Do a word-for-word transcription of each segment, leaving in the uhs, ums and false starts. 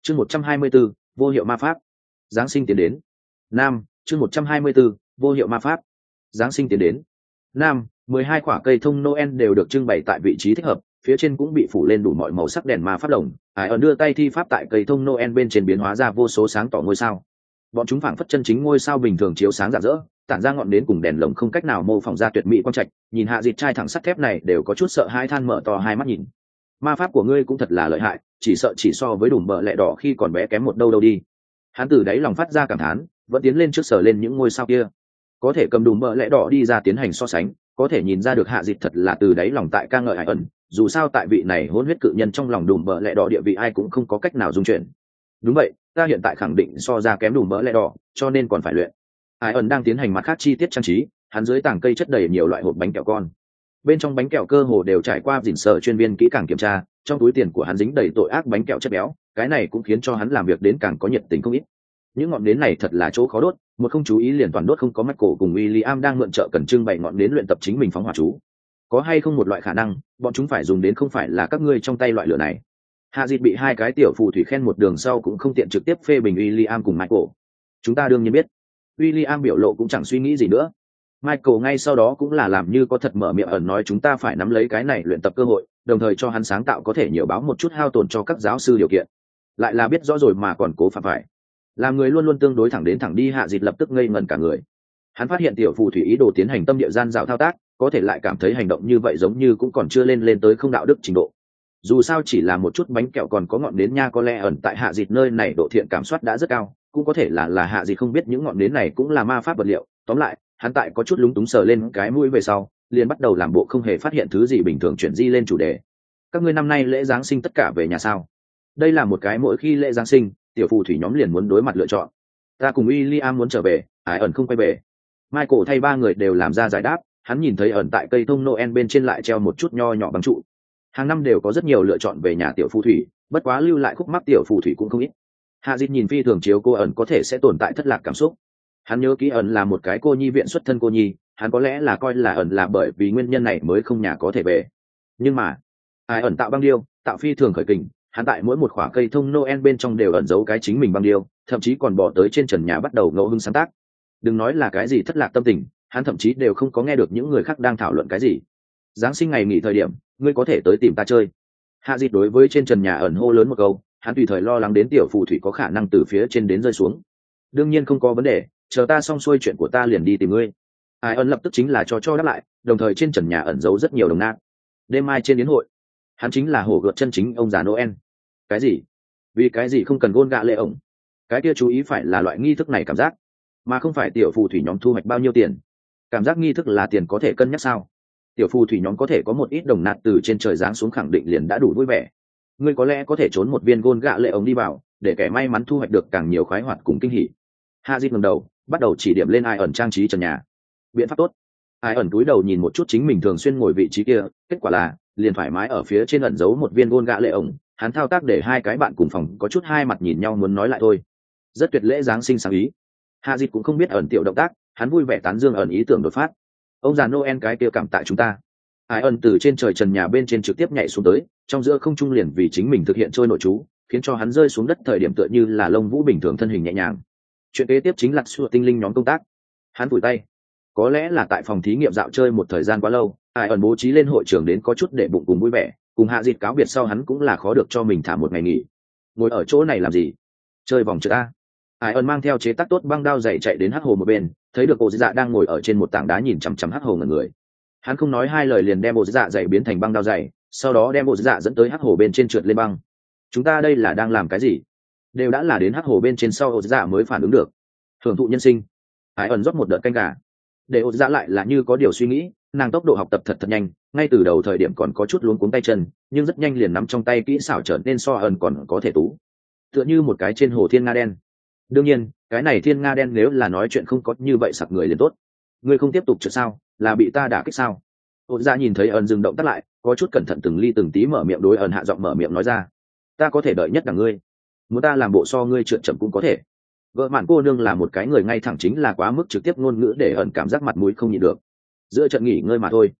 chương một trăm hai mươi 124, vô hiệu ma pháp. Giáng sinh tiến đến. Nam, chương một trăm hai mươi 124, vô hiệu ma pháp. Giáng sinh tiến đến. Nam, mười hai quả cây thông Noel đều được trưng bày tại vị trí thích hợp, phía trên cũng bị phủ lên đủ mọi màu sắc đèn ma pháp lồng. Ai ẩn đưa tay thi pháp tại cây thông Noel bên trên biến hóa ra vô số sáng tỏ ngôi sao. Bọn chúng phảng phất chân chính ngôi sao bình thường chiếu sáng rạng rỡ, tản ra ngọn nến cùng đèn lồng không cách nào mô phỏng ra tuyệt mỹ quang trạch. Nhìn hạ dịt trai thẳng sắt thép này đều có chút sợ hãi than mở to hai mắt nhìn. Ma pháp của ngươi cũng thật là lợi hại, chỉ sợ chỉ so với đùm bợ lẹ đỏ khi còn bé kém một đâu đâu đi. Hắn từ đáy lòng phát ra cảm thán, vẫn tiến lên trước sờ lên những ngôi sao kia. Có thể cầm đùm bợ lẹ đỏ đi ra tiến hành so sánh, có thể nhìn ra được hạ dịt thật là từ đáy lòng tại ca ngợi Ai ẩn. Dù sao tại vị này hôn huyết cự nhân trong lòng đùm bợ lẹ đỏ địa vị ai cũng không có cách nào dung chuyển. Đúng vậy, ta hiện tại khẳng định so ra kém đùm bợ lẹ đỏ, cho nên còn phải luyện. Ai ẩn đang tiến hành mặt khác chi tiết trang trí, hắn dưới tảng cây chất đầy nhiều loại hộp bánh kẹo con. Bên trong bánh kẹo cơ hồ đều trải qua dình sở chuyên viên kỹ càng kiểm tra, trong túi tiền của hắn dính đầy tội ác bánh kẹo chất béo, cái này cũng khiến cho hắn làm việc đến càng có nhiệt tình không ít. Những ngọn nến này thật là chỗ khó đốt, một không chú ý liền toàn đốt không có. Michael cùng William đang mượn trợ cần trưng bày ngọn nến luyện tập chính mình phóng hỏa chú. Có hay không một loại khả năng, bọn chúng phải dùng đến không phải là các ngươi trong tay loại lửa này. Hạ Dịt bị hai cái tiểu phù thủy khen một đường sau cũng không tiện trực tiếp phê bình William cùng Michael. Chúng ta đương nhiên biết. William biểu lộ cũng chẳng suy nghĩ gì nữa. Michael ngay sau đó cũng là làm như có thật mở miệng ẩn nói chúng ta phải nắm lấy cái này luyện tập cơ hội, đồng thời cho hắn sáng tạo có thể nhiều báo một chút hao tổn cho các giáo sư điều kiện. Lại là biết rõ rồi mà còn cố phạm phải. Làm người luôn luôn tương đối thẳng đến thẳng đi. Hạ Dịt lập tức ngây ngẩn cả người. Hắn phát hiện tiểu phù thủy ý đồ tiến hành tâm địa gian dạo thao tác, có thể lại cảm thấy hành động như vậy giống như cũng còn chưa lên lên tới không đạo đức trình độ. Dù sao chỉ là một chút bánh kẹo còn có ngọn nến nha, có lẽ ẩn tại Hạ Dịt nơi này độ thiện cảm soát đã rất cao, cũng có thể là là Hạ Dịt không biết những ngọn nến này cũng là ma pháp vật liệu. Tóm lại, hắn tại có chút lúng túng sờ lên cái mũi về sau, liền bắt đầu làm bộ không hề phát hiện thứ gì bình thường, chuyển di lên chủ đề. Các ngươi năm nay lễ Giáng sinh tất cả về nhà sao? Đây là một cái mỗi khi lễ Giáng sinh, tiểu phù thủy nhóm liền muốn đối mặt lựa chọn. Ta cùng William muốn trở về, Ai ẩn không quay về. Michael thay ba người đều làm ra giải đáp, hắn nhìn thấy ẩn tại cây thông Noel bên trên lại treo một chút nho nhỏ bằng trụ. Hàng năm đều có rất nhiều lựa chọn về nhà tiểu phù thủy, bất quá lưu lại khúc mắc tiểu phù thủy cũng không ít. Hạ Dịt nhìn phi thường chiếu cô ẩn có thể sẽ tồn tại thất lạc cảm xúc. Hắn nhớ kỹ ẩn là một cái cô nhi viện xuất thân cô nhi, hắn có lẽ là coi là ẩn là bởi vì nguyên nhân này mới không nhà có thể về. Nhưng mà, Ai ẩn tạo băng điêu, tạo phi thường khởi kình, hắn tại mỗi một khỏa cây thông Noel bên trong đều ẩn giấu cái chính mình băng điêu, thậm chí còn bỏ tới trên trần nhà bắt đầu ngẫu hứng sáng tác. Đừng nói là cái gì thất lạc tâm tình, hắn thậm chí đều không có nghe được những người khác đang thảo luận cái gì. Giáng sinh ngày nghỉ thời điểm, ngươi có thể tới tìm ta chơi. Hạ Dịt đối với trên trần nhà ẩn hô lớn một câu, hắn tùy thời lo lắng đến tiểu phù thủy có khả năng từ phía trên đến rơi xuống. Đương nhiên không có vấn đề, chờ ta xong xuôi chuyện của ta liền đi tìm ngươi. Ai ẩn lập tức chính là cho cho đáp lại, đồng thời trên trần nhà ẩn giấu rất nhiều đồng nát. Đêm mai trên yến hội, hắn chính là hổ gợt chân chính ông già Noel. Cái gì? Vì cái gì không cần gôn gạ lệ ổng? Cái kia chú ý phải là loại nghi thức này cảm giác, mà không phải tiểu phù thủy nhóm thu hoạch bao nhiêu tiền. Cảm giác nghi thức là tiền có thể cân nhắc sao? Tiểu phù thủy nhóm có thể có một ít đồng nát từ trên trời giáng xuống khẳng định liền đã đủ vui vẻ. Ngươi có lẽ có thể trốn một viên gôn gạ lệ ổng đi vào, để kẻ may mắn thu hoạch được càng nhiều khoái hoạt cùng kinh hỉ. Hạ Dịt ngẩng đầu, bắt đầu chỉ điểm lên Ai ẩn trang trí trần nhà. Biện pháp tốt. Ai ẩn cúi đầu nhìn một chút chính mình thường xuyên ngồi vị trí kia, kết quả là liền thoải mái ở phía trên ẩn giấu một viên gôn gạ lệ ổng. Hắn thao tác để hai cái bạn cùng phòng có chút hai mặt nhìn nhau muốn nói lại thôi. Rất tuyệt lễ Giáng sinh sáng ý. Hạ Dịt cũng không biết ẩn tiểu động tác, hắn vui vẻ tán dương ẩn ý tưởng đột phát. Ông già Noel cái kia cảm tạ chúng ta. Ai ẩn từ trên trời trần nhà bên trên trực tiếp nhảy xuống tới, trong giữa không trung liền vì chính mình thực hiện trôi nội chú, khiến cho hắn rơi xuống đất thời điểm tựa như là lông vũ bình thường thân hình nhẹ nhàng. Chuyện kế tiếp chính là sửa tinh linh nhóm công tác. Hắn vùi tay. Có lẽ là tại phòng thí nghiệm dạo chơi một thời gian quá lâu, Ai ẩn bố trí lên hội trường đến có chút để bụng cùng vui vẻ, cùng Hạ Dịt cáo biệt sau hắn cũng là khó được cho mình thả một ngày nghỉ. Ngồi ở chỗ này làm gì? Chơi vòng trượt a. Ai ẩn mang theo chế tác tốt băng đao dày chạy đến hắc hồ một bên, thấy được Ô Dạ đang ngồi ở trên một tảng đá nhìn chằm chằm hắc hồ ngẩn người. Hắn không nói hai lời liền đem Ô Dạ dày biến thành băng đao dày, sau đó đem Ô Dạ dẫn tới hắc hồ bên trên trượt lên băng. Chúng ta đây là đang làm cái gì? Đều đã là đến hắc hồ bên trên sau Ô Dạ mới phản ứng được. Hưởng thụ nhân sinh. Ai ẩn rót một đợt canh gà. Để Ô Dạ lại là như có điều suy nghĩ, nàng tốc độ học tập thật thật nhanh, ngay từ đầu thời điểm còn có chút luống cuống tay chân, nhưng rất nhanh liền nắm trong tay kỹ xảo trở nên so ẩn còn có thể tú. Tựa như một cái trên hồ thiên nga đen. Đương nhiên, cái này thiên nga đen nếu là nói chuyện không có như vậy sặc người liền tốt. Ngươi không tiếp tục trượt sao? Là bị ta đả kích sao? Ô Dạ nhìn thấy ẩn dừng động tác lại, có chút cẩn thận từng ly từng tí mở miệng đối ẩn hạ giọng mở miệng nói ra. Ta có thể đợi nhất đằng ngươi. Muốn ta làm bộ so ngươi trượt chậm cũng có thể. Vợ mạn cô nương là một cái người ngay thẳng chính là quá mức trực tiếp ngôn ngữ để ẩn cảm giác mặt mũi không nhịn được. Giữa trận nghỉ ngơi mà thôi.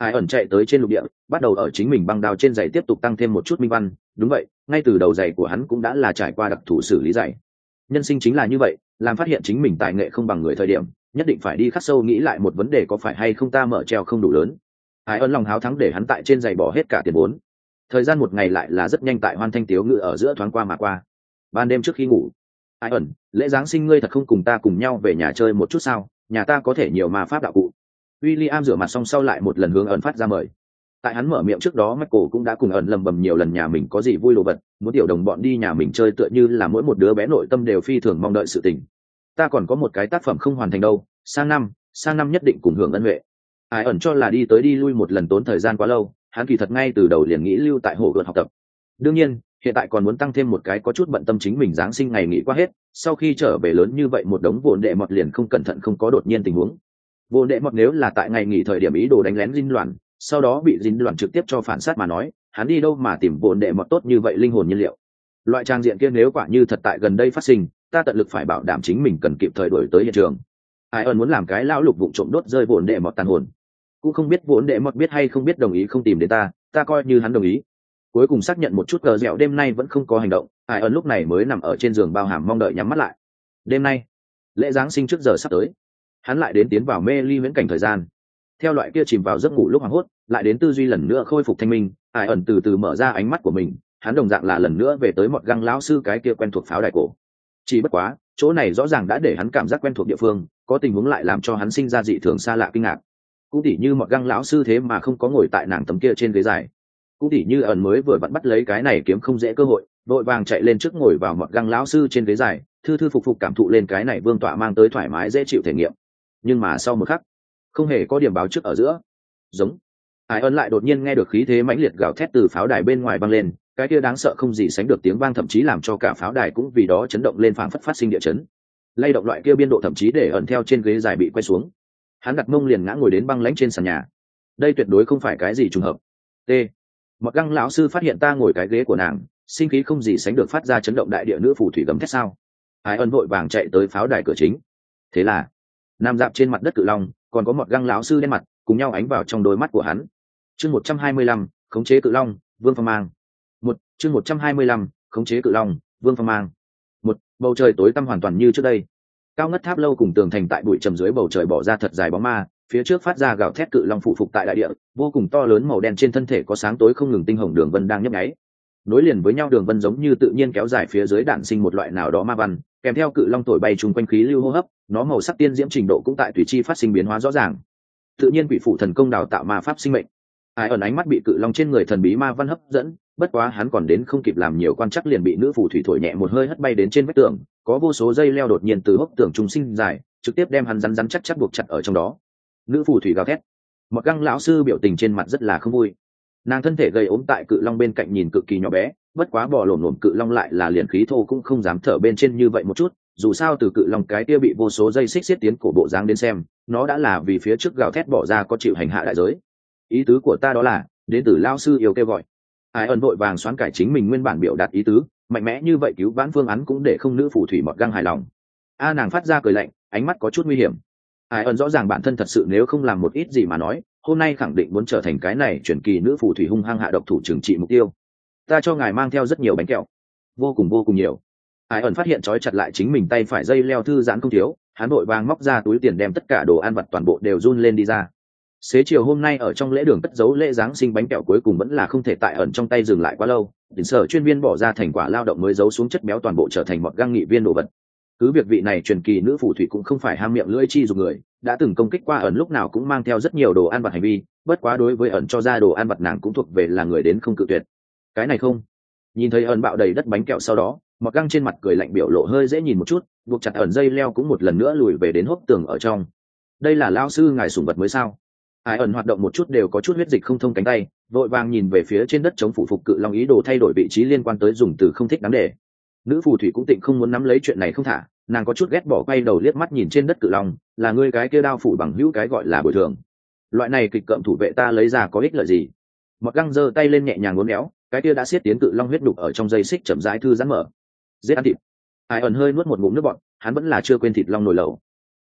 Ai ẩn chạy tới trên lục địa, bắt đầu ở chính mình băng đao trên giày tiếp tục tăng thêm một chút minh văn. Đúng vậy, ngay từ đầu giày của hắn cũng đã là trải qua đặc thù xử lý giày. Nhân sinh chính là như vậy, làm phát hiện chính mình tài nghệ không bằng người thời điểm, nhất định phải đi khắc sâu nghĩ lại một vấn đề có phải hay không ta mở treo không đủ lớn. Ai ẩn lòng háo thắng để hắn tại trên giày bỏ hết cả tiền vốn. Thời gian một ngày lại là rất nhanh tại Hoan Thanh Tiếu Ngữ ở giữa thoáng qua mà qua. Ban đêm trước khi ngủ, Ai ẩn, lễ giáng sinh ngươi thật không cùng ta cùng nhau về nhà chơi một chút sao? Nhà ta có thể nhiều ma pháp đạo cụ. William rửa mặt xong sau lại một lần hướng ẩn phát ra mời. Tại hắn mở miệng trước đó Michael cũng đã cùng ẩn lầm bầm nhiều lần nhà mình có gì vui đồ vật, muốn tiểu đồng bọn đi nhà mình chơi tựa như là mỗi một đứa bé nội tâm đều phi thường mong đợi sự tình. Ta còn có một cái tác phẩm không hoàn thành đâu, sang năm, sang năm nhất định cùng hưởng ân huệ. Ai ẩn cho là đi tới đi lui một lần tốn thời gian quá lâu, hắn kỳ thật ngay từ đầu liền nghĩ lưu tại hồ gợt học tập. Đương nhiên, hiện tại còn muốn tăng thêm một cái có chút bận tâm chính mình giáng sinh ngày nghỉ qua hết, sau khi trở về lớn như vậy một đống vụn đệ mọt liền không cẩn thận không có đột nhiên tình huống. Vụn đệ mọt nếu là tại ngày nghỉ thời điểm ý đồ đánh lén dinh loạn, sau đó bị dinh loạn trực tiếp cho phản sát mà nói, hắn đi đâu mà tìm vụn đệ mọt tốt như vậy linh hồn nhiên liệu. Loại trang diện kia nếu quả như thật tại gần đây phát sinh, ta tận lực phải bảo đảm chính mình cần kịp thời đuổi tới hiện trường. Ai ẩn muốn làm cái lão lục vụng trộm đốt rơi vụn đệ mọt tàn hồn, cũng không biết vụn đệ mọt biết hay không biết đồng ý không tìm đến ta, ta coi như hắn đồng ý. Cuối cùng xác nhận một chút cờ dẻo đêm nay vẫn không có hành động, Ai ẩn lúc này mới nằm ở trên giường bao hàm mong đợi nhắm mắt lại. Đêm nay, lễ giáng sinh trước giờ sắp tới, hắn lại đến tiến vào mê ly viễn cảnh thời gian. Theo loại kia chìm vào giấc ngủ lúc hoảng hốt, lại đến tư duy lần nữa khôi phục thanh minh, Ai ẩn từ từ mở ra ánh mắt của mình, hắn đồng dạng là lần nữa về tới một găng lão sư cái kia quen thuộc pháo đài cổ. Chỉ bất quá, chỗ này rõ ràng đã để hắn cảm giác quen thuộc địa phương, có tình huống lại làm cho hắn sinh ra dị thường xa lạ kinh ngạc. Cũng tỉ như một găng lão sư thế mà không có ngồi tại nàng tấm kia trên ghế dài. Cũng tỉ như ẩn mới vừa vặn bắt lấy cái này kiếm không dễ cơ hội, vội vàng chạy lên trước ngồi vào một găng lão sư trên ghế dài, thư thư phục phục cảm thụ lên cái này vương tọa mang tới thoải mái dễ chịu thể nghiệm. Nhưng mà sau một khắc, không hề có điểm báo trước ở giữa. Giống. Ai ẩn lại đột nhiên nghe được khí thế mãnh liệt gào thét từ pháo đài bên ngoài vang lên, cái kia đáng sợ không gì sánh được tiếng vang thậm chí làm cho cả pháo đài cũng vì đó chấn động lên phảng phất phát sinh địa chấn. Lay động loại kia biên độ thậm chí để ẩn theo trên ghế dài bị quay xuống. Hắn đặt mông liền ngã ngồi đến băng lãnh trên sàn nhà. Đây tuyệt đối không phải cái gì trùng hợp. T. Một găng lão sư phát hiện ta ngồi cái ghế của nàng, sinh khí không gì sánh được phát ra chấn động đại địa nữ phù thủy gầm thét sao? Ai ẩn vội vàng chạy tới pháo đài cửa chính. Thế là, nằm dạp trên mặt đất cự long, còn có một găng lão sư đen mặt, cùng nhau ánh vào trong đôi mắt của hắn. Chương một trăm hai mươi lăm, khống chế cự long, vương phong mang. Một, chương một trăm hai mươi lăm, khống chế cự long, vương phong mang. Một, bầu trời tối tăm hoàn toàn như trước đây. Cao ngất tháp lâu cùng tường thành tại bụi trầm dưới bầu trời bỏ ra thật dài bóng ma, phía trước phát ra gào thét cự long phụ phục tại đại địa, vô cùng to lớn màu đen trên thân thể có sáng tối không ngừng tinh hồng đường vân đang nhấp nháy. Nối liền với nhau đường vân giống như tự nhiên kéo dài phía dưới đạn sinh một loại nào đó ma văn, kèm theo cự long thổi bay trùng quanh khí lưu hô hấp, nó màu sắc tiên diễm trình độ cũng tại tùy chi phát sinh biến hóa rõ ràng. Tự nhiên quỷ phụ thần công đào tạo ma pháp sinh mệnh. Ai ẩn ánh mắt bị cự long trên người thần bí ma văn hấp dẫn, bất quá hắn còn đến không kịp làm nhiều quan chắc liền bị nữ phù thủy thổi nhẹ một hơi hất bay đến trên vách tường, có vô số dây leo đột nhiên từ hốc tường trung sinh dài, trực tiếp đem hắn rắn rắn chắc chắc buộc chặt ở trong đó. Nữ phù thủy gào thét. Một găng lão sư biểu tình trên mặt rất là không vui. Nàng thân thể gầy ốm tại cự long bên cạnh nhìn cực kỳ nhỏ bé, bất quá bò lổm lổm cự long lại là liền khí thô cũng không dám thở bên trên như vậy một chút, dù sao từ cự long cái kia bị vô số dây xích xiết tiến cổ bộ dáng đến xem, nó đã là vì phía trước gào thét bỏ ra có chịu hành hạ đại giới. Ý tứ của ta đó là, đến từ lão sư yêu kêu gọi. Ai ẩn vội vàng xoán cải chính mình nguyên bản biểu đạt ý tứ, mạnh mẽ như vậy cứu vãn phương án cũng để không nữ phù thủy mọt găng hài lòng. A nàng phát ra cười lạnh, ánh mắt có chút nguy hiểm. Ai ẩn rõ ràng bản thân thật sự nếu không làm một ít gì mà nói, hôm nay khẳng định muốn trở thành cái này chuyển kỳ nữ phù thủy hung hăng hạ độc thủ trừng trị mục tiêu. Ta cho ngài mang theo rất nhiều bánh kẹo, vô cùng vô cùng nhiều. Ai ẩn phát hiện trói chặt lại chính mình tay phải dây leo thư giãn không thiếu, hắn vội vàng móc ra túi tiền đem tất cả đồ ăn vặt toàn bộ đều run lên đi ra. Xế chiều hôm nay ở trong lễ đường cất giấu lễ giáng sinh bánh kẹo cuối cùng vẫn là không thể tại ẩn trong tay dừng lại quá lâu, tỉnh sở chuyên viên bỏ ra thành quả lao động mới giấu xuống chất béo toàn bộ trở thành một găng nghị viên đồ vật. Cứ việc vị này truyền kỳ nữ phù thủy cũng không phải ham miệng lưỡi chi dục người, đã từng công kích qua ẩn lúc nào cũng mang theo rất nhiều đồ ăn vặt hành vi, bất quá đối với ẩn cho ra đồ ăn vặt nàng cũng thuộc về là người đến không cự tuyệt. Cái này không. Nhìn thấy ẩn bạo đầy đất bánh kẹo sau đó, một găng trên mặt cười lạnh biểu lộ hơi dễ nhìn một chút, buộc chặt ẩn dây leo cũng một lần nữa lùi về đến hốc tường ở trong. Đây là lão sư ngài sủng vật mới sao? Ai ẩn hoạt động một chút đều có chút huyết dịch không thông cánh tay, vội vàng nhìn về phía trên đất chống phủ phục cự long ý đồ thay đổi vị trí liên quan tới dùng từ không thích đáng để. Nữ phù thủy cũng tịnh không muốn nắm lấy chuyện này không thả, nàng có chút ghét bỏ quay đầu liếc mắt nhìn trên đất cự long, là ngươi cái kia đao phủ bằng hữu cái gọi là bồi thường. Loại này kịch cợm thủ vệ ta lấy ra có ích lợi gì? Một găng giơ tay lên nhẹ nhàng uốn éo, cái kia đã siết tiến cự long huyết đục ở trong dây xích chậm rãi thư giãn mở. Giết ăn thịt. Ai ẩn hơi nuốt một ngụm nước bọt, hắn vẫn là chưa quên thịt long nồi lẩu.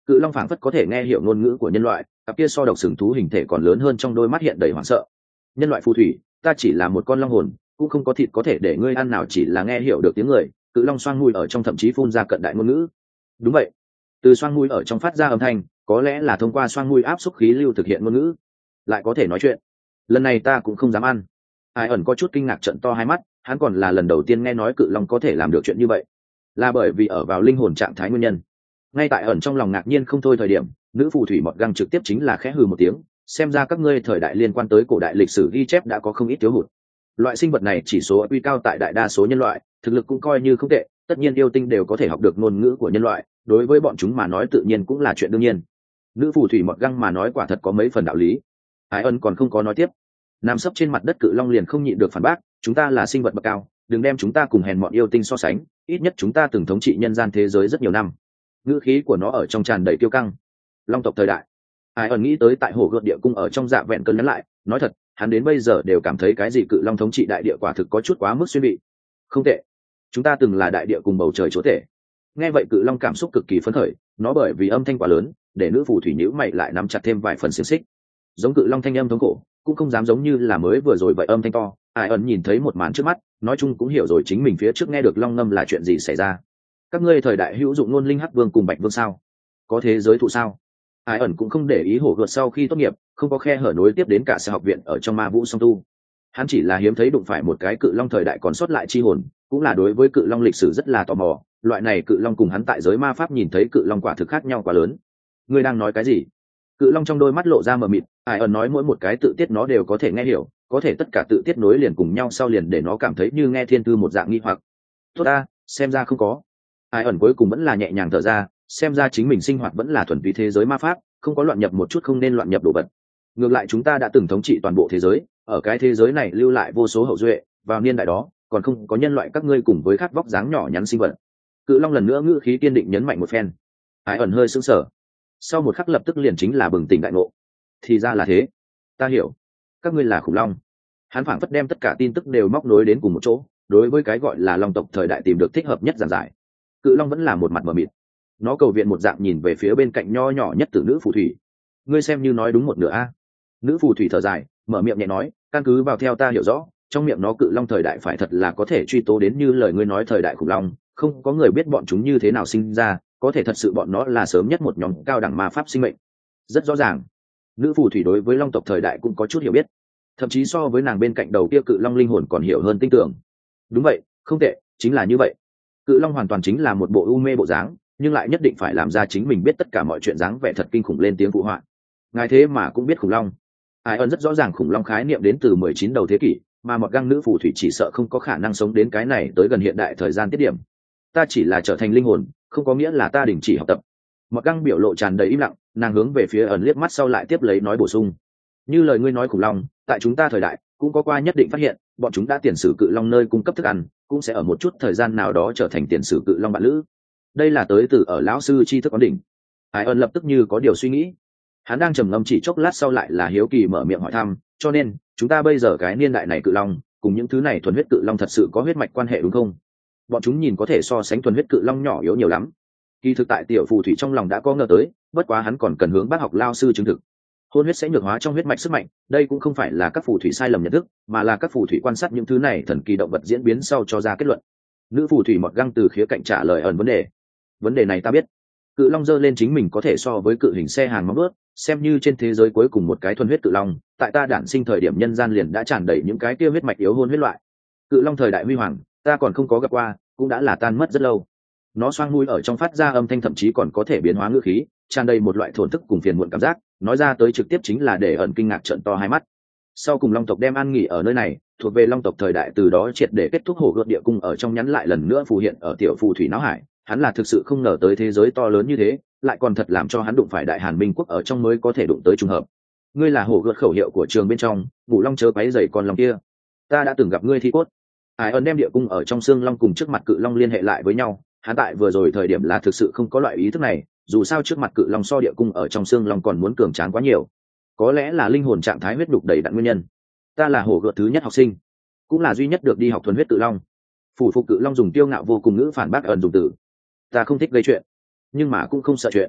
Cự long phảng phất có thể nghe hiểu ngôn ngữ của nhân loại, cặp kia so độc sừng thú hình thể còn lớn hơn trong đôi mắt hiện đầy hoảng sợ. Nhân loại phù thủy, ta chỉ là một con long hồn, cũng không có thịt có thể để ngươi ăn nào, chỉ là nghe hiểu được tiếng người. Cự long xoang mũi ở trong thậm chí phun ra cận đại ngôn ngữ. Đúng vậy, từ xoang mũi ở trong phát ra âm thanh, có lẽ là thông qua xoang mũi áp xúc khí lưu thực hiện ngôn ngữ, lại có thể nói chuyện. Lần này ta cũng không dám ăn. Ai ẩn có chút kinh ngạc trợn to hai mắt, hắn còn là lần đầu tiên nghe nói cự long có thể làm được chuyện như vậy, là bởi vì ở vào linh hồn trạng thái nguyên nhân. Ngay tại ẩn trong lòng ngạc nhiên không thôi thời điểm, nữ phù thủy mọt găng trực tiếp chính là khẽ hừ một tiếng, xem ra các ngươi thời đại liên quan tới cổ đại lịch sử ghi chép đã có không ít thiếu hụt. Loại sinh vật này chỉ số uy cao tại đại đa số nhân loại, thực lực cũng coi như không tệ, tất nhiên yêu tinh đều có thể học được ngôn ngữ của nhân loại, đối với bọn chúng mà nói tự nhiên cũng là chuyện đương nhiên. Nữ phù thủy mọt găng mà nói quả thật có mấy phần đạo lý. Ái ân còn không có nói tiếp, nằm sấp trên mặt đất cự long liền không nhịn được phản bác, chúng ta là sinh vật bậc cao, đừng đem chúng ta cùng hèn mọn yêu tinh so sánh, ít nhất chúng ta từng thống trị nhân gian thế giới rất nhiều năm. Ngữ khí của nó ở trong tràn đầy kiêu căng. Long tộc thời đại. Ai ẩn nghĩ tới tại hồ gợt địa cung ở trong dạ vẹn cân nhắn lại, nói thật, hắn đến bây giờ đều cảm thấy cái gì cự long thống trị đại địa quả thực có chút quá mức xuyên bị. Không tệ, chúng ta từng là đại địa cùng bầu trời chúa tể. Nghe vậy cự long cảm xúc cực kỳ phấn khởi, nó bởi vì âm thanh quá lớn, để nữ phù thủy nhíu mày lại nắm chặt thêm vài phần xiềng xích. Giống cự long thanh âm thống khổ, cũng không dám giống như là mới vừa rồi vậy âm thanh to. Ai ẩn nhìn thấy một màn trước mắt, nói chung cũng hiểu rồi chính mình phía trước nghe được long ngâm là chuyện gì xảy ra. Các ngươi thời đại hữu dụng ngôn linh hắc vương cùng bạch vương sao? Có thế giới thụ sao? Ai ẩn cũng không để ý hổ gợt sau khi tốt nghiệp không có khe hở nối tiếp đến cả sở học viện ở trong ma vũ song tu. Hắn chỉ là hiếm thấy đụng phải một cái cự long thời đại còn sót lại chi hồn, cũng là đối với cự long lịch sử rất là tò mò. Loại này cự long cùng hắn tại giới ma pháp nhìn thấy cự long quả thực khác nhau quá lớn. Ngươi đang nói cái gì? Cự long trong đôi mắt lộ ra mờ mịt. Ai ẩn nói mỗi một cái tự tiết nó đều có thể nghe hiểu, có thể tất cả tự tiết nối liền cùng nhau sau liền để nó cảm thấy như nghe thiên thư một dạng nghi hoặc. Tốt ta, xem ra không có. Ai ẩn cuối cùng vẫn là nhẹ nhàng thở ra, xem ra chính mình sinh hoạt vẫn là thuần túy thế giới ma pháp, không có loạn nhập một chút không nên loạn nhập đồ vật. Ngược lại chúng ta đã từng thống trị toàn bộ thế giới, ở cái thế giới này lưu lại vô số hậu duệ, vào niên đại đó còn không có nhân loại các ngươi cùng với khát vóc dáng nhỏ nhắn sinh vật. Cự long lần nữa ngữ khí kiên định nhấn mạnh một phen. Ai ẩn hơi sững sờ, sau một khắc lập tức liền chính là bừng tỉnh đại ngộ. Thì ra là thế, ta hiểu, các ngươi là khủng long. Hắn phảng phất đem tất cả tin tức đều móc nối đến cùng một chỗ, đối với cái gọi là long tộc thời đại tìm được thích hợp nhất giảng giải. Cự long vẫn là một mặt mờ mịt, nó cầu viện một dạng nhìn về phía bên cạnh nho nhỏ nhất tử nữ phù thủy. Ngươi xem như nói đúng một nửa a. Nữ phù thủy thở dài, mở miệng nhẹ nói, căn cứ vào theo ta hiểu rõ, trong miệng nó cự long thời đại phải thật là có thể truy tố đến như lời ngươi nói thời đại khủng long, không có người biết bọn chúng như thế nào sinh ra, có thể thật sự bọn nó là sớm nhất một nhóm cao đẳng ma pháp sinh mệnh. Rất rõ ràng, nữ phù thủy đối với long tộc thời đại cũng có chút hiểu biết, thậm chí so với nàng bên cạnh đầu kia cự long linh hồn còn hiểu hơn tinh tưởng. Đúng vậy, không tệ, chính là như vậy. Cự long hoàn toàn chính là một bộ u mê bộ dáng, nhưng lại nhất định phải làm ra chính mình biết tất cả mọi chuyện dáng vẻ thật kinh khủng lên tiếng phụ họa. Ngài thế mà cũng biết khủng long. Ai ơn rất rõ ràng khủng long khái niệm đến từ mười chín đầu thế kỷ, mà một găng nữ phù thủy chỉ sợ không có khả năng sống đến cái này tới gần hiện đại thời gian tiết điểm. Ta chỉ là trở thành linh hồn, không có nghĩa là ta đình chỉ học tập. Một găng biểu lộ tràn đầy im lặng, nàng hướng về phía ẩn liếc mắt sau lại tiếp lấy nói bổ sung. Như lời ngươi nói khủng long, tại chúng ta thời đại cũng có qua nhất định phát hiện, bọn chúng đã tiền sử cự long nơi cung cấp thức ăn, cũng sẽ ở một chút thời gian nào đó trở thành tiền sử cự long bạn lữ. Đây là tới từ ở lão sư tri thức quán đỉnh. Ai ơn lập tức như có điều suy nghĩ, hắn đang trầm ngâm chỉ chốc lát sau lại là hiếu kỳ mở miệng hỏi thăm, cho nên chúng ta bây giờ cái niên đại này cự long cùng những thứ này thuần huyết cự long thật sự có huyết mạch quan hệ đúng không? Bọn chúng nhìn có thể so sánh thuần huyết cự long nhỏ yếu nhiều lắm. Kỳ thực tại tiểu phù thủy trong lòng đã có ngờ tới, bất quá hắn còn cần hướng bác học lao sư chứng thực. Hôn huyết sẽ nhược hóa trong huyết mạch sức mạnh, đây cũng không phải là các phù thủy sai lầm nhận thức, mà là các phù thủy quan sát những thứ này thần kỳ động vật diễn biến sau cho ra kết luận. Nữ phù thủy mọt găng từ khía cạnh trả lời ẩn vấn đề. Vấn đề này ta biết. Cự long giơ lên chính mình có thể so với cự hình xe hàng móng ướt, xem như trên thế giới cuối cùng một cái thuần huyết cự long, tại ta đản sinh thời điểm nhân gian liền đã tràn đầy những cái kia huyết mạch yếu hôn huyết loại. Cự long thời đại huy hoàng, ta còn không có gặp qua, cũng đã là tan mất rất lâu. Nó xoang mũi ở trong phát ra âm thanh thậm chí còn có thể biến hóa ngữ khí, tràn đầy một loại thổn thức cùng phiền muộn cảm giác, nói ra tới trực tiếp chính là để ẩn kinh ngạc trợn to hai mắt. Sau cùng long tộc đem an nghỉ ở nơi này, thuộc về long tộc thời đại từ đó triệt để kết thúc hổ gợt địa cung ở trong nhắn lại lần nữa phù hiện ở tiểu phù thủy não hải. Hắn là thực sự không ngờ tới thế giới to lớn như thế, lại còn thật làm cho hắn đụng phải đại Hàn Minh quốc ở trong mới có thể đụng tới trùng hợp. Ngươi là hổ gợt khẩu hiệu của trường bên trong, ngủ long chớ quấy rầy con long kia. Ta đã từng gặp ngươi thi cốt. Ai ẩn đem địa cung ở trong xương long cùng trước mặt cự long liên hệ lại với nhau. Hắn tại vừa rồi thời điểm là thực sự không có loại ý thức này, dù sao trước mặt cự long so địa cung ở trong xương long còn muốn cường tráng quá nhiều. Có lẽ là linh hồn trạng thái huyết đục đầy đặn nguyên nhân. Ta là hổ gợt thứ nhất học sinh, cũng là duy nhất được đi học thuần huyết cự long. Phủ phục cự long dùng tiêu ngạo vô cùng ngữ phản bác ẩn dùng từ. Ta không thích gây chuyện, nhưng mà cũng không sợ chuyện.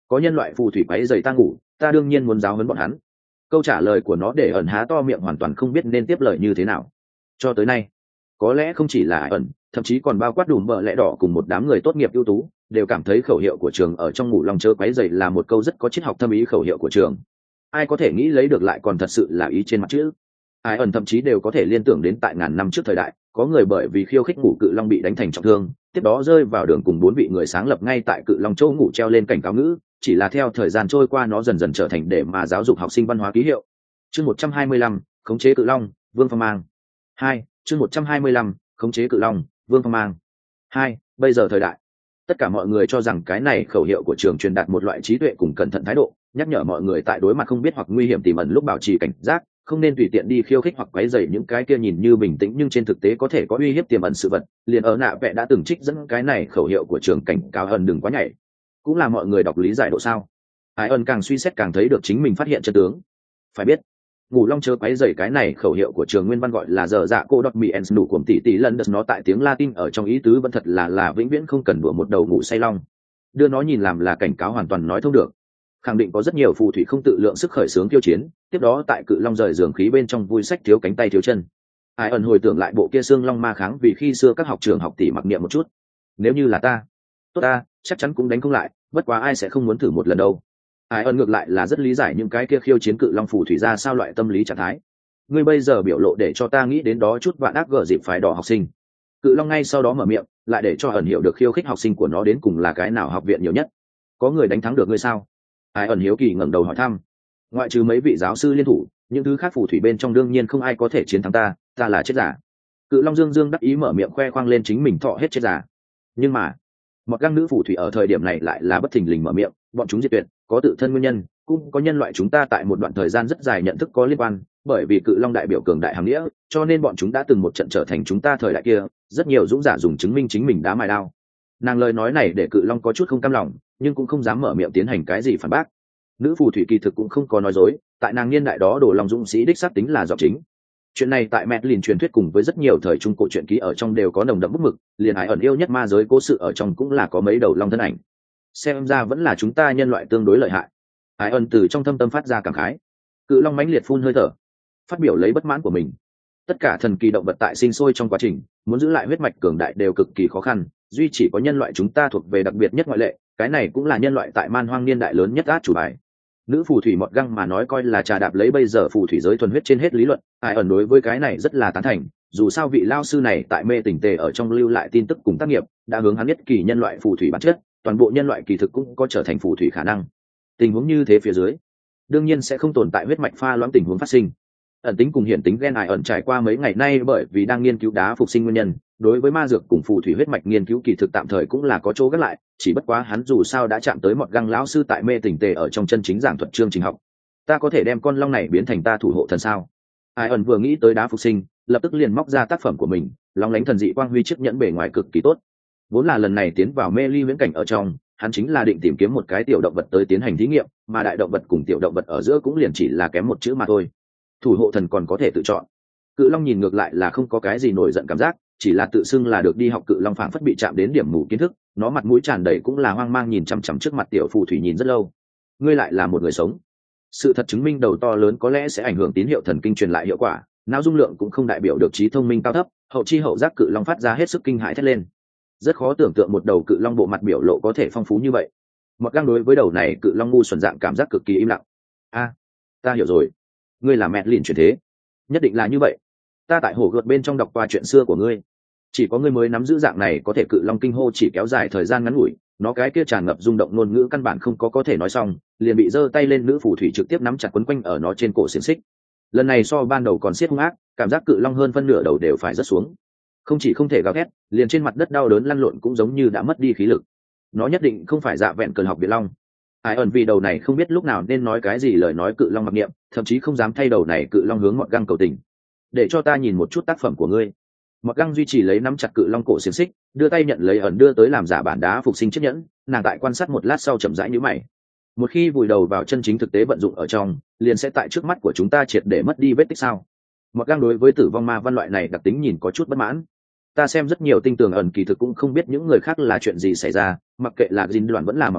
có nhân loại phù thủy quấy rầy ta ngủ, ta đương nhiên muốn giáo huấn bọn hắn. Câu trả lời của nó để ẩn há to miệng hoàn toàn không biết nên tiếp lời như thế nào. Cho tới nay, có lẽ không chỉ là ẩn, thậm chí còn bao quát đủ bợ lẽ đỏ cùng một đám người tốt nghiệp ưu tú đều cảm thấy khẩu hiệu của trường ở trong ngủ lòng chớ quấy rầy là một câu rất có triết học thâm ý khẩu hiệu của trường. Ai có thể nghĩ lấy được lại còn thật sự là ý trên mặt chữ. Ai ẩn thậm chí đều có thể liên tưởng đến tại ngàn năm trước thời đại, có người bởi vì khiêu khích ngủ cự long bị đánh thành trọng thương, tiếp đó rơi vào đường cùng bốn vị người sáng lập ngay tại cự long châu ngủ treo lên cảnh cáo ngữ, chỉ là theo thời gian trôi qua nó dần dần trở thành để mà giáo dục học sinh văn hóa ký hiệu. Chương một trăm hai mươi lăm, khống chế cự long, Vương Phong Mang. Hai, chương một trăm hai mươi lăm, khống chế cự long, Vương Phong Mang. Hai, bây giờ thời đại. Tất cả mọi người cho rằng cái này khẩu hiệu của trường truyền đạt một loại trí tuệ cùng cẩn thận thái độ, nhắc nhở mọi người tại đối mặt không biết hoặc nguy hiểm tiềm ẩn lúc bảo trì cảnh giác, không nên tùy tiện đi khiêu khích hoặc quấy rầy những cái kia nhìn như bình tĩnh nhưng trên thực tế có thể có uy hiếp tiềm ẩn sự vật. Liền ở nạ vẽ đã từng trích dẫn cái này khẩu hiệu của trường cảnh cáo ẩn đừng quá nhảy. Cũng là mọi người đọc lý giải độ sao. Ai ẩn càng suy xét càng thấy được chính mình phát hiện chân tướng. Phải biết, ngủ long chớ quấy rầy cái này khẩu hiệu của trường nguyên văn gọi là giờ dạ cô đọt mỹ ens đủ cuồng tỷ tỷ lần đất nó tại tiếng Latin ở trong ý tứ vẫn thật là là vĩnh viễn không cần đùa một đầu ngủ say long. Đưa nó nhìn làm là cảnh cáo hoàn toàn nói thông được. Khẳng định có rất nhiều phù thủy không tự lượng sức khởi xướng tiêu chiến, tiếp đó tại cự long rời giường khí bên trong vui sách thiếu cánh tay thiếu chân. Ai ẩn hồi tưởng lại bộ kia xương long ma kháng vì khi xưa các học trường học tỷ mặc niệm một chút. Nếu như là ta, tốt ta, chắc chắn cũng đánh không lại, bất quá ai sẽ không muốn thử một lần đâu. Ai ẩn ngược lại là rất lý giải những cái kia khiêu chiến cự long phù thủy ra sao loại tâm lý trạng thái. Ngươi bây giờ biểu lộ để cho ta nghĩ đến đó chút vạn ác gở dịp phải đỏ học sinh. Cự long ngay sau đó mở miệng, lại để cho ẩn hiểu được khiêu khích học sinh của nó đến cùng là cái nào học viện nhiều nhất. Có người đánh thắng được ngươi sao? Ai ẩn hiếu kỳ ngẩng đầu hỏi thăm. Ngoại trừ mấy vị giáo sư liên thủ, những thứ khác phù thủy bên trong đương nhiên không ai có thể chiến thắng ta, ta là chết giả. Cự long dương dương đắc ý mở miệng khoe khoang lên chính mình thọ hết chết giả. Nhưng mà, một găng nữ phù thủy ở thời điểm này lại là bất thình lình mở miệng, bọn chúng diệt tuyệt, có tự thân nguyên nhân, cũng có nhân loại chúng ta tại một đoạn thời gian rất dài nhận thức có liên quan, bởi vì cự long đại biểu cường đại hàm nghĩa, cho nên bọn chúng đã từng một trận trở thành chúng ta thời đại kia, rất nhiều dũng giả dùng chứng minh chính mình đá mài đao. Nàng lời nói này để cự long có chút không cam lòng, nhưng cũng không dám mở miệng tiến hành cái gì phản bác. Nữ phù thủy kỳ thực cũng không có nói dối, tại nàng niên đại đó đổ lòng dũng sĩ đích xác tính là giọng chính. Chuyện này tại Medlin truyền thuyết cùng với rất nhiều thời trung cổ truyện ký ở trong đều có nồng đậm bút mực, liền Ai ẩn yêu nhất ma giới cố sự ở trong cũng là có mấy đầu long thân ảnh. Xem ra vẫn là chúng ta nhân loại tương đối lợi hại. Ai ẩn từ trong thâm tâm phát ra cảm khái. Cự long mãnh liệt phun hơi thở, phát biểu lấy bất mãn của mình. Tất cả thần kỳ động vật tại sinh sôi trong quá trình muốn giữ lại huyết mạch cường đại đều cực kỳ khó khăn, duy chỉ có nhân loại chúng ta thuộc về đặc biệt nhất ngoại lệ, cái này cũng là nhân loại tại man hoang niên đại lớn nhất át chủ bài. Nữ phù thủy mọt găng mà nói coi là trà đạp lấy bây giờ phù thủy giới thuần huyết trên hết lý luận. Ai ẩn đối với cái này rất là tán thành, dù sao vị lao sư này tại mê tỉnh tề ở trong lưu lại tin tức cùng tác nghiệp đã hướng hắn nhất kỳ nhân loại phù thủy bản chất, toàn bộ nhân loại kỳ thực cũng có trở thành phù thủy khả năng. Tình huống như thế phía dưới đương nhiên sẽ không tồn tại huyết mạch pha loãng tình huống phát sinh. Ẩn tính cùng hiển tính gen Ai ẩn trải qua mấy ngày nay bởi vì đang nghiên cứu đá phục sinh nguyên nhân, đối với ma dược cùng phù thủy huyết mạch nghiên cứu kỳ thực tạm thời cũng là có chỗ gác lại, chỉ bất quá hắn dù sao đã chạm tới một găng lão sư tại mê tỉnh tề ở trong chân chính giảng thuật chương trình học. Ta có thể đem con long này biến thành ta thủ hộ thần sao? Ai ẩn vừa nghĩ tới đá phục sinh, lập tức liền móc ra tác phẩm của mình, long lánh thần dị quang huy chiếc nhẫn bề ngoài cực kỳ tốt. Vốn là lần này tiến vào mê ly viễn cảnh ở trong, hắn chính là định tìm kiếm một cái tiểu động vật tới tiến hành thí nghiệm, mà đại động vật cùng tiểu động vật ở giữa cũng liền chỉ là kém một chữ mà thôi. Thủ hộ thần còn có thể tự chọn. Cự long nhìn ngược lại là không có cái gì nổi giận cảm giác, chỉ là tự xưng là được đi học. Cự long phảng phất bị chạm đến điểm mù kiến thức, nó mặt mũi tràn đầy cũng là hoang mang nhìn chằm chằm trước mặt tiểu phù thủy nhìn rất lâu. Ngươi lại là một người sống. Sự thật chứng minh đầu to lớn có lẽ sẽ ảnh hưởng tín hiệu thần kinh truyền lại hiệu quả, não dung lượng cũng không đại biểu được trí thông minh cao thấp. Hậu chi hậu giác cự long phát ra hết sức kinh hãi thét lên. Rất khó tưởng tượng một đầu cự long bộ mặt biểu lộ có thể phong phú như vậy. Một găng đối với đầu này cự long ngu xuẩn dạng cảm giác cực kỳ im lặng. A, ta hiểu rồi, ngươi là mẹ lìn chuyển thế, nhất định là như vậy. Ta tại hồ gợt bên trong đọc qua chuyện xưa của ngươi, chỉ có ngươi mới nắm giữ dạng này có thể. Cự long kinh hô chỉ kéo dài thời gian ngắn ngủi, nó cái kia tràn ngập rung động ngôn ngữ căn bản không có có thể nói xong, liền bị giơ tay lên nữ phù thủy trực tiếp nắm chặt quấn quanh ở nó trên cổ xiềng xích. Lần này so ban đầu còn siết hung ác, cảm giác cự long hơn phân nửa đầu đều phải rớt xuống, không chỉ không thể gào thét, liền trên mặt đất đau đớn lăn lộn cũng giống như đã mất đi khí lực. Nó nhất định không phải dạ vẹn cờ học việt long. Ai ẩn vì đầu này không biết lúc nào nên nói cái gì lời nói cự long mặc niệm, thậm chí không dám thay đầu này cự long hướng Mọt găng cầu tình. Để cho ta nhìn một chút tác phẩm của ngươi. Mọt găng duy trì lấy nắm chặt cự long cổ xiềng xích, đưa tay nhận lấy ẩn đưa tới làm giả bản đá phục sinh chiếc nhẫn. Nàng tại quan sát một lát sau chậm rãi nhíu mày. Một khi vùi đầu vào chân chính thực tế vận dụng ở trong, liền sẽ tại trước mắt của chúng ta triệt để mất đi vết tích sao? Mọt găng đối với tử vong ma văn loại này đặc tính nhìn có chút bất mãn. Ta xem rất nhiều tinh tường ẩn kỳ thực cũng không biết những người khác là chuyện gì xảy ra, mặc kệ là dinh đoàn vẫn là Mọt găng,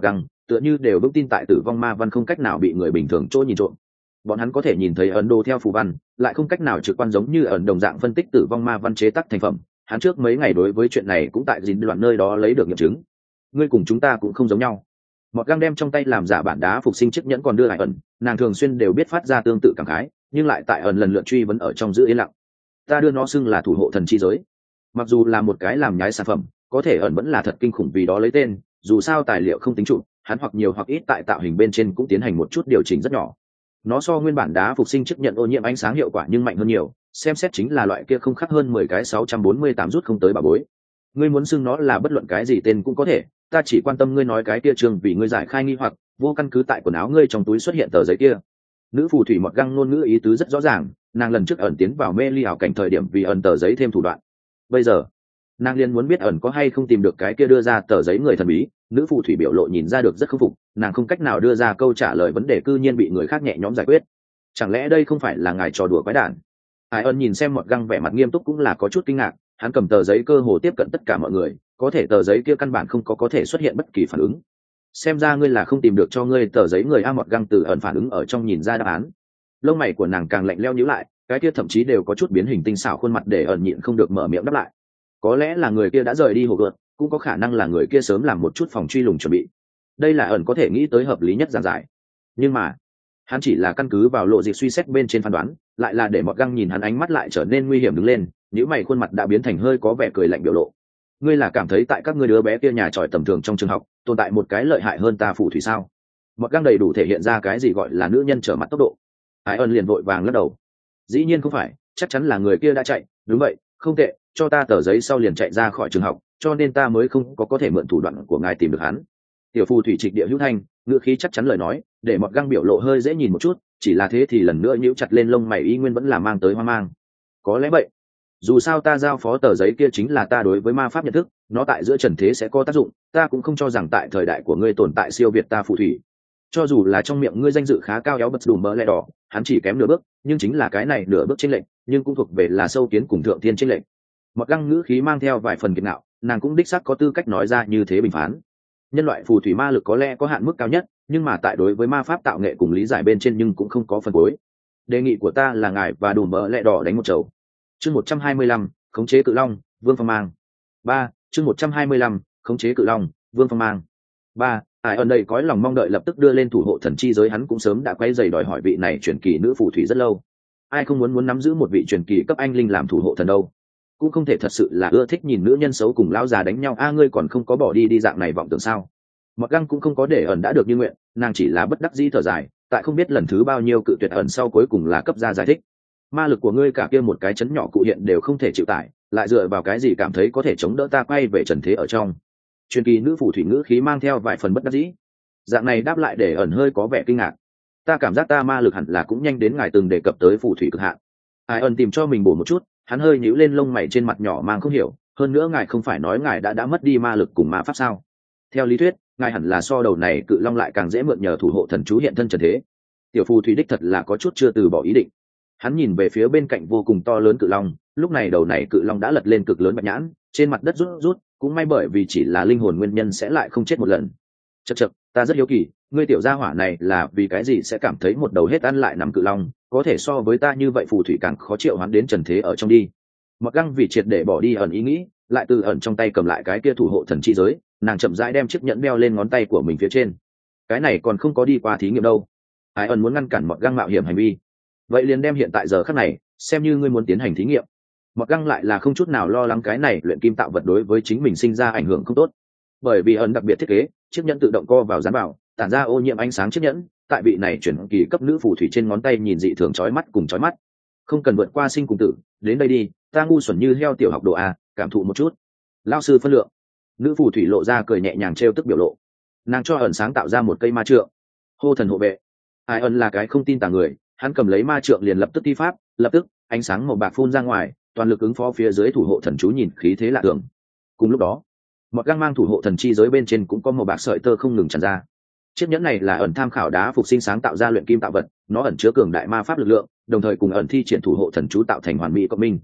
tựa như đều vững tin tại tử vong ma văn không cách nào bị người bình thường chỗ nhìn trộm. Bọn hắn có thể nhìn thấy ấn độ theo phù văn, lại không cách nào trực quan giống như ẩn đồng dạng phân tích tử vong ma văn chế tác thành phẩm. Hắn trước mấy ngày đối với chuyện này cũng tại dính đoạn nơi đó lấy được nghiệm chứng. Ngươi cùng chúng ta cũng không giống nhau. Mọt găng đem trong tay làm giả bản đá phục sinh chiếc nhẫn còn đưa lại ẩn, nàng thường xuyên đều biết phát ra tương tự cảm khái, nhưng lại tại ẩn lần lượt truy vấn ở trong giữ yên lặng. Ta đưa nó xưng là thủ hộ thần chi giới. Mặc dù là một cái làm nhái sản phẩm, có thể ẩn vẫn là thật kinh khủng vì đó lấy tên, dù sao tài liệu không tính trụ, hắn hoặc nhiều hoặc ít tại tạo hình bên trên cũng tiến hành một chút điều chỉnh rất nhỏ. Nó so nguyên bản đá phục sinh chiếc nhận ô nhiễm ánh sáng hiệu quả nhưng mạnh hơn nhiều, xem xét chính là loại kia không khác hơn mười cái sáu trăm bốn mươi tám rút không tới bà bối. Ngươi muốn xưng nó là bất luận cái gì tên cũng có thể, ta chỉ quan tâm ngươi nói cái kia trường vì ngươi giải khai nghi hoặc vô căn cứ tại quần áo ngươi trong túi xuất hiện tờ giấy kia. Nữ phù thủy Mọt găng ngôn ngữ ý tứ rất rõ ràng, nàng lần trước ẩn tiến vào mê ly ảo cảnh thời điểm vì ẩn tờ giấy thêm thủ đoạn. Bây giờ nàng liên muốn biết ẩn có hay không tìm được cái kia đưa ra tờ giấy người thần bí. Nữ phù thủy biểu lộ nhìn ra được rất khâm phục, nàng không cách nào đưa ra câu trả lời vấn đề cư nhiên bị người khác nhẹ nhõm giải quyết. Chẳng lẽ đây không phải là ngài trò đùa quái đản? Ai ân nhìn xem Mọt găng vẻ mặt nghiêm túc cũng là có chút kinh ngạc, hắn cầm tờ giấy cơ hồ tiếp cận tất cả mọi người, có thể tờ giấy kia căn bản không có có thể xuất hiện bất kỳ phản ứng. Xem ra ngươi là không tìm được cho ngươi tờ giấy người a. Mọt găng từ ẩn phản ứng ở trong nhìn ra đáp án. Lông mày của nàng càng lạnh lẽo nhíu lại, cái kia thậm chí đều có chút biến hình tinh xảo khuôn mặt để ẩn nhịn không được mở miệng đáp lại. Có lẽ là người kia đã rời đi hồ gợt, cũng có khả năng là người kia sớm làm một chút phòng truy lùng chuẩn bị. Đây là ẩn có thể nghĩ tới hợp lý nhất giản giải. Nhưng mà hắn chỉ là căn cứ vào lộ dịch suy xét bên trên phán đoán, lại là để Mọt găng nhìn hắn ánh mắt lại trở nên nguy hiểm đứng lên, nhíu mày khuôn mặt đã biến thành hơi có vẻ cười lạnh biểu lộ. Ngươi là cảm thấy tại các ngươi đứa bé kia nhà tròi tầm thường trong trường học tồn tại một cái lợi hại hơn ta phù thủy sao? Mọt găng đầy đủ thể hiện ra cái gì gọi là nữ nhân trở mặt tốc độ. Ái ân liền vội vàng lắc đầu. Dĩ nhiên không phải, chắc chắn là người kia đã chạy. Đúng vậy, không tệ, cho ta tờ giấy sau liền chạy ra khỏi trường học, cho nên ta mới không có có thể mượn thủ đoạn của ngài tìm được hắn. Tiểu phù thủy trịch địa hữu thanh, ngữ khí chắc chắn lời nói, để Mọt găng biểu lộ hơi dễ nhìn một chút, chỉ là thế thì lần nữa nhíu chặt lên lông mày y nguyên vẫn là mang tới hoang mang. Có lẽ vậy. Dù sao ta giao phó tờ giấy kia chính là ta đối với ma pháp nhận thức, nó tại giữa trần thế sẽ có tác dụng, ta cũng không cho rằng tại thời đại của ngươi tồn tại siêu việt ta phù thủy. Cho dù là trong miệng ngươi danh dự khá cao éo bật đùm mỡ lẹ đỏ, hắn chỉ kém nửa bước, nhưng chính là cái này nửa bước chênh lệch, nhưng cũng thuộc về là sâu kiến cùng thượng thiên chênh lệch. Mọt găng ngữ khí mang theo vài phần kiệt ngạo, nàng cũng đích xác có tư cách nói ra như thế bình phán. Nhân loại phù thủy ma lực có lẽ có hạn mức cao nhất, nhưng mà tại đối với ma pháp tạo nghệ cùng lý giải bên trên nhưng cũng không có phần cuối. Đề nghị của ta là ngài và đùm mỡ lẹ đỏ đánh một chầu. Chương một trăm hai mươi lăm, khống chế cự long, vương phong mang. Ba, chương một trăm hai mươi lăm, khống chế cự long, vương phong mang. Ba, ai ẩn đây cõi lòng mong đợi lập tức đưa lên thủ hộ thần chi giới, hắn cũng sớm đã quay dày đòi hỏi vị này truyền kỳ nữ phù thủy rất lâu. Ai không muốn muốn nắm giữ một vị truyền kỳ cấp anh linh làm thủ hộ thần đâu? Cũng không thể thật sự là ưa thích nhìn nữ nhân xấu cùng lão già đánh nhau a. Ngươi còn không có bỏ đi đi dạng này vọng tưởng sao? Mọt găng cũng không có để ẩn đã được như nguyện, nàng chỉ là bất đắc dĩ thở dài, tại không biết lần thứ bao nhiêu cự tuyệt ẩn sau cuối cùng là cấp ra giải thích. Ma lực của ngươi cả kia một cái chấn nhỏ cụ hiện đều không thể chịu tải, lại dựa vào cái gì cảm thấy có thể chống đỡ ta quay về trần thế ở trong? Truyền kỳ nữ phù thủy ngữ khí mang theo vài phần bất đắc dĩ. Dạng này đáp lại để ẩn hơi có vẻ kinh ngạc. Ta cảm giác ta ma lực hẳn là cũng nhanh đến ngài từng đề cập tới phù thủy cực hạn. Ai ẩn tìm cho mình bổ một chút, hắn hơi nhíu lên lông mày trên mặt nhỏ mang không hiểu, hơn nữa ngài không phải nói ngài đã đã mất đi ma lực cùng ma pháp sao? Theo lý thuyết, ngài hẳn là so đầu này cự long lại càng dễ mượn nhờ thủ hộ thần chú hiện thân trần thế. Tiểu phù thủy đích thật là có chút chưa từ bỏ ý định. Hắn nhìn về phía bên cạnh vô cùng to lớn cự long, lúc này đầu này cự long đã lật lên cực lớn bạch nhãn, trên mặt đất rút rút, cũng may bởi vì chỉ là linh hồn nguyên nhân sẽ lại không chết một lần. Chậc chậc, ta rất hiếu kỳ, ngươi tiểu gia hỏa này là vì cái gì sẽ cảm thấy một đầu hết ăn lại nằm cự long, có thể so với ta như vậy phù thủy càng khó chịu hắn đến trần thế ở trong đi. Mặc găng vì triệt để bỏ đi ẩn ý nghĩ, lại từ ẩn trong tay cầm lại cái kia thủ hộ thần chi giới, nàng chậm rãi đem chiếc nhẫn đeo lên ngón tay của mình phía trên. Cái này còn không có đi qua thí nghiệm đâu. Ai ẩn muốn ngăn cản Mọt găng mạo hiểm hành vi, vậy liền đem hiện tại giờ khắc này xem như ngươi muốn tiến hành thí nghiệm. Mọt găng lại là không chút nào lo lắng cái này luyện kim tạo vật đối với chính mình sinh ra ảnh hưởng không tốt, bởi vì ẩn đặc biệt thiết kế chiếc nhẫn tự động co vào dán vào, tản ra ô nhiễm ánh sáng chiếc nhẫn tại vị này chuyển kỳ cấp nữ phù thủy trên ngón tay nhìn dị thường chói mắt cùng chói mắt. Không cần vượt qua sinh cùng tử, đến đây đi, ta ngu xuẩn như heo tiểu học đồ a, cảm thụ một chút. Lao sư phân lượng. Nữ phù thủy lộ ra cười nhẹ nhàng trêu tức biểu lộ, nàng cho ẩn sáng tạo ra một cây ma trượng. Hô thần hộ vệ. Ai ẩn là cái không tin tà người, hắn cầm lấy ma trượng liền lập tức thi pháp, lập tức ánh sáng màu bạc phun ra ngoài, toàn lực ứng phó phía dưới thủ hộ thần chú nhìn khí thế lạ thường. Cùng lúc đó, Mọt găng mang thủ hộ thần chi giới bên trên cũng có màu bạc sợi tơ không ngừng tràn ra. Chiếc nhẫn này là ẩn tham khảo đá phục sinh sáng tạo ra luyện kim tạo vật, nó ẩn chứa cường đại ma pháp lực lượng, đồng thời cùng ẩn thi triển thủ hộ thần chú tạo thành hoàn mỹ cộng minh.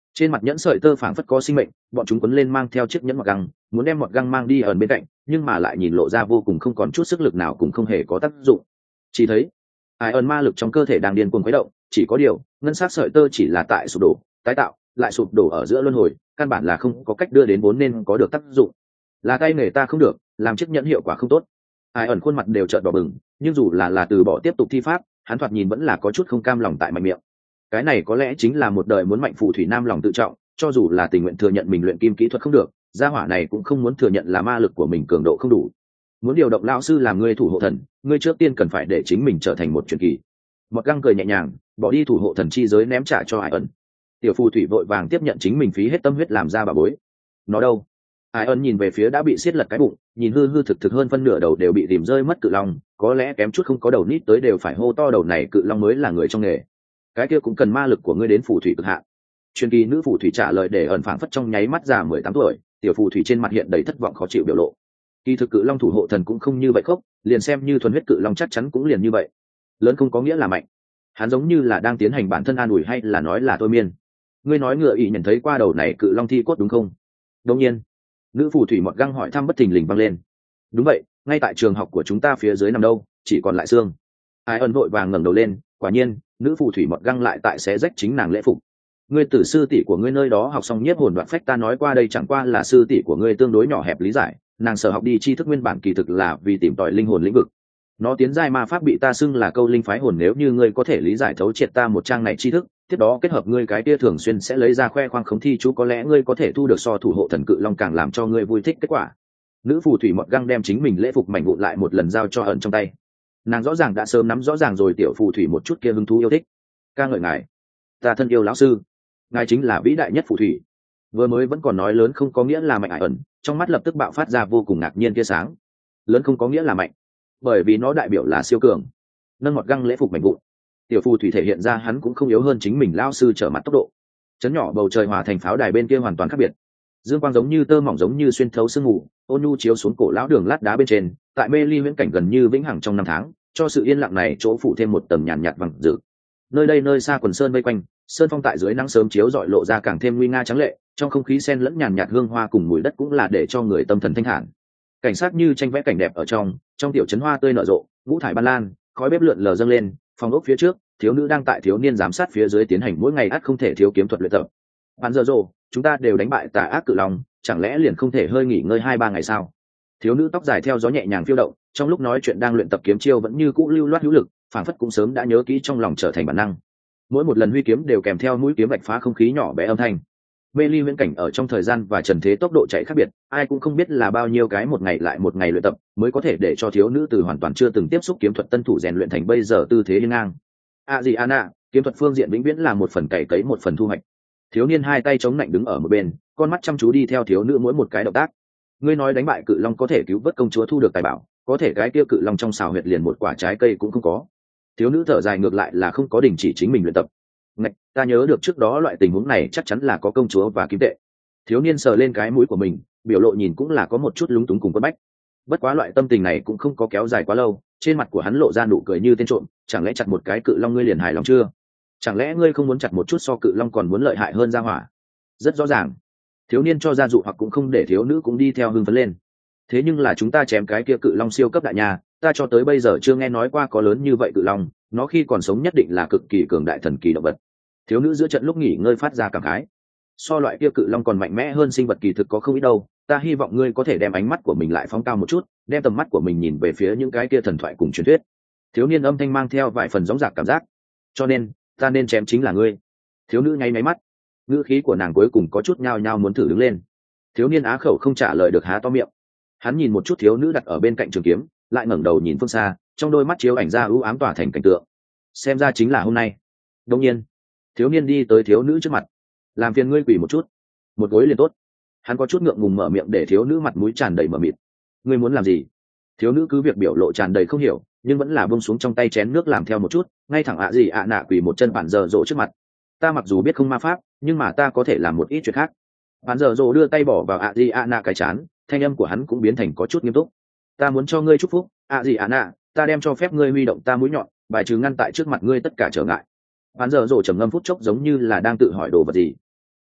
Trên mặt nhẫn sợi tơ phảng phất có sinh mệnh, bọn chúng quấn lên mang theo chiếc nhẫn mọt găng, muốn đem mọt găng mang đi ẩn bên cạnh, nhưng mà lại nhìn lộ ra vô cùng không còn chút sức lực nào, cũng không hề có tác dụng. Chỉ thấy ai ẩn ma lực trong cơ thể đang điên cuồng khuấy động, chỉ có điều ngân sắc sợi tơ chỉ là tại sụp đổ, tái tạo, lại sụp đổ ở giữa luân hồi, căn bản là không có cách đưa đến vốn nên có được tác dụng. Là tay nghề ta không được, làm chiếc nhẫn hiệu quả không tốt. Ai ẩn khuôn mặt đều trợn đỏ bừng, nhưng dù là là từ bỏ tiếp tục thi pháp, hắn thoạt nhìn vẫn là có chút không cam lòng tại mạnh miệng. Cái này có lẽ chính là một đời muốn mạnh phù thủy nam lòng tự trọng, cho dù là tình nguyện thừa nhận mình luyện kim kỹ thuật không được, gia hỏa này cũng không muốn thừa nhận là ma lực của mình cường độ không đủ. Muốn điều động lão sư làm ngươi thủ hộ thần, ngươi trước tiên cần phải để chính mình trở thành một truyền kỳ. Một găng cười nhẹ nhàng, bỏ đi thủ hộ thần chi giới ném trả cho Ai ẩn. Tiểu phù thủy vội vàng tiếp nhận chính mình phí hết tâm huyết làm ra bà bối. Nó đâu? Ai ẩn nhìn về phía đã bị siết lật cái bụng, nhìn hư hư thực thực hơn phân nửa đầu đều bị tìm rơi mất cự long, có lẽ kém chút không có đầu nít tới đều phải hô to đầu này cự long mới là người trong nghề. Cái kia cũng cần ma lực của ngươi đến phù thủy cực hạn. Truyền kỳ nữ phù thủy trả lời để ẩn phảng phất trong nháy mắt già mười tám tuổi, tiểu phù thủy trên mặt hiện đầy thất vọng khó chịu biểu lộ. Kỳ thực cự long thủ hộ thần cũng không như vậy khốc, liền xem như thuần huyết cự long chắc chắn cũng liền như vậy. Lớn không có nghĩa là mạnh. Hắn giống như là đang tiến hành bản thân an ủi hay là nói là thôi miên. Ngươi nói ngựa ý nhận thấy qua đầu này cự long thi cốt đúng không? Đương nhiên. Nữ phù thủy mọt găng hỏi thăm bất thình lình vang lên. Đúng vậy, ngay tại trường học của chúng ta phía dưới nằm đâu, chỉ còn lại xương. Ai ẩn vội vàng ngẩng đầu lên, quả nhiên, nữ phù thủy mọt găng lại tại xé rách chính nàng lễ phục. Ngươi tử sư tỷ của ngươi nơi đó học xong nhiếp hồn đoạn phách, ta nói qua đây chẳng qua là sư tỷ của ngươi tương đối nhỏ hẹp lý giải, nàng sở học đi tri thức nguyên bản kỳ thực là vì tìm tòi linh hồn lĩnh vực. Nó tiến giai ma pháp bị ta xưng là câu linh phái hồn, nếu như ngươi có thể lý giải thấu triệt ta một trang này tri thức, tiếp đó kết hợp ngươi cái kia thường xuyên sẽ lấy ra khoe khoang khống thi chú, có lẽ ngươi có thể thu được so thủ hộ thần cự long càng làm cho ngươi vui thích kết quả. Nữ phù thủy mọt găng đem chính mình lễ phục mảnh vụn lại một lần giao cho ẩn trong tay. Nàng rõ ràng đã sớm nắm rõ ràng rồi tiểu phù thủy một chút kia hứng thú yêu thích. Ca ngợi ngài, ta thân yêu lão sư, ngài chính là vĩ đại nhất phù thủy. Vừa mới vẫn còn nói lớn không có nghĩa là mạnh, Ai ẩn trong mắt lập tức bạo phát ra vô cùng ngạc nhiên tia sáng. Lớn không có nghĩa là mạnh, bởi vì nó đại biểu là siêu cường. Nâng mọt găng lễ phục mảnh vụn, tiểu phù thủy thể hiện ra hắn cũng không yếu hơn chính mình lão sư trở mặt tốc độ. Chấn nhỏ bầu trời hòa thành pháo đài bên kia hoàn toàn khác biệt, dương quang giống như tơ mỏng giống như xuyên thấu sương mù, ôn nhu chiếu xuống cổ lão đường lát đá bên trên, tại mê ly viễn cảnh gần như vĩnh hằng trong năm tháng, cho sự yên lặng này chỗ phủ thêm một tầng nhàn nhạt vàng rực. Nơi đây nơi xa quần sơn vây quanh, sơn phong tại dưới nắng sớm chiếu rọi lộ ra càng thêm nguy nga trắng lệ, trong không khí xen lẫn nhàn nhạt hương hoa cùng mùi đất cũng là để cho người tâm thần thanh thản. Cảnh sát như tranh vẽ cảnh đẹp ở trong, trong tiểu trấn hoa tươi nở rộ, ngũ thải ban lan, khói bếp lượn lờ dâng lên, phòng ốc phía trước, thiếu nữ đang tại thiếu niên giám sát phía dưới tiến hành mỗi ngày ắt không thể thiếu kiếm thuật luyện tập. Bạn giờ rồ, chúng ta đều đánh bại tà ác cự long, chẳng lẽ liền không thể hơi nghỉ ngơi hai ba ngày sao? Thiếu nữ tóc dài theo gió nhẹ nhàng phiêu động, trong lúc nói chuyện đang luyện tập kiếm chiêu vẫn như cũ lưu loát hữu lực, phảng phất cũng sớm đã nhớ kỹ trong lòng trở thành bản năng. Mỗi một lần huy kiếm đều kèm theo mũi kiếm vạch phá không khí nhỏ bé âm thanh. Mê ly viễn cảnh ở trong thời gian và trần thế tốc độ chạy khác biệt, ai cũng không biết là bao nhiêu cái một ngày lại một ngày luyện tập mới có thể để cho thiếu nữ từ hoàn toàn chưa từng tiếp xúc kiếm thuật tân thủ rèn luyện thành bây giờ tư thế hiên ngang. À gì Anna, kiếm thuật phương diện vĩnh viễn là một phần cày cấy một phần thu hoạch. Thiếu niên hai tay chống lạnh đứng ở một bên, con mắt chăm chú đi theo thiếu nữ mỗi một cái động tác. Ngươi nói đánh bại cự long có thể cứu vớt công chúa thu được tài bảo, có thể cái kia cự long trong xào huyệt liền một quả trái cây cũng không có. Thiếu nữ thở dài ngược lại là không có đình chỉ chính mình luyện tập. Ngạch, ta nhớ được trước đó loại tình huống này chắc chắn là có công chúa và kim tệ. Thiếu niên sờ lên cái mũi của mình, biểu lộ nhìn cũng là có một chút lúng túng cùng quất bách. Bất quá loại tâm tình này cũng không có kéo dài quá lâu, trên mặt của hắn lộ ra nụ cười như tên trộm. Chẳng lẽ chặt một cái cự long ngươi liền hài lòng chưa? Chẳng lẽ ngươi không muốn chặt một chút so cự long còn muốn lợi hại hơn ra hỏa? Rất rõ ràng, thiếu niên cho ra dụ hoặc cũng không để thiếu nữ cũng đi theo hưng phấn lên. Thế nhưng là chúng ta chém cái kia cự long siêu cấp đại nhà, ta cho tới bây giờ chưa nghe nói qua có lớn như vậy cự long, nó khi còn sống nhất định là cực kỳ cường đại thần kỳ động vật. Thiếu nữ giữa trận lúc nghỉ ngơi phát ra cảm khái. So loại kia cự long còn mạnh mẽ hơn sinh vật kỳ thực có không ít đâu, ta hy vọng ngươi có thể đem ánh mắt của mình lại phóng cao một chút, đem tầm mắt của mình nhìn về phía những cái kia thần thoại cùng truyền thuyết. Thiếu niên âm thanh mang theo vài phần gióng giạc cảm giác. Cho nên ta nên chém chính là ngươi. Thiếu nữ nháy máy mắt, ngữ khí của nàng cuối cùng có chút nhao nhao muốn thử đứng lên. Thiếu niên á khẩu không trả lời được, há to miệng. Hắn nhìn một chút thiếu nữ đặt ở bên cạnh trường kiếm, lại ngẩng đầu nhìn phương xa, trong đôi mắt chiếu ảnh ra ưu ám tỏa thành cảnh tượng. Xem ra chính là hôm nay. Đương nhiên, thiếu niên đi tới thiếu nữ trước mặt. Làm phiền ngươi quỳ một chút, một gối liền tốt. Hắn có chút ngượng ngùng mở miệng để thiếu nữ mặt mũi tràn đầy mờ mịt. Ngươi muốn làm gì? Thiếu nữ cứ việc biểu lộ tràn đầy không hiểu, nhưng vẫn là buông xuống trong tay chén nước làm theo một chút, ngay thẳng ạ gì ạ nạ quỳ một chân bản dở dỗ trước mặt. Ta mặc dù biết không ma pháp, nhưng mà ta có thể làm một ít chuyện khác. Bản dở dỗ đưa tay bỏ vào ạ gì ạ nạ cái chán, thanh âm của hắn cũng biến thành có chút nghiêm túc. Ta muốn cho ngươi chúc phúc, ạ gì ạ nạ, ta đem cho phép ngươi huy động ta mũi nhọn, bài trừ ngăn tại trước mặt ngươi tất cả trở ngại. Bản dở dỗ trầm ngâm phút chốc giống như là đang tự hỏi đồ vật gì.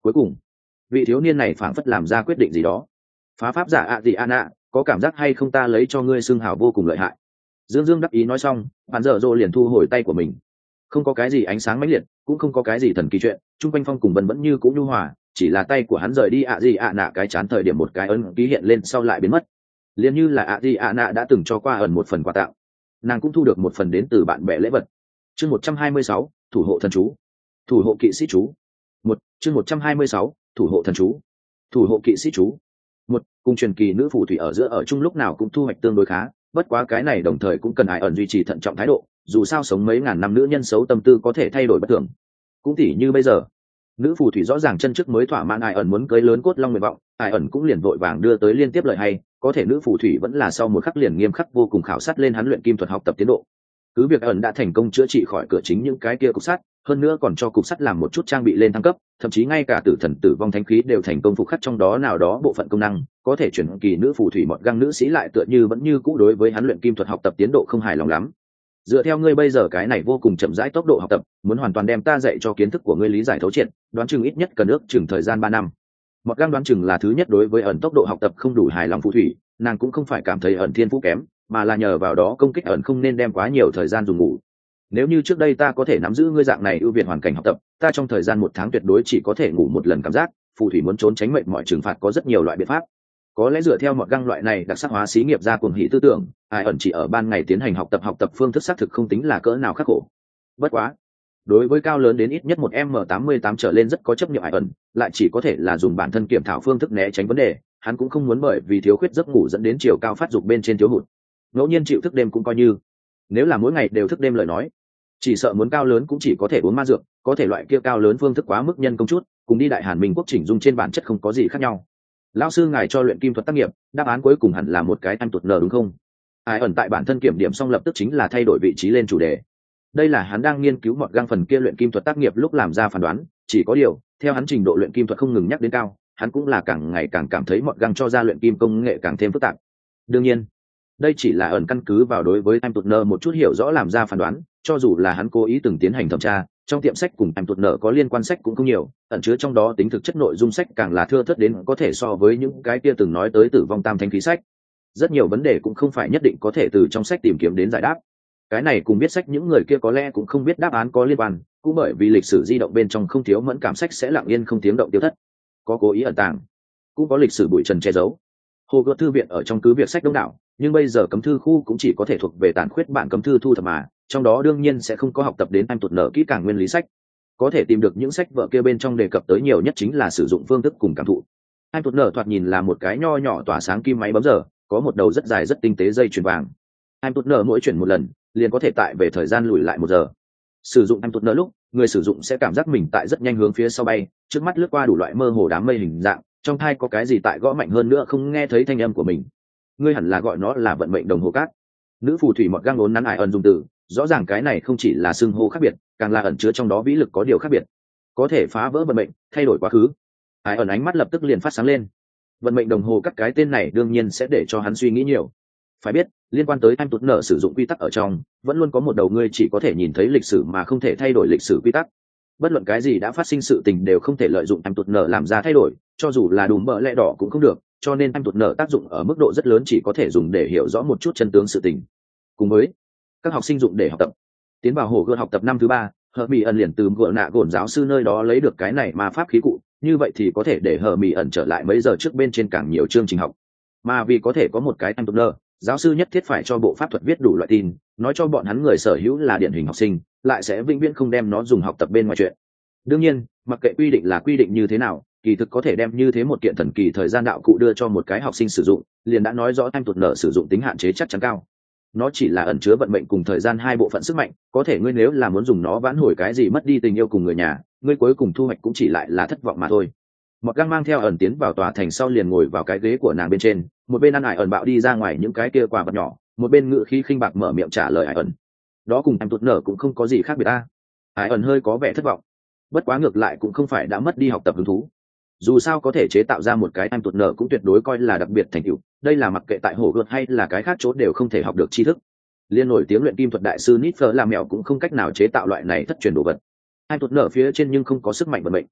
Cuối cùng vị thiếu niên này phảng phất làm ra quyết định gì đó. Phá pháp giả ạ gì an ạ, có cảm giác hay không ta lấy cho ngươi xưng hào vô cùng lợi hại. Dương Dương đắc ý nói xong, bạn dở dộ liền thu hồi tay của mình. Không có cái gì ánh sáng mãnh liệt, cũng không có cái gì thần kỳ chuyện, trung quanh phong cùng vân vẫn như cũng nhu hòa, chỉ là tay của hắn rời đi ạ gì ạ nạ cái chán thời điểm một cái ấn ký hiện lên sau lại biến mất. Liền như là ạ gì ạ nạ đã từng cho qua ẩn một phần quà tặng, nàng cũng thu được một phần đến từ bạn bè lễ vật. Chương một trăm hai mươi sáu, thủ hộ thần chú. Thủ hộ kỵ sĩ chú. Một, chương một trăm hai mươi sáu, thủ hộ thần chú. Thủ hộ kỵ sĩ chú. Một, cùng truyền kỳ nữ phù thủy ở giữa ở chung lúc nào cũng thu hoạch tương đối khá, bất quá cái này đồng thời cũng cần ai ẩn duy trì thận trọng thái độ, dù sao sống mấy ngàn năm nữ nhân xấu tâm tư có thể thay đổi bất thường. Cũng tỉ như bây giờ, nữ phù thủy rõ ràng chân trước mới thỏa mãn ai ẩn muốn cưới lớn cốt long nguyện vọng, ai ẩn cũng liền vội vàng đưa tới liên tiếp lời hay, có thể nữ phù thủy vẫn là sau một khắc liền nghiêm khắc vô cùng khảo sát lên hắn luyện kim thuật học tập tiến độ. Cứ việc ẩn đã thành công chữa trị khỏi cửa chính những cái kia cục sắt, hơn nữa còn cho cục sắt làm một chút trang bị lên thăng cấp, thậm chí ngay cả tử thần tử vong thánh khí đều thành công phục khắc trong đó nào đó bộ phận công năng, có thể chuyển kỳ nữ phù thủy mọt găng nữ sĩ lại tựa như vẫn như cũ đối với hắn luyện kim thuật học tập tiến độ không hài lòng lắm. Dựa theo ngươi bây giờ cái này vô cùng chậm rãi tốc độ học tập, muốn hoàn toàn đem ta dạy cho kiến thức của ngươi lý giải thấu triệt, đoán chừng ít nhất cần ước chừng thời gian ba năm. Mọt găng đoán chừng là thứ nhất đối với ẩn tốc độ học tập không đủ hài lòng phù thủy, nàng cũng không phải cảm thấy ẩn thiên phú kém, mà là nhờ vào đó công kích ẩn không nên đem quá nhiều thời gian dùng ngủ. Nếu như trước đây ta có thể nắm giữ ngươi dạng này ưu việt hoàn cảnh học tập, ta trong thời gian một tháng tuyệt đối chỉ có thể ngủ một lần cảm giác. Phù thủy muốn trốn tránh mệnh mọi trừng phạt có rất nhiều loại biện pháp. Có lẽ dựa theo một găng loại này đặc sắc hóa xí nghiệp ra cuồng hỷ tư tưởng, ai ẩn chỉ ở ban ngày tiến hành học tập học tập phương thức xác thực không tính là cỡ nào khắc khổ. Bất quá, đối với cao lớn đến ít nhất một m tám mươi tám trở lên rất có chấp niệm ai ẩn, lại chỉ có thể là dùng bản thân kiểm thảo phương thức né tránh vấn đề. Hắn cũng không muốn bởi vì thiếu khuyết giấc ngủ dẫn đến chiều cao phát dục bên trên thiếu hụt. Ngẫu nhiên chịu thức đêm cũng coi như. Nếu là mỗi ngày đều thức đêm lời nói, chỉ sợ muốn cao lớn cũng chỉ có thể uống ma dược, có thể loại kia cao lớn phương thức quá mức nhân công chút, cùng đi đại hàn minh quốc chỉnh dung trên bản chất không có gì khác nhau. Lão sư ngài cho luyện kim thuật tác nghiệp, đáp án cuối cùng hẳn là một cái tam tuột nở đúng không? Ai ẩn tại bản thân kiểm điểm xong lập tức chính là thay đổi vị trí lên chủ đề. Đây là hắn đang nghiên cứu một găng phần kia luyện kim thuật tác nghiệp lúc làm ra phán đoán, chỉ có điều, theo hắn trình độ luyện kim thuật không ngừng nhắc đến cao, hắn cũng là càng ngày càng cảm thấy một găng cho ra luyện kim công nghệ càng thêm phức tạp. Đương nhiên, đây chỉ là ẩn căn cứ vào đối với tam tuột nở một chút hiểu rõ làm ra phán đoán, cho dù là hắn cố ý từng tiến hành thẩm tra, trong tiệm sách cùng em tuột nợ có liên quan sách cũng không nhiều, ẩn chứa trong đó tính thực chất nội dung sách càng là thưa thớt đến có thể so với những cái kia từng nói tới tử vong tam thanh khí sách. Rất nhiều vấn đề cũng không phải nhất định có thể từ trong sách tìm kiếm đến giải đáp. Cái này cùng biết sách những người kia có lẽ cũng không biết đáp án có liên quan, cũng bởi vì lịch sử di động bên trong không thiếu mẫn cảm sách sẽ lặng yên không tiếng động tiêu thất. Có cố ý ẩn tàng, cũng có lịch sử bụi trần che giấu. Hồ Gươm thư viện ở trong cứ việc sách đông đảo, nhưng bây giờ cấm thư khu cũng chỉ có thể thuộc về tàn khuyết bản cấm thư thu thập mà, trong đó đương nhiên sẽ không có học tập đến em tuột nở kỹ càng nguyên lý sách. Có thể tìm được những sách vở kia bên trong đề cập tới nhiều nhất chính là sử dụng phương thức cùng cảm thụ. Em tuột nở thoạt nhìn là một cái nho nhỏ tỏa sáng kim máy bấm giờ, có một đầu rất dài rất tinh tế dây chuyền vàng. Em tuột nở mỗi chuyển một lần, liền có thể tại về thời gian lùi lại một giờ. Sử dụng em tuột nở lúc, người sử dụng sẽ cảm giác mình tại rất nhanh hướng phía sau bay, trước mắt lướt qua đủ loại mơ hồ đám mây hình dạng, trong tai có cái gì tại gõ mạnh hơn nữa không nghe thấy thanh âm của mình. Ngươi hẳn là gọi nó là vận mệnh đồng hồ cát. Nữ phù thủy mọt găng ốn nắn ải ẩn dùng từ, rõ ràng cái này không chỉ là xưng hô khác biệt, càng là ẩn chứa trong đó vĩ lực có điều khác biệt, có thể phá vỡ vận mệnh, thay đổi quá khứ. Ải ẩn ánh mắt lập tức liền phát sáng lên. Vận mệnh đồng hồ cắt cái tên này đương nhiên sẽ để cho hắn suy nghĩ nhiều. Phải biết, liên quan tới em tụt nở sử dụng quy tắc ở trong, vẫn luôn có một đầu ngươi chỉ có thể nhìn thấy lịch sử mà không thể thay đổi lịch sử quy tắc. Bất luận cái gì đã phát sinh sự tình đều không thể lợi dụng em tụt nở làm ra thay đổi, cho dù là đùm bợ lẽ đỏ cũng không được, cho nên em tụt nở tác dụng ở mức độ rất lớn chỉ có thể dùng để hiểu rõ một chút chân tướng sự tình. Cùng với các học sinh dụng để học tập, tiến vào hồ gươm học tập năm thứ ba, hờ mỹ ẩn liền từ gỡ nạ gồn giáo sư nơi đó lấy được cái này mà pháp khí cụ, như vậy thì có thể để hờ mỹ ẩn trở lại mấy giờ trước bên trên càng nhiều chương trình học. Mà vì có thể có một cái em tụt nở, giáo sư nhất thiết phải cho bộ pháp thuật viết đủ loại tin, nói cho bọn hắn người sở hữu là điển hình học sinh, lại sẽ vĩnh viễn không đem nó dùng học tập bên ngoài chuyện. Đương nhiên, mặc kệ quy định là quy định như thế nào, kỳ thực có thể đem như thế một kiện thần kỳ thời gian đạo cụ đưa cho một cái học sinh sử dụng, liền đã nói rõ em tụt nở sử dụng tính hạn chế chắc chắn cao. Nó chỉ là ẩn chứa vận mệnh cùng thời gian hai bộ phận sức mạnh, có thể ngươi nếu là muốn dùng nó vãn hồi cái gì mất đi tình yêu cùng người nhà, ngươi cuối cùng thu hoạch cũng chỉ lại là thất vọng mà thôi. Mọt găng mang theo ẩn tiến vào tòa thành sau liền ngồi vào cái ghế của nàng bên trên, một bên ăn ải ẩn bạo đi ra ngoài những cái kia quà vật nhỏ, một bên ngự khí khinh bạc mở miệng trả lời ải ẩn. Đó cùng em tụt nở cũng không có gì khác biệt ta. Ải ẩn hơi có vẻ thất vọng, bất quá ngược lại cũng không phải đã mất đi học tập hứng thú. Dù sao có thể chế tạo ra một cái em tụt nở cũng tuyệt đối coi là đặc biệt thành tựu, đây là mặc kệ tại hồ gươm hay là cái khác chỗ đều không thể học được tri thức. Liên nổi tiếng luyện kim thuật đại sư Nitfer làm mèo cũng không cách nào chế tạo loại này thất truyền đồ vật. Em tụt nở phía trên nhưng không có sức mạnh vận mệnh.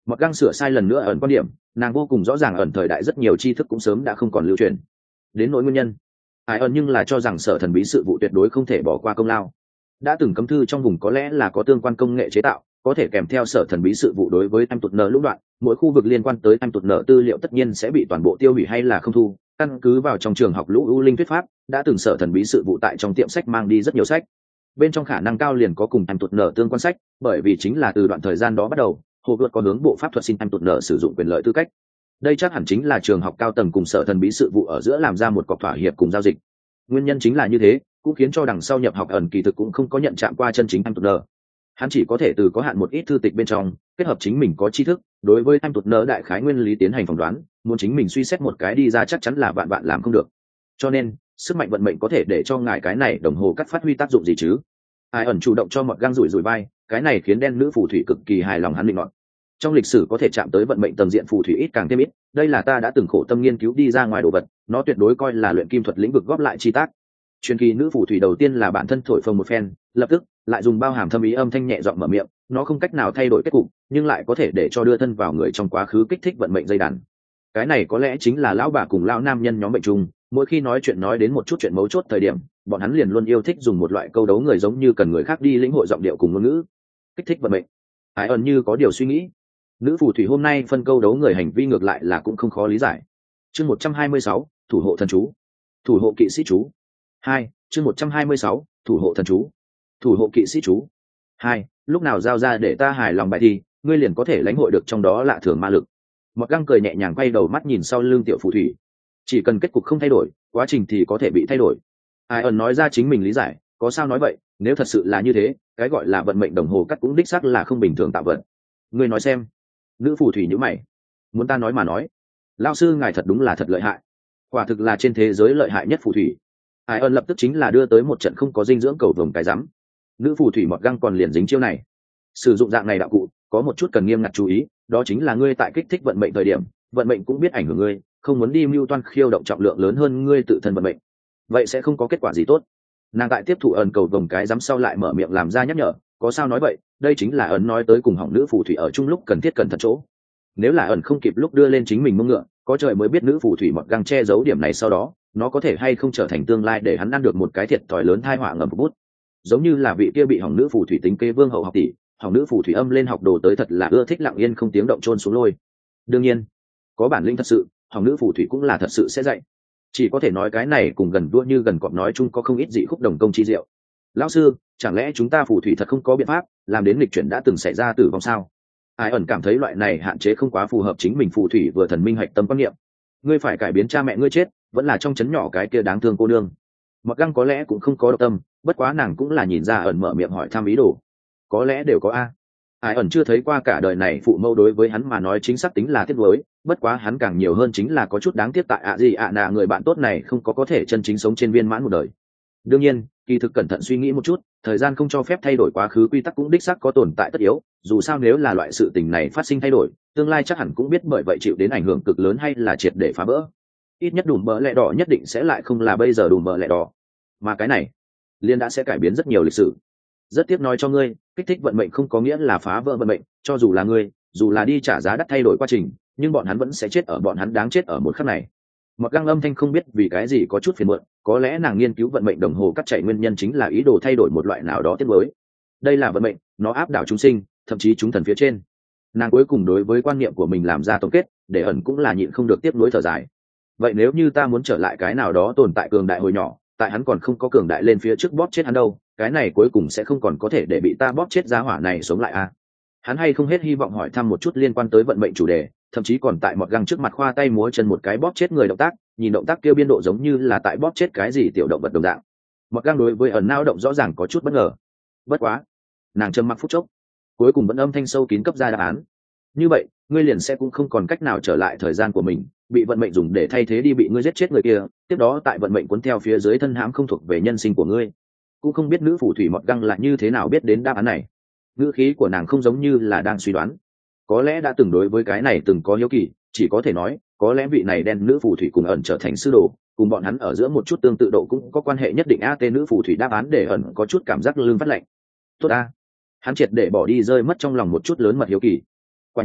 Mặc găng sửa sai lần nữa ẩn quan điểm, nàng vô cùng rõ ràng ẩn thời đại rất nhiều tri thức cũng sớm đã không còn lưu truyền. Đến nỗi nguyên nhân, ai ẩn nhưng là cho rằng sở thần bí sự vụ tuyệt đối không thể bỏ qua công lao. Đã từng cấm thư trong vùng có lẽ là có tương quan công nghệ chế tạo, có thể kèm theo sở thần bí sự vụ đối với em tụt nợ lũng đoạn, mỗi khu vực liên quan tới em tụt nợ tư liệu tất nhiên sẽ bị toàn bộ tiêu hủy hay là không thu. Căn cứ vào trong trường học lũ ưu linh thuyết pháp, đã từng sở thần bí sự vụ tại trong tiệm sách mang đi rất nhiều sách, bên trong khả năng cao liền có cùng em tụt nợ tương quan sách, bởi vì chính là từ đoạn thời gian đó bắt đầu, hồ gợt có hướng bộ pháp thuật xin em tụt nợ sử dụng quyền lợi tư cách. Đây chắc hẳn chính là trường học cao tầng cùng sở thần bí sự vụ ở giữa làm ra một cọc thỏa hiệp cùng giao dịch. Nguyên nhân chính là như thế, cũng khiến cho đằng sau nhập học ẩn kỳ thực cũng không có nhận chạm qua chân chính em tụt nợ. Hắn chỉ có thể từ có hạn một ít thư tịch bên trong kết hợp chính mình có tri thức, đối với em tụt nợ đại khái nguyên lý tiến hành phỏng đoán, muốn chính mình suy xét một cái đi ra chắc chắn là vạn vạn làm không được. Cho nên sức mạnh vận mệnh có thể để cho ngài cái này đồng hồ cắt phát huy tác dụng gì chứ? Ai ẩn chủ động cho một găng rủi rủi vai, cái này khiến đen nữ phù thủy cực kỳ hài lòng. Hắn định ngọn trong lịch sử có thể chạm tới vận mệnh tầng diện phù thủy ít càng thêm ít, đây là ta đã từng khổ tâm nghiên cứu đi ra ngoài đồ vật, nó tuyệt đối coi là luyện kim thuật lĩnh vực góp lại chi tác. Truyền kỳ nữ phù thủy đầu tiên là bản thân thổi phồng một phen, lập tức lại dùng bao hàm thâm ý âm thanh nhẹ giọng mở miệng, nó không cách nào thay đổi kết cục, nhưng lại có thể để cho đưa thân vào người trong quá khứ kích thích vận mệnh dây đàn. Cái này có lẽ chính là lão bà cùng lão nam nhân nhóm mệnh chung, mỗi khi nói chuyện nói đến một chút chuyện mấu chốt thời điểm, bọn hắn liền luôn yêu thích dùng một loại câu đấu người giống như cần người khác đi lĩnh hội giọng điệu cùng ngôn ngữ, kích thích vận mệnh. Hải ẩn như có điều suy nghĩ, nữ phù thủy hôm nay phân câu đấu người hành vi ngược lại là cũng không khó lý giải. Chương một trăm hai mươi sáu, thủ hộ thần chú, thủ hộ kỵ sĩ chú. Hai, chương một trăm hai mươi sáu, thủ hộ thần chú, thủ hộ kỵ sĩ chú. Hai, lúc nào giao ra để ta hài lòng bài thi, ngươi liền có thể lãnh hội được trong đó lạ thường ma lực. Một găng cười nhẹ nhàng quay đầu mắt nhìn sau lưng tiểu phù thủy, chỉ cần kết cục không thay đổi, quá trình thì có thể bị thay đổi. Ai ẩn nói ra chính mình lý giải, có sao nói vậy, nếu thật sự là như thế, cái gọi là vận mệnh đồng hồ cắt cũng đích xác là không bình thường tạo vận. Ngươi nói xem. Nữ phù thủy nhíu mày, muốn ta nói mà nói, lão sư ngài thật đúng là thật lợi hại, quả thực là trên thế giới lợi hại nhất phù thủy. Ai ẩn lập tức chính là đưa tới một trận không có dinh dưỡng cầu vồng cái rắm. Nữ phù thủy mọt găng còn liền dính chiêu này, sử dụng dạng này đạo cụ có một chút cần nghiêm ngặt chú ý, đó chính là ngươi tại kích thích vận mệnh thời điểm, vận mệnh cũng biết ảnh hưởng ngươi, không muốn đi mưu toan khiêu động trọng lượng lớn hơn ngươi tự thân vận mệnh, vậy sẽ không có kết quả gì tốt. Nàng tại tiếp thụ ẩn cầu vồng cái dám sau lại mở miệng làm ra nhắc nhở, có sao nói vậy, đây chính là ẩn nói tới cùng hỏng nữ phù thủy ở chung lúc cần thiết cẩn thận chỗ. Nếu là ẩn không kịp lúc đưa lên chính mình mông ngựa, có trời mới biết nữ phù thủy mọt găng che giấu điểm này sau đó, nó có thể hay không trở thành tương lai để hắn ăn được một cái thiệt thòi lớn thai họa ngầm bút. Giống như là vị kia bị hỏng nữ phù thủy tính kế vương hậu học tỷ, hỏng nữ phù thủy âm lên học đồ tới thật là ưa thích lặng yên không tiếng động chôn xuống lôi. Đương nhiên, có bản lĩnh thật sự, hỏng nữ phù thủy cũng là thật sự sẽ dạy. Chỉ có thể nói cái này cùng gần đua như gần cọp nói chung có không ít dị khúc đồng công chi diệu. Lão sư, chẳng lẽ chúng ta phù thủy thật không có biện pháp làm đến lịch chuyển đã từng xảy ra tử vong sao? Ai ẩn cảm thấy loại này hạn chế không quá phù hợp chính mình phù thủy vừa thần minh hạch tâm quan niệm. Ngươi phải cải biến cha mẹ ngươi chết, vẫn là trong chấn nhỏ cái kia đáng thương cô nương. Mặc găng có lẽ cũng không có độc tâm, bất quá nàng cũng là nhìn ra ẩn mở miệng hỏi thăm ý đồ, có lẽ đều có a. Ai ẩn chưa thấy qua cả đời này phụ mẫu đối với hắn mà nói chính xác tính là tiếc nuối, bất quá hắn càng nhiều hơn chính là có chút đáng tiếc tại ạ gì ạ nạ người bạn tốt này không có có thể chân chính sống trên viên mãn một đời. Đương nhiên, kỳ thực cẩn thận suy nghĩ một chút, thời gian không cho phép thay đổi quá khứ quy tắc cũng đích xác có tồn tại tất yếu, dù sao nếu là loại sự tình này phát sinh thay đổi, tương lai chắc hẳn cũng biết bởi vậy chịu đến ảnh hưởng cực lớn hay là triệt để phá vỡ. Ít nhất đùm bờ lẹ đỏ nhất định sẽ lại không là bây giờ đùm bờ lẹ đỏ, mà cái này liên đã sẽ cải biến rất nhiều lịch sử. Rất tiếc nói cho ngươi, kích thích vận mệnh không có nghĩa là phá vỡ vận mệnh, cho dù là ngươi, dù là đi trả giá đắt thay đổi quá trình, nhưng bọn hắn vẫn sẽ chết ở bọn hắn đáng chết ở một khắc này. Mặc găng âm thanh không biết vì cái gì có chút phiền muộn, có lẽ nàng nghiên cứu vận mệnh đồng hồ cắt chạy nguyên nhân chính là ý đồ thay đổi một loại nào đó tiếp mới. Đây là vận mệnh, nó áp đảo chúng sinh, thậm chí chúng thần phía trên. Nàng cuối cùng đối với quan niệm của mình làm ra tổng kết, để ẩn cũng là nhịn không được tiếp nối thở dài. Vậy nếu như ta muốn trở lại cái nào đó tồn tại cường đại hồi nhỏ, tại hắn còn không có cường đại lên phía trước bóp chết hắn đâu, cái này cuối cùng sẽ không còn có thể để bị ta bóp chết giá hỏa này sống lại à? Hắn hay không hết hy vọng hỏi thăm một chút liên quan tới vận mệnh chủ đề, thậm chí còn tại một găng trước mặt khoa tay múa chân một cái bóp chết người động tác, nhìn động tác kia biên độ giống như là tại bóp chết cái gì tiểu động vật đồng dạng. Một găng đối với ẩn nao động rõ ràng có chút bất ngờ. Bất quá, nàng trầm mặc phút chốc, cuối cùng vẫn âm thanh sâu kín cấp ra đáp án. Như vậy, ngươi liền sẽ cũng không còn cách nào trở lại thời gian của mình, bị vận mệnh dùng để thay thế đi bị ngươi giết chết người kia, tiếp đó tại vận mệnh cuốn theo phía dưới thân hãm không thuộc về nhân sinh của ngươi. Cũng không biết nữ phù thủy mọt găng là như thế nào biết đến đáp án này. Ngữ khí của nàng không giống như là đang suy đoán, có lẽ đã từng đối với cái này từng có hiếu kỳ, chỉ có thể nói có lẽ vị này đen nữ phù thủy cùng ẩn trở thành sư đồ, cùng bọn hắn ở giữa một chút tương tự độ cũng có quan hệ nhất định. A, nữ phù thủy đáp án để ẩn có chút cảm giác lưng phát lạnh. Tốt a, hắn triệt để bỏ đi rơi mất trong lòng một chút lớn mật hiếu kỳ. Quả nhiên,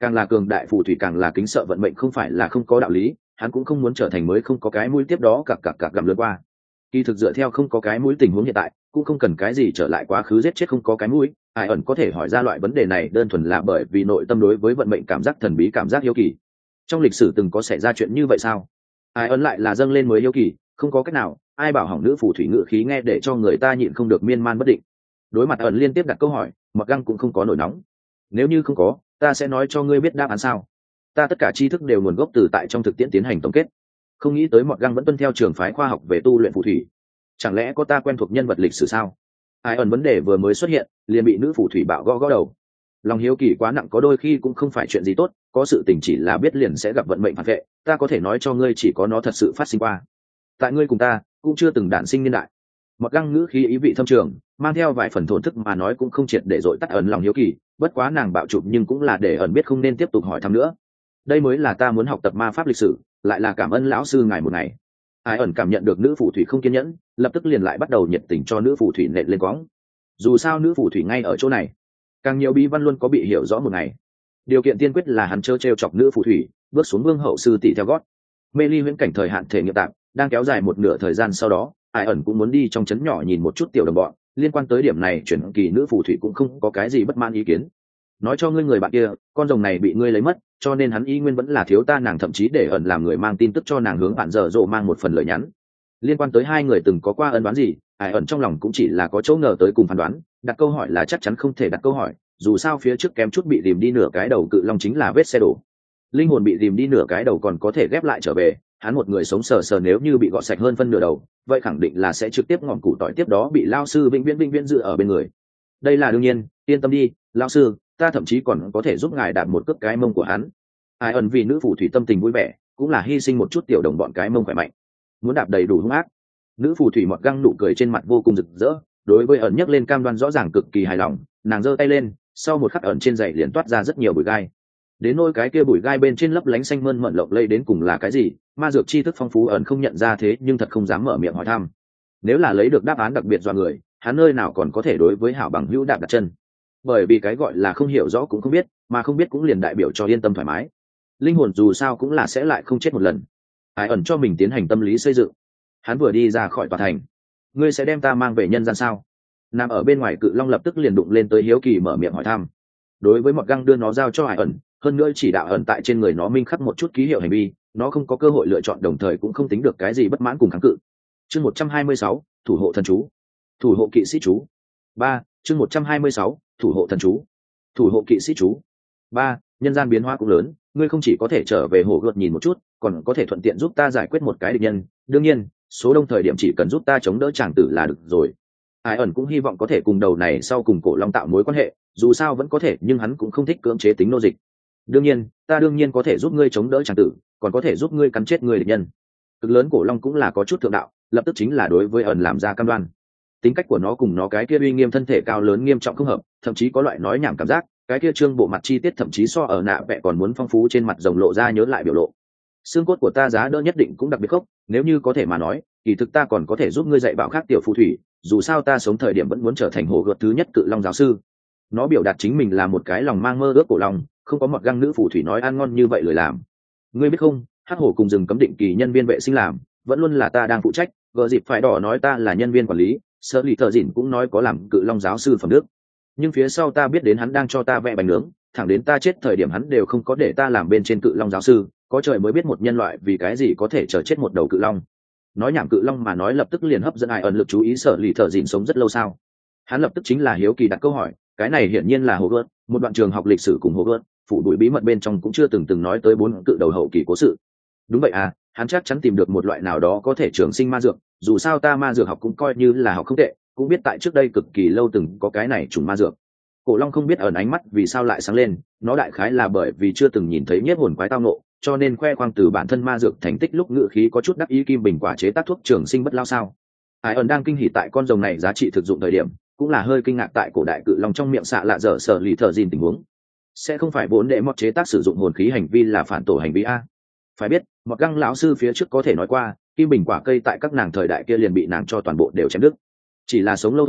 càng là cường đại phù thủy càng là kính sợ vận mệnh, không phải là không có đạo lý, hắn cũng không muốn trở thành mới không có cái mũi tiếp đó cặp cặp cặp gặm lướt qua. Kỳ thực dựa theo không có cái mũi tình huống hiện tại cũng không cần cái gì trở lại quá khứ giết chết không có cái mũi. Ai ẩn có thể hỏi ra loại vấn đề này đơn thuần là bởi vì nội tâm đối với vận mệnh cảm giác thần bí, cảm giác hiếu kỳ. Trong lịch sử từng có xảy ra chuyện như vậy sao? Ai ẩn lại là dâng lên mới hiếu kỳ, không có cách nào, ai bảo hỏng nữ phù thủy ngự khí nghe để cho người ta nhịn không được miên man bất định. Đối mặt ẩn liên tiếp đặt câu hỏi, Mọt Găng cũng không có nổi nóng. Nếu như không có, ta sẽ nói cho ngươi biết đáp án sao? Ta tất cả tri thức đều nguồn gốc từ tại trong thực tiễn tiến hành tổng kết. Không nghĩ tới Mọt Găng vẫn tuân theo trường phái khoa học về tu luyện phù thủy. Chẳng lẽ có ta quen thuộc nhân vật lịch sử sao? Ai ẩn vấn đề vừa mới xuất hiện, liền bị nữ phù thủy bạo gõ gõ đầu. Lòng hiếu kỳ quá nặng có đôi khi cũng không phải chuyện gì tốt, có sự tình chỉ là biết liền sẽ gặp vận mệnh phản vệ, ta có thể nói cho ngươi chỉ có nó thật sự phát sinh qua. Tại ngươi cùng ta cũng chưa từng đản sinh niên đại. Mọt Găng ngữ khí ý vị thâm trường, mang theo vài phần thổn thức mà nói cũng không triệt để dội tắt ẩn lòng hiếu kỳ, bất quá nàng bạo chụp nhưng cũng là để ẩn biết không nên tiếp tục hỏi thăm nữa. Đây mới là ta muốn học tập ma pháp lịch sử, lại là cảm ơn lão sư ngài một ngày. Ai ẩn cảm nhận được nữ phù thủy không kiên nhẫn, lập tức liền lại bắt đầu nhiệt tình cho nữ phù thủy nện lên quõng. Dù sao nữ phù thủy ngay ở chỗ này, càng nhiều bí văn luôn có bị hiểu rõ một ngày. Điều kiện tiên quyết là hắn chớ trêu chọc nữ phù thủy, bước xuống vương hậu sư tỷ theo gót. Mê ly huyễn cảnh thời hạn thể nghiệm tạm đang kéo dài một nửa thời gian, sau đó Ai ẩn cũng muốn đi trong trấn nhỏ nhìn một chút tiểu đồng bọn. Liên quan tới điểm này chuyển kỳ nữ phù thủy cũng không có cái gì bất mãn ý kiến. Nói cho ngươi người bạn kia, con rồng này bị ngươi lấy mất, cho nên hắn y nguyên vẫn là thiếu ta. Nàng thậm chí để ẩn làm người mang tin tức cho nàng, hướng bạn dở dộ mang một phần lời nhắn liên quan tới hai người từng có qua ân đoán gì. Ai ẩn trong lòng cũng chỉ là có chỗ ngờ tới cùng phán đoán, đặt câu hỏi là chắc chắn không thể đặt câu hỏi, dù sao phía trước kém chút bị tìm đi nửa cái đầu cự long chính là vết xe đổ. Linh hồn bị tìm đi nửa cái đầu còn có thể ghép lại trở về, hắn một người sống sờ sờ nếu như bị gọt sạch hơn phân nửa đầu, vậy khẳng định là sẽ trực tiếp ngọn củ tỏi tiếp đó bị lao sư vĩnh viễn vĩnh viễn dự ở bên người. Đây là đương nhiên, yên tâm đi lao sư, ta thậm chí còn có thể giúp ngài đạp một cước cái mông của hắn. Ai ẩn vì nữ phù thủy tâm tình vui vẻ, cũng là hy sinh một chút tiểu đồng bọn cái mông khỏe mạnh, muốn đạp đầy đủ hung ác. Nữ phù thủy Mọt Găng nụ cười trên mặt vô cùng rực rỡ, đối với ẩn nhấc lên cam đoan rõ ràng cực kỳ hài lòng. Nàng giơ tay lên, sau một khắc ẩn trên giày liền toát ra rất nhiều bụi gai. Đến nôi cái kia bụi gai bên trên lấp lánh xanh mơn mận lộng lây đến cùng là cái gì, ma dược tri thức phong phú ẩn không nhận ra, thế nhưng thật không dám mở miệng hỏi thăm. Nếu là lấy được đáp án đặc biệt dọa người, hắn nơi nào còn có thể đối với hảo bằng hữu đạp đặt chân. Bởi vì cái gọi là không hiểu rõ cũng không biết, mà không biết cũng liền đại biểu cho yên tâm thoải mái. Linh hồn dù sao cũng là sẽ lại không chết một lần. Ai ẩn cho mình tiến hành tâm lý xây dựng. Hắn vừa đi ra khỏi tòa thành, ngươi sẽ đem ta mang về nhân gian sao? Nằm ở bên ngoài cự long lập tức liền đụng lên tới hiếu kỳ mở miệng hỏi thăm. Đối với Mọt Găng đưa nó giao cho Ai ẩn, hơn nữa chỉ đạo ẩn tại trên người nó minh khắc một chút ký hiệu hành vi, nó không có cơ hội lựa chọn, đồng thời cũng không tính được cái gì bất mãn cùng kháng cự. Chương một trăm hai mươi sáu, thủ hộ thần chú, thủ hộ kỵ sĩ chú. Ba, chương một trăm hai mươi sáu, thủ hộ thần chú, thủ hộ kỵ sĩ chú. Ba, nhân gian biến hóa cũng lớn, ngươi không chỉ có thể trở về hồ gợt nhìn một chút, còn có thể thuận tiện giúp ta giải quyết một cái địch nhân. Đương nhiên, số đông thời điểm chỉ cần giúp ta chống đỡ chàng tử là được rồi. Ai ẩn cũng hy vọng có thể cùng đầu này sau cùng cổ long tạo mối quan hệ, dù sao vẫn có thể, nhưng hắn cũng không thích cưỡng chế tính nô dịch. Đương nhiên, ta đương nhiên có thể giúp ngươi chống đỡ chàng tử, còn có thể giúp ngươi cắn chết người địch nhân. Cực lớn cổ long cũng là có chút thượng đạo, lập tức chính là đối với ẩn làm ra cam đoan. Tính cách của nó cùng nó cái kia uy nghiêm thân thể cao lớn nghiêm trọng không hợp, thậm chí có loại nói nhảm cảm giác, cái kia trương bộ mặt chi tiết thậm chí so ở nạ vẽ còn muốn phong phú, trên mặt rồng lộ ra nhớ lại biểu lộ. Xương cốt của ta giá đỡ nhất định cũng đặc biệt khốc, nếu như có thể mà nói, kỳ thực ta còn có thể giúp ngươi dạy bảo khác tiểu phù thủy, dù sao ta sống thời điểm vẫn muốn trở thành hồ gợt thứ nhất cự long giáo sư. Nó biểu đạt chính mình là một cái lòng mang mơ ước cổ long, không có Mọt Găng nữ phù thủy nói ăn ngon như vậy lười làm. Ngươi biết không, hắc hổ cùng rừng cấm định kỳ nhân viên vệ sinh làm, vẫn luôn là ta đang phụ trách. Gờ dịp phải đỏ nói ta là nhân viên quản lý, sơ lì thợ dỉn cũng nói có làm cự long giáo sư phẩm đức, nhưng phía sau ta biết đến hắn đang cho ta vẽ bánh nướng, thẳng đến ta chết thời điểm hắn đều không có để ta làm bên trên cự long giáo sư. Có trời mới biết một nhân loại vì cái gì có thể chờ chết một đầu cự long. Nói nhảm cự long mà nói lập tức liền hấp dẫn Ai ẩn lực chú ý. Sở lì thợ dỉn sống rất lâu sao? Hắn lập tức chính là hiếu kỳ đặt câu hỏi. Cái này hiển nhiên là hồ gợt, một đoạn trường học lịch sử cùng hồ gợt phủ đuổi bí mật bên trong cũng chưa từng từng nói tới bốn cự đầu hậu kỳ cố sự. Đúng vậy à, hắn chắc chắn tìm được một loại nào đó có thể trường sinh ma dược, dù sao ta ma dược học cũng coi như là học không tệ, cũng biết tại trước đây cực kỳ lâu từng có cái này trùng ma dược. Cổ long không biết ẩn ánh mắt vì sao lại sáng lên, nó đại khái là bởi vì chưa từng nhìn thấy nhiếp hồn quái tao nộ, cho nên khoe khoang từ bản thân ma dược thành tích lúc ngự khí có chút đắc ý. Kim bình quả chế tác thuốc trường sinh bất lao sao? Ai ẩn đang kinh hỉ tại con rồng này giá trị thực dụng thời điểm, cũng là hơi kinh ngạc tại cổ đại cự long trong miệng xạ lạ dở sở lì thợ dìn tình huống. Sẽ không phải vốn đệ mọt chế tác sử dụng hồn khí hành vi là phản tổ hành vi a? Phải biết, Mọt Găng lão sư phía trước có thể nói qua, kim bình quả cây tại các nàng thời đại kia liền bị nàng cho toàn bộ đều chém đứt. Chỉ là sống lâu thôi,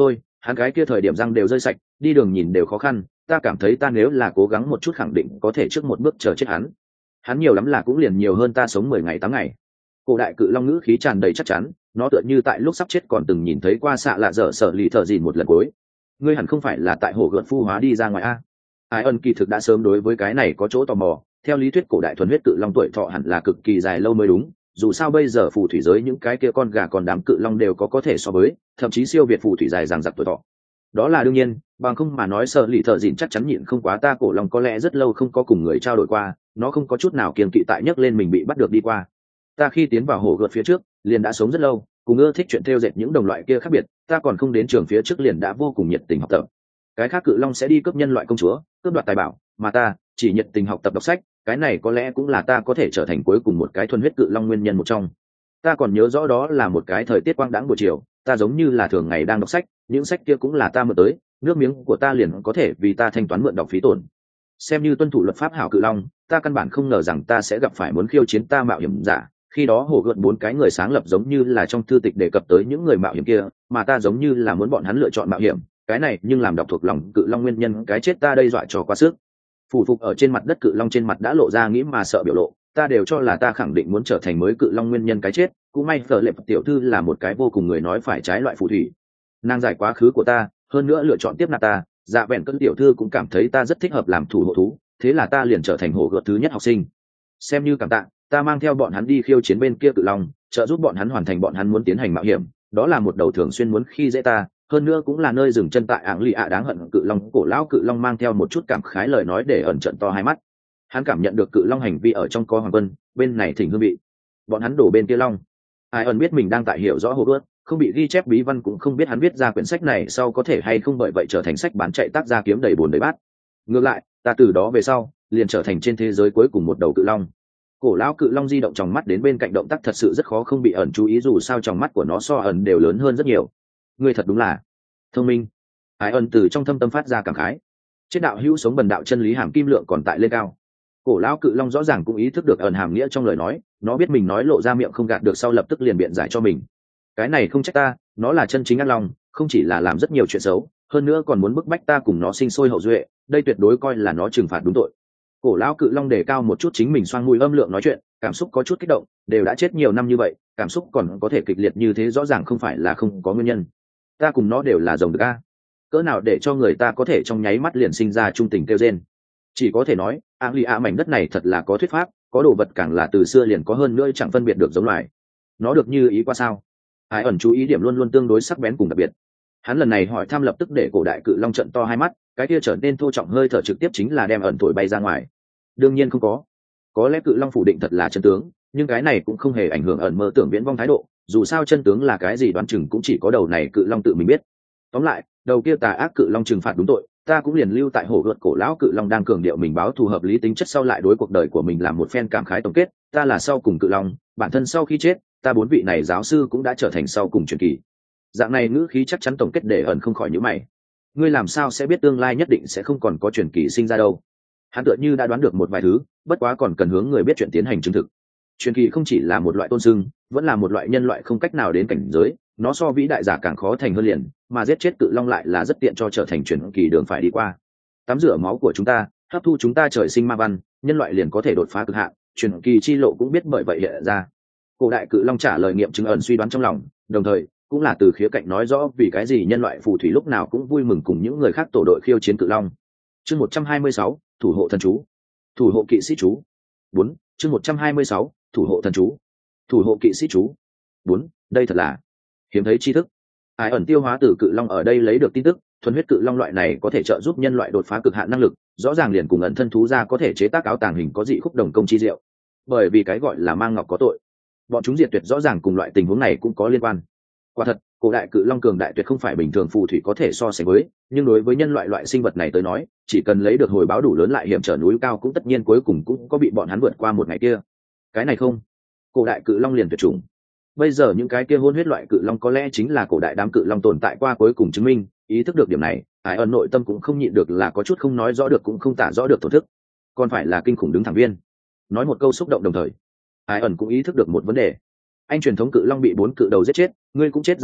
hắn cái kia thời điểm răng đều rơi sạch, đi đường nhìn đều khó khăn, ta cảm thấy ta nếu là cố gắng một chút khẳng định có thể trước một bước chờ chết hắn. Hắn nhiều lắm là cũng liền nhiều hơn ta sống mười ngày tám ngày. Cổ đại cự long ngữ khí tràn đầy chắc chắn, nó tựa như tại lúc sắp chết còn từng nhìn thấy qua xạ lạ dở sợ lì thợ dìn một lần cuối. Ngươi hẳn không phải là tại hồ gợt phu hóa đi ra ngoài a? Ai ân kỳ thực đã sớm đối với cái này có chỗ tò mò. Theo lý thuyết cổ đại thuần huyết cự long tuổi thọ hẳn là cực kỳ dài lâu mới đúng, dù sao bây giờ phù thủy giới những cái kia con gà còn đám cự long đều có có thể so với, thậm chí siêu việt phù thủy dài dằng dặc tuổi thọ. Đó là đương nhiên, bằng không mà nói sợ lì thợ dìn chắc chắn nhịn không quá, ta cổ long có lẽ rất lâu không có cùng người trao đổi qua, nó không có chút nào kiêng kỵ tại nhấc lên mình bị bắt được đi qua. Ta khi tiến vào hồ gợt phía trước liền đã sống rất lâu, cùng ưa thích chuyện thêu dệt những đồng loại kia khác biệt, ta còn không đến trường phía trước liền đã vô cùng nhiệt tình học tập. Cái khác cự long sẽ đi cướp nhân loại công chúa, cướp đoạt tài bảo, mà ta chỉ nhiệt tình học tập đọc sách, cái này có lẽ cũng là ta có thể trở thành cuối cùng một cái thuần huyết cự long nguyên nhân một trong. Ta còn nhớ rõ đó là một cái thời tiết quang đãng buổi chiều, ta giống như là thường ngày đang đọc sách, những sách kia cũng là ta mượn tới, nước miếng của ta liền có thể vì ta thanh toán mượn đọc phí tổn. Xem như tuân thủ luật pháp hảo cự long, ta căn bản không ngờ rằng ta sẽ gặp phải muốn khiêu chiến ta mạo hiểm giả. Khi đó hồ gợt bốn cái người sáng lập giống như là trong thư tịch đề cập tới những người mạo hiểm kia, mà ta giống như là muốn bọn hắn lựa chọn mạo hiểm, cái này nhưng làm đọc thuộc lòng cự long nguyên nhân cái chết ta đây dọa cho quá sức. Phủ phục ở trên mặt đất cự long trên mặt đã lộ ra nghĩ mà sợ biểu lộ, ta đều cho là ta khẳng định muốn trở thành mới cự long nguyên nhân cái chết, cũng may Phở Lệ tiểu thư là một cái vô cùng người nói phải trái loại phù thủy. Nàng giải quá khứ của ta, hơn nữa lựa chọn tiếp nạp ta, dạ vẹn cân tiểu thư cũng cảm thấy ta rất thích hợp làm thủ hộ thú, thế là ta liền trở thành hộ gợt thứ nhất học sinh. Xem như cảm tạ, ta mang theo bọn hắn đi khiêu chiến bên kia cự long, trợ giúp bọn hắn hoàn thành bọn hắn muốn tiến hành mạo hiểm, đó là một đầu thường xuyên muốn khi dễ ta, hơn nữa cũng là nơi dừng chân tại ảng lì ạ đáng hận cự long. Cổ lão cự long mang theo một chút cảm khái lời nói để ẩn trận to hai mắt. Hắn cảm nhận được cự long hành vi ở trong có hoàng quân, bên này thỉnh hương vị, bọn hắn đổ bên kia long. Ai ẩn biết mình đang tại hiểu rõ hồ gợt, không bị ghi chép bí văn cũng không biết hắn viết ra quyển sách này sau có thể hay không bởi vậy trở thành sách bán chạy tác gia kiếm đầy bồn đầy bát. Ngược lại, ta từ đó về sau liền trở thành trên thế giới cuối cùng một đầu cự long. Cổ lão cự long di động tròng mắt đến bên cạnh, động tác thật sự rất khó không bị ẩn chú ý, dù sao tròng mắt của nó so ẩn đều lớn hơn rất nhiều. Ngươi thật đúng là thông minh. Ai ẩn từ trong thâm tâm phát ra cảm khái. Chết đạo hữu sống bần đạo, chân lý hàm kim lượng còn tại lên cao. Cổ lão cự long rõ ràng cũng ý thức được ẩn hàm nghĩa trong lời nói, nó biết mình nói lộ ra miệng không gạt được, sau lập tức liền biện giải cho mình. Cái này không trách ta, nó là chân chính ác long, không chỉ là làm rất nhiều chuyện xấu, hơn nữa còn muốn bức bách ta cùng nó sinh sôi hậu duệ, đây tuyệt đối coi là nó trừng phạt đúng tội. Cổ lão cự long đề cao một chút chính mình, xoang mũi âm lượng nói chuyện, cảm xúc có chút kích động, đều đã chết nhiều năm như vậy, cảm xúc còn có thể kịch liệt như thế rõ ràng không phải là không có nguyên nhân. Ta cùng nó đều là rồng được a, cỡ nào để cho người ta có thể trong nháy mắt liền sinh ra trung tình kêu rên. Chỉ có thể nói áng lì ạ mảnh đất này thật là có thuyết pháp, có đồ vật càng là từ xưa liền có, hơn nữa chẳng phân biệt được giống loài. Nó được như ý qua sao? Ai ẩn chú ý điểm luôn luôn tương đối sắc bén cùng đặc biệt. Hắn lần này hỏi thăm lập tức để cổ đại cự long trận to hai mắt, cái kia trở nên thô trọng hơi thở trực tiếp chính là đem ẩn thổi bay ra ngoài. Đương nhiên không có, có lẽ cự long phủ định thật là chân tướng, nhưng cái này cũng không hề ảnh hưởng ẩn mơ tưởng viễn vong thái độ, dù sao chân tướng là cái gì đoán chừng cũng chỉ có đầu này cự long tự mình biết. Tóm lại, đầu kia tà ác cự long trừng phạt đúng tội, ta cũng liền lưu tại hồ gợt. Cổ lão cự long đang cường điệu mình báo thù hợp lý tính chất, sau lại đối cuộc đời của mình làm một phen cảm khái tổng kết, ta là sau cùng cự long, bản thân sau khi chết, ta bốn vị này giáo sư cũng đã trở thành sau cùng truyền kỳ. Dạng này ngữ khí chắc chắn tổng kết để ẩn không khỏi nhíu mày. Ngươi làm sao sẽ biết tương lai nhất định sẽ không còn có truyền kỳ sinh ra đâu? Hắn tựa như đã đoán được một vài thứ, bất quá còn cần hướng người biết chuyện tiến hành chứng thực. Truyền kỳ không chỉ là một loại tôn xưng, vẫn là một loại nhân loại không cách nào đến cảnh giới, nó so vĩ đại giả càng khó thành hơn liền, mà giết chết cự long lại là rất tiện cho trở thành truyền kỳ đường phải đi qua. Tắm rửa máu của chúng ta, hấp thu chúng ta trời sinh ma văn, nhân loại liền có thể đột phá cực hạn, truyền kỳ chi lộ cũng biết bởi vậy hiện ra. Cổ đại cự long trả lời nghiệm chứng ẩn suy đoán trong lòng, đồng thời cũng là từ khía cạnh nói rõ vì cái gì nhân loại phù thủy lúc nào cũng vui mừng cùng những người khác tổ đội khiêu chiến cự long. Chương một trăm hai mươi sáu, thủ hộ thần chú, thủ hộ kỵ sĩ chú. Bốn, chương một trăm hai mươi sáu, thủ hộ thần chú, thủ hộ kỵ sĩ chú. Bốn, đây thật là hiếm thấy tri thức. Ai ẩn tiêu hóa từ cự long ở đây lấy được tin tức, thuần huyết cự long loại này có thể trợ giúp nhân loại đột phá cực hạn năng lực, rõ ràng liền cùng ẩn thân thú ra có thể chế tác áo tàng hình có dị khúc đồng công chi diệu. Bởi vì cái gọi là mang ngọc có tội, bọn chúng diệt tuyệt rõ ràng cùng loại tình huống này cũng có liên quan. Quả thật, cổ đại cự long cường đại tuyệt không phải bình thường phù thủy có thể so sánh với, nhưng đối với nhân loại loại sinh vật này tới nói, chỉ cần lấy được hồi báo đủ lớn lại hiểm trở núi cao cũng tất nhiên cuối cùng cũng có bị bọn hắn vượt qua một ngày kia. Cái này không, cổ đại cự long liền tuyệt chủng. Bây giờ những cái kia hôn huyết loại cự long có lẽ chính là cổ đại đám cự long tồn tại qua cuối cùng chứng minh. Ý thức được điểm này, Ai ẩn nội tâm cũng không nhịn được là có chút không nói rõ được cũng không tả rõ được thổ thức, còn phải là kinh khủng đứng thẳng viên. Nói một câu xúc động đồng thời, Ai ẩn cũng ý thức được một vấn đề. Anh truyền thống cự long bị bốn cự đầu giết chết, ngươi cũng chết già rồi,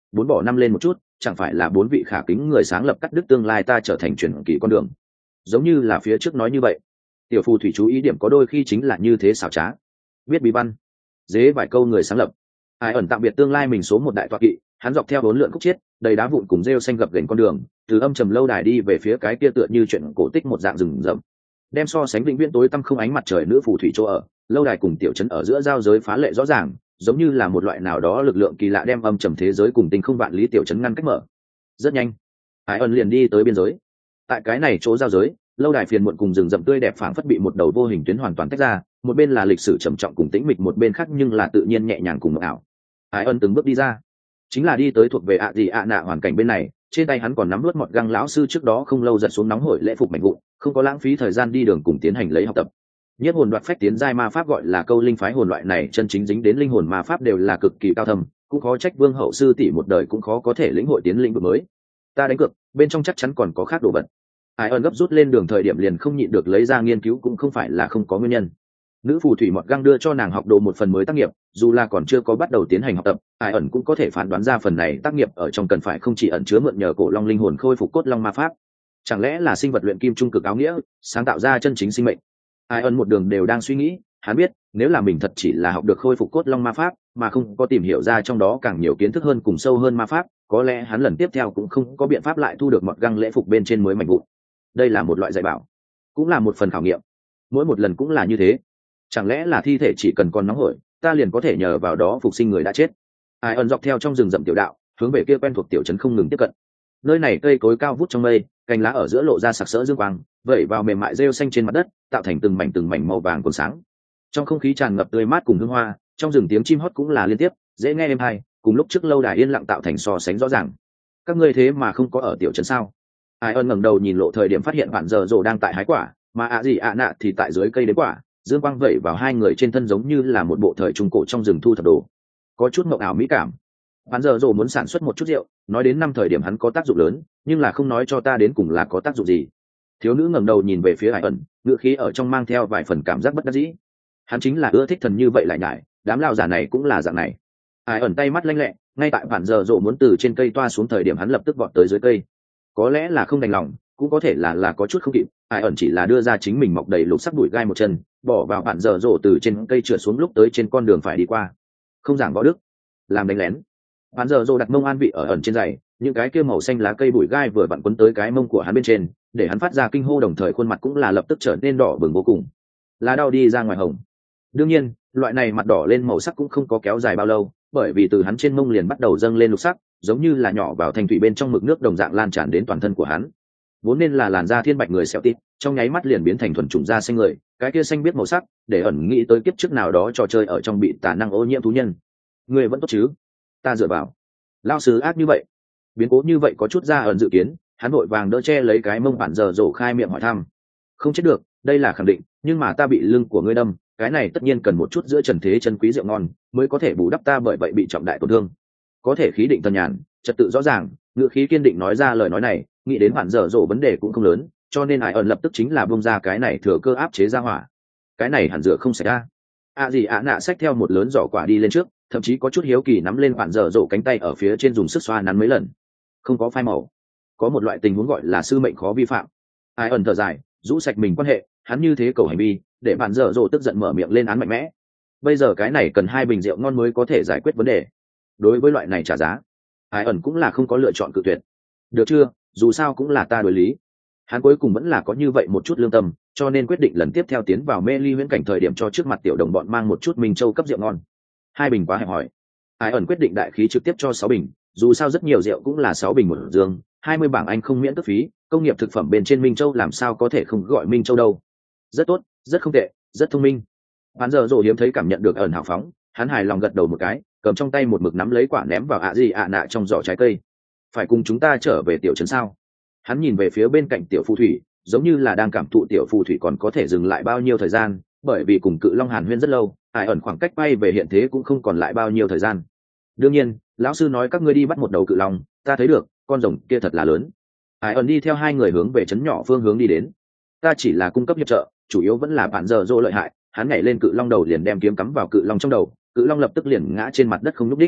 bốn bỏ năm lên một chút, chẳng phải là bốn vị khả kính người sáng lập cắt đứt tương lai ta trở thành truyền kỳ con đường. Giống như là phía trước nói như vậy. Tiểu phù thủy chú ý điểm có đôi khi chính là như thế xảo trá. Viết bí văn, dế vài câu người sáng lập. Ai ẩn tạm biệt tương lai mình số một đại tọa kỵ, hắn dọc theo bốn lượn khúc chiết, đầy đá vụn cùng rêu xanh gập ghềnh con đường, từ âm trầm lâu đài đi về phía cái kia tựa như chuyện cổ tích một dạng rừng rậm. Đem so sánh vĩnh viễn tối tăm không ánh mặt trời nữ phù thủy chỗ ở, lâu đài cùng tiểu trấn ở giữa giao giới phá lệ rõ ràng, giống như là một loại nào đó lực lượng kỳ lạ đem âm trầm thế giới cùng tinh không vạn lý tiểu trấn ngăn cách mở. Rất nhanh, Ai ẩn liền đi tới biên giới. Tại cái này chỗ giao giới, lâu đài phiền muộn cùng rừng rậm tươi đẹp phảng phất bị một đầu vô hình tuyến hoàn toàn tách ra, một bên là lịch sử trầm trọng cùng tĩnh mịch, một bên khác nhưng là tự nhiên nhẹ nhàng cùng mộng ảo. Ai ân từng bước đi ra, chính là đi tới thuộc về ạ gì ạ nạ hoàn cảnh bên này, trên tay hắn còn nắm vớt một găng lão sư trước đó không lâu giật xuống nóng hổi lễ phục mạnh vụn, không có lãng phí thời gian đi đường cùng tiến hành lấy học tập. Nhất hồn đoạt phách tiến giai ma pháp gọi là câu linh phái hồn loại này chân chính dính đến linh hồn ma pháp đều là cực kỳ cao thâm, cũng khó trách vương hậu sư tỷ một đời cũng khó có thể lĩnh hội tiến lĩnh vực mới. Ta đánh cược, bên trong chắc chắn còn có khác đồ vật. Ai ơn gấp rút lên đường thời điểm liền không nhịn được lấy ra nghiên cứu, cũng không phải là không có nguyên nhân. Nữ phù thủy mọt găng đưa cho nàng học đồ một phần mới tác nghiệp, dù là còn chưa có bắt đầu tiến hành học tập, Ai ẩn cũng có thể phán đoán ra phần này tác nghiệp ở trong cần phải không chỉ ẩn chứa mượn nhờ cổ long linh hồn khôi phục cốt long ma pháp. Chẳng lẽ là sinh vật luyện kim trung cực áo nghĩa, sáng tạo ra chân chính sinh mệnh? Ai ẩn một đường đều đang suy nghĩ, hắn biết nếu là mình thật chỉ là học được khôi phục cốt long ma pháp mà không có tìm hiểu ra trong đó càng nhiều kiến thức hơn cùng sâu hơn ma pháp, có lẽ hắn lần tiếp theo cũng không có biện pháp lại thu được mọt găng lễ phục bên trên mới mạnh vụn. Đây là một loại dạy bảo, cũng là một phần khảo nghiệm, mỗi một lần cũng là như thế. Chẳng lẽ là thi thể chỉ cần còn nóng hổi, ta liền có thể nhờ vào đó phục sinh người đã chết? Ai ẩn dọc theo trong rừng rậm tiểu đạo, hướng về kia quen thuộc tiểu trấn không ngừng tiếp cận. Nơi này cây cối cao vút trong mây, cành lá ở giữa lộ ra sặc sỡ dương quang, vẩy vào mềm mại rêu xanh trên mặt đất, tạo thành từng mảnh từng mảnh màu vàng còn sáng. Trong không khí tràn ngập tươi mát cùng hương hoa, trong rừng tiếng chim hót cũng là liên tiếp, dễ nghe êm hay, cùng lúc trước lâu đài yên lặng tạo thành so sánh rõ ràng. Các ngươi thế mà không có ở tiểu trấn sao? Ai ơn ngẩng đầu nhìn lộ thời điểm phát hiện bạn giờ rồ đang tại hái quả, mà ạ gì ạ nạ thì tại dưới cây đến quả, dương quang vẩy vào hai người trên thân giống như là một bộ thời trung cổ trong rừng thu thập đồ, có chút mộng ảo mỹ cảm. Bạn giờ rồ muốn sản xuất một chút rượu, nói đến năm thời điểm hắn có tác dụng lớn, nhưng là không nói cho ta đến cùng là có tác dụng gì. Thiếu nữ ngẩng đầu nhìn về phía Ai ẩn, ngữ khí ở trong mang theo vài phần cảm giác bất đắc dĩ. Hắn chính là ưa thích thần như vậy lại nhải, đám lao giả này cũng là dạng này. Ai ẩn tay mắt lanh lẹ, ngay tại bạn giờ rồ muốn từ trên cây toa xuống thời điểm hắn lập tức vọt tới dưới cây. Có lẽ là không đành lòng, cũng có thể là là có chút không kịp. Ai ẩn chỉ là đưa ra chính mình mọc đầy lục sắc bụi gai một chân, bỏ vào bạn giờ rồ từ trên cây trượt xuống lúc tới trên con đường phải đi qua. Không giảng võ đức, làm đánh lén. Bạn giờ rồ đặt mông an vị ở ẩn trên giày, những cái kia màu xanh lá cây bụi gai vừa vặn quấn tới cái mông của hắn bên trên, để hắn phát ra kinh hô, đồng thời khuôn mặt cũng là lập tức trở nên đỏ bừng vô cùng. Lá đau đi ra ngoài hồng. Đương nhiên, loại này mặt đỏ lên màu sắc cũng không có kéo dài bao lâu, bởi vì từ hắn trên mông liền bắt đầu dâng lên lục sắc, giống như là nhỏ vào thành thủy bên trong mực nước đồng dạng lan tràn đến toàn thân của hắn. Vốn nên là làn da thiên bạch người xẹo tít, trong nháy mắt liền biến thành thuần trùng da xanh người, cái kia xanh biết màu sắc, để ẩn nghĩ tới kiếp trước nào đó trò chơi ở trong bị tà năng ô nhiễm thú nhân. Người vẫn tốt chứ? Ta dựa vào. Lao sứ ác như vậy, biến cố như vậy có chút ra ẩn dự kiến, hắn vội vàng đỡ che lấy cái mông bản giờ rổ khai miệng hỏi thăm. Không chết được, đây là khẳng định, nhưng mà ta bị lưng của ngươi đâm, cái này tất nhiên cần một chút giữa trần thế chân quý rượu ngon mới có thể bù đắp ta bởi vậy bị trọng đại tổn thương. Có thể khí định thần nhàn, trật tự rõ ràng, ngữ khí kiên định nói ra lời nói này, nghĩ đến bản giờ rổ vấn đề cũng không lớn, cho nên Ai ẩn lập tức chính là bông ra cái này thừa cơ áp chế ra hỏa. Cái này hẳn rửa không xảy ra. À gì ạ nạ xách theo một lớn giỏ quả đi lên trước, thậm chí có chút hiếu kỳ nắm lên bản giờ rổ cánh tay ở phía trên dùng sức xoa nắn mấy lần. Không có phai màu. Có một loại tình huống gọi là sư mệnh khó vi phạm. Ai ẩn thở dài, rũ sạch mình quan hệ, hắn như thế cầu hành vi, để bản giờ rổ tức giận mở miệng lên án mạnh mẽ. Bây giờ cái này cần hai bình rượu ngon mới có thể giải quyết vấn đề. Đối với loại này trả giá, Ai ẩn cũng là không có lựa chọn cự tuyệt. Được chưa, dù sao cũng là ta đối lý. Hắn cuối cùng vẫn là có như vậy một chút lương tâm, cho nên quyết định lần tiếp theo tiến vào mê ly huyễn cảnh thời điểm cho trước mặt tiểu đồng bọn mang một chút minh châu cấp rượu ngon. Hai bình quá hẹp hòi. Ai ẩn quyết định đại khí trực tiếp cho sáu bình, dù sao rất nhiều rượu cũng là sáu bình một dương, hai mươi bảng Anh không miễn cước phí, công nghiệp thực phẩm bên trên minh châu làm sao có thể không gọi minh châu đâu. Rất tốt, rất không tệ, rất thông minh. Hắn giờ rồ hiếm thấy cảm nhận được ẩn hào phóng, hắn hài lòng gật đầu một cái, cầm trong tay một mực nắm lấy quả ném vào ạ gì ạ nạ trong giỏ trái cây. Phải cùng chúng ta trở về tiểu trấn sao? Hắn nhìn về phía bên cạnh tiểu phù thủy, giống như là đang cảm thụ tiểu phù thủy còn có thể dừng lại bao nhiêu thời gian, bởi vì cùng cự long hàn huyên rất lâu, Ai ẩn khoảng cách bay về hiện thế cũng không còn lại bao nhiêu thời gian. Đương nhiên, lão sư nói các ngươi đi bắt một đầu cự long, ta thấy được, con rồng kia thật là lớn. Ai ẩn đi theo hai người hướng về trấn nhỏ phương hướng đi đến. Ta chỉ là cung cấp hiệp trợ, chủ yếu vẫn là bạn giờ dô lợi hại. Hắn nhảy lên cự long đầu liền đem kiếm cắm vào cự long trong đầu, cự long lập tức liền ngã trên mặt đất không nhúc đích.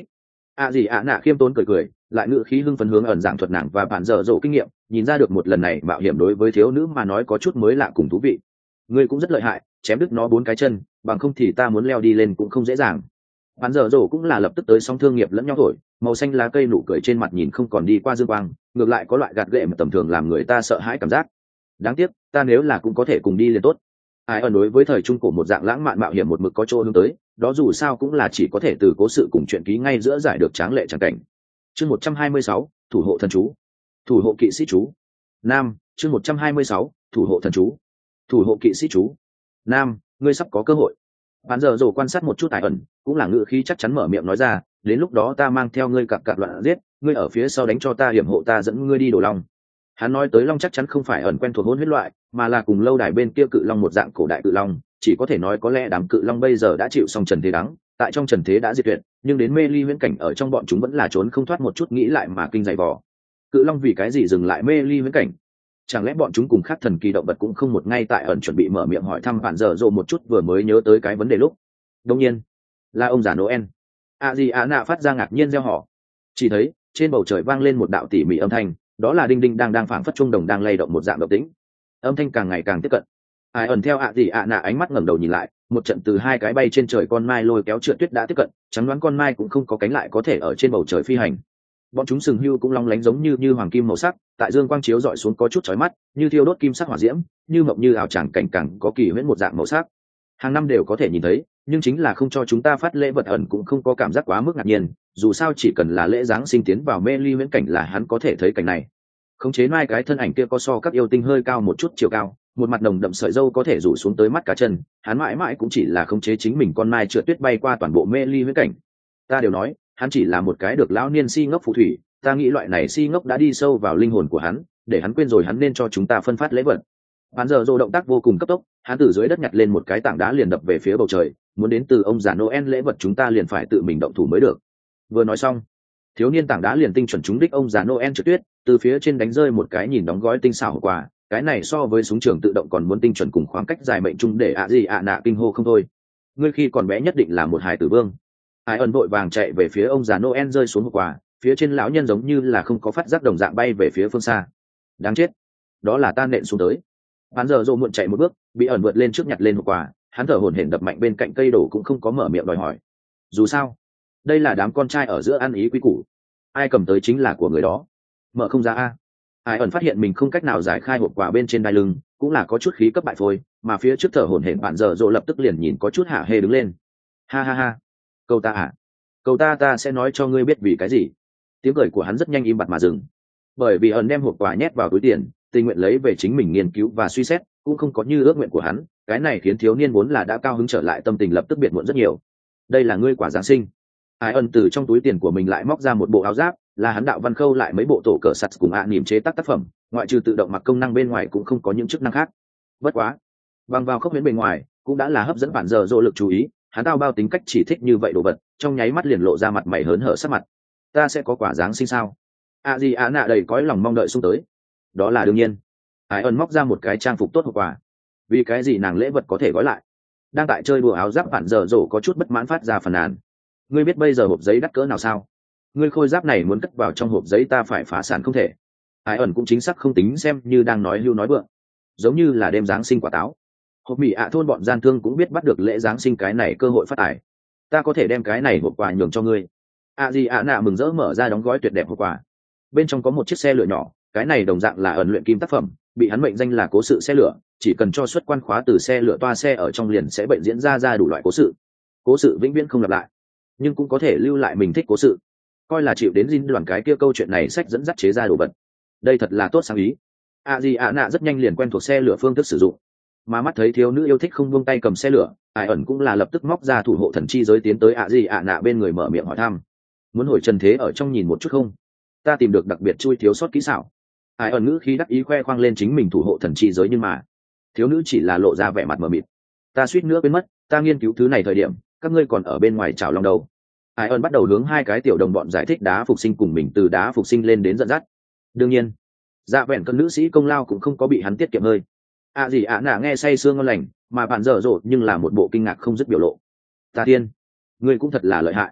ạ gì ạ nạ khiêm tốn cười cười, lại ngự khí hưng phấn hướng ẩn giảng thuật nàng và bạn dở dỗ kinh nghiệm, nhìn ra được một lần này mạo hiểm đối với thiếu nữ mà nói có chút mới lạ cùng thú vị. Ngươi cũng rất lợi hại, chém đứt nó bốn cái chân, bằng không thì ta muốn leo đi lên cũng không dễ dàng. Bạn dở dỗ cũng là lập tức tới song thương nghiệp lẫn nhau thổi, màu xanh lá cây nụ cười trên mặt nhìn không còn đi qua dương quang, ngược lại có loại gạt gệ mà tầm thường làm người ta sợ hãi cảm giác. Đáng tiếc, ta nếu là cũng có thể cùng đi liền tốt. Ai ẩn đối với thời trung cổ một dạng lãng mạn mạo hiểm một mực có chỗ hướng tới, đó dù sao cũng là chỉ có thể từ cố sự cùng chuyện ký ngay giữa giải được tráng lệ trắng cảnh. Chương một trăm hai mươi sáu, thủ hộ thần chú. Thủ hộ kỵ sĩ chú. Nam, chương một trăm hai mươi sáu, thủ hộ thần chú. Thủ hộ kỵ sĩ chú. Nam, ngươi sắp có cơ hội. Bạn giờ rồ quan sát một chút Ai ẩn, cũng là ngữ khí chắc chắn mở miệng nói ra, đến lúc đó ta mang theo ngươi cặp cặp loạn giết, ngươi ở phía sau đánh cho ta hiểm hộ ta dẫn ngươi đi đổ long. Hắn nói tới long chắc chắn không phải ẩn quen thuộc hôn huyết loại, mà là cùng lâu đài bên kia cự long một dạng cổ đại cự long, chỉ có thể nói có lẽ đám cự long bây giờ đã chịu xong trần thế đắng, tại trong trần thế đã diệt tuyệt, nhưng đến mê ly huyễn cảnh ở trong bọn chúng vẫn là trốn không thoát một chút nghĩ lại mà kinh dày vò. Cự long vì cái gì dừng lại mê ly huyễn cảnh? Chẳng lẽ bọn chúng cùng khác thần kỳ động vật cũng không một ngay tại ẩn chuẩn bị mở miệng hỏi thăm bạn giờ rồ một chút vừa mới nhớ tới cái vấn đề lúc. Đương nhiên, là ông già Noel. A Di Á nạ phát ra ngạc nhiên reo hò. Chỉ thấy trên bầu trời vang lên một đạo tỉ mỉ âm thanh, đó là đinh đinh đang đang phảng phất trung đồng đang lay động một dạng động tĩnh. Âm thanh càng ngày càng tiếp cận. Ai ẩn theo ạ gì ạ nạ ánh mắt ngẩng đầu nhìn lại, một trận từ hai cái bay trên trời con mai lôi kéo trượt tuyết đã tiếp cận, chẳng đoán con mai cũng không có cánh lại có thể ở trên bầu trời phi hành. Bọn chúng sừng hưu cũng long lánh giống như như hoàng kim màu sắc, tại dương quang chiếu dọi xuống có chút chói mắt, như thiêu đốt kim sắc hỏa diễm, như mộng như ảo tràng cảnh càng có kỳ huyễn một dạng màu sắc. Hàng năm đều có thể nhìn thấy, nhưng chính là không cho chúng ta phát lễ vật ẩn cũng không có cảm giác quá mức ngạc nhiên, dù sao chỉ cần là lễ giáng sinh tiến vào mê ly huyễn cảnh là hắn có thể thấy cảnh này. Khống chế mai cái thân ảnh kia có so các yêu tinh hơi cao một chút chiều cao, một mặt nồng đậm sợi dâu có thể rủ xuống tới mắt cá chân, hắn mãi mãi cũng chỉ là khống chế chính mình con mai trượt tuyết bay qua toàn bộ mê ly huyễn cảnh. Ta đều nói, hắn chỉ là một cái được lão niên si ngốc phù thủy, ta nghĩ loại này si ngốc đã đi sâu vào linh hồn của hắn, để hắn quên rồi hắn nên cho chúng ta phân phát lễ vật. Hắn giờ dồ động tác vô cùng cấp tốc, hắn từ dưới đất nhặt lên một cái tảng đá liền đập về phía bầu trời, muốn đến từ ông già Noel lễ vật chúng ta liền phải tự mình động thủ mới được. Vừa nói xong, thiếu niên tảng đá liền tinh chuẩn trúng đích ông già Noel trượt tuyết, từ phía trên đánh rơi một cái nhìn đóng gói tinh xảo quà, cái này so với súng trường tự động còn muốn tinh chuẩn cùng khoảng cách dài mệnh trung để ạ gì ạ nạ kinh hô không thôi. Ngươi khi còn bé nhất định là một hài tử vương. Ai ẩn vội vàng chạy về phía ông già Noel rơi xuống một quà, phía trên lão nhân giống như là không có phát giác đồng dạng bay về phía phương xa. Đáng chết, đó là ta nện xuống tới. Hắn giờ dỗ muộn chạy một bước, bị ẩn vượt lên trước nhặt lên một quà, hắn thở hổn hển đập mạnh bên cạnh cây đổ cũng không có mở miệng đòi hỏi. Dù sao, đây là đám con trai ở giữa ăn ý quý củ, ai cầm tới chính là của người đó. Mở không ra a. Ai ẩn phát hiện mình không cách nào giải khai hộp quà bên trên đai lưng, cũng là có chút khí cấp bại phôi, mà phía trước thở hổn hển bạn giờ dỗ lập tức liền nhìn có chút hả hê đứng lên. Ha ha ha, câu ta à? Câu ta ta sẽ nói cho ngươi biết vì cái gì. Tiếng cười của hắn rất nhanh im bặt mà dừng, bởi vì ẩn đem hộp quà nhét vào túi tiền, tình nguyện lấy về chính mình nghiên cứu và suy xét, cũng không có như ước nguyện của hắn. Cái này khiến thiếu niên vốn là đã cao hứng trở lại tâm tình lập tức biệt muộn rất nhiều. Đây là ngươi quả giáng sinh. Ai ẩn từ trong túi tiền của mình lại móc ra một bộ áo giáp, là hắn đạo văn khâu lại mấy bộ tổ cờ sắt cùng ạ niềm chế tác tác phẩm, ngoại trừ tự động mặc công năng bên ngoài cũng không có những chức năng khác. Bất quá, bằng vào khốc huyễn bề ngoài cũng đã là hấp dẫn bản giờ dỗ lực chú ý, hắn tao bao tính cách chỉ thích như vậy đồ vật, trong nháy mắt liền lộ ra mặt mày hớn hở sắc mặt. Ta sẽ có quả giáng sinh sao? A Di Á nạ đầy cõi lòng mong đợi xung tới. Đó là đương nhiên. Ai ẩn móc ra một cái trang phục tốt hộp quà. Vì cái gì nàng lễ vật có thể gói lại? Đang tại chơi đùa áo giáp bản giờ dỗ có chút bất mãn phát ra phàn nàn. Ngươi biết bây giờ hộp giấy đắt cỡ nào sao? Ngươi khôi giáp này muốn cất vào trong hộp giấy ta phải phá sản không thể. Ai ẩn cũng chính xác không tính xem như đang nói hưu nói vượng, giống như là đêm giáng sinh quả táo. Hộp mì ạ thôn bọn gian thương cũng biết bắt được lễ giáng sinh cái này cơ hội phát tài. Ta có thể đem cái này hộp quà nhường cho ngươi. A Di Á nạ mừng rỡ mở ra đóng gói tuyệt đẹp hộp quà. Bên trong có một chiếc xe lửa nhỏ, cái này đồng dạng là ẩn luyện kim tác phẩm, bị hắn mệnh danh là cố sự xe lửa, chỉ cần cho xuất quan khóa từ xe lửa toa xe ở trong liền sẽ bệnh diễn ra ra đủ loại cố sự. Cố sự vĩnh viễn không lặp lại, nhưng cũng có thể lưu lại mình thích cố sự, coi là chịu đến dinh đoàn cái kia câu chuyện này sách dẫn dắt chế ra đồ vật. Đây thật là tốt sáng ý. A Di Á nạ rất nhanh liền quen thuộc xe lửa phương thức sử dụng, mà mắt thấy thiếu nữ yêu thích không buông tay cầm xe lửa, Ai ẩn cũng là lập tức móc ra thủ hộ thần chi giới tiến tới A Di Á nạ bên người mở miệng hỏi thăm. Muốn hồi trần thế ở trong nhìn một chút không? Ta tìm được đặc biệt chui thiếu sót kỹ xảo. Ai ẩn ngữ khí đắc ý khoe khoang lên chính mình thủ hộ thần chi giới, nhưng mà thiếu nữ chỉ là lộ ra vẻ mặt mờ mịt. Ta suýt nữa quên mất, ta nghiên cứu thứ này thời điểm các ngươi còn ở bên ngoài chảo lòng đầu. Ai ẩn bắt đầu hướng hai cái tiểu đồng bọn giải thích đá phục sinh cùng mình từ đá phục sinh lên đến dẫn dắt. Đương nhiên, dạ vẹn cân nữ sĩ công lao cũng không có bị hắn tiết kiệm hơi. À gì ạ nạ nghe say sương ngon lành, mà bạn dở dột nhưng là một bộ kinh ngạc không dứt biểu lộ. Ta thiên, ngươi cũng thật là lợi hại.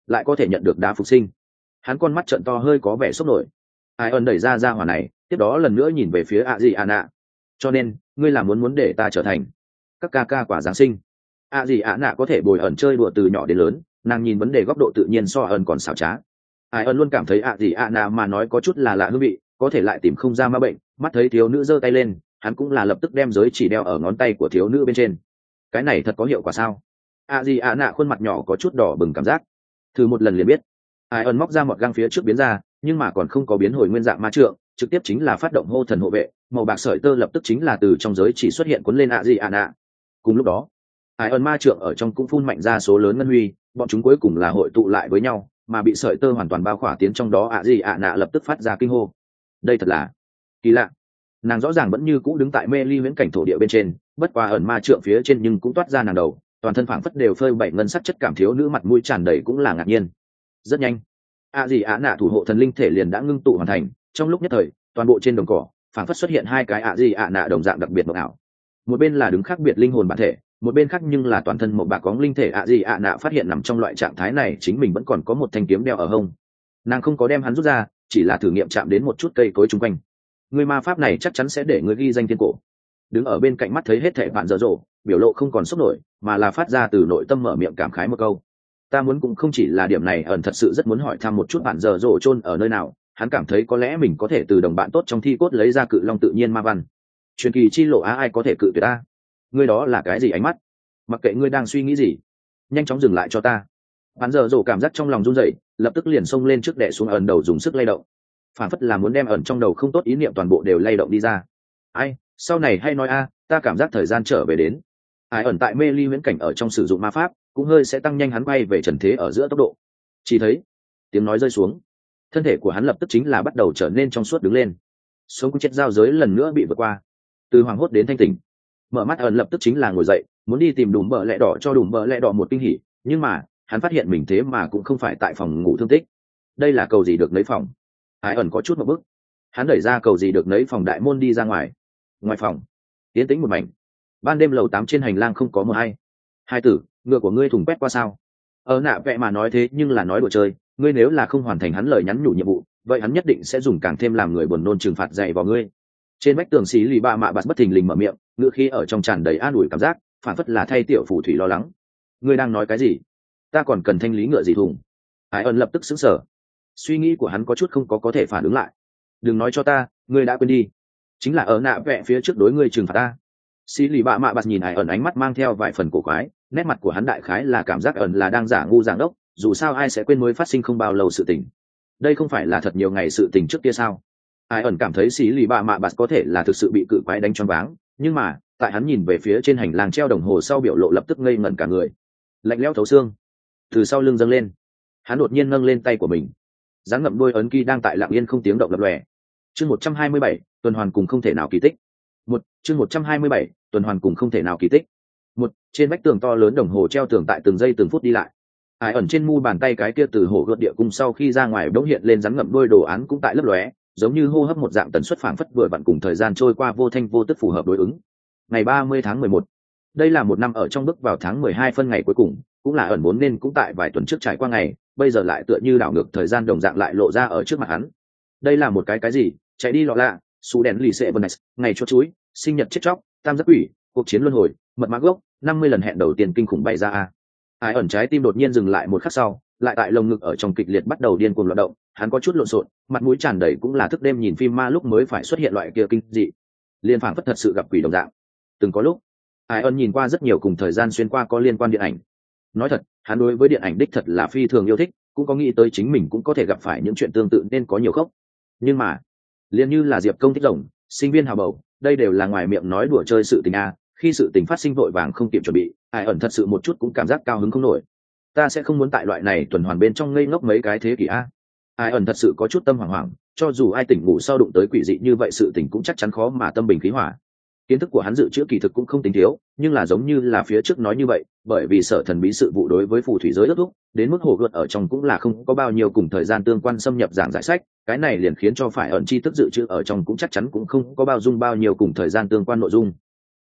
lại có thể nhận được đá phục sinh. Hắn con mắt trợn to hơi có vẻ sốc nổi. Ai ẩn đẩy ra ra hỏa này, tiếp đó lần nữa nhìn về phía ạ gì ạ nạ. Cho nên ngươi là muốn muốn để ta trở thành các ca ca quả giáng sinh. ạ gì ạ nạ có thể bồi ẩn chơi đùa từ nhỏ đến lớn, nàng nhìn vấn đề góc độ tự nhiên so ẩn còn xảo trá. Ai ẩn luôn cảm thấy ạ gì ạ nạ mà nói có chút là lạ hương vị, có thể lại tìm không ra ma bệnh. Mắt thấy thiếu nữ giơ tay lên, hắn cũng là lập tức đem giới chỉ đeo ở ngón tay của thiếu nữ bên trên. Cái này thật có hiệu quả sao? ạ gì ạ nạ khuôn mặt nhỏ có chút đỏ bừng cảm giác. Thử một lần liền biết. Ai ẩn móc ra một găng phía trước biến ra, nhưng mà còn không có biến hồi nguyên dạng ma trượng, trực tiếp chính là phát động hô thần hộ vệ, màu bạc sợi tơ lập tức chính là từ trong giới chỉ xuất hiện cuốn lên ạ gì ạ nạ. Cùng lúc đó, Ai ẩn ma trượng ở trong cũng phun mạnh ra số lớn ngân huy, bọn chúng cuối cùng là hội tụ lại với nhau, mà bị sợi tơ hoàn toàn bao khỏa tiến trong đó ạ gì ạ nạ lập tức phát ra kinh hô. Đây thật là kỳ lạ. Nàng rõ ràng vẫn như cũ đứng tại mê ly viễn cảnh thổ địa bên trên, bất qua ẩn ma trượng phía trên nhưng cũng toát ra nàng đầu, toàn thân phảng phất đều phơi bảy ngân sắc chất cảm, thiếu nữ mặt mũi tràn đầy cũng là ngạc nhiên. Rất nhanh, ạ gì ạ nạ thủ hộ thần linh thể liền đã ngưng tụ hoàn thành, trong lúc nhất thời toàn bộ trên đồng cỏ phảng phất xuất hiện hai cái ạ gì ạ nạ đồng dạng đặc biệt mộng ảo. Một bên là đứng khác biệt linh hồn bản thể, một bên khác nhưng là toàn thân một bạc cóng linh thể ạ gì ạ nạ phát hiện nằm trong loại trạng thái này chính mình vẫn còn có một thanh kiếm đeo ở hông. Nàng không có đem hắn rút ra, chỉ là thử nghiệm chạm đến một chút cây cối chung quanh. Người ma pháp này chắc chắn sẽ để người ghi danh thiên cổ. Đứng ở bên cạnh mắt thấy hết thảy bạn dở dộ, biểu lộ không còn sốc nổi, mà là phát ra từ nội tâm mở miệng cảm khái một câu. Ta muốn cũng không chỉ là điểm này, ẩn thật sự rất muốn hỏi thăm một chút bạn dở dộ chôn ở nơi nào. Hắn cảm thấy có lẽ mình có thể từ đồng bạn tốt trong thi cốt lấy ra cự long tự nhiên ma văn. Truyền kỳ chi lộ á, ai có thể cự tuyệt ta? Ngươi đó là cái gì ánh mắt? Mặc kệ ngươi đang suy nghĩ gì, nhanh chóng dừng lại cho ta. Bạn dở dộ cảm giác trong lòng run rẩy, lập tức liền xông lên trước đè xuống ẩn đầu dùng sức lay động. Phản phất là muốn đem ẩn trong đầu không tốt ý niệm toàn bộ đều lay động đi ra. Ai, sau này hay nói a, ta cảm giác thời gian trở về đến. Ai ẩn tại mê ly huyễn cảnh ở trong sử dụng ma pháp, cũng hơi sẽ tăng nhanh hắn quay về trần thế ở giữa tốc độ. Chỉ thấy tiếng nói rơi xuống, thân thể của hắn lập tức chính là bắt đầu trở nên trong suốt đứng lên. Sống cũng chết giao giới lần nữa bị vượt qua, từ hoảng hốt đến thanh tỉnh. Mở mắt ẩn lập tức chính là ngồi dậy, muốn đi tìm đùm bờ lẹ đỏ cho đùm bờ lẹ đỏ một kinh hỉ, nhưng mà hắn phát hiện mình thế mà cũng không phải tại phòng ngủ thương tích. Đây là cầu gì được nấy phòng. Ai ẩn có chút một bước, hắn đẩy ra cầu gì được nấy phòng đại môn đi ra ngoài. Ngoài phòng tiến tĩnh một mảnh, ban đêm lầu tám trên hành lang không có mờ hay. Hai tử, ngựa của ngươi thùng quét qua sao? Ở nạ vẽ mà nói thế nhưng là nói đùa chơi, ngươi nếu là không hoàn thành hắn lời nhắn nhủ nhiệm vụ, vậy hắn nhất định sẽ dùng càng thêm làm người buồn nôn trừng phạt dày vào ngươi. Trên vách tường xí lì ba mạ bạt bất thình lình mở miệng, ngựa khi ở trong tràn đầy an ủi cảm giác, phản phất là thay tiểu phù thủy lo lắng. Ngươi đang nói cái gì? Ta còn cần thanh lý ngựa gì thùng? Ai ẩn lập tức sững sờ, suy nghĩ của hắn có chút không có có thể phản ứng lại. Đừng nói cho ta, ngươi đã quên đi, chính là ở nạ vẽ phía trước đối ngươi trừng phạt ta. Xí lì bạ mạ bạt nhìn Ai ẩn ánh mắt mang theo vài phần cổ quái, nét mặt của hắn đại khái là cảm giác ẩn là đang giả ngu giảng đốc, dù sao ai sẽ quên mới phát sinh không bao lâu sự tình. Đây không phải là thật nhiều ngày sự tình trước kia sao? Ai ẩn cảm thấy xí lì bạ mạ bạt có thể là thực sự bị cự quái đánh choáng váng, nhưng mà tại hắn nhìn về phía trên hành lang treo đồng hồ sau, biểu lộ lập tức ngây ngẩn cả người, lạnh lẽo thấu xương từ sau lưng dâng lên. Hắn đột nhiên nâng lên tay của mình, dáng ngậm đôi ấn ký đang tại lặng yên không tiếng động lập lòe. Chương một trăm hai mươi bảy, tuần hoàn cùng không thể nào kỳ tích. Một, chương một trăm hai mươi bảy, tuần hoàn cùng không thể nào kỳ tích. Một, trên vách tường to lớn đồng hồ treo tường tại từng giây từng phút đi lại. Ai ẩn trên mu bàn tay cái kia từ hồ gợt địa cung sau khi ra ngoài bỗng hiện lên dáng ngậm đôi đồ án cũng tại lấp lóe, giống như hô hấp một dạng tần suất phảng phất vừa vặn cùng thời gian trôi qua vô thanh vô tức phù hợp đối ứng. Ngày ba mươi tháng mười một, đây là một năm ở trong bước vào tháng mười hai phân ngày cuối cùng, cũng là ẩn vốn nên cũng tại vài tuần trước trải qua ngày, bây giờ lại tựa như đảo ngược thời gian đồng dạng lại lộ ra ở trước mặt hắn. Đây là một cái cái gì? Chạy đi lọ lạ, xù đèn lì xệ vân này, ngày cho chuối, sinh nhật chết chóc, tam giác quỷ, cuộc chiến luân hồi, mật mã gốc, năm mươi lần hẹn đầu tiên kinh khủng bày ra a. Ai ẩn trái tim đột nhiên dừng lại một khắc sau, lại tại lồng ngực ở trong kịch liệt bắt đầu điên cuồng loạn động, hắn có chút lộn xộn, mặt mũi tràn đầy cũng là thức đêm nhìn phim ma lúc mới phải xuất hiện loại kia kinh dị, liên phảng phất thật sự gặp quỷ đồng dạng. Từng có lúc, Ai ẩn nhìn qua rất nhiều cùng thời gian xuyên qua có liên quan điện ảnh. Nói thật, hắn đối với điện ảnh đích thật là phi thường yêu thích, cũng có nghĩ tới chính mình cũng có thể gặp phải những chuyện tương tự nên có nhiều khốc. Nhưng mà, liền như là Diệp Công thích rồng, sinh viên hào bầu, đây đều là ngoài miệng nói đùa chơi sự tình a, khi sự tình phát sinh vội vàng không kịp chuẩn bị, Ai ẩn thật sự một chút cũng cảm giác cao hứng không nổi. Ta sẽ không muốn tại loại này tuần hoàn bên trong ngây ngốc mấy cái thế kỷ a. Ai ẩn thật sự có chút tâm hoảng hoảng, cho dù ai tỉnh ngủ sau đụng tới quỷ dị như vậy sự tình cũng chắc chắn khó mà tâm bình khí hòa. Kiến thức của hắn dự trữ kỳ thực cũng không tính thiếu, nhưng là giống như là phía trước nói như vậy, bởi vì sở thần bí sự vụ đối với phù thủy giới ước thúc, đến mức hồ gợt ở trong cũng là không có bao nhiêu cùng thời gian tương quan xâm nhập giảng giải sách, cái này liền khiến cho phải ẩn tri thức dự trữ ở trong cũng chắc chắn cũng không có bao dung bao nhiêu cùng thời gian tương quan nội dung.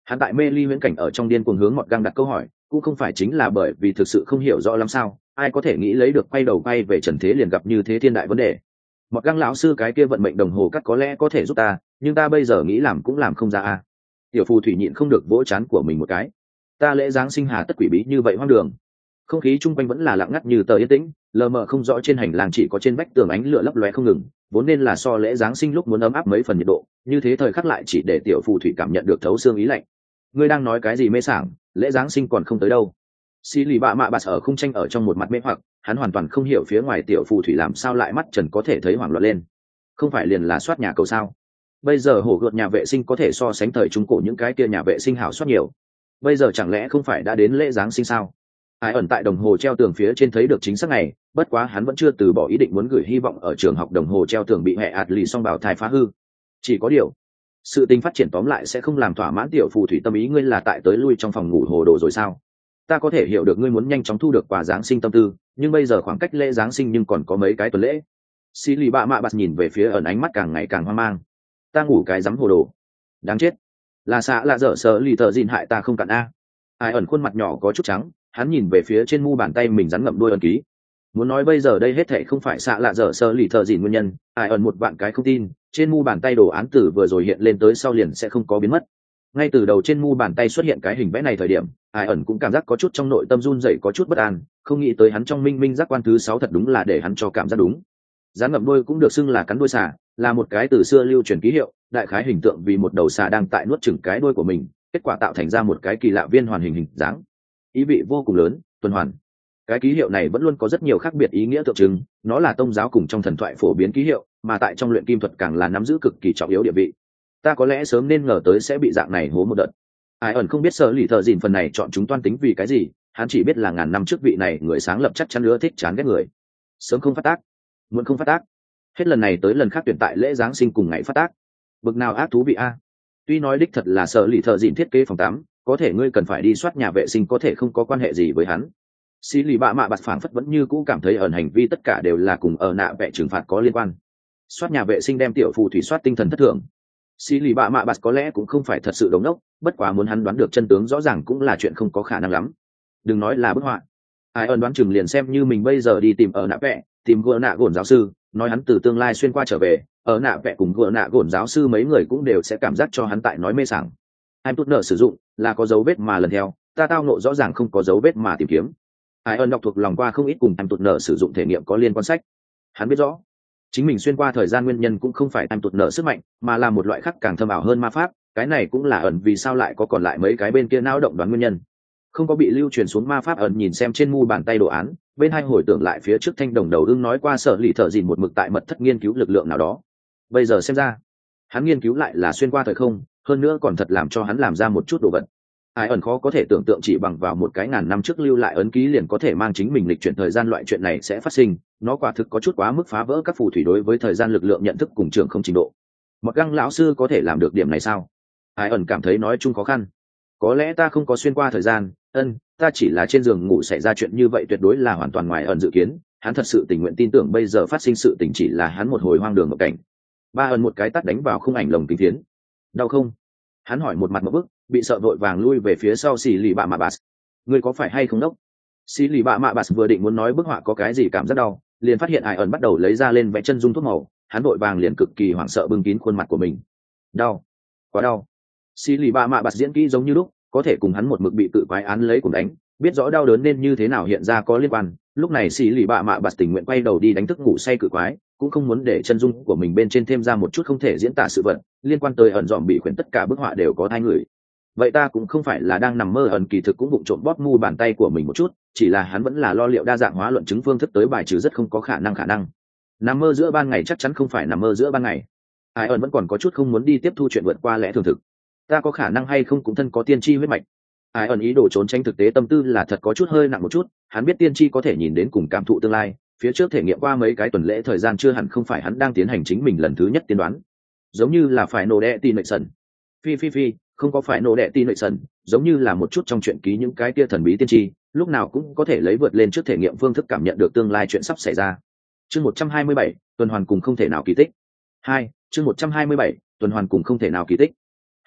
Hắn tại mê ly huyễn cảnh ở trong điên cuồng hướng Mọt Găng đặt câu hỏi, cũng không phải chính là bởi vì thực sự không hiểu rõ lắm sao, ai có thể nghĩ lấy được quay đầu quay về trần thế liền gặp như thế thiên đại vấn đề. Mọt Găng lão sư cái kia vận mệnh đồng hồ cắt có lẽ có thể giúp ta, nhưng ta bây giờ nghĩ làm cũng làm không ra a. Tiểu phù thủy nhịn không được vỗ trán của mình một cái. Ta lễ giáng sinh hà tất quỷ bí như vậy hoang đường. Không khí chung quanh vẫn là lặng ngắt như tờ yên tĩnh, lờ mờ không rõ, trên hành lang chỉ có trên vách tường ánh lửa lấp lóe không ngừng, vốn nên là so lễ giáng sinh lúc muốn ấm áp mấy phần nhiệt độ, như thế thời khắc lại chỉ để tiểu phù thủy cảm nhận được thấu xương ý lạnh. Ngươi đang nói cái gì mê sảng, lễ giáng sinh còn không tới đâu. Xí lì bạ mạ bạt ở khung tranh ở trong một mặt mê hoặc, hắn hoàn toàn không hiểu phía ngoài tiểu phù thủy làm sao lại mắt trần có thể thấy hoảng loạn lên. Không phải liền là soát nhà cầu sao? Bây giờ hổ gợt nhà vệ sinh có thể so sánh thời trung cổ những cái kia nhà vệ sinh hảo soát nhiều. Bây giờ chẳng lẽ không phải đã đến lễ giáng sinh sao? Ai ẩn tại đồng hồ treo tường phía trên thấy được chính xác này, bất quá hắn vẫn chưa từ bỏ ý định muốn gửi hy vọng ở trường học đồng hồ treo tường bị hệ ạt lì song bảo thai phá hư. Chỉ có điều, sự tình phát triển tóm lại sẽ không làm thỏa mãn tiểu phù thủy tâm ý. Ngươi là tại tới lui trong phòng ngủ hồ đồ rồi sao? Ta có thể hiểu được ngươi muốn nhanh chóng thu được quà giáng sinh tâm tư, nhưng bây giờ khoảng cách lễ giáng sinh nhưng còn có mấy cái tuần lễ. Xí lì bạ mạ bạt nhìn về phía ẩn, ánh mắt càng ngày càng hoang mang. Ta ngủ cái dám hồ đồ, đáng chết, là xạ lạ dở sợ lì tờ dìn hại ta không cạn a. Ai ẩn khuôn mặt nhỏ có chút trắng, hắn nhìn về phía trên mu bàn tay mình rắn ngậm đuôi ẩn ký. Muốn nói bây giờ đây hết thảy không phải xạ lạ dở sợ lì tờ dìn nguyên nhân, ai ẩn một vạn cái không tin. Trên mu bàn tay đồ án tử vừa rồi hiện lên tới sau liền sẽ không có biến mất. Ngay từ đầu trên mu bàn tay xuất hiện cái hình vẽ này thời điểm, ai ẩn cũng cảm giác có chút trong nội tâm run rẩy, có chút bất an, không nghĩ tới hắn trong minh minh giác quan thứ sáu thật đúng là để hắn cho cảm giác đúng. Rắn ngậm đuôi cũng được xưng là cắn đuôi xà, là một cái từ xưa lưu truyền ký hiệu, đại khái hình tượng vì một đầu xà đang tại nuốt chửng cái đuôi của mình, kết quả tạo thành ra một cái kỳ lạ viên hoàn hình hình dáng, ý vị vô cùng lớn, tuần hoàn. Cái ký hiệu này vẫn luôn có rất nhiều khác biệt ý nghĩa tượng trưng, nó là tôn giáo cùng trong thần thoại phổ biến ký hiệu, mà tại trong luyện kim thuật càng là nắm giữ cực kỳ trọng yếu địa vị. Ta có lẽ sớm nên ngờ tới sẽ bị dạng này hố một đợt. Ai ẩn không biết sợ lì thợ dìn phần này chọn chúng toan tính vì cái gì, hắn chỉ biết là ngàn năm trước vị này người sáng lập chắc chắn nữa thích chán ghét người, sớm không phát tác, muộn không phát tác, hết lần này tới lần khác tuyển tại lễ giáng sinh cùng ngày phát tác. Bực nào ác thú vị a. Tuy nói đích thật là sợ lì thợ dìn thiết kế phòng tắm, có thể ngươi cần phải đi soát nhà vệ sinh có thể không có quan hệ gì với hắn. Xí lì bạ mạ bạt phảng phất vẫn như cũ cảm thấy ẩn hành vi tất cả đều là cùng ở nạ vẽ trừng phạt có liên quan. Soát nhà vệ sinh đem tiểu phù thủy soát tinh thần thất thường. Xí lì bạ mạ bạt có lẽ cũng không phải thật sự đống đốc, bất quá muốn hắn đoán được chân tướng rõ ràng cũng là chuyện không có khả năng lắm. Đừng nói là bức họa, ai ẩn đoán chừng liền xem như mình bây giờ đi tìm ở nạ vẽ, tìm gỡ nạ gổn giáo sư, nói hắn từ tương lai xuyên qua trở về, ở nạ vẽ cùng gỡ nạ gổn giáo sư mấy người cũng đều sẽ cảm giác cho hắn tại nói mê sảng. Em tốt nợ sử dụng là có dấu vết mà lần theo, ta tao nộ rõ ràng không có dấu vết mà tìm kiếm. Ai ẩn đọc thuộc lòng qua không ít cùng em tụt nợ sử dụng thể nghiệm có liên quan sách, hắn biết rõ chính mình xuyên qua thời gian nguyên nhân cũng không phải em tụt nợ sức mạnh, mà là một loại khác càng thâm ảo hơn ma pháp. Cái này cũng là ẩn vì sao lại có còn lại mấy cái bên kia não động đoán nguyên nhân. Không có bị lưu truyền xuống ma pháp. Ẩn nhìn xem trên mu bàn tay đồ án, bên hai hồi tưởng lại phía trước thanh đồng đầu ưng nói qua sợ lì thợ dìn một mực tại mật thất nghiên cứu lực lượng nào đó. Bây giờ xem ra hắn nghiên cứu lại là xuyên qua thời không, hơn nữa còn thật làm cho hắn làm ra một chút đồ vật. Ai ẩn khó có thể tưởng tượng chỉ bằng vào một cái ngàn năm trước lưu lại ấn ký liền có thể mang chính mình lịch chuyển thời gian, loại chuyện này sẽ phát sinh, nó quả thực có chút quá mức phá vỡ các phù thủy đối với thời gian lực lượng nhận thức cùng trường không trình độ. Một Găng lão sư có thể làm được điểm này sao? Ai ẩn cảm thấy nói chung khó khăn. Có lẽ ta không có xuyên qua thời gian, ân, ta chỉ là trên giường ngủ xảy ra chuyện như vậy tuyệt đối là hoàn toàn ngoài ẩn dự kiến. Hắn thật sự tình nguyện tin tưởng bây giờ phát sinh sự tình chỉ là hắn một hồi hoang đường ngộ cảnh. Ba ẩn một cái tát đánh vào khung ảnh lồng kính phiến. Đau không? Hắn hỏi một mặt một bức, bị sợ vội vàng lui về phía sau. Xì lì bạ mạ bạt, ngươi có phải hay không đốc? Xì lì bạ mạ bạt vừa định muốn nói bức họa có cái gì cảm giác đau, liền phát hiện ai ẩn bắt đầu lấy ra lên vẽ chân dung thuốc màu. Hắn vội vàng liền cực kỳ hoảng sợ bưng kín khuôn mặt của mình. Đau, quá đau. Xì lì bạ mạ bạt diễn kỹ giống như lúc, có thể cùng hắn một mực bị tự quái án lấy cùng đánh, biết rõ đau đớn nên như thế nào hiện ra có liên quan. Lúc này xì lì bạ mạ bạt tình nguyện quay đầu đi đánh thức ngủ say cự quái, cũng không muốn để chân dung của mình bên trên thêm ra một chút không thể diễn tả sự vật liên quan tới ẩn dòm bị khuyển. Tất cả bức họa đều có hai người, vậy ta cũng không phải là đang nằm mơ. Ẩn kỳ thực cũng bụng trộm bóp mu bàn tay của mình một chút, chỉ là hắn vẫn là lo liệu đa dạng hóa luận chứng phương thức tới bài trừ rất không có khả năng khả năng nằm mơ giữa ban ngày chắc chắn không phải nằm mơ giữa ban ngày. Ai ẩn vẫn còn có chút không muốn đi tiếp thu chuyện vượt qua lẽ thường thực. Ta có khả năng hay không cũng thân có tiên tri huyết mạch. Ai ẩn ý đồ trốn tránh thực tế tâm tư là thật có chút hơi nặng một chút. Hắn biết tiên tri có thể nhìn đến cùng cảm thụ tương lai, phía trước thể nghiệm qua mấy cái tuần lễ thời gian chưa hẳn không phải hắn đang tiến hành chính mình lần thứ nhất tiên đoán. Giống như là phải nổ đẻ tin nội sần, phi phi phi không có phải nổ đẻ tin nội sần, giống như là một chút trong truyện ký những cái tia thần bí tiên tri, lúc nào cũng có thể lấy vượt lên trước thể nghiệm phương thức cảm nhận được tương lai chuyện sắp xảy ra. Chương một trăm hai mươi bảy, tuần hoàn cùng không thể nào kỳ tích. Hai, chương một trăm hai mươi bảy, tuần hoàn cùng không thể nào kỳ tích. Hai,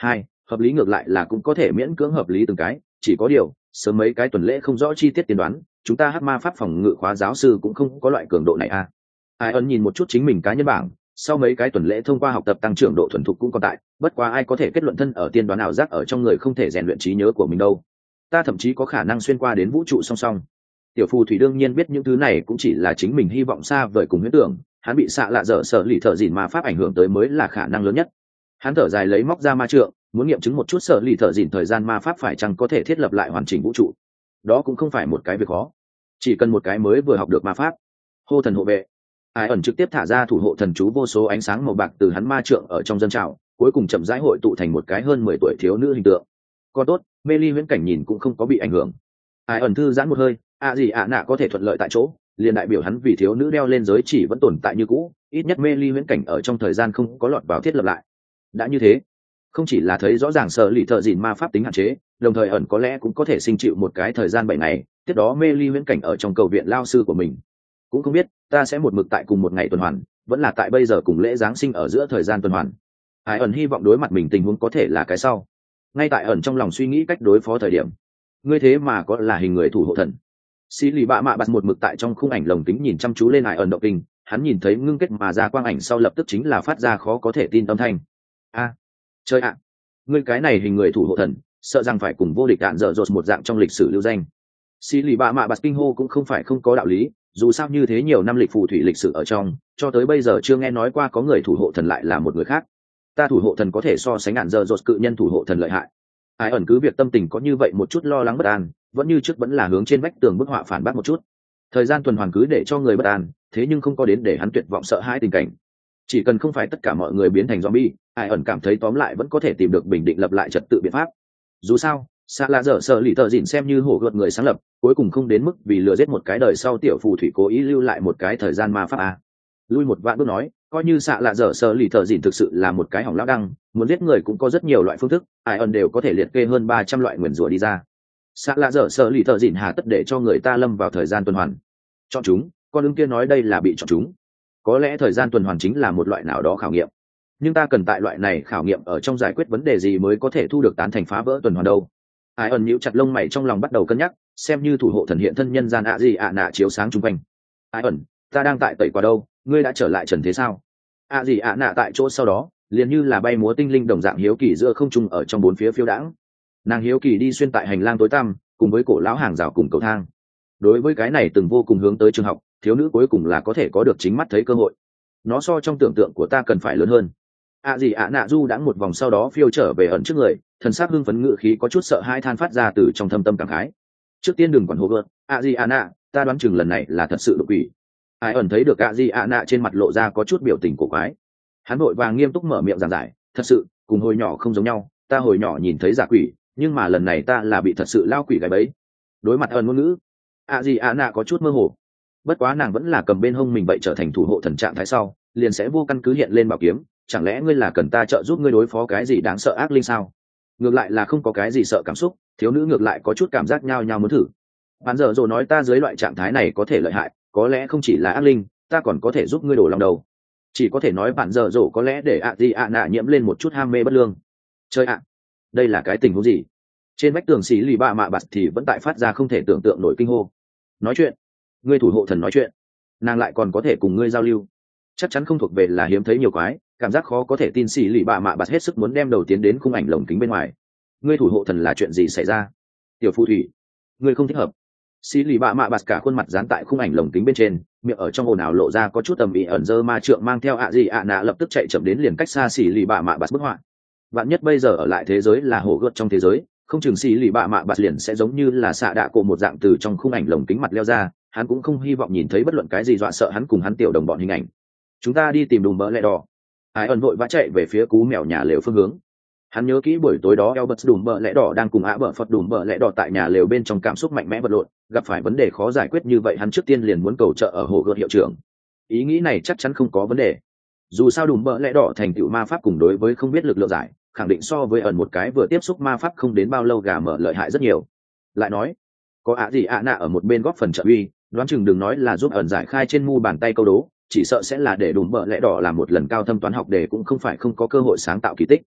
hợp lý ngược lại là cũng có thể miễn cưỡng hợp lý từng cái, chỉ có điều sớm mấy cái tuần lễ không rõ chi tiết tiên đoán, chúng ta hắc ma pháp phòng ngự khóa giáo sư cũng không có loại cường độ này à. Ai ân nhìn một chút chính mình cá nhân bảng, sau mấy cái tuần lễ thông qua học tập tăng trưởng độ thuần thục cũng còn tại, bất quá ai có thể kết luận thân ở tiên đoán ảo giác ở trong người không thể rèn luyện trí nhớ của mình đâu. Ta thậm chí có khả năng xuyên qua đến vũ trụ song song. Tiểu phù thủy đương nhiên biết những thứ này cũng chỉ là chính mình hy vọng xa vời cùng huyễn tưởng, hắn bị xạ lạ dở sợ lì thợ dìn ma pháp ảnh hưởng tới mới là khả năng lớn nhất. Hắn thở dài lấy móc ra ma trượng, muốn nghiệm chứng một chút sợ lì thợ dìn thời gian ma pháp phải chăng có thể thiết lập lại hoàn chỉnh vũ trụ. Đó cũng không phải một cái việc khó, chỉ cần một cái mới vừa học được ma pháp. Hô thần hộ vệ. Ai ẩn trực tiếp thả ra thủ hộ thần chú, vô số ánh sáng màu bạc từ hắn ma trượng ở trong dân trào, cuối cùng chậm rãi hội tụ thành một cái hơn mười tuổi thiếu nữ hình tượng. Còn tốt, mê ly huyễn cảnh nhìn cũng không có bị ảnh hưởng. Ai ẩn thư giãn một hơi, ạ gì ạ nạ có thể thuận lợi tại chỗ, liền đại biểu hắn vì thiếu nữ đeo lên giới chỉ vẫn tồn tại như cũ, ít nhất mê ly huyễn cảnh ở trong thời gian không có lọt vào thiết lập lại. Đã như thế, không chỉ là thấy rõ ràng sợ lì thợ dìn ma pháp tính hạn chế, đồng thời ẩn có lẽ cũng có thể sinh chịu một cái thời gian bảy ngày, tiếp đó mê ly huyễn cảnh ở trong cầu viện lao sư của mình. Cũng không biết ta sẽ một mực tại cùng một ngày tuần hoàn, vẫn là tại bây giờ cùng lễ giáng sinh ở giữa thời gian tuần hoàn. Ai ẩn hy vọng đối mặt mình tình huống có thể là cái sau. Ngay tại ẩn trong lòng suy nghĩ cách đối phó thời điểm, ngươi thế mà có là hình người thủ hộ thần. Xí lì bạ mạ bạt một mực tại trong khung ảnh lồng kính nhìn chăm chú lên Ai ẩn động kinh, hắn nhìn thấy ngưng kết mà ra quang ảnh sau lập tức chính là phát ra khó có thể tin âm thanh. A, chơi ạ, ngươi cái này hình người thủ hộ thần, sợ rằng phải cùng vô địch đạn dở dột một dạng trong lịch sử lưu danh. Xí lì bạ mạ bạt kinh hô cũng không phải không có đạo lý, dù sao như thế nhiều năm lịch phù thủy lịch sử ở trong, cho tới bây giờ chưa nghe nói qua có người thủ hộ thần lại là một người khác. Ta thủ hộ thần có thể so sánh đạn dở dột cự nhân thủ hộ thần lợi hại. Ai ẩn cứ việc tâm tình có như vậy một chút lo lắng bất an, vẫn như trước vẫn là hướng trên vách tường bức họa phản bác một chút. Thời gian tuần hoàn cứ để cho người bất an, thế nhưng không có đến để hắn tuyệt vọng sợ hãi tình cảnh. Chỉ cần không phải tất cả mọi người biến thành zombie, Ai ẩn cảm thấy tóm lại vẫn có thể tìm được bình định lập lại trật tự biện pháp. Dù sao, xạ lạ dở sợ lì tờ dịn xem như hổ gợt người sáng lập, cuối cùng không đến mức vì lừa giết một cái đời sau tiểu phù thủy cố ý lưu lại một cái thời gian ma pháp a. Lui một vạn bước nói, coi như xạ lạ dở sợ lì tờ dịn thực sự là một cái hỏng lão đăng, muốn giết người cũng có rất nhiều loại phương thức, Ai ẩn đều có thể liệt kê hơn ba trăm loại nguyền rủa đi ra. Xạ lạ dở sợ lì tờ dịn hà tất để cho người ta lâm vào thời gian tuần hoàn. Chọn chúng, con ứng kia nói đây là bị chọn chúng. Có lẽ thời gian tuần hoàn chính là một loại nào đó khảo nghiệm, nhưng ta cần tại loại này khảo nghiệm ở trong giải quyết vấn đề gì mới có thể thu được tán thành phá vỡ tuần hoàn đâu. Ai ẩn nhíu chặt lông mày trong lòng bắt đầu cân nhắc, xem như thủ hộ thần hiện thân nhân gian ạ gì ạ nạ chiếu sáng chung quanh. Ai ẩn, ta đang tại tẩy quả đâu, ngươi đã trở lại trần thế sao? ạ gì ạ nạ tại chỗ sau đó, liền như là bay múa tinh linh đồng dạng hiếu kỳ giữa không trung ở trong bốn phía phiêu đãng. Nàng hiếu kỳ đi xuyên tại hành lang tối tăm, cùng với cổ lão hàng rào cùng cầu thang. Đối với cái này từng vô cùng hướng tới trường học, thiếu nữ cuối cùng là có thể có được chính mắt thấy cơ hội. Nó so trong tưởng tượng của ta cần phải lớn hơn. ạ gì ạ nạ du đãng một vòng sau đó phiêu trở về ẩn trước người, thần sắc hưng phấn ngự khí có chút sợ hai than phát ra từ trong thâm tâm cảm khái. Trước tiên đừng quản hô gợt, ạ gì ạ nạ, ta đoán chừng lần này là thật sự đột quỷ. Ai ẩn thấy được ạ gì ạ nạ trên mặt lộ ra có chút biểu tình cổ quái, hắn vội vàng nghiêm túc mở miệng giảng giải, thật sự cùng hồi nhỏ không giống nhau, ta hồi nhỏ nhìn thấy giả quỷ, nhưng mà lần này ta là bị thật sự lao quỷ gài bẫy. Đối mặt ẩn ngôn ngữ, ạ gì ạ nạ có chút mơ hồ, bất quá nàng vẫn là cầm bên hông mình vậy trở thành thủ hộ thần trạng thái sau liền sẽ vô căn cứ hiện lên bảo kiếm. Chẳng lẽ ngươi là cần ta trợ giúp ngươi đối phó cái gì đáng sợ ác linh sao? Ngược lại là không có cái gì sợ cảm xúc, thiếu nữ ngược lại có chút cảm giác nhao nhao muốn thử. Bạn dở dồ nói ta dưới loại trạng thái này có thể lợi hại, có lẽ không chỉ là ác linh, ta còn có thể giúp ngươi đổ lòng đầu. Chỉ có thể nói bạn dở dồ có lẽ để ạ gì ạ nạ nhiễm lên một chút ham mê bất lương. Chơi ạ, đây là cái tình huống gì? Trên vách tường xí lì bạ mạ bạt thì vẫn tại phát ra không thể tưởng tượng nổi kinh hô. Nói chuyện, ngươi thủ hộ thần nói chuyện, nàng lại còn có thể cùng ngươi giao lưu, chắc chắn không thuộc về là hiếm thấy nhiều quái. Cảm giác khó có thể tin xì lì bạ mạ bạt hết sức muốn đem đầu tiến đến khung ảnh lồng kính bên ngoài. Ngươi thủ hộ thần là chuyện gì xảy ra? Tiểu phù thủy, ngươi không thích hợp. Xì lì bạ mạ bạt cả khuôn mặt dán tại khung ảnh lồng kính bên trên, miệng ở trong ồn ào lộ ra có chút tầm ĩ ẩn dơ ma trượng mang theo ạ gì ạ nạ lập tức chạy chậm đến liền cách xa xì lì bạ mạ bạt bức họa. Bạn nhất bây giờ ở lại thế giới là hổ gợt trong thế giới, không chừng xì lì bạ mạ bạt liền sẽ giống như là xạ đạ cổ một dạng từ trong khung ảnh lồng kính mặt leo ra. Hắn cũng không hy vọng nhìn thấy bất luận cái gì dọa sợ hắn cùng hắn tiểu đồng bọn hình ảnh. Chúng ta đi tìm đùm bỡ lẹ đỏ. Ai ẩn vội vã chạy về phía cú mèo nhà lều phương hướng. Hắn nhớ kỹ buổi tối đó Albert đùm bợ lẽ đỏ đang cùng ạ bợ phật đùm bợ lẽ đỏ tại nhà lều bên trong cảm xúc mạnh mẽ vật lộn, gặp phải vấn đề khó giải quyết như vậy hắn trước tiên liền muốn cầu trợ ở hồ gợt hiệu trưởng. Ý nghĩ này chắc chắn không có vấn đề. Dù sao đùm bợ lẽ đỏ thành tựu ma pháp cùng đối với không biết lực lượng giải, khẳng định so với ẩn một cái vừa tiếp xúc ma pháp không đến bao lâu gà mở lợi hại rất nhiều. Lại nói, có ạ gì ạ nạ ở một bên góp phần trợ uy, đoán chừng đừng nói là giúp ẩn giải khai trên mu bàn tay câu đố, chỉ sợ sẽ là để đùm bợ lẽ đỏ làm một lần cao thâm toán học để cũng không phải không có cơ hội sáng tạo kỳ tích.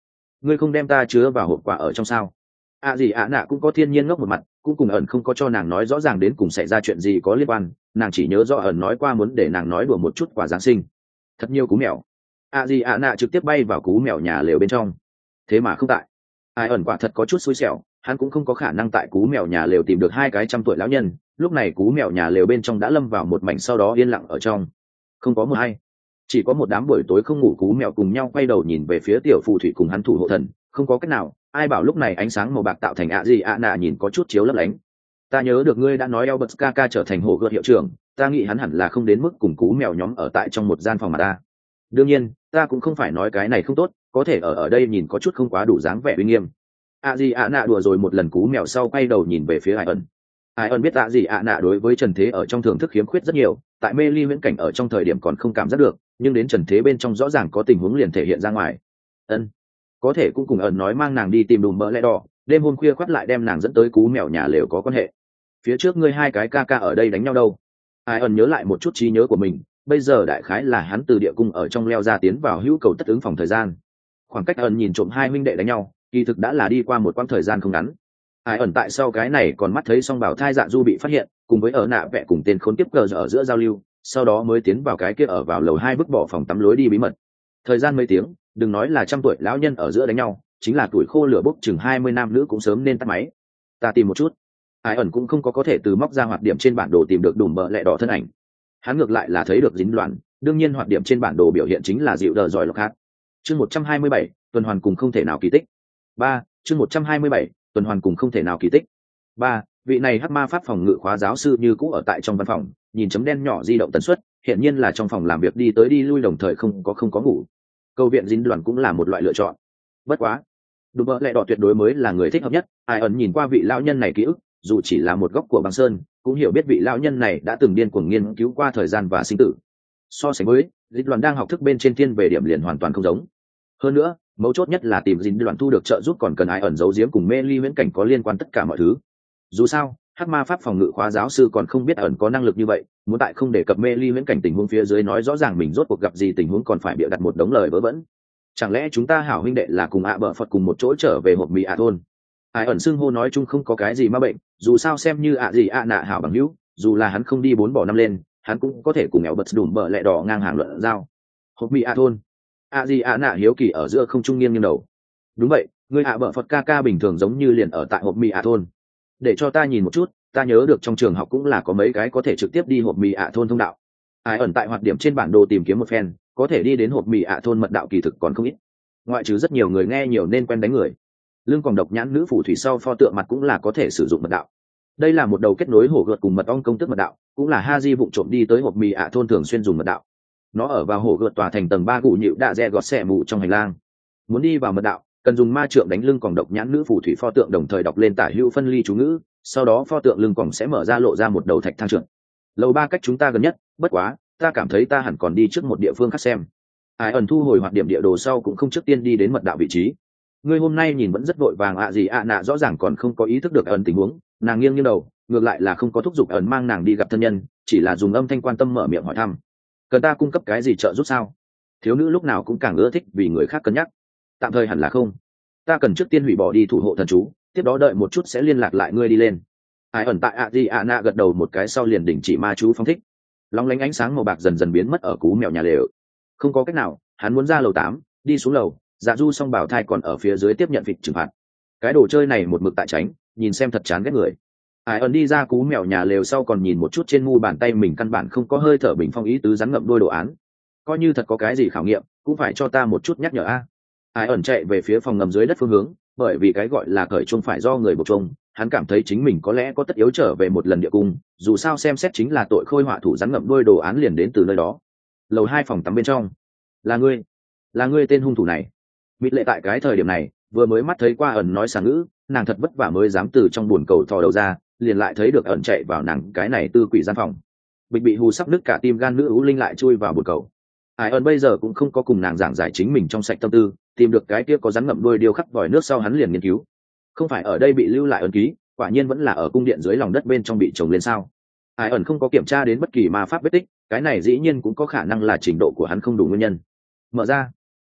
ngươi không đem ta chứa vào hộp quà ở trong sao? À gì ạ nạ cũng có thiên nhiên ngốc một mặt, cũng cùng ẩn không có cho nàng nói rõ ràng đến cùng xảy ra chuyện gì có liên quan, nàng chỉ nhớ rõ ẩn nói qua muốn để nàng nói đùa một chút quả giáng sinh. Thật nhiều cú mèo. À gì ạ nạ trực tiếp bay vào cú mèo nhà lều bên trong, thế mà không tại. Ai ẩn quả thật có chút xui xẻo, hắn cũng không có khả năng tại cú mèo nhà lều tìm được hai cái trăm tuổi lão nhân. Lúc này cú mèo nhà lều bên trong đã lâm vào một mảnh sau đó yên lặng ở trong, không có một hay, chỉ có một đám buổi tối không ngủ cú mèo cùng nhau quay đầu nhìn về phía tiểu phù thủy cùng hắn thủ hộ thần. Không có cách nào, ai bảo lúc này ánh sáng màu bạc tạo thành ạ gì ạ nạ nhìn có chút chiếu lấp lánh. Ta nhớ được ngươi đã nói Albert Kaka trở thành hồ gợt hiệu trưởng, ta nghĩ hắn hẳn là không đến mức cùng cú mèo nhóm ở tại trong một gian phòng mà ta. Đương nhiên, ta cũng không phải nói cái này không tốt, có thể ở ở đây nhìn có chút không quá đủ dáng vẻ uy nghiêm. ạ gì ạ nạ đùa rồi một lần cú mèo sau quay đầu nhìn về phía Ai ẩn. Ai ẩn biết ạ gì ạ nạ đối với trần thế ở trong thưởng thức khiếm khuyết rất nhiều, tại mê ly viễn cảnh ở trong thời điểm còn không cảm giác được, nhưng đến trần thế bên trong rõ ràng có tình huống liền thể hiện ra ngoài. Ân, có thể cũng cùng ẩn nói mang nàng đi tìm đùm mỡ lẽ đỏ, đêm hôm khuya khoắt lại đem nàng dẫn tới cú mèo nhà lều có quan hệ. Phía trước ngươi hai cái ca ca ở đây đánh nhau đâu? Ai ẩn nhớ lại một chút trí nhớ của mình, bây giờ đại khái là hắn từ địa cung ở trong leo ra tiến vào hữu cầu tất ứng phòng thời gian. Khoảng cách ẩn nhìn trộm hai huynh đệ đánh nhau, kỳ thực đã là đi qua một quãng thời gian không ngắn. Ai ẩn tại sau cái này còn mắt thấy song bảo thai dạ du bị phát hiện, cùng với ở nạ vẽ cùng tên khốn tiếp cờ ở giữa giao lưu, sau đó mới tiến vào cái kia ở vào lầu hai vứt bỏ phòng tắm lối đi bí mật. Thời gian mấy tiếng, đừng nói là trăm tuổi lão nhân ở giữa đánh nhau, chính là tuổi khô lửa bốc chừng hai mươi nam nữ cũng sớm nên tắt máy. Ta tìm một chút. Ai ẩn cũng không có có thể từ móc ra hoạt điểm trên bản đồ tìm được đùm bờ lẹ đỏ thân ảnh. Hắn ngược lại là thấy được dính loạn, đương nhiên hoạt điểm trên bản đồ biểu hiện chính là dịu đờ giỏi lộc hát. Chương một trăm hai mươi bảy, tuần hoàn cùng không thể nào kỳ tích. ba, chương một trăm hai mươi bảy, tuần hoàn cùng không thể nào kỳ tích. ba, vị này hắc ma pháp phòng ngự khóa giáo sư như cũ ở tại trong văn phòng, nhìn chấm đen nhỏ di động tần suất, hiện nhiên là trong phòng làm việc đi tới đi lui đồng thời không có không có ngủ. Câu viện dính đoàn cũng là một loại lựa chọn. Bất quá, đùm bờ lẹ đỏ tuyệt đối mới là người thích hợp nhất. Ai ẩn nhìn qua vị lão nhân này ký ức, dù chỉ là một góc của băng sơn, cũng hiểu biết vị lão nhân này đã từng điên cuồng nghiên cứu qua thời gian và sinh tử. So sánh với dính đoàn đang học thức bên trên thiên về điểm liền hoàn toàn không giống. Hơn nữa, mấu chốt nhất là tìm dính đoàn thu được trợ giúp còn cần Ai ẩn giấu giếm cùng mê ly viễn cảnh có liên quan tất cả mọi thứ. Dù sao, hắc ma pháp phòng ngự khóa giáo sư còn không biết ẩn có năng lực như vậy, muốn tại không đề cập mê ly viễn cảnh tình huống phía dưới nói rõ ràng mình rốt cuộc gặp gì tình huống còn phải bịa đặt một đống lời vớ vẩn. Chẳng lẽ chúng ta hảo huynh đệ là cùng ạ bợ phật cùng một chỗ trở về hộp mì ạ thôn? Ai ẩn xưng hô nói chung không có cái gì ma bệnh, dù sao xem như ạ gì ạ nạ hảo bằng hữu, dù là hắn không đi bốn bỏ năm lên, hắn cũng có thể cùng nghèo bật đùm bợ lẹ đỏ ngang hàng luận giao. Hộp mì ạ thôn? ạ gì ạ nạ hiếu kỳ ở giữa không trung nghiêng nghiêng đầu. Đúng vậy, người ạ bợ phật ca ca bình thường giống như liền ở tại hộp mì ạ thôn. Để cho ta nhìn một chút, ta nhớ được trong trường học cũng là có mấy cái có thể trực tiếp đi hộp mì ạ thôn thông đạo. Ai ẩn tại hoạt điểm trên bản đồ tìm kiếm một phen, có thể đi đến hộp mì ạ thôn mật đạo kỳ thực còn không ít, ngoại trừ rất nhiều người nghe nhiều nên quen đánh người. Lưng còn độc nhãn nữ phù thủy sau pho tượng mặt cũng là có thể sử dụng mật đạo. Đây là một đầu kết nối hổ gợt cùng mật ong công tức mật đạo, cũng là ha di vụ trộm đi tới hộp mì ạ thôn thường xuyên dùng mật đạo. Nó ở vào hổ gợt tòa thành tầng ba gù nhịu đạ rẽ gọt xẻ mù trong hành lang. Muốn đi vào mật đạo, cần dùng ma trượng đánh lưng còn độc nhãn nữ phù thủy pho tượng đồng thời đọc lên tả hữu phân ly chú ngữ, sau đó pho tượng lưng còn sẽ mở ra lộ ra một đầu thạch thang trượng. Lầu ba cách chúng ta gần nhất, bất quá ta cảm thấy ta hẳn còn đi trước một địa phương khác xem. Ai ẩn thu hồi hoạt điểm địa đồ sau cũng không trước tiên đi đến mật đạo vị trí. Ngươi hôm nay nhìn vẫn rất vội vàng ạ gì ạ nạ rõ ràng còn không có ý thức được ẩn tình huống, nàng nghiêng nghiêng đầu, ngược lại là không có thúc giục ẩn mang nàng đi gặp thân nhân, chỉ là dùng âm thanh quan tâm mở miệng hỏi thăm. Cần ta cung cấp cái gì trợ giúp sao? Thiếu nữ lúc nào cũng càng ưa thích vì người khác cân nhắc. Tạm thời hẳn là không. Ta cần trước tiên hủy bỏ đi thủ hộ thần chú, tiếp đó đợi một chút sẽ liên lạc lại ngươi đi lên. Ai ẩn tại ạ gì ạ nạ gật đầu một cái sau liền đình chỉ ma chú phóng thích. Long lánh ánh sáng màu bạc dần dần biến mất ở cú mèo nhà lều. Không có cách nào, hắn muốn ra lầu tám, đi xuống lầu, dạ du song bảo thai còn ở phía dưới tiếp nhận vịt trừng phạt. Cái đồ chơi này một mực tại tránh, nhìn xem thật chán ghét người. Ai ẩn đi ra cú mèo nhà lều sau còn nhìn một chút trên mu bàn tay mình căn bản không có hơi thở bình phong ý tứ rắn ngậm đôi đồ án. Coi như thật có cái gì khảo nghiệm, cũng phải cho ta một chút nhắc nhở a. Ai ẩn chạy về phía phòng ngầm dưới đất phương hướng, bởi vì cái gọi là cởi chuông phải do người buộc chuông, hắn cảm thấy chính mình có lẽ có tất yếu trở về một lần địa cung, dù sao xem xét chính là tội khôi họa thủ rắn ngậm đôi đồ án liền đến từ nơi đó. Lầu hai phòng tắm bên trong. Là ngươi, là ngươi tên hung thủ này. Mịt lệ tại cái thời điểm này vừa mới mắt thấy qua ẩn nói sàng ngữ, nàng thật vất vả mới dám từ trong buồn cầu thò đầu ra, liền lại thấy được ẩn chạy vào nàng cái này tư quỷ gian phòng. Bịch bị hù sắp nứt cả tim gan nữ ú linh lại chui vào buồn cầu. Ai ẩn bây giờ cũng không có cùng nàng giảng giải chính mình trong sạch tâm tư, tìm được cái kia có rắn ngậm đuôi điêu khắc vòi nước sau hắn liền nghiên cứu. Không phải ở đây bị lưu lại ấn ký, quả nhiên vẫn là ở cung điện dưới lòng đất bên trong bị trồng lên sao? Ai ẩn không có kiểm tra đến bất kỳ ma pháp vết tích, cái này dĩ nhiên cũng có khả năng là trình độ của hắn không đủ nguyên nhân. Mở ra.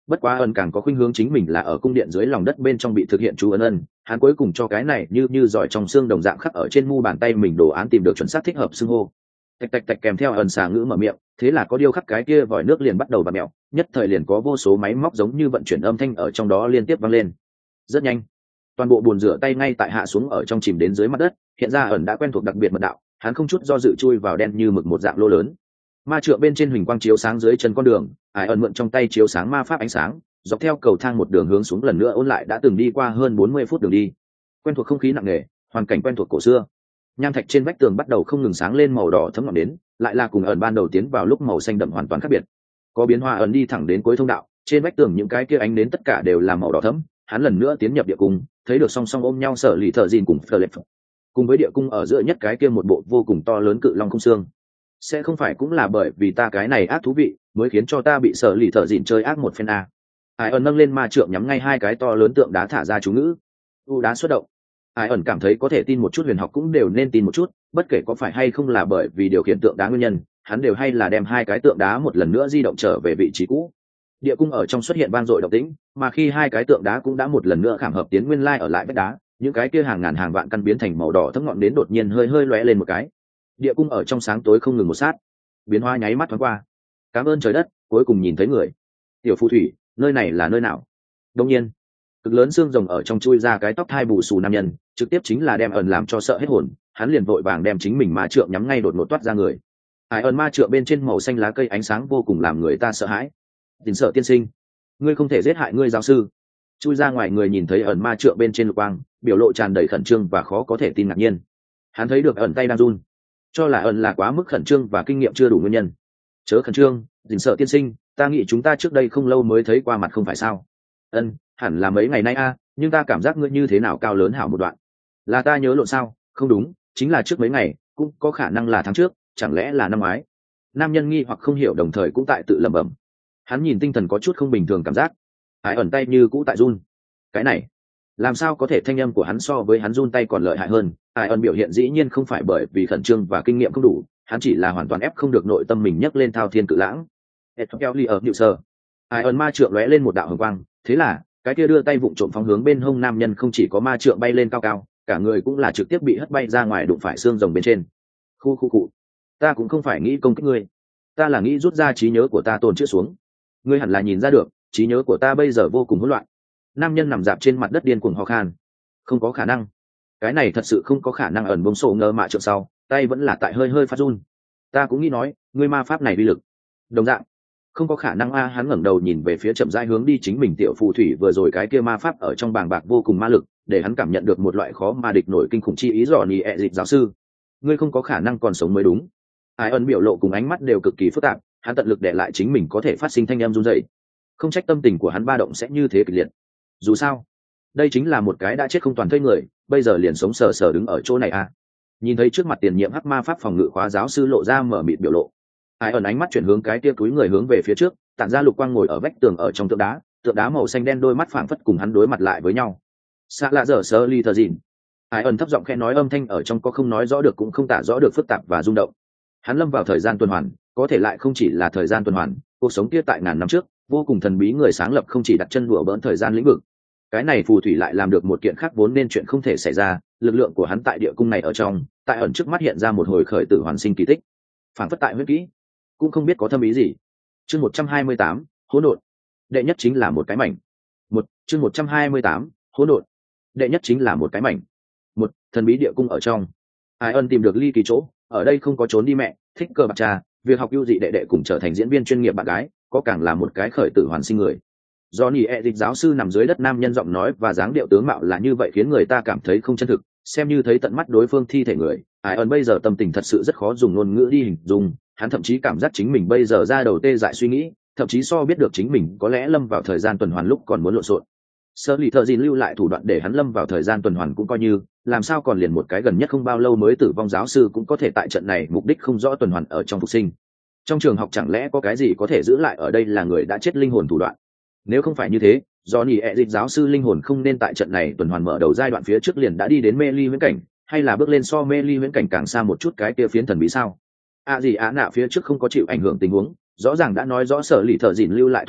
Bất quá ẩn càng có khuynh hướng chính mình là ở cung điện dưới lòng đất bên trong bị thực hiện chú ân ân, hắn cuối cùng cho cái này như như giỏi trong xương đồng dạng khắc ở trên mu bàn tay mình đồ án tìm được chuẩn xác thích hợp xưng hô. Tạch tạch tạch kèm theo ẩn xà ngữ mở miệng, thế là có điêu khắc cái kia vòi nước liền bắt đầu bạt mẹo, nhất thời liền có vô số máy móc giống như vận chuyển âm thanh ở trong đó liên tiếp vang lên. Rất nhanh, toàn bộ bồn rửa tay ngay tại hạ xuống ở trong chìm đến dưới mặt đất, hiện ra ẩn đã quen thuộc đặc biệt mật đạo, hắn không chút do dự chui vào đen như mực một dạng lô lớn. Ma trượng bên trên huỳnh quang chiếu sáng dưới chân con đường, ải ẩn mượn trong tay chiếu sáng ma pháp ánh sáng, dọc theo cầu thang một đường hướng xuống lần nữa ôn lại đã từng đi qua hơn bốn mươi phút đường đi. Quen thuộc không khí nặng nề, hoàn cảnh quen thuộc cổ xưa. Nham thạch trên vách tường bắt đầu không ngừng sáng lên màu đỏ thấm ngọn đến, lại là cùng ẩn ban đầu tiến vào lúc màu xanh đậm hoàn toàn khác biệt. Có biến hóa ẩn đi thẳng đến cuối thông đạo, trên vách tường những cái kia ánh đến tất cả đều là màu đỏ thẫm, hắn lần nữa tiến nhập địa cung, thấy được song song ôm nhau sở lì thợ dìn cùng Philip. Cùng với địa cung ở giữa nhất cái kia một bộ vô cùng to lớn cự long không xương. Sẽ không phải cũng là bởi vì ta cái này ác thú vị, mới khiến cho ta bị sở lì thợ dìn chơi ác một phen a. Ai ẩn nâng lên ma trượng nhắm ngay hai cái to lớn tượng đá thả ra chú ngữ. U đá xuất động. Ai ẩn cảm thấy có thể tin một chút huyền học cũng đều nên tin một chút, bất kể có phải hay không là bởi vì điều khiển tượng đá nguyên nhân, hắn đều hay là đem hai cái tượng đá một lần nữa di động trở về vị trí cũ. Địa cung ở trong xuất hiện vang dội động tĩnh, mà khi hai cái tượng đá cũng đã một lần nữa khảm hợp tiến nguyên lai ở lại vách đá, những cái kia hàng ngàn hàng vạn căn biến thành màu đỏ thấm ngọn đến đột nhiên hơi hơi lóe lên một cái. Địa cung ở trong sáng tối không ngừng một sát, biến hóa nháy mắt thoáng qua. Cảm ơn trời đất, cuối cùng nhìn thấy người. Tiểu phù thủy, nơi này là nơi nào? Đương nhiên, cực lớn xương rồng ở trong chui ra cái tóc thai bù xù nam nhân, trực tiếp chính là đem ẩn làm cho sợ hết hồn, hắn liền vội vàng đem chính mình ma trượng nhắm ngay đột ngột toát ra người. Ai ẩn ma trượng bên trên màu xanh lá cây ánh sáng vô cùng làm người ta sợ hãi. Tình sợ tiên sinh, ngươi không thể giết hại ngươi giáo sư. Chui ra ngoài người nhìn thấy ẩn ma trượng bên trên lục quang, biểu lộ tràn đầy khẩn trương và khó có thể tin ngạc nhiên. Hắn thấy được ẩn tay đang run, cho là ẩn là quá mức khẩn trương và kinh nghiệm chưa đủ nguyên nhân. Chớ khẩn trương, tình sợ tiên sinh, ta nghĩ chúng ta trước đây không lâu mới thấy qua mặt không phải sao? Ân, hẳn là mấy ngày nay a, nhưng ta cảm giác ngươi như thế nào cao lớn hảo một đoạn. Là ta nhớ lộn sao? Không đúng, chính là trước mấy ngày, cũng có khả năng là tháng trước, chẳng lẽ là năm ngoái? Nam nhân nghi hoặc không hiểu đồng thời cũng tại tự lẩm bẩm. Hắn nhìn tinh thần có chút không bình thường cảm giác. Hải ẩn tay như cũ tại run. Cái này, làm sao có thể thanh âm của hắn so với hắn run tay còn lợi hại hơn? Hải ẩn biểu hiện dĩ nhiên không phải bởi vì khẩn trương và kinh nghiệm không đủ, hắn chỉ là hoàn toàn ép không được nội tâm mình nhấc lên thao thiên cự lãng. Ethel ở nhự sơ. Hải ẩn ma trượng lóe lên một đạo hồng quang, thế là cái kia đưa tay vụng trộm phóng hướng bên hông nam nhân không chỉ có ma trượng bay lên cao cao, cả người cũng là trực tiếp bị hất bay ra ngoài đụng phải xương rồng bên trên. Khu khu cụ, ta cũng không phải nghĩ công kích ngươi, ta là nghĩ rút ra trí nhớ của ta tồn chữa xuống. Ngươi hẳn là nhìn ra được, trí nhớ của ta bây giờ vô cùng hỗn loạn. Nam nhân nằm dạp trên mặt đất điên cuồng ho khan. Không có khả năng, cái này thật sự không có khả năng. Ẩn bông sổ ngơ mạ trượng sau, tay vẫn là tại hơi hơi phát run. Ta cũng nghĩ nói, ngươi ma pháp này uy lực đồng dạng không có khả năng a. Hắn ngẩng đầu nhìn về phía chậm rãi hướng đi chính mình tiểu phù thủy vừa rồi cái kia ma pháp ở trong bàng bạc vô cùng ma lực, để hắn cảm nhận được một loại khó mà địch nổi kinh khủng chi ý. Dò nỉ ẹ dịch giáo sư, ngươi không có khả năng còn sống mới đúng. Ai ẩn biểu lộ cùng ánh mắt đều cực kỳ phức tạp, hắn tận lực để lại chính mình có thể phát sinh thanh em run rẩy. Không trách tâm tình của hắn ba động sẽ như thế kịch liệt. Dù sao, đây chính là một cái đã chết không toàn thây người, bây giờ liền sống sờ sờ đứng ở chỗ này à. Nhìn thấy trước mặt tiền nhiệm hắc ma pháp phòng ngự khóa giáo sư lộ ra mở mịt biểu lộ, Ai ẩn ánh mắt chuyển hướng cái tia túi người hướng về phía trước, tản ra lục quang ngồi ở vách tường ở trong tượng đá, tượng đá màu xanh đen đôi mắt phảng phất cùng hắn đối mặt lại với nhau. Xạ lạ dở sơ ly thờ dìn. Ai ẩn thấp giọng khẽ nói, âm thanh ở trong có không nói rõ được cũng không tả rõ được phức tạp và rung động. Hắn lâm vào thời gian tuần hoàn, có thể lại không chỉ là thời gian tuần hoàn, cuộc sống kia tại ngàn năm trước, vô cùng thần bí người sáng lập không chỉ đặt chân đùa bỡn thời gian lĩnh vực. Cái này phù thủy lại làm được một kiện khác vốn nên chuyện không thể xảy ra, lực lượng của hắn tại địa cung này ở trong, tại ẩn trước mắt hiện ra một hồi khởi tử hoàn sinh kỳ tích. Phảng phất tại huyết kỹ, cũng không biết có thâm ý gì. Chương một trăm hai mươi tám, hỗn độn. Đệ nhất chính là một cái mảnh. Một, chương một trăm hai mươi tám, hỗn độn. Đệ nhất chính là một cái mảnh. Một, thần bí địa cung ở trong. Ai ân tìm được ly kỳ chỗ, ở đây không có trốn đi mẹ, thích cờ bạc trà, việc học ưu dị đệ đệ cùng trở thành diễn viên chuyên nghiệp bạn gái, có càng là một cái khởi tử hoàn sinh người. Johnny E. dịch giáo sư nằm dưới đất, nam nhân giọng nói và dáng điệu tướng mạo là như vậy khiến người ta cảm thấy không chân thực, xem như thấy tận mắt đối phương thi thể người. Ai ân bây giờ tâm tình thật sự rất khó dùng ngôn ngữ đi hình dung, hắn thậm chí cảm giác chính mình bây giờ ra đầu tê dại suy nghĩ, thậm chí so biết được chính mình có lẽ lâm vào thời gian tuần hoàn lúc còn muốn lộn xộn. Sơ lì thợ dìn lưu lại thủ đoạn để hắn lâm vào thời gian tuần hoàn cũng coi như, làm sao còn liền một cái gần nhất không bao lâu mới tử vong giáo sư cũng có thể tại trận này mục đích không rõ tuần hoàn ở trong phục sinh. Trong trường học chẳng lẽ có cái gì có thể giữ lại ở đây là người đã chết linh hồn thủ đoạn? Nếu không phải như thế, do nhỉ ẹ dịch giáo sư linh hồn không nên tại trận này tuần hoàn mở đầu giai đoạn phía trước liền đã đi đến mê ly huyễn cảnh, hay là bước lên so mê ly huyễn cảnh càng xa một chút cái kia phiến thần bí sao? À gì á nạ phía trước không có chịu ảnh hưởng tình huống, rõ ràng đã nói rõ sở lì thợ dìn lưu lại thủ đoạn,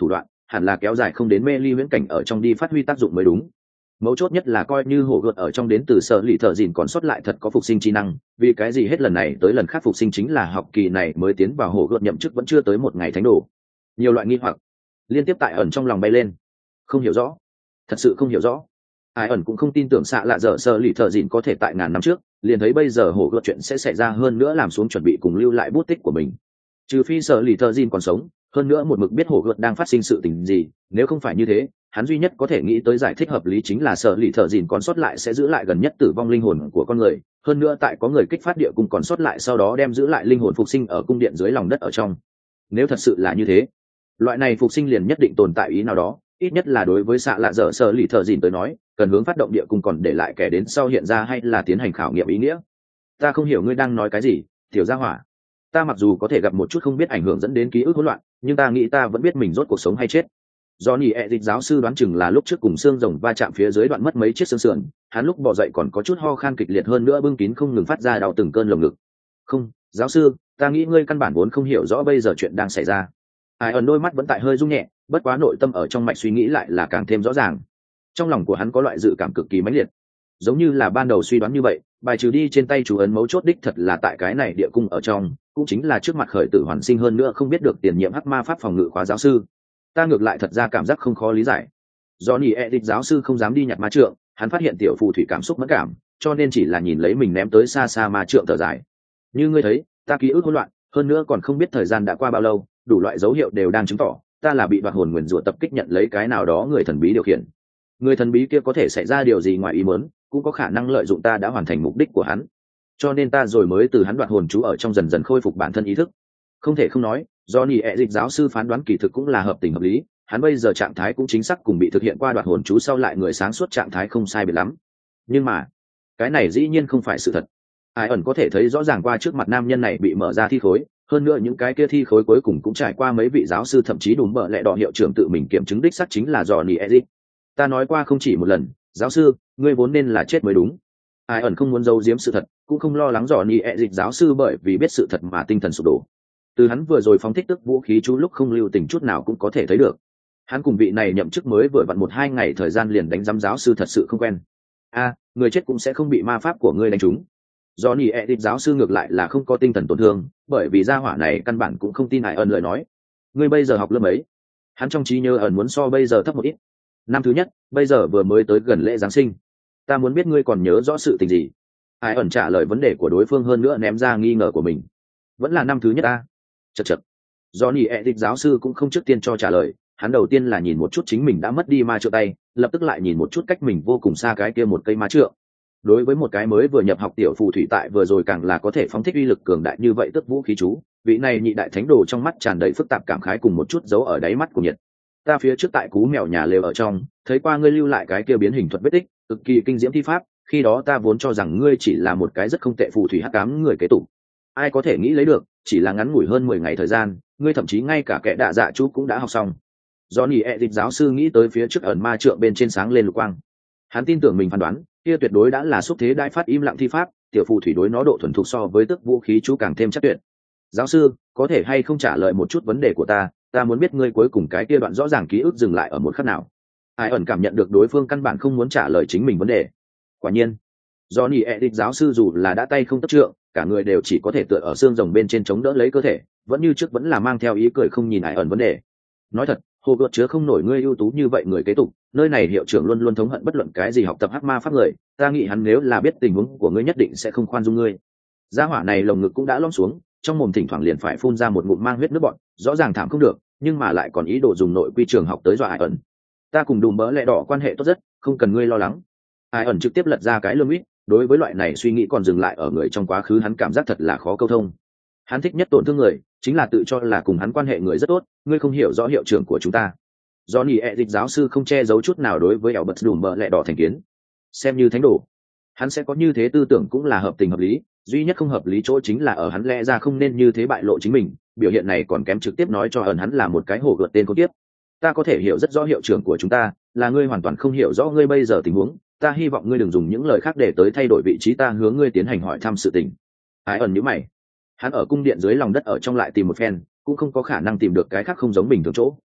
hẳn là kéo dài không đến mê ly huyễn cảnh ở trong đi phát huy tác dụng mới đúng. Mấu chốt nhất là coi như hổ gợt ở trong đến từ sở lì thợ dìn còn sót lại thật có phục sinh trí năng, vì cái gì hết lần này tới lần khác phục sinh chính là học kỳ này mới tiến vào hổ gợt nhậm chức vẫn chưa tới một ngày thánh đồ. Nhiều loại nghi hoặc liên tiếp tại ẩn trong lòng bay lên. Không hiểu rõ, thật sự không hiểu rõ. Ai ẩn cũng không tin tưởng xạ lạ dở sở lì thợ dìn có thể tại ngàn năm trước liền thấy bây giờ hổ gợt chuyện sẽ xảy ra, hơn nữa làm xuống chuẩn bị cùng lưu lại bút tích của mình. Trừ phi sở lì thợ dìn còn sống, hơn nữa một mực biết hổ gợt đang phát sinh sự tình gì, nếu không phải như thế hắn duy nhất có thể nghĩ tới giải thích hợp lý chính là sở lì thợ dìn còn sót lại sẽ giữ lại gần nhất tử vong linh hồn của con người, hơn nữa tại có người kích phát địa cung còn sót lại sau đó đem giữ lại linh hồn phục sinh ở cung điện dưới lòng đất ở trong. Nếu thật sự là như thế, loại này phục sinh liền nhất định tồn tại ý nào đó, ít nhất là đối với xạ lạ dở sở lì thợ dìn tới nói, cần hướng phát động địa cung còn để lại kẻ đến sau hiện ra hay là tiến hành khảo nghiệm ý nghĩa. Ta không hiểu ngươi đang nói cái gì, tiểu gia hỏa. Ta mặc dù có thể gặp một chút không biết ảnh hưởng dẫn đến ký ức hỗn loạn, nhưng ta nghĩ ta vẫn biết mình rốt cuộc sống hay chết. Johnny Edic giáo sư đoán chừng là lúc trước cùng xương rồng va chạm phía dưới đoạn mất mấy chiếc xương sườn, hắn lúc bò dậy còn có chút ho khan kịch liệt, hơn nữa bưng kín không ngừng phát ra đau từng cơn lồng ngực. Không, giáo sư, ta nghĩ ngươi căn bản vốn không hiểu rõ bây giờ chuyện đang xảy ra. Ai ẩn đôi mắt vẫn tại hơi rung nhẹ, bất quá nội tâm ở trong mạch suy nghĩ lại là càng thêm rõ ràng. Trong lòng của hắn có loại dự cảm cực kỳ mãnh liệt, giống như là ban đầu suy đoán như vậy, bài trừ đi trên tay chú ấn mấu chốt đích thật là tại cái này địa cung ở trong, cũng chính là trước mặt khởi tử hoàn sinh, hơn nữa không biết được tiền nhiệm hắc ma pháp phòng ngự khóa giáo sư. Ta ngược lại thật ra cảm giác không khó lý giải. Johnny Edic giáo sư không dám đi nhặt ma trượng, hắn phát hiện tiểu phù thủy cảm xúc mất cảm, cho nên chỉ là nhìn lấy mình ném tới xa xa ma trượng thở dài. Như ngươi thấy, ta ký ức hỗn loạn, hơn nữa còn không biết thời gian đã qua bao lâu, đủ loại dấu hiệu đều đang chứng tỏ ta là bị đoạt hồn nguyền rủa tập kích nhận lấy cái nào đó người thần bí điều khiển. Người thần bí kia có thể xảy ra điều gì ngoài ý muốn, cũng có khả năng lợi dụng ta đã hoàn thành mục đích của hắn, cho nên ta rồi mới từ hắn đoạt hồn chú ở trong dần dần khôi phục bản thân ý thức. Không thể không nói, Johnny Edic giáo sư phán đoán kỳ thực cũng là hợp tình hợp lý, hắn bây giờ trạng thái cũng chính xác cùng bị thực hiện qua đoạt hồn chú sau lại người sáng suốt trạng thái không sai biệt lắm. Nhưng mà cái này dĩ nhiên không phải sự thật. Ai ẩn có thể thấy rõ ràng qua trước mặt nam nhân này bị mở ra thi khối, hơn nữa những cái kia thi khối cuối cùng cũng trải qua mấy vị giáo sư thậm chí đùm bợ lẹ đỏ hiệu trưởng tự mình kiểm chứng đích xác chính là Johnny Edic. Ta nói qua không chỉ một lần, giáo sư, ngươi vốn nên là chết mới đúng. Ai ẩn không muốn giấu giếm sự thật, cũng không lo lắng Johnny Edic giáo sư bởi vì biết sự thật mà tinh thần sụp đổ. Từ hắn vừa rồi phóng thích tức vũ khí chú lúc không lưu tình chút nào cũng có thể thấy được, hắn cùng vị này nhậm chức mới vừa vặn một hai ngày thời gian liền đánh giám giáo sư thật sự không quen. A, à, người chết cũng sẽ không bị ma pháp của ngươi đánh trúng. Johnny Edic giáo sư ngược lại là không có tinh thần tổn thương, bởi vì gia hỏa này căn bản cũng không tin Ai ẩn lời nói. Ngươi bây giờ học lớp mấy? Hắn trong trí nhớ ẩn muốn so bây giờ thấp một ít. Năm thứ nhất, bây giờ vừa mới tới gần lễ Giáng sinh. Ta muốn biết ngươi còn nhớ rõ sự tình gì? Ai ẩn trả lời vấn đề của đối phương, hơn nữa ném ra nghi ngờ của mình. Vẫn là năm thứ nhất a. Chật chật. Johnny Edic giáo sư cũng không trước tiên cho trả lời, hắn đầu tiên là nhìn một chút chính mình đã mất đi ma trượng tay, lập tức lại nhìn một chút cách mình vô cùng xa cái kia một cây ma trượng. Đối với một cái mới vừa nhập học tiểu phù thủy tại vừa rồi càng là có thể phóng thích uy lực cường đại như vậy tức vũ khí chú, vị này nhị đại thánh đồ trong mắt tràn đầy phức tạp cảm khái cùng một chút dấu ở đáy mắt của nhiệt. Ta phía trước tại cú mèo nhà lều ở trong thấy qua ngươi lưu lại cái kia biến hình thuật vết tích, cực kỳ kinh diễm thi pháp, khi đó ta vốn cho rằng ngươi chỉ là một cái rất không tệ phù thủy hắc ám người kế tục. Ai có thể nghĩ lấy được, chỉ là ngắn ngủi hơn mười ngày thời gian, ngươi thậm chí ngay cả kẻ đạ dạ chú cũng đã học xong. Johnny Edic giáo sư nghĩ tới phía trước ẩn ma trượng bên trên sáng lên lục quang. Hắn tin tưởng mình phán đoán, kia tuyệt đối đã là xúc thế đại phát im lặng thi pháp, tiểu phù thủy đối nó độ thuần thục so với tức vũ khí chú càng thêm chắc tuyệt. Giáo sư, có thể hay không trả lời một chút vấn đề của ta, ta muốn biết ngươi cuối cùng cái kia đoạn rõ ràng ký ức dừng lại ở một khắc nào. Ai ẩn cảm nhận được đối phương căn bản không muốn trả lời chính mình vấn đề. Quả nhiên, Johnny Edic giáo sư dù là đã tay không tất trượng, cả người đều chỉ có thể tựa ở xương rồng bên trên chống đỡ lấy cơ thể, vẫn như trước vẫn là mang theo ý cười không nhìn Ai ẩn vấn đề. Nói thật, hồ gợt chứa không nổi ngươi ưu tú như vậy người kế tục, nơi này hiệu trưởng luôn luôn thống hận bất luận cái gì học tập hắc ma pháp người, ta nghĩ hắn nếu là biết tình huống của ngươi nhất định sẽ không khoan dung ngươi. Gia hỏa này lồng ngực cũng đã lõm xuống, trong mồm thỉnh thoảng liền phải phun ra một ngụm mang huyết nước bọt, rõ ràng thảm không được, nhưng mà lại còn ý đồ dùng nội quy trường học tới dọa Ai ẩn. Ta cùng đùm bỡ lẹ đỏ quan hệ tốt rất, không cần ngươi lo lắng. Ai ẩn trực tiếp lật ra cái lưng ít, đối với loại này suy nghĩ còn dừng lại ở người trong quá khứ, hắn cảm giác thật là khó câu thông. Hắn thích nhất tổn thương người, chính là tự cho là cùng hắn quan hệ người rất tốt, ngươi không hiểu rõ hiệu trưởng của chúng ta. Johnny Edic giáo sư không che giấu chút nào đối với Albert đùm bỡ lẹ đỏ thành kiến. Xem như thánh đồ, hắn sẽ có như thế tư tưởng cũng là hợp tình hợp lý, duy nhất không hợp lý chỗ chính là ở hắn lẽ ra không nên như thế bại lộ chính mình, biểu hiện này còn kém trực tiếp nói cho ẩn hắn là một cái hổ gợt tên con tiếp. Ta có thể hiểu rất rõ hiệu trưởng của chúng ta, là ngươi hoàn toàn không hiểu rõ ngươi bây giờ tình huống, ta hy vọng ngươi đừng dùng những lời khác để tới thay đổi vị trí ta hướng ngươi tiến hành hỏi thăm sự tình. Ai ẩn nhíu mày, hắn ở cung điện dưới lòng đất ở trong lại tìm một phen, cũng không có khả năng tìm được cái khác không giống bình thường chỗ,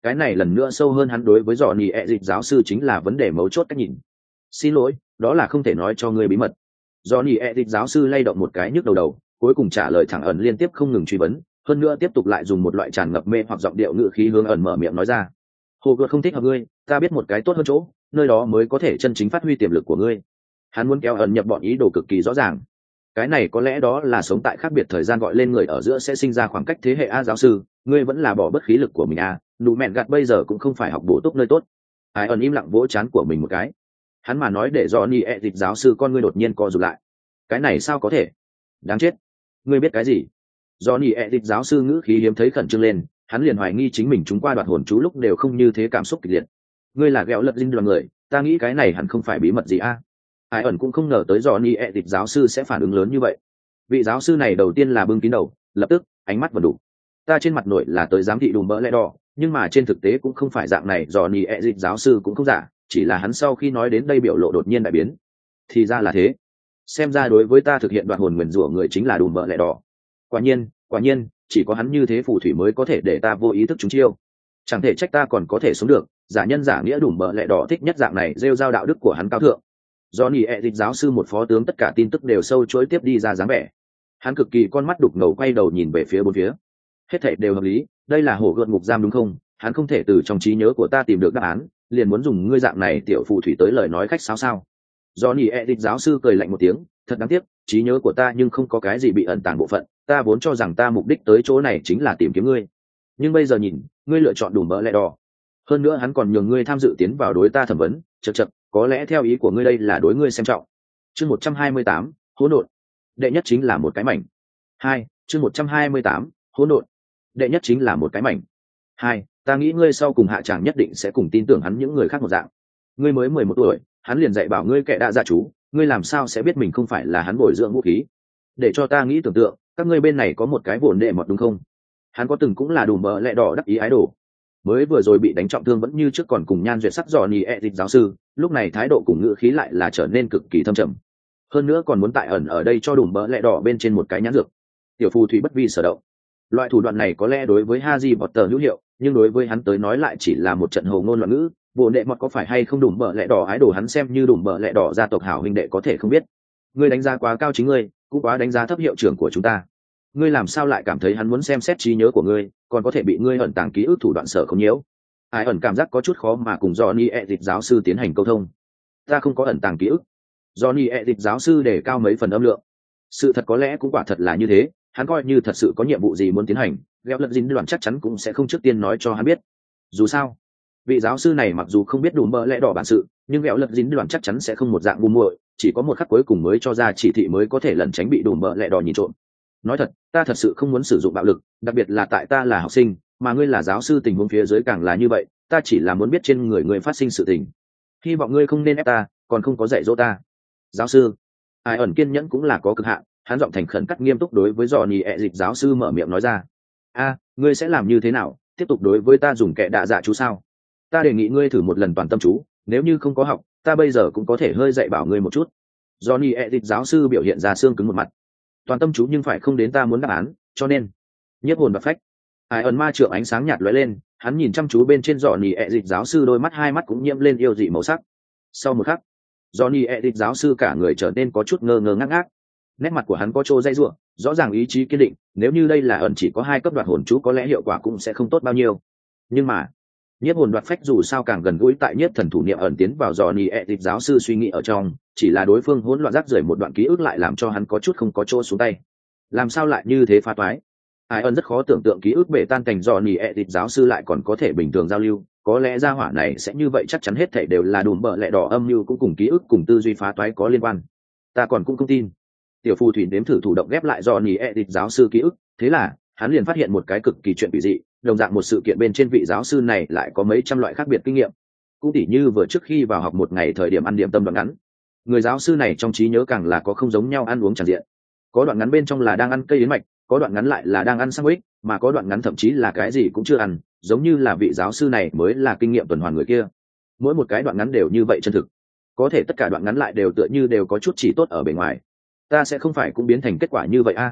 cái này lần nữa sâu hơn hắn đối với dò nỉ ẹ dịch giáo sư chính là vấn đề mấu chốt cách nhìn. Xin lỗi, đó là không thể nói cho ngươi bí mật. Dò nỉ ẹ dịch giáo sư lay động một cái nhức đầu đầu, cuối cùng trả lời thẳng ẩn liên tiếp không ngừng truy vấn, hơn nữa tiếp tục lại dùng một loại tràn ngập mê hoặc giọng điệu ngữ khí hướng ẩn mở miệng nói ra. Hồ gợt không thích hợp ngươi, ta biết một cái tốt hơn chỗ, nơi đó mới có thể chân chính phát huy tiềm lực của ngươi. Hắn muốn kéo ẩn nhập bọn ý đồ cực kỳ rõ ràng. Cái này có lẽ đó là sống tại khác biệt thời gian gọi lên người ở giữa sẽ sinh ra khoảng cách thế hệ. A giáo sư, ngươi vẫn là bỏ bất khí lực của mình a, nụ mẹn gạt bây giờ cũng không phải học bổ túc nơi tốt. Ai ẩn im lặng vỗ chán của mình một cái. Hắn mà nói để do ni ẹ dịch giáo sư con ngươi đột nhiên co rụt lại. Cái này sao có thể? Đáng chết. Ngươi biết cái gì? Do ni ẹ dịch giáo sư ngữ khí hiếm thấy khẩn trương lên, hắn liền hoài nghi chính mình chúng qua đoạt hồn chú lúc đều không như thế cảm xúc kịch liệt. Ngươi là ghẹo lật dinh đoàn người, ta nghĩ cái này hẳn không phải bí mật gì a. Ai ẩn cũng không ngờ tới do ni ẹ dịch giáo sư sẽ phản ứng lớn như vậy. Vị giáo sư này đầu tiên là bưng kín đầu, lập tức ánh mắt vần đủ. Ta trên mặt nội là tới giám thị đùm bỡ lẽ đỏ, nhưng mà trên thực tế cũng không phải dạng này. Do ni ẹ dịch giáo sư cũng không giả, chỉ là hắn sau khi nói đến đây biểu lộ đột nhiên đại biến. Thì ra là thế, xem ra đối với ta thực hiện đoạt hồn nguyền rủa người chính là đùm bỡ lẽ đỏ. Quả nhiên, quả nhiên, chỉ có hắn như thế phù thủy mới có thể để ta vô ý thức trúng chiêu. Chẳng thể trách ta còn có thể sống được, giả nhân giả nghĩa đùm bỡ lẽ đỏ thích nhất dạng này rêu rao đạo đức của hắn cao thượng. Do nỉ ẹ dịch giáo sư một phó tướng tất cả tin tức đều sâu chuỗi tiếp đi ra dáng vẻ. Hắn cực kỳ con mắt đục ngầu quay đầu nhìn về phía bốn phía. Hết thảy đều hợp lý, đây là hổ gợt ngục giam đúng không? Hắn không thể từ trong trí nhớ của ta tìm được đáp án, liền muốn dùng ngươi dạng này tiểu phù thủy tới lời nói khách sáo sao? Do nỉ ẹ dịch giáo sư cười lạnh một tiếng, thật đáng tiếc, trí nhớ của ta nhưng không có cái gì bị ẩn tàng bộ phận, ta vốn cho rằng ta mục đích tới chỗ này chính là tìm kiếm ngươi. Nhưng bây giờ nhìn, ngươi lựa chọn đùm bỡ lẽ đỏ. Hơn nữa hắn còn nhường ngươi tham dự tiến vào đối ta thẩm vấn, chậc chậc, có lẽ theo ý của ngươi đây là đối ngươi xem trọng. Chương một trăm hai mươi tám, hỗn độn. Đệ nhất chính là một cái mảnh. Hai, chương một trăm hai mươi tám, hỗn độn. Đệ nhất chính là một cái mảnh. Hai, ta nghĩ ngươi sau cùng hạ tràng nhất định sẽ cùng tin tưởng hắn những người khác một dạng. Ngươi mới mười một tuổi, hắn liền dạy bảo ngươi kẻ đã gia chú, ngươi làm sao sẽ biết mình không phải là hắn bồi dưỡng vũ khí? Để cho ta nghĩ tưởng tượng, các ngươi bên này có một cái vồn đệ mọt đúng không? Hắn có từng cũng là đùm bỡ lẽ đỏ đắc ý ái đồ. Mới vừa rồi bị đánh trọng thương vẫn như trước còn cùng nhan duyệt sắc dò nỉ ẹ dịch giáo sư, lúc này thái độ cùng ngữ khí lại là trở nên cực kỳ thâm trầm. Hơn nữa còn muốn tại ẩn ở đây cho đùm bỡ lẽ đỏ bên trên một cái nhãn dược. Tiểu phù thủy bất vi sở động. Loại thủ đoạn này có lẽ đối với Harry Potter hữu hiệu, nhưng đối với hắn tới nói lại chỉ là một trận hồ ngôn loạn ngữ. Bộ đệ mọt có phải hay không đùm bỡ lẽ đỏ ái đồ hắn xem như đùm bỡ lẽ đỏ gia tộc hảo huynh đệ có thể không biết. Ngươi đánh giá quá cao chính ngươi, cũng quá đánh giá thấp hiệu trưởng của chúng ta. Ngươi làm sao lại cảm thấy hắn muốn xem xét trí nhớ của ngươi, còn có thể bị ngươi ẩn tàng ký ức thủ đoạn sở không nhiễu? Ai ẩn cảm giác có chút khó mà cùng Johnny ẹ dịch giáo sư tiến hành câu thông. Ta không có ẩn tàng ký ức. Johnny ẹ dịch giáo sư để cao mấy phần âm lượng. Sự thật có lẽ cũng quả thật là như thế, hắn coi như thật sự có nhiệm vụ gì muốn tiến hành, gheo lật dính đoàn chắc chắn cũng sẽ không trước tiên nói cho hắn biết. Dù sao, vị giáo sư này mặc dù không biết đủ mỡ lẽ đỏ bản sự, nhưng gheo lật dính đoàn chắc chắn sẽ không một dạng ngu muội, chỉ có một khắc cuối cùng mới cho ra chỉ thị mới có thể lẩn tránh bị đủ mỡ lẽ đỏ nhìn trộm. Nói thật, ta thật sự không muốn sử dụng bạo lực, đặc biệt là tại ta là học sinh, mà ngươi là giáo sư, tình huống phía dưới càng là như vậy, ta chỉ là muốn biết trên người ngươi phát sinh sự tình. Hy vọng ngươi không nên ép ta, còn không có dạy dỗ ta. Giáo sư, ai ẩn kiên nhẫn cũng là có cực hạn, hắn giọng thành khẩn cắt nghiêm túc đối với dò nhì ẹ dịch giáo sư mở miệng nói ra. A, ngươi sẽ làm như thế nào? Tiếp tục đối với ta dùng kẻ đạ dạ chú sao? Ta đề nghị ngươi thử một lần toàn tâm chú, nếu như không có học, ta bây giờ cũng có thể hơi dạy bảo ngươi một chút. Johnny Edit giáo sư biểu hiện ra xương cứng một mặt. Toàn tâm chú nhưng phải không đến ta muốn đáp án, cho nên nhiếp hồn và phách. Ai ẩn ma trượng ánh sáng nhạt lóe lên, hắn nhìn chăm chú bên trên Johnny Edit giáo sư, đôi mắt hai mắt cũng nhiễm lên yêu dị màu sắc. Sau một khắc, Johnny Edit giáo sư cả người trở nên có chút ngơ ngơ ngác ngác. Nét mặt của hắn có trô dây rủa, rõ ràng ý chí kiên định, nếu như đây là ẩn chỉ có hai cấp đoạt hồn chú có lẽ hiệu quả cũng sẽ không tốt bao nhiêu. Nhưng mà, nhiếp hồn đoạt phách dù sao càng gần gũi tại nhiếp thần thủ niệm ẩn tiến vào Johnny Edit giáo sư suy nghĩ ở trong, chỉ là đối phương hỗn loạn rác rưởi một đoạn ký ức lại làm cho hắn có chút không có chỗ xuống tay. Làm sao lại như thế phá toái? Ai ẩn rất khó tưởng tượng ký ức bể tan cảnh Johnny Edit giáo sư lại còn có thể bình thường giao lưu, có lẽ gia hỏa này sẽ như vậy, chắc chắn hết thảy đều là đùm bợ lẹ đỏ âm mưu cũng cùng ký ức cùng tư duy phá toái có liên quan. Ta còn cũng không tin. Tiểu phù thủy nếm thử thủ động ghép lại Johnny Edit giáo sư ký ức, thế là hắn liền phát hiện một cái cực kỳ chuyện kỳ dị, đồng dạng một sự kiện bên trên vị giáo sư này lại có mấy trăm loại khác biệt kinh nghiệm. Cũng tỉ như vừa trước khi vào học một ngày thời điểm ăn điểm tâm đoạn ngắn, người giáo sư này trong trí nhớ càng là có không giống nhau ăn uống tràn diện. Có đoạn ngắn bên trong là đang ăn cây yến mạch, có đoạn ngắn lại là đang ăn sandwich, mà có đoạn ngắn thậm chí là cái gì cũng chưa ăn, giống như là vị giáo sư này mới là kinh nghiệm tuần hoàn người kia. Mỗi một cái đoạn ngắn đều như vậy chân thực, có thể tất cả đoạn ngắn lại đều tựa như đều có chút chỉ tốt ở bề ngoài. Ta sẽ không phải cũng biến thành kết quả như vậy a?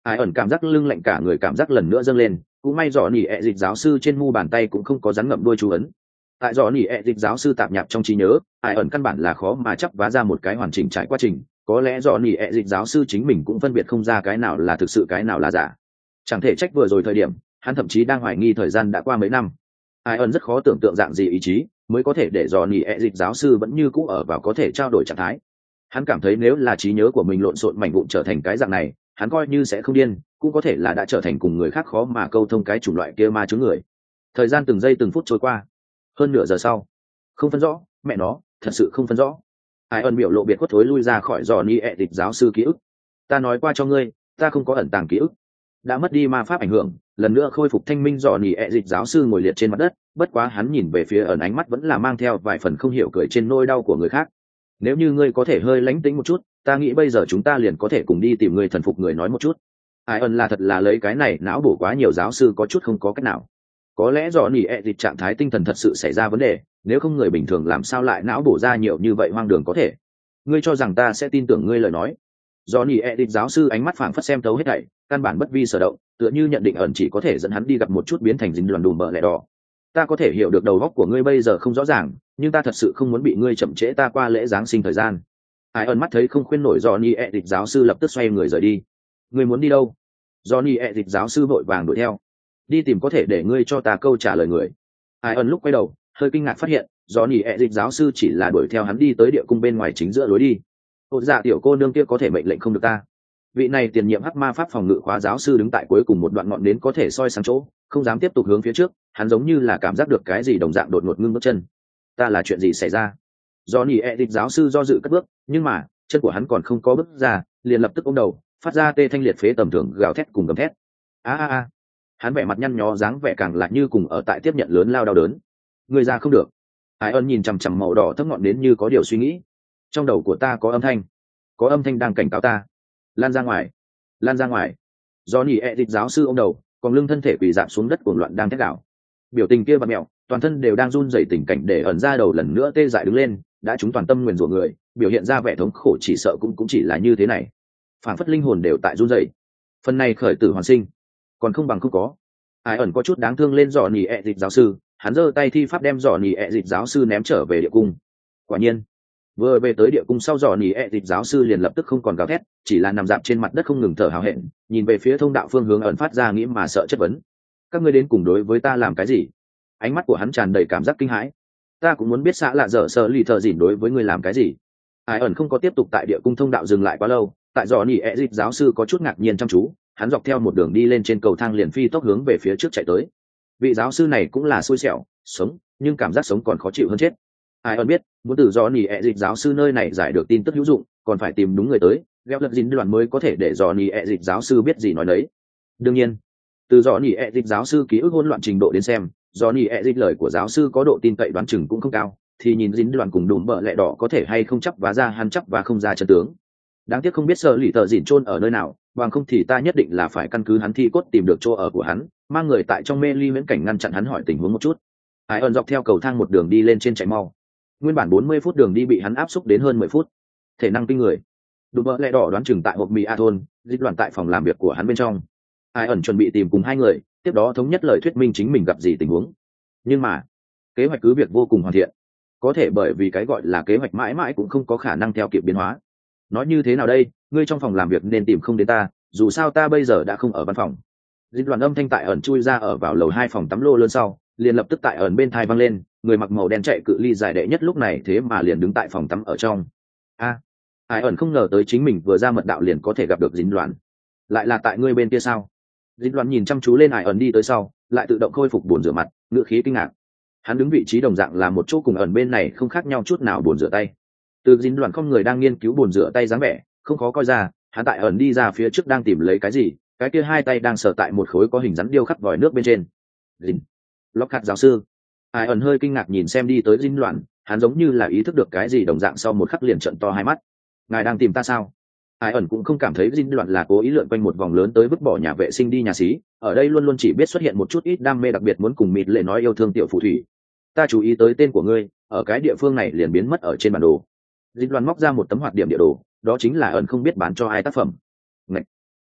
Ai ẩn cảm giác lưng lạnh cả người cảm giác lần nữa dâng lên, cũng may dò nỉ ẹ dịch giáo sư trên mu bàn tay cũng không có rắn ngậm đuôi chú ấn. Tại dò nỉ ẹ dịch giáo sư tạp nhạp trong trí nhớ, ai ẩn căn bản là khó mà chấp vá ra một cái hoàn chỉnh trải quá trình, có lẽ dò nỉ ẹ dịch giáo sư chính mình cũng phân biệt không ra cái nào là thực sự cái nào là giả. Chẳng thể trách vừa rồi thời điểm hắn thậm chí đang hoài nghi thời gian đã qua mấy năm. Ai ẩn rất khó tưởng tượng dạng gì ý chí mới có thể để dò nỉ ẹ dịch giáo sư vẫn như cũ ở vào có thể trao đổi trạng thái. Hắn cảm thấy nếu là trí nhớ của mình lộn xộn mảnh vụn trở thành cái dạng này, hắn coi như sẽ không điên, cũng có thể là đã trở thành cùng người khác khó mà câu thông cái chủng loại kia ma chứng người. Thời gian từng giây từng phút trôi qua, hơn nửa giờ sau, không phân rõ, mẹ nó, thật sự không phân rõ. Ai ẩn biểu lộ biệt khuất thối lui ra khỏi dò ni ẹ địch giáo sư ký ức. Ta nói qua cho ngươi, ta không có ẩn tàng ký ức. Đã mất đi ma pháp ảnh hưởng, lần nữa khôi phục thanh minh, dò ni ẹ địch giáo sư ngồi liệt trên mặt đất, bất quá hắn nhìn về phía ẩn, ánh mắt vẫn là mang theo vài phần không hiểu cười trên nỗi đau của người khác. Nếu như ngươi có thể hơi lánh tĩnh một chút, ta nghĩ bây giờ chúng ta liền có thể cùng đi tìm người thần phục người nói một chút. Ai ẩn là thật là lấy cái này não bổ quá nhiều giáo sư có chút không có cách nào. Có lẽ do nỉ ẹ dịch trạng thái tinh thần thật sự xảy ra vấn đề, nếu không người bình thường làm sao lại não bổ ra nhiều như vậy hoang đường có thể. Ngươi cho rằng ta sẽ tin tưởng ngươi lời nói? Do nỉ ẹ dịch giáo sư ánh mắt phảng phất xem thấu hết thảy, căn bản bất vi sở động, tựa như nhận định ẩn chỉ có thể dẫn hắn đi gặp một chút biến thành dính đoàn đùm bờ lẹ đỏ. Ta có thể hiểu được đầu óc của ngươi bây giờ không rõ ràng, nhưng ta thật sự không muốn bị ngươi chậm trễ ta qua lễ giáng sinh thời gian. Ai ẩn mắt thấy không khuyên nổi Johnny ẹ dịch giáo sư lập tức xoay người rời đi. Ngươi muốn đi đâu? Johnny ẹ dịch giáo sư vội vàng đuổi theo. Đi tìm có thể để ngươi cho ta câu trả lời người. Ai ẩn lúc quay đầu, hơi kinh ngạc phát hiện, Johnny ẹ dịch giáo sư chỉ là đuổi theo hắn đi tới địa cung bên ngoài chính giữa lối đi. Ôn dạ tiểu cô nương kia có thể mệnh lệnh không được ta. Vị này tiền nhiệm hắc ma pháp phòng ngự khóa giáo sư đứng tại cuối cùng một đoạn ngọn nến có thể soi sáng chỗ, không dám tiếp tục hướng phía trước, hắn giống như là cảm giác được cái gì đồng dạng đột ngột ngưng bước chân. Ta là chuyện gì xảy ra? Johnny ẹ dịch giáo sư do dự cất bước, nhưng mà chân của hắn còn không có bước ra, liền lập tức ôm đầu, phát ra tê thanh liệt phế tầm thường gào thét cùng gầm thét. A a a! Hắn vẻ mặt nhăn nhó, dáng vẻ càng là như cùng ở tại tiếp nhận lớn lao đau đớn. Người ra không được. Ai ân nhìn chằm chằm màu đỏ thấp ngọn nến như có điều suy nghĩ. Trong đầu của ta có âm thanh, có âm thanh đang cảnh cáo ta. Lan ra ngoài, lan ra ngoài. Johnny ẹ dịch giáo sư ôm đầu, còn lưng thân thể quỳ rạp xuống đất cuồng loạn đang thét đảo. Biểu tình kia bặm mẹo, toàn thân đều đang run rẩy, tình cảnh để ẩn ra đầu lần nữa tê dại đứng lên, đã trúng toàn tâm nguyền rủa người, biểu hiện ra vẻ thống khổ chỉ sợ cũng cũng chỉ là như thế này. Phản phất linh hồn đều tại run rẩy. Phần này khởi tử hoàn sinh, còn không bằng không có. Ai ẩn có chút đáng thương lên dò nỉ ẹ dịch giáo sư, hắn giơ tay thi pháp đem dò nỉ ẹ dịch giáo sư ném trở về địa cung. Quả nhiên, vừa về tới địa cung sau, dò nỉ ẹ dịch giáo sư liền lập tức không còn gào thét, chỉ là nằm dạp trên mặt đất không ngừng thở hào hẹn, nhìn về phía thông đạo phương hướng ẩn phát ra nghĩ mà sợ chất vấn. Các ngươi đến cùng đối với ta làm cái gì? Ánh mắt của hắn tràn đầy cảm giác kinh hãi. Ta cũng muốn biết xã lạ dở sợ lì thợ dỉn đối với ngươi làm cái gì. Ai ẩn không có tiếp tục tại địa cung thông đạo dừng lại quá lâu, tại dò nỉ ẹ dịch giáo sư có chút ngạc nhiên chăm chú, hắn dọc theo một đường đi lên trên cầu thang liền phi tốc hướng về phía trước chạy tới. Vị giáo sư này cũng là xui xẻo, sống nhưng cảm giác sống còn khó chịu hơn chết. Ai ẩn biết muốn từ dò nỉ ẹ dịch giáo sư nơi này giải được tin tức hữu dụng, còn phải tìm đúng người tới, gheo lật dính đoàn mới có thể để dò nỉ ẹ dịch giáo sư biết gì nói đấy. Đương nhiên, từ dò nỉ ẹ dịch giáo sư ký ức hỗn loạn trình độ đến xem, do nỉ ẹ dịch lời của giáo sư có độ tin cậy đoán chừng cũng không cao, thì nhìn dính đoàn cùng đùm bợ lẹ đỏ có thể hay không chấp vá ra hắn chấp và không ra chân tướng. Đáng tiếc không biết sợ lì tờ dỉn chôn ở nơi nào, bằng không thì ta nhất định là phải căn cứ hắn thi cốt tìm được chỗ ở của hắn, mang người tại trong mê ly miễn cảnh ngăn chặn hắn hỏi tình huống một chút. Ai ẩn dọc theo cầu thang một đường đi lên trên chạy mau, nguyên bản bốn mươi phút đường đi bị hắn áp xúc đến hơn mười phút. Thể năng kinh người. Đùm bợ lẹ đỏ đoán chừng tại hộp mì a thôn, dính đoàn tại phòng làm việc của hắn bên trong. Ai ẩn chuẩn bị tìm cùng hai người, tiếp đó thống nhất lời thuyết minh chính mình gặp gì tình huống. Nhưng mà kế hoạch cứ việc vô cùng hoàn thiện, có thể bởi vì cái gọi là kế hoạch mãi mãi cũng không có khả năng theo kịp biến hóa. Nói như thế nào đây, ngươi trong phòng làm việc nên tìm không đến ta, dù sao ta bây giờ đã không ở văn phòng. Dịch đoàn âm thanh tại ẩn chui ra ở vào lầu hai phòng tắm lô lớn sau, liền lập tức tại ẩn bên thai văng lên, người mặc màu đen chạy cự ly dài đệ nhất lúc này thế mà liền đứng tại phòng tắm ở trong. A, ai ẩn không ngờ tới chính mình vừa ra mật đạo liền có thể gặp được dính đoàn. Lại là tại ngươi bên kia sao? Dính đoàn nhìn chăm chú lên ai ẩn đi tới sau, lại tự động khôi phục bồn rửa mặt, ngựa khí kinh ngạc. Hắn đứng vị trí đồng dạng là một chỗ cùng ẩn bên này không khác nhau chút nào bồn rửa tay. Từ dính đoàn không người đang nghiên cứu bồn rửa tay dáng vẻ, không khó coi ra, hắn tại ẩn đi ra phía trước đang tìm lấy cái gì, cái kia hai tay đang sờ tại một khối có hình rắn điêu khắc vòi nước bên trên. Dính, Lockhart giáo sư. Ai ẩn hơi kinh ngạc nhìn xem đi tới dính đoàn, hắn giống như là ý thức được cái gì đồng dạng, sau một khắc liền trợn to hai mắt. Ngài đang tìm ta sao? Ai ẩn cũng không cảm thấy dính đoàn là cố ý lượn quanh một vòng lớn tới vứt bỏ nhà vệ sinh đi nhà xí, ở đây luôn luôn chỉ biết xuất hiện một chút ít đam mê đặc biệt muốn cùng mịt lệ nói yêu thương tiểu phù thủy. Ta chú ý tới tên của ngươi, ở cái địa phương này liền biến mất ở trên bản đồ. Dính đoàn móc ra một tấm hoạt điểm địa đồ, đó chính là ẩn không biết bán cho ai tác phẩm. Ngậy!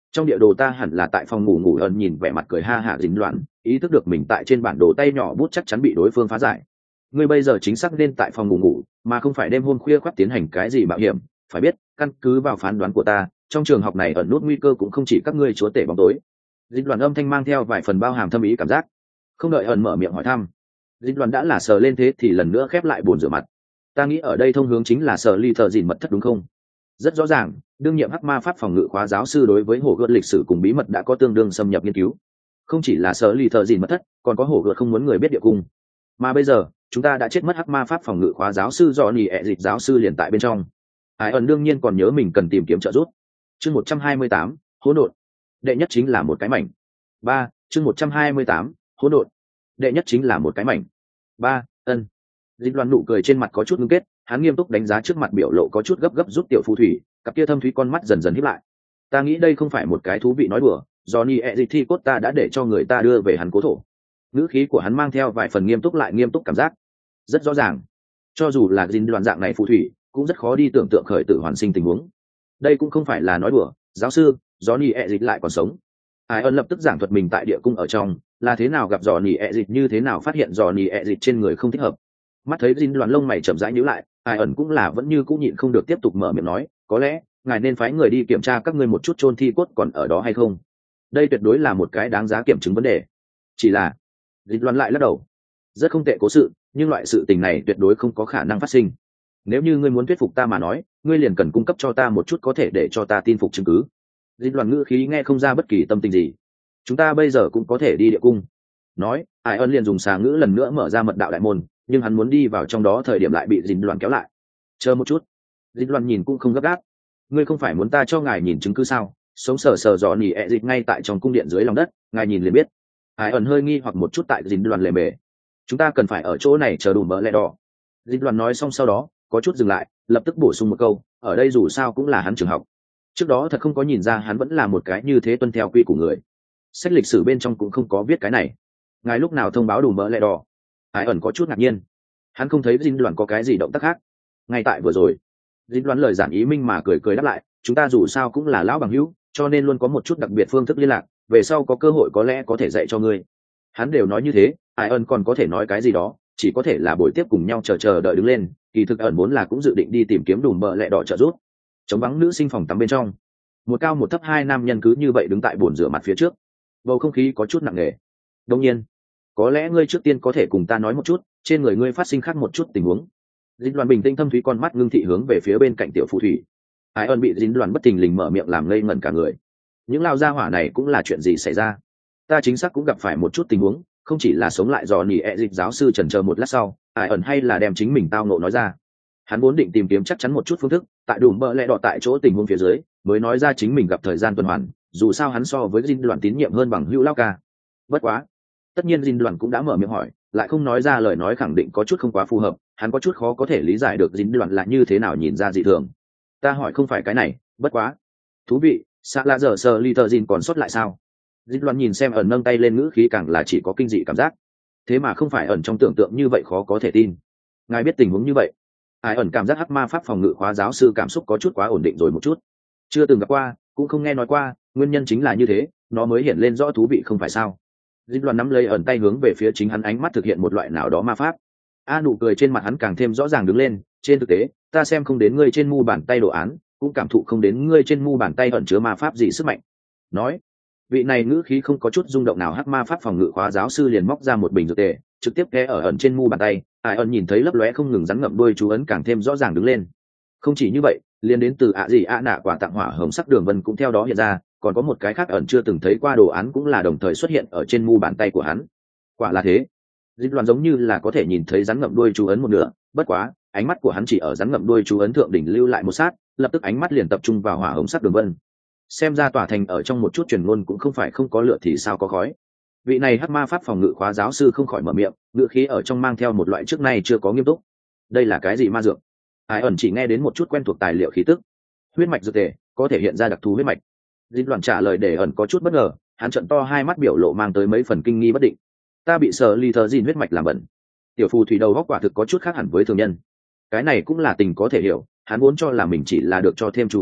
Trong địa đồ ta hẳn là tại phòng ngủ ngủ. Ẩn nhìn vẻ mặt cười ha hả dính loạn, ý thức được mình tại trên bản đồ tay nhỏ bút chắc chắn bị đối phương phá giải. Ngươi bây giờ chính xác nên tại phòng ngủ ngủ mà không phải đêm hôm khuya khoắt tiến hành cái gì mạo hiểm. Phải biết, căn cứ vào phán đoán của ta, trong trường học này ẩn nút nguy cơ cũng không chỉ các ngươi chúa tể bóng tối. Dính loạn âm thanh mang theo vài phần bao hàm thâm ý cảm giác. Không đợi Ẩn mở miệng hỏi thăm, dính loạn đã là sờ lên thế thì lần nữa khép lại bồn rửa mặt. Ta nghĩ ở đây thông hướng chính là sở ly thợ dìn mật thất đúng không? Rất rõ ràng, đương nhiệm hắc ma pháp phòng ngự khóa giáo sư đối với hổ gợt lịch sử cùng bí mật đã có tương đương xâm nhập nghiên cứu. Không chỉ là sở ly thợ dìn mật thất, còn có hổ gợt không muốn người biết địa cung. Mà bây giờ, chúng ta đã chết mất hắc ma pháp phòng ngự khóa giáo sư do nỉ ẹ dịch giáo sư liền tại bên trong. Ai ẩn đương nhiên còn nhớ mình cần tìm kiếm trợ giúp. Chương một trăm hai mươi tám, hỗn độn. Đệ nhất chính là một cái mảnh. Ba, chương một trăm hai mươi tám, hỗn độn. Đệ nhất chính là một cái mảnh. Ba, ân. Dịch loan nụ cười trên mặt có chút ngưng kết, hắn nghiêm túc đánh giá trước mặt biểu lộ có chút gấp gấp giúp tiểu phù thủy, cặp kia thâm thúy con mắt dần dần híp lại. Ta nghĩ đây không phải một cái thú vị nói đùa, Johnny Eziti cốt ta đã để cho người ta đưa về hắn cố thổ. Ngữ khí của hắn mang theo vài phần nghiêm túc lại nghiêm túc cảm giác. Rất rõ ràng, cho dù là Jin đoàn dạng này phù thủy, cũng rất khó đi tưởng tượng khởi tử hoàn sinh tình huống. Đây cũng không phải là nói đùa, giáo sư, Johnny Eziti lại còn sống. Ai ơn lập tức giảng thuật mình tại địa cung ở trong, là thế nào gặp Johnny Eziti, như thế nào phát hiện Johnny Eziti trên người không thích hợp. Mắt thấy Jin đoàn lông mày chậm rãi nhíu lại, Ai ẩn cũng là vẫn như cũng nhịn không được tiếp tục mở miệng nói, có lẽ ngài nên phái người đi kiểm tra các ngươi một chút chôn thi cốt còn ở đó hay không. Đây tuyệt đối là một cái đáng giá kiểm chứng vấn đề. Chỉ là Jin đoàn lại lắc đầu. Rất không tệ cố sự, nhưng loại sự tình này tuyệt đối không có khả năng phát sinh. Nếu như ngươi muốn thuyết phục ta mà nói, ngươi liền cần cung cấp cho ta một chút có thể để cho ta tin phục chứng cứ. Jin đoàn ngữ khí nghe không ra bất kỳ tâm tình gì. Chúng ta bây giờ cũng có thể đi địa cung. Nói, Ai ân liền dùng xà ngữ lần nữa mở ra mật đạo đại môn, nhưng hắn muốn đi vào trong đó thời điểm lại bị Jin đoàn kéo lại. Chờ một chút. Jin đoàn nhìn cũng không gấp gáp. Ngươi không phải muốn ta cho ngài nhìn chứng cứ sao? Sống sờ sờ dò nỉ ẹ dịch ngay tại trong cung điện dưới lòng đất, ngài nhìn liền biết. Ai ẩn hơi nghi hoặc một chút tại Jin đoàn lề bề. Chúng ta cần phải ở chỗ này chờ đủ mỡ lẹ đỏ. Jin đoàn nói xong sau đó, có chút dừng lại, lập tức bổ sung một câu, ở đây dù sao cũng là hắn trường học. Trước đó thật không có nhìn ra hắn vẫn là một cái như thế tuân theo quy của người. Sách lịch sử bên trong cũng không có viết cái này. Ngài lúc nào thông báo đủ mỡ lẹ đỏ? Ai ẩn có chút ngạc nhiên. Hắn không thấy Jin đoàn có cái gì động tác khác. Ngay tại vừa rồi, Jin đoàn lời giản ý minh mà cười cười đáp lại, chúng ta dù sao cũng là lão bằng hữu, cho nên luôn có một chút đặc biệt phương thức liên lạc, về sau có cơ hội có lẽ có thể dạy cho ngươi. Hắn đều nói như thế, Ai ẩn còn có thể nói cái gì đó, chỉ có thể là buổi tiếp cùng nhau chờ chờ đợi đứng lên, kỳ thực ẩn muốn là cũng dự định đi tìm kiếm đủ mỡ lẹ đỏ trợ giúp. Chống vắng nữ sinh phòng tắm bên trong, một cao một thấp hai nam nhân cứ như vậy đứng tại bồn rửa mặt phía trước, bầu không khí có chút nặng nề. Đương nhiên, có lẽ ngươi trước tiên có thể cùng ta nói một chút, trên người ngươi phát sinh khác một chút tình huống. Dính đoàn bình tĩnh thâm thúy con mắt ngưng thị hướng về phía bên cạnh tiểu phù thủy. Ai ơn bị dính đoàn bất thình lình mở miệng làm ngây ngẩn cả người. Những lao gia hỏa này cũng là chuyện gì xảy ra? Ta chính xác cũng gặp phải một chút tình huống, không chỉ là sống lại dò nỉ ẹ dịch giáo sư chần chờ một lát sau, Ai ẩn hay là đem chính mình tao nộ nói ra. Hắn vốn định tìm kiếm chắc chắn một chút phương thức, tại đủ mỡ lẹ đỏ tại chỗ tình huống phía dưới, mới nói ra chính mình gặp thời gian tuần hoàn, dù sao hắn so với dính đoàn tín nhiệm hơn bằng hữu lao ca. Bất quá, tất nhiên dính đoàn cũng đã mở miệng hỏi, lại không nói ra lời nói khẳng định có chút không quá phù hợp, hắn có chút khó có thể lý giải được dính đoàn là như thế nào nhìn ra dị thường. Ta hỏi không phải cái này, bất quá thú vị, xạ lạ dở sờ ly tờ dìn còn sót lại sao? Dính đoàn nhìn xem ẩn nâng tay lên ngữ khí càng là chỉ có kinh dị cảm giác. Thế mà không phải ẩn trong tưởng tượng như vậy khó có thể tin. Ngài biết tình huống như vậy. Ai ẩn cảm giác hắc ma pháp phòng ngự khóa giáo sư cảm xúc có chút quá ổn định rồi một chút. Chưa từng gặp qua, cũng không nghe nói qua, nguyên nhân chính là như thế, nó mới hiện lên rõ thú vị không phải sao? Dính đoàn nắm lấy ẩn tay hướng về phía chính hắn, ánh mắt thực hiện một loại nào đó ma pháp. A nụ cười trên mặt hắn càng thêm rõ ràng đứng lên. Trên thực tế, ta xem không đến ngươi trên mu bàn tay đồ án, cũng cảm thụ không đến ngươi trên mu bàn tay ẩn chứa ma pháp gì sức mạnh. Nói, vị này ngữ khí không có chút rung động nào hắc ma pháp phòng ngự khóa giáo sư liền móc ra một bình dược tề, trực tiếp kẽ ở ẩn trên mu bàn tay. Ai ẩn nhìn thấy lấp lóe không ngừng rắn ngậm đuôi chú ấn càng thêm rõ ràng đứng lên. Không chỉ như vậy, liền đến từ ạ gì ạ nạ quả tặng hỏa hồng sắc đường vân cũng theo đó hiện ra, còn có một cái khác ẩn chưa từng thấy qua đồ án cũng là đồng thời xuất hiện ở trên mu bàn tay của hắn. Quả là thế. Dính đoàn giống như là có thể nhìn thấy rắn ngậm đuôi chú ấn một nửa, bất quá ánh mắt của hắn chỉ ở rắn ngậm đuôi chú ấn thượng đỉnh lưu lại một sát, lập tức ánh mắt liền tập trung vào hỏa hồng sắc đường vân. Xem ra tòa thành ở trong một chút truyền ngôn cũng không phải không có lửa thì sao có khói. Vị này hắc ma pháp phòng ngự khóa giáo sư không khỏi mở miệng, ngữ khí ở trong mang theo một loại trước nay chưa có nghiêm túc. Đây là cái gì ma dược? Ai ẩn chỉ nghe đến một chút quen thuộc tài liệu khí tức. Huyết mạch dược tề, có thể hiện ra đặc thù huyết mạch. Dính đoàn trả lời để ẩn có chút bất ngờ, hắn trợn to hai mắt biểu lộ mang tới mấy phần kinh nghi bất định. Ta bị sợ ly thờ gìn huyết mạch làm bẩn. Tiểu phù thủy đầu góc quả thực có chút khác hẳn với thường nhân. Cái này cũng là tình có thể hiểu, hắn vốn cho là mình chỉ là được cho thêm chú ấn,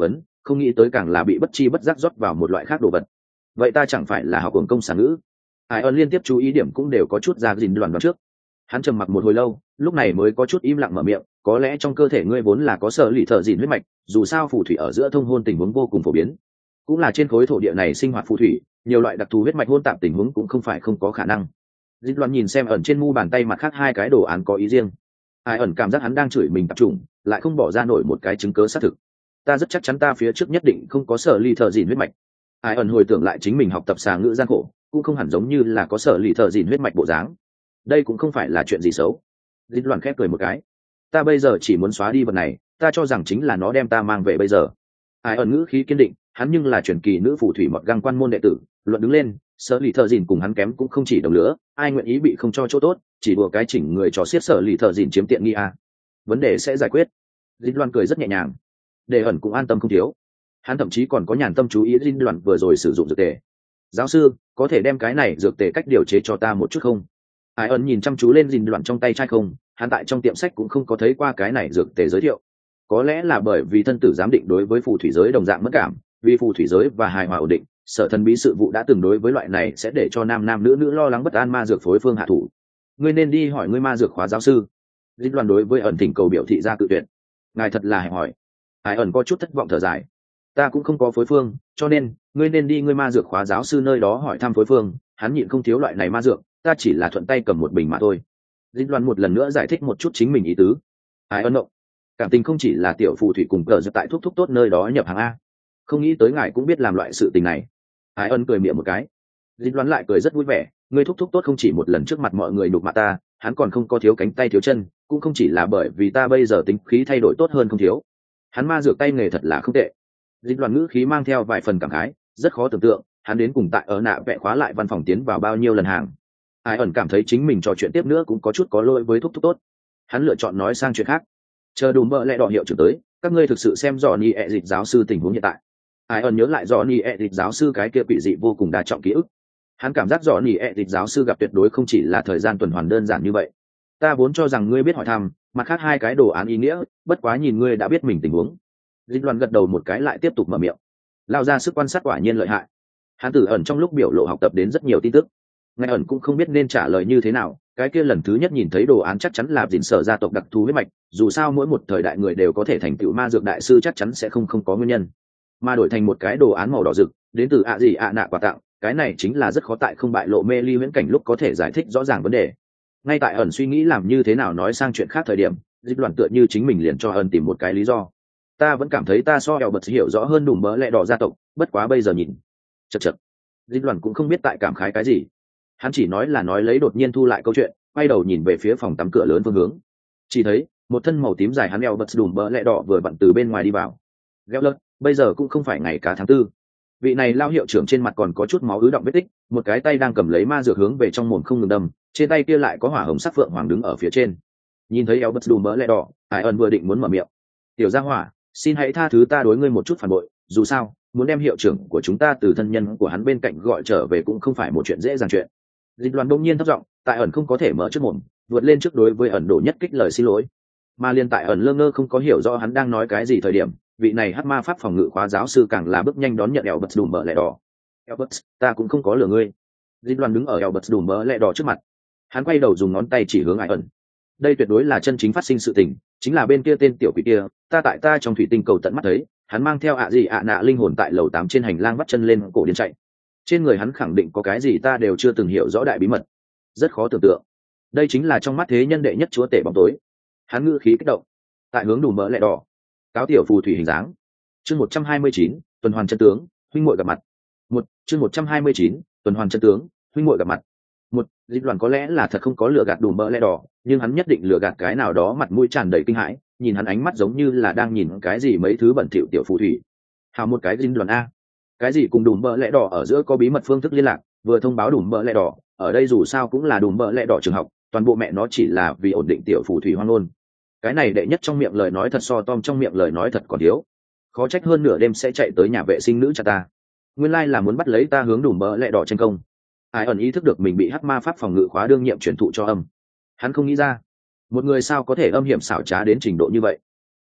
không nghĩ tới càng là bị bất chi bất giác rót vào một loại khác đồ vật. Vậy ta chẳng phải là học cuồng công sản ngữ? Ai ơn liên tiếp chú ý điểm cũng đều có chút ra gìn đoàn đoán trước. Hắn trầm mặc một hồi lâu, lúc này mới có chút im lặng mở miệng, có lẽ trong cơ thể ngươi vốn là có sở lì thợ dìn huyết mạch, dù sao phù thủy ở giữa thông hôn tình huống vô cùng phổ biến, cũng là trên khối thổ địa này sinh hoạt phù thủy, nhiều loại đặc thù huyết mạch hôn tạp tình huống cũng không phải không có khả năng. Dinh Loan nhìn xem ẩn trên mu bàn tay mặt khác hai cái đồ án có ý riêng. Ai ẩn cảm giác hắn đang chửi mình tập trung, lại không bỏ ra nổi một cái chứng cớ xác thực. Ta rất chắc chắn ta phía trước nhất định không có sở lì thợ dìn huyết mạch. Ai ẩn hồi tưởng lại chính mình học tập xà ngữ gian khổ, cũng không hẳn giống như là có sở lì thợ dìn huyết mạch bộ dáng. Đây cũng không phải là chuyện gì xấu. Dinh Loan khép cười một cái. Ta bây giờ chỉ muốn xóa đi vật này, ta cho rằng chính là nó đem ta mang về bây giờ. Ai ẩn ngữ khí kiên định, hắn nhưng là truyền kỳ nữ phù thủy mọt găng quan môn đệ tử, luận đứng lên, sở lì thợ dìn cùng hắn kém cũng không chỉ đồng lửa, ai nguyện ý bị không cho chỗ tốt, chỉ đùa cái chỉnh người trò xiết sở lì thợ dìn chiếm tiện nghi à. Vấn đề sẽ giải quyết. Dinh Loan cười rất nhẹ nhàng, để ẩn cũng an tâm không thiếu. Hắn thậm chí còn có nhàn tâm chú ý Dinh Loan vừa rồi sử dụng dược tề. Giáo sư, có thể đem cái này dược tề cách điều chế cho ta một chút không? Ai ẩn nhìn chăm chú lên Dinh Loan trong tay chai không, hắn tại trong tiệm sách cũng không có thấy qua cái này dược tề giới thiệu. Có lẽ là bởi vì thân tử giám định đối với phù thủy giới đồng dạng mất cảm, vì phù thủy giới và hài hòa ổn định, sở thần bí sự vụ đã từng đối với loại này sẽ để cho nam nam nữ nữ lo lắng bất an ma dược phối phương hạ thủ. Ngươi nên đi hỏi ngươi ma dược khóa giáo sư. Dinh Loan đối với ẩn thỉnh cầu biểu thị ra cự tuyệt. Ngài thật là hẹp hỏi. Ai ẩn có chút thất vọng thở dài. Ta cũng không có phối phương, cho nên ngươi nên đi ngươi ma dược khóa giáo sư nơi đó hỏi thăm phối phương. Hắn nhịn không thiếu loại này ma dược, ta chỉ là thuận tay cầm một bình mà thôi. Dinh Loan một lần nữa giải thích một chút chính mình ý tứ. Ai ẩn động. Cảm tình không chỉ là tiểu phù thủy cùng cờ giật tại thúc thúc tốt nơi đó nhập hàng a. Không nghĩ tới ngài cũng biết làm loại sự tình này. Ai ân cười miệng một cái. Dinh Loan lại cười rất vui vẻ, ngươi thúc thúc tốt không chỉ một lần trước mặt mọi người đục mạ ta, hắn còn không có thiếu cánh tay thiếu chân, cũng không chỉ là bởi vì ta bây giờ tính khí thay đổi tốt hơn không thiếu. Hắn ma dược tay nghề thật là không tệ. Dinh Loan ngữ khí mang theo vài phần cảm khái, rất khó tưởng tượng, hắn đến cùng tại ở nạ vẽ khóa lại văn phòng tiến vào bao nhiêu lần hàng. Ai ẩn cảm thấy chính mình trò chuyện tiếp nữa cũng có chút có lỗi với thúc thúc tốt. Hắn lựa chọn nói sang chuyện khác. Chờ đùm bợ lẹ đỏ hiệu trưởng tới, các ngươi thực sự xem dò ni ẹ dịch giáo sư tình huống hiện tại. Ai ẩn nhớ lại dò ni ẹ dịch giáo sư cái kia quỷ dị vô cùng đa trọng ký ức. Hắn cảm giác dò ni ẹ dịch giáo sư gặp tuyệt đối không chỉ là thời gian tuần hoàn đơn giản như vậy. Ta vốn cho rằng ngươi biết hỏi thăm, mặt khác hai cái đồ án ý nghĩa, bất quá nhìn ngươi đã biết mình tình huống. Dinh Loan gật đầu một cái lại tiếp tục mở miệng. Lao ra sức quan sát quả nhiên lợi hại. Hắn Tử ẩn trong lúc biểu lộ học tập đến rất nhiều tin tức. Ngay ẩn cũng không biết nên trả lời như thế nào, cái kia lần thứ nhất nhìn thấy đồ án chắc chắn là dình sở gia tộc đặc thù huyết mạch, dù sao mỗi một thời đại người đều có thể thành tựu ma dược đại sư chắc chắn sẽ không không có nguyên nhân, mà đổi thành một cái đồ án màu đỏ rực đến từ ạ gì ạ nạ quà tặng, cái này chính là rất khó tại không bại lộ mê ly huyễn cảnh lúc có thể giải thích rõ ràng vấn đề. Ngay tại ẩn suy nghĩ làm như thế nào nói sang chuyện khác thời điểm, dịch loạn tựa như chính mình liền cho ẩn tìm một cái lý do. Ta vẫn cảm thấy ta so eo bật hiểu rõ hơn đùm bỡ lẹ đỏ gia tộc, bất quá bây giờ nhìn chật chật. Dịch loạn cũng không biết tại cảm khái cái gì, hắn chỉ nói là nói lấy đột nhiên thu lại câu chuyện, quay đầu nhìn về phía phòng tắm cửa lớn phương hướng, chỉ thấy một thân màu tím dài hắn eo bật đùm bỡ lẹ đỏ vừa vặn từ bên ngoài đi vào. Gheo lợt, bây giờ cũng không phải ngày cả tháng tư. Vị này lao hiệu trưởng trên mặt còn có chút máu ứ động vết tích, một cái tay đang cầm lấy ma dược hướng về trong mồm không ngừng đâm, trên tay kia lại có hỏa hồng sắc phượng hoàng đứng ở phía trên. Nhìn thấy eo bật đùm bỡ lẹ đỏ, Hải ẩn vừa định muốn mở miệng. Tiểu gia hỏa, xin hãy tha thứ ta đối ngươi một chút phản bội, dù sao muốn đem hiệu trưởng của chúng ta từ thân nhân của hắn bên cạnh gọi trở về cũng không phải một chuyện dễ dàng chuyện. Dịch Loan đông nhiên thấp giọng, tại ẩn không có thể mở trước mồm, vượt lên trước đối với ẩn đổ nhất kích lời xin lỗi. Mà liên tại ẩn lơ ngơ không có hiểu rõ hắn đang nói cái gì thời điểm, vị này hắc ma pháp phòng ngự khóa giáo sư càng là bước nhanh đón nhận eo bật đùm bỡ lẹ đỏ. Eo bật, ta cũng không có lừa ngươi. Dịch Loan đứng ở eo bật đùm bỡ lẹ đỏ trước mặt, hắn quay đầu dùng ngón tay chỉ hướng Hải ẩn. Đây tuyệt đối là chân chính phát sinh sự tình, chính là bên kia tên tiểu quỷ kia, ta tại ta trong thủy tinh cầu tận mắt thấy, hắn mang theo ạ gì ạ nạ linh hồn tại lầu tám trên hành lang bắt chân lên cổ điên chạy. Trên người hắn khẳng định có cái gì ta đều chưa từng hiểu rõ đại bí mật, rất khó tưởng tượng. Đây chính là trong mắt thế nhân đệ nhất chúa tể bóng tối. Hắn ngữ khí kích động, tại hướng đùm mỡ lẹ đỏ, cáo tiểu phù thủy hình dáng. Chương một trăm hai mươi chín, tuần hoàn chân tướng, huynh muội gặp mặt. Một, chương một trăm hai mươi chín, tuần hoàn chân tướng, huynh muội gặp mặt. Một, Dịch Loan có lẽ là thật không có lừa gạt đùm mỡ lẹ đỏ, nhưng hắn nhất định lừa gạt cái nào đó mặt mũi tràn đầy kinh hãi, nhìn hắn ánh mắt giống như là đang nhìn cái gì mấy thứ bẩn thỉu tiểu phù thủy. Hào một cái Dịch Loan a, cái gì cùng đùm bỡ lẹ đỏ ở giữa có bí mật phương thức liên lạc, vừa thông báo đùm bỡ lẹ đỏ, ở đây dù sao cũng là đùm bỡ lẹ đỏ trường học, toàn bộ mẹ nó chỉ là vì ổn định tiểu phù thủy hoang ngôn. Cái này đệ nhất trong miệng lời nói thật so Tom trong miệng lời nói thật còn thiếu. Khó trách hơn nửa đêm sẽ chạy tới nhà vệ sinh nữ cha ta, nguyên lai là muốn bắt lấy ta hướng đùm bỡ lẹ đỏ tranh công. Ai ẩn ý thức được mình bị hắc ma pháp phòng ngự khóa đương nhiệm truyền thụ cho âm. Hắn không nghĩ ra, một người sao có thể âm hiểm xảo trá đến trình độ như vậy. Không,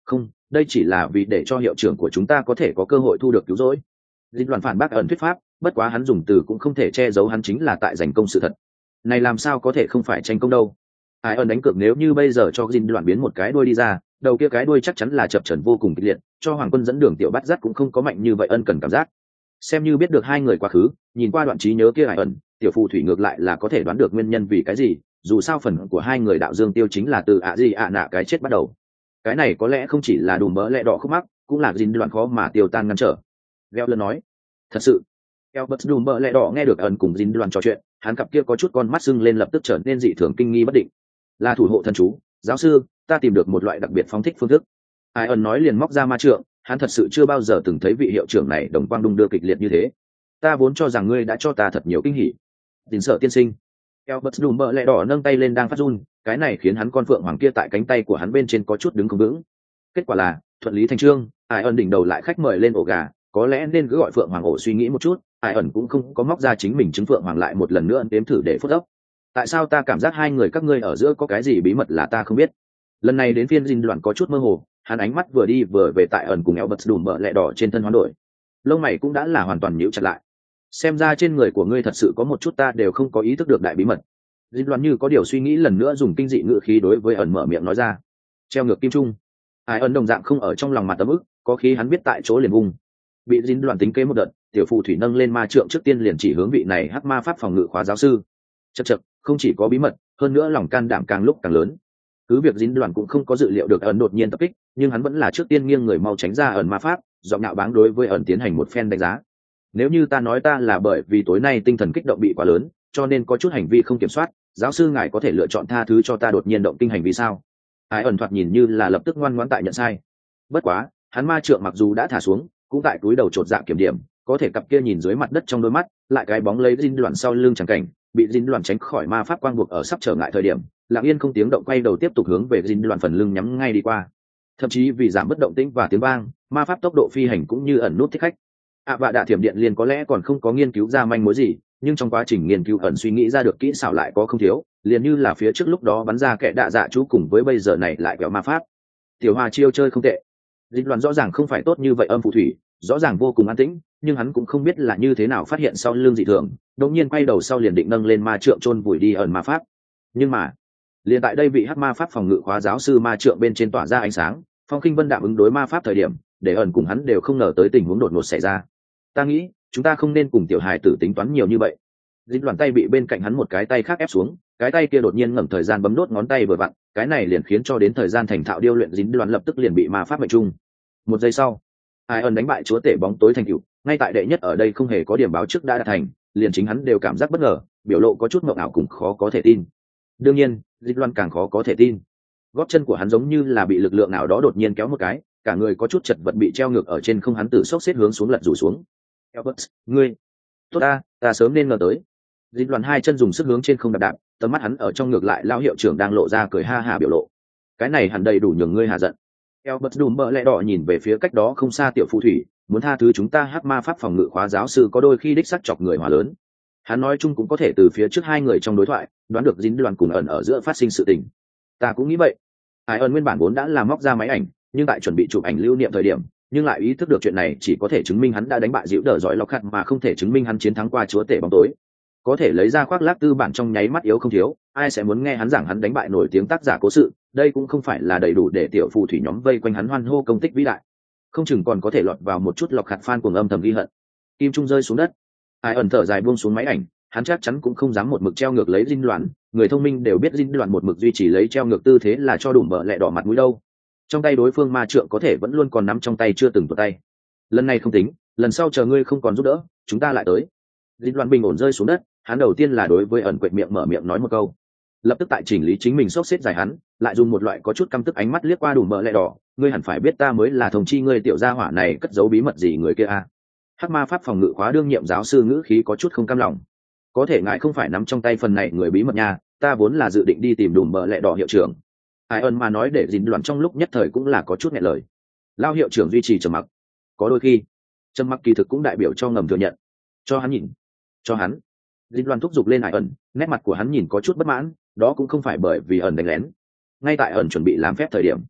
đây chỉ là vì để cho hiệu trưởng của chúng ta có thể có cơ hội thu được cứu rỗi. Dịch đoàn phản bác ẩn thuyết pháp, bất quá hắn dùng từ cũng không thể che giấu hắn chính là tại giành công sự thật. Này làm sao có thể không phải tranh công đâu. Ai ẩn đánh cược nếu như bây giờ cho Jin đoàn biến một cái đuôi đi ra, đầu kia cái đuôi chắc chắn là chập chờn vô cùng kịch liệt, cho Hoàng Quân dẫn đường tiểu bắt dắt cũng không có mạnh như vậy ân cần cảm giác. Xem như biết được hai người quá khứ, nhìn qua đoạn trí nhớ kia Ai ẩn, tiểu phù thủy ngược lại là có thể đoán được nguyên nhân vì cái gì, dù sao phần của hai người đạo dương tiêu chính là từ ạ gì ạ nạ cái chết bắt đầu. Cái này có lẽ không chỉ là đùm bỡ lẽ đỏ khúc mắc, cũng là Jin đoàn khó mà tiêu tan ngăn trở. Veo lần nói, thật sự. Albert đùm bỡ lẽ đỏ nghe được ẩn cùng Jin đoàn trò chuyện, hắn cặp kia có chút con mắt sưng lên lập tức trở nên dị thường kinh nghi bất định. Là thủ hộ thần chú, giáo sư, ta tìm được một loại đặc biệt phóng thích phương thức. Ai ẩn nói liền móc ra ma trượng, hắn thật sự chưa bao giờ từng thấy vị hiệu trưởng này đồng quang đung đưa kịch liệt như thế. Ta vốn cho rằng ngươi đã cho ta thật nhiều kinh hỉ. Tình sợ tiên sinh. Albert đùm bỡ lẽ đỏ nâng tay lên đang phát run, cái này khiến hắn con phượng hoàng kia tại cánh tay của hắn bên trên có chút đứng không vững. Kết quả là thuận lý thành trương, Ai ẩn đỉnh đầu lại khách mời lên ổ gà, có lẽ nên cứ gọi phượng hoàng ổ suy nghĩ một chút. Ai ẩn cũng không có móc ra chính mình chứng phượng hoàng lại một lần nữa đếm thử để phút ốc. Tại sao ta cảm giác hai người các ngươi ở giữa có cái gì bí mật là ta không biết? Lần này đến phiên Jin đoàn có chút mơ hồ, hắn ánh mắt vừa đi vừa về tại ẩn cùng Albert đùm bợ lẹ đỏ trên thân hoán đổi, lông mày cũng đã là hoàn toàn nhíu chặt lại. Xem ra trên người của ngươi thật sự có một chút ta đều không có ý thức được đại bí mật. Jin đoàn như có điều suy nghĩ lần nữa dùng kinh dị ngữ khí đối với ẩn mở miệng nói ra. Treo ngược kim trung. Ai ẩn đồng dạng không ở trong lòng mặt tấm ức, có khí hắn biết tại chỗ liền vùng. Bị Jin đoàn tính kế một đợt, tiểu phù thủy nâng lên ma trượng trước tiên liền chỉ hướng vị này hắc ma pháp phòng ngự khóa giáo sư. Chậc chậc, không chỉ có bí mật, hơn nữa lòng can đảm càng lúc càng lớn. Cứ việc Dính đoàn cũng không có dự liệu được ẩn đột nhiên tập kích, nhưng hắn vẫn là trước tiên nghiêng người mau tránh ra ẩn ma pháp, giọng nạo báng đối với ẩn tiến hành một phen đánh giá. Nếu như ta nói ta là bởi vì tối nay tinh thần kích động bị quá lớn, cho nên có chút hành vi không kiểm soát, giáo sư ngài có thể lựa chọn tha thứ cho ta đột nhiên động kinh hành vi sao? Ai ẩn thoạt nhìn như là lập tức ngoan ngoãn tại nhận sai. Bất quá, hắn ma trượng mặc dù đã thả xuống, cũng tại túi đầu chột dạ kiểm điểm, có thể cặp kia nhìn dưới mặt đất trong đôi mắt, lại cái bóng lấy Dính đoàn sau lưng chẳng cảnh, bị Dính đoàn tránh khỏi ma pháp quang buộc ở sắp trở ngại thời điểm, lặng yên không tiếng động quay đầu tiếp tục hướng về Dính đoàn phần lưng nhắm ngay đi qua. Thậm chí vì giảm bất động tĩnh và tiếng vang, ma pháp tốc độ phi hành cũng như ẩn nút thích khách. ạ vạ đạ thiểm điện liền có lẽ còn không có nghiên cứu ra manh mối gì, nhưng trong quá trình nghiên cứu ẩn suy nghĩ ra được kỹ xảo lại có không thiếu, liền như là phía trước lúc đó bắn ra kẻ đạ dạ chú cùng với bây giờ này lại quẹo ma pháp. Tiểu Hoa chiêu chơi không tệ. Dính đoàn rõ ràng không phải tốt như vậy âm phù thủy, rõ ràng vô cùng an tĩnh, nhưng hắn cũng không biết là như thế nào phát hiện sau lưng dị thường, đột nhiên quay đầu sau liền định nâng lên ma trượng chôn vùi đi ẩn ma pháp. Nhưng mà, liền tại đây vị hắc ma pháp phòng ngự khóa giáo sư ma trượng bên trên tỏa ra ánh sáng, Phong Khinh Vân đạm ứng đối ma pháp thời điểm, để ẩn cùng hắn đều không ngờ tới tình huống đột ngột xảy ra. Ta nghĩ, chúng ta không nên cùng tiểu hài tử tính toán nhiều như vậy. Dính đoàn tay bị bên cạnh hắn một cái tay khác ép xuống, cái tay kia đột nhiên ngẩng thời gian bấm đốt ngón tay vừa vặn, cái này liền khiến cho đến thời gian thành thạo điêu luyện dính đoàn lập tức liền bị ma pháp mệnh trung. Một giây sau, ai ẩn đánh bại chúa tể bóng tối thành cựu, ngay tại đệ nhất ở đây không hề có điểm báo trước đã đạt thành, liền chính hắn đều cảm giác bất ngờ, biểu lộ có chút mộng ảo cùng khó có thể tin. Đương nhiên, Dịch Loan càng khó có thể tin. Gót chân của hắn giống như là bị lực lượng nào đó đột nhiên kéo một cái, cả người có chút chật vật bị treo ngược ở trên không, hắn tự sốc xếp hướng xuống lật rủ xuống. Albert, ngươi, tốt ta, ta sớm nên ngờ tới. Dịch Loan hai chân dùng sức hướng trên không đạp đạp, tầm mắt hắn ở trong ngược lại lao hiệu trưởng đang lộ ra cười ha ha biểu lộ. Cái này hẳn đầy đủ nhường ngươi hạ giận. Albert đùm bợ lẹ đỏ nhìn về phía cách đó không xa tiểu phù thủy, muốn tha thứ chúng ta hắc ma pháp phòng ngự khóa giáo sư có đôi khi đích sắc chọc người hòa lớn. Hắn nói chung cũng có thể từ phía trước hai người trong đối thoại đoán được dính đoàn cùng ẩn ở giữa phát sinh sự tình. Ta cũng nghĩ vậy. Ai ẩn nguyên bản vốn đã làm móc ra máy ảnh, nhưng tại chuẩn bị chụp ảnh lưu niệm thời điểm, nhưng lại ý thức được chuyện này chỉ có thể chứng minh hắn đã đánh bại dịu đờ giỏi lọc khăn mà không thể chứng minh hắn chiến thắng qua chúa tể bóng tối. Có thể lấy ra khoác lác tư bản trong nháy mắt yếu không thiếu, ai sẽ muốn nghe hắn giảng hắn đánh bại nổi tiếng tác giả cố sự, đây cũng không phải là đầy đủ để tiểu phù thủy nhóm vây quanh hắn hoan hô công tích vĩ đại. Không chừng còn có thể lọt vào một chút lọc hạt fan cuồng âm thầm ghi hận. Kim trung rơi xuống đất, ai ẩn thở dài buông xuống máy ảnh, hắn chắc chắn cũng không dám một mực treo ngược lấy dinh loạn, người thông minh đều biết dinh loạn một mực duy trì lấy treo ngược tư thế là cho đủ bợ lẹ đỏ mặt mũi đâu. Trong tay đối phương ma trượng có thể vẫn luôn còn nắm trong tay chưa từng tuột tay. Lần này không tính, lần sau chờ ngươi không còn giúp đỡ, chúng ta lại tới. Dinh loạn bình ổn rơi xuống đất, hắn đầu tiên là đối với ẩn quệt miệng mở miệng nói một câu, lập tức tại chỉnh lý chính mình xốc xếp dài hắn, lại dùng một loại có chút căm tức ánh mắt liếc qua đủ bợ lẹ đỏ, ngươi hẳn phải biết ta mới là thông chi ngươi tiểu gia hỏa này cất giấu bí mật gì người kia à. Hắc ma pháp phòng ngự khóa đương nhiệm giáo sư ngữ khí có chút không cam lòng, có thể ngài không phải nắm trong tay phần này người bí mật nha, ta vốn là dự định đi tìm đủ bợ lẹ đỏ hiệu trưởng. Ai ẩn mà nói để dính loạn trong lúc nhất thời cũng là có chút nghẹn lời. Lao hiệu trưởng duy trì trầm mặc, có đôi khi trầm mặc kỳ thực cũng đại biểu cho ngầm thừa nhận. Cho hắn nhìn, cho hắn. Dính loạn thúc giục lên Ai ẩn, nét mặt của hắn nhìn có chút bất mãn, đó cũng không phải bởi vì ẩn đánh lén. Ngay tại ẩn chuẩn bị làm phép thời điểm,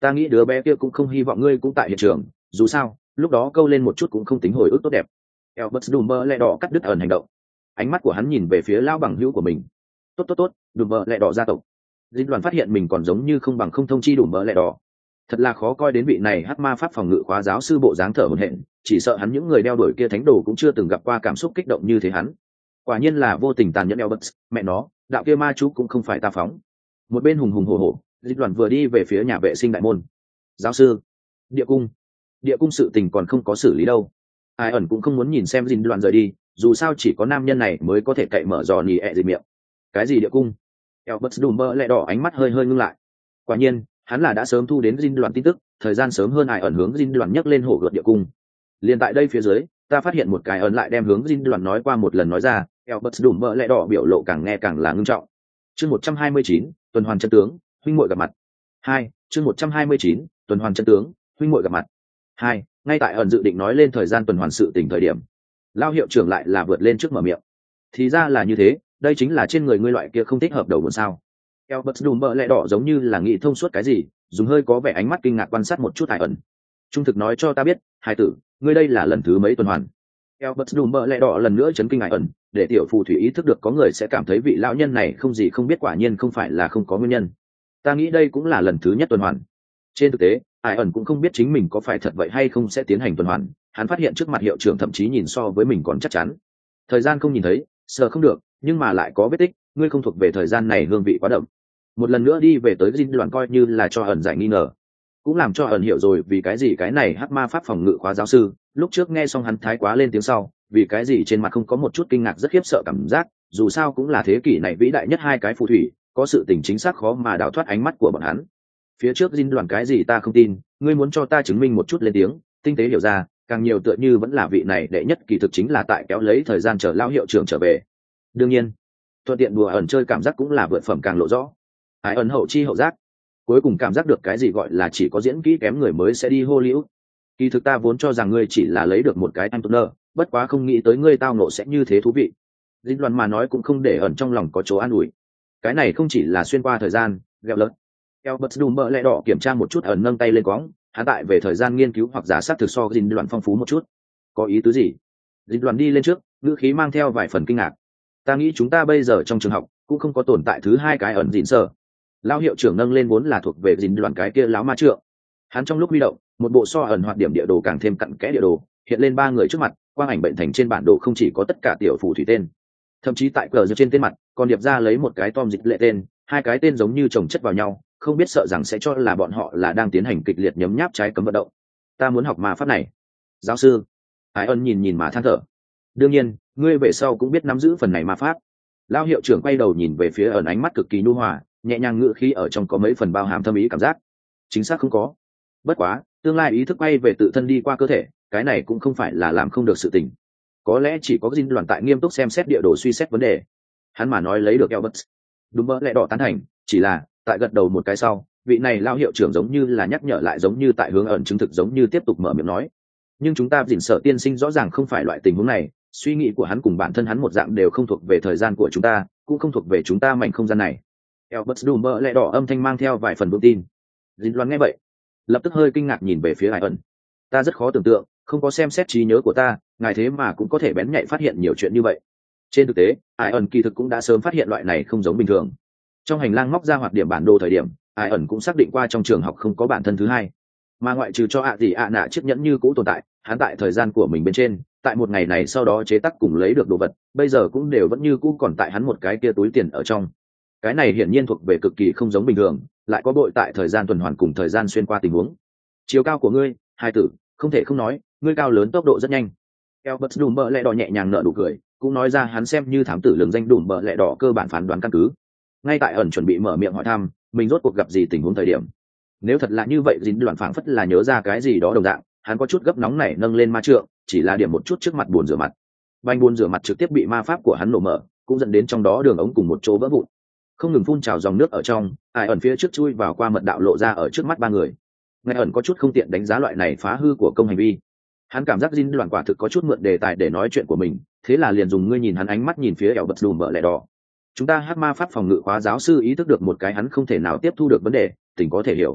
ta nghĩ đứa bé kia cũng không hy vọng ngươi cũng tại hiện trường, dù sao lúc đó câu lên một chút cũng không tính hồi ức tốt đẹp. Albert Dumbledore cắt đứt ẩn hành động, ánh mắt của hắn nhìn về phía lão bằng hữu của mình. Tốt tốt tốt, Dumbledore gia tộc. Dinh đoàn phát hiện mình còn giống như không bằng không thông chi Dumbledore. Thật là khó coi đến vị này hắc ma pháp phòng ngự khóa giáo sư bộ dáng thở hổn hển, chỉ sợ hắn những người đeo đuổi kia thánh đồ cũng chưa từng gặp qua cảm xúc kích động như thế hắn. Quả nhiên là vô tình tàn nhẫn Albert, mẹ nó, đạo kia ma chú cũng không phải ta phóng. Một bên hùng hùng hổ hổ, Dinh đoàn vừa đi về phía nhà vệ sinh đại môn. Giáo sư, địa cung, địa cung sự tình còn không có xử lý đâu. Ai ẩn cũng không muốn nhìn xem Dinh đoàn rời đi, dù sao chỉ có nam nhân này mới có thể cậy mở dò nỉ ẹ gì miệng. Cái gì địa cung? Albert Dumbledore ánh mắt hơi hơi ngưng lại. Quả nhiên, hắn là đã sớm thu đến Dinh đoàn tin tức, thời gian sớm hơn ai ẩn hướng Dinh đoàn nhắc lên hổ gợt địa cung. Liên tại đây phía dưới, ta phát hiện một cái ẩn lại đem hướng Dinh đoàn nói qua một lần nói ra, Albert Dumbledore biểu lộ càng nghe càng là ngưng trọng. Chương một trăm hai mươi chín, tuần hoàn chân tướng, huynh muội gặp mặt. Hai, chương một trăm hai mươi chín, tuần hoàn chân tướng, huynh muội gặp mặt. Hai, ngay tại ẩn dự định nói lên thời gian tuần hoàn sự tình thời điểm, lao hiệu trưởng lại là vượt lên trước mở miệng. Thì ra là như thế, đây chính là trên người ngươi loại kia không thích hợp đầu buồn sao? Albert Dumbledore giống như là nghĩ thông suốt cái gì, dùng hơi có vẻ ánh mắt kinh ngạc quan sát một chút Hải ẩn. Trung thực nói cho ta biết, hai tử, ngươi đây là lần thứ mấy tuần hoàn? Albert Dumbledore lần nữa chấn kinh Hải ẩn, để tiểu phù thủy ý thức được có người sẽ cảm thấy vị lão nhân này không gì không biết, quả nhiên không phải là không có nguyên nhân. Ta nghĩ đây cũng là lần thứ nhất tuần hoàn. Trên thực tế, Hải ẩn cũng không biết chính mình có phải thật vậy hay không sẽ tiến hành tuần hoàn. Hắn phát hiện trước mặt hiệu trưởng thậm chí nhìn so với mình còn chắc chắn. Thời gian không nhìn thấy, sợ không được, nhưng mà lại có vết tích, ngươi không thuộc về thời gian này, hương vị quá đậm. Một lần nữa đi về tới Dinh đoàn coi như là cho ẩn giải nghi ngờ, cũng làm cho ẩn hiểu rồi vì cái gì cái này hắc ma pháp phòng ngự khóa giáo sư lúc trước nghe xong hắn thái quá lên tiếng sau, vì cái gì trên mặt không có một chút kinh ngạc rất khiếp sợ cảm giác, dù sao cũng là thế kỷ này vĩ đại nhất hai cái phù thủy, có sự tình chính xác khó mà đào thoát ánh mắt của bọn hắn. Phía trước Dinh đoàn cái gì ta không tin, ngươi muốn cho ta chứng minh một chút lên tiếng, tinh tế hiểu ra, càng nhiều tựa như vẫn là vị này đệ nhất kỳ thực chính là tại kéo lấy thời gian chờ lao hiệu trưởng trở về. Đương nhiên, thuận tiện đùa ẩn chơi cảm giác cũng là vượt phẩm càng lộ rõ. Hải ẩn hậu chi hậu giác, cuối cùng cảm giác được cái gì gọi là chỉ có diễn kỹ kém người mới sẽ đi Hollywood. Kỳ thực ta vốn cho rằng ngươi chỉ là lấy được một cái anh tuner, bất quá không nghĩ tới ngươi tao nộ sẽ như thế thú vị. Dinh đoàn mà nói cũng không để ẩn trong lòng có chỗ an ủi. Cái này không chỉ là xuyên qua thời gian, ghẹo lớn. Albert Dumbledore kiểm tra một chút ẩn nâng tay lên quõng, hắn tại về thời gian nghiên cứu hoặc giả sát thực so Dinh đoàn phong phú một chút. Có ý tứ gì? Dinh đoàn đi lên trước, ngữ khí mang theo vài phần kinh ngạc. Ta nghĩ chúng ta bây giờ trong trường học cũng không có tồn tại thứ hai cái ẩn dịn sở. Lão hiệu trưởng nâng lên vốn là thuộc về Dinh đoàn cái kia lão ma trượng. Hắn trong lúc huy động, một bộ so ẩn hoạt điểm địa đồ càng thêm cặn kẽ địa đồ hiện lên ba người trước mặt, quang ảnh bệnh thành trên bản đồ không chỉ có tất cả tiểu phù thủy tên, thậm chí tại cờ trên tên mặt còn điệp ra lấy một cái Tom dịch lệ tên, hai cái tên giống như chồng chất vào nhau, không biết sợ rằng sẽ cho là bọn họ là đang tiến hành kịch liệt nhấm nháp trái cấm vận động. Ta muốn học ma pháp này. Giáo sư Hải ân nhìn nhìn mà than thở. Đương nhiên, ngươi về sau cũng biết nắm giữ phần này ma pháp. Lão hiệu trưởng quay đầu nhìn về phía ẩn, ánh mắt cực kỳ nhu hòa, nhẹ nhàng ngữ khí ở trong có mấy phần bao hàm thâm ý cảm giác. Chính xác không có. Bất quá, tương lai ý thức quay về tự thân đi qua cơ thể, cái này cũng không phải là làm không được sự tình. Có lẽ chỉ có Dinh đoàn tại nghiêm túc xem xét địa đồ suy xét vấn đề. Hắn mà nói lấy được Albert. Đúng mơ lẽ đỏ tán thành, chỉ là tại gật đầu một cái sau, vị này lao hiệu trưởng giống như là nhắc nhở lại, giống như tại hướng ẩn chứng thực, giống như tiếp tục mở miệng nói. Nhưng chúng ta Dình Sở tiên sinh rõ ràng không phải loại tình huống này, suy nghĩ của hắn cùng bản thân hắn một dạng đều không thuộc về thời gian của chúng ta, cũng không thuộc về chúng ta mảnh không gian này. Albert Dumber lẽ đỏ âm thanh mang theo vài phần vững tin. Dinh Loan nghe vậy, lập tức hơi kinh ngạc nhìn về phía Hải ẩn. Ta rất khó tưởng tượng, không có xem xét trí nhớ của ta, ngài thế mà cũng có thể bén nhạy phát hiện nhiều chuyện như vậy. Trên thực tế, Hải ẩn kỳ thực cũng đã sớm phát hiện loại này không giống bình thường. Trong hành lang móc ra hoạt điểm bản đồ thời điểm, Hải ẩn cũng xác định qua trong trường học không có bản thân thứ hai, mà ngoại trừ cho ạ gì ạ nạ chiếc nhẫn như cũ tồn tại, hắn tại thời gian của mình bên trên, tại một ngày này sau đó chế tác cùng lấy được đồ vật, bây giờ cũng đều vẫn như cũ còn tại hắn một cái kia túi tiền ở trong. Cái này hiển nhiên thuộc về cực kỳ không giống bình thường, lại có bội tại thời gian tuần hoàn cùng thời gian xuyên qua tình huống. Chiều cao của ngươi, hai tử, không thể không nói, ngươi cao lớn tốc độ rất nhanh. Albert Dumber lẹ đỏ nhẹ nhàng nở nụ cười, cũng nói ra hắn xem như thám tử lường danh Dumber lẹ đỏ cơ bản phán đoán căn cứ. Ngay tại ẩn chuẩn bị mở miệng hỏi thăm, mình rốt cuộc gặp gì tình huống thời điểm. Nếu thật là như vậy, dính đoạn phảng phất là nhớ ra cái gì đó đồng dạng, hắn có chút gấp nóng này nâng lên ma trượng, chỉ là điểm một chút trước mặt bồn rửa mặt. Banh bồn rửa mặt trực tiếp bị ma pháp của hắn nổ mở, cũng dẫn đến trong đó đường ống cùng một chỗ vỡ vụn, không ngừng phun trào dòng nước ở trong. Ai ẩn phía trước chui vào qua mật đạo lộ ra ở trước mắt ba người. Ngay ẩn có chút không tiện đánh giá loại này phá hư của công hành vi. Hắn cảm giác dính đoạn quả thực có chút mượn đề tài để nói chuyện của mình, thế là liền dùng ngươi nhìn hắn ánh mắt nhìn phía ẻo bật đùm bờ lẹ đỏ. Chúng ta hát ma pháp phòng ngự khóa giáo sư ý thức được một cái hắn không thể nào tiếp thu được vấn đề, tình có thể hiểu.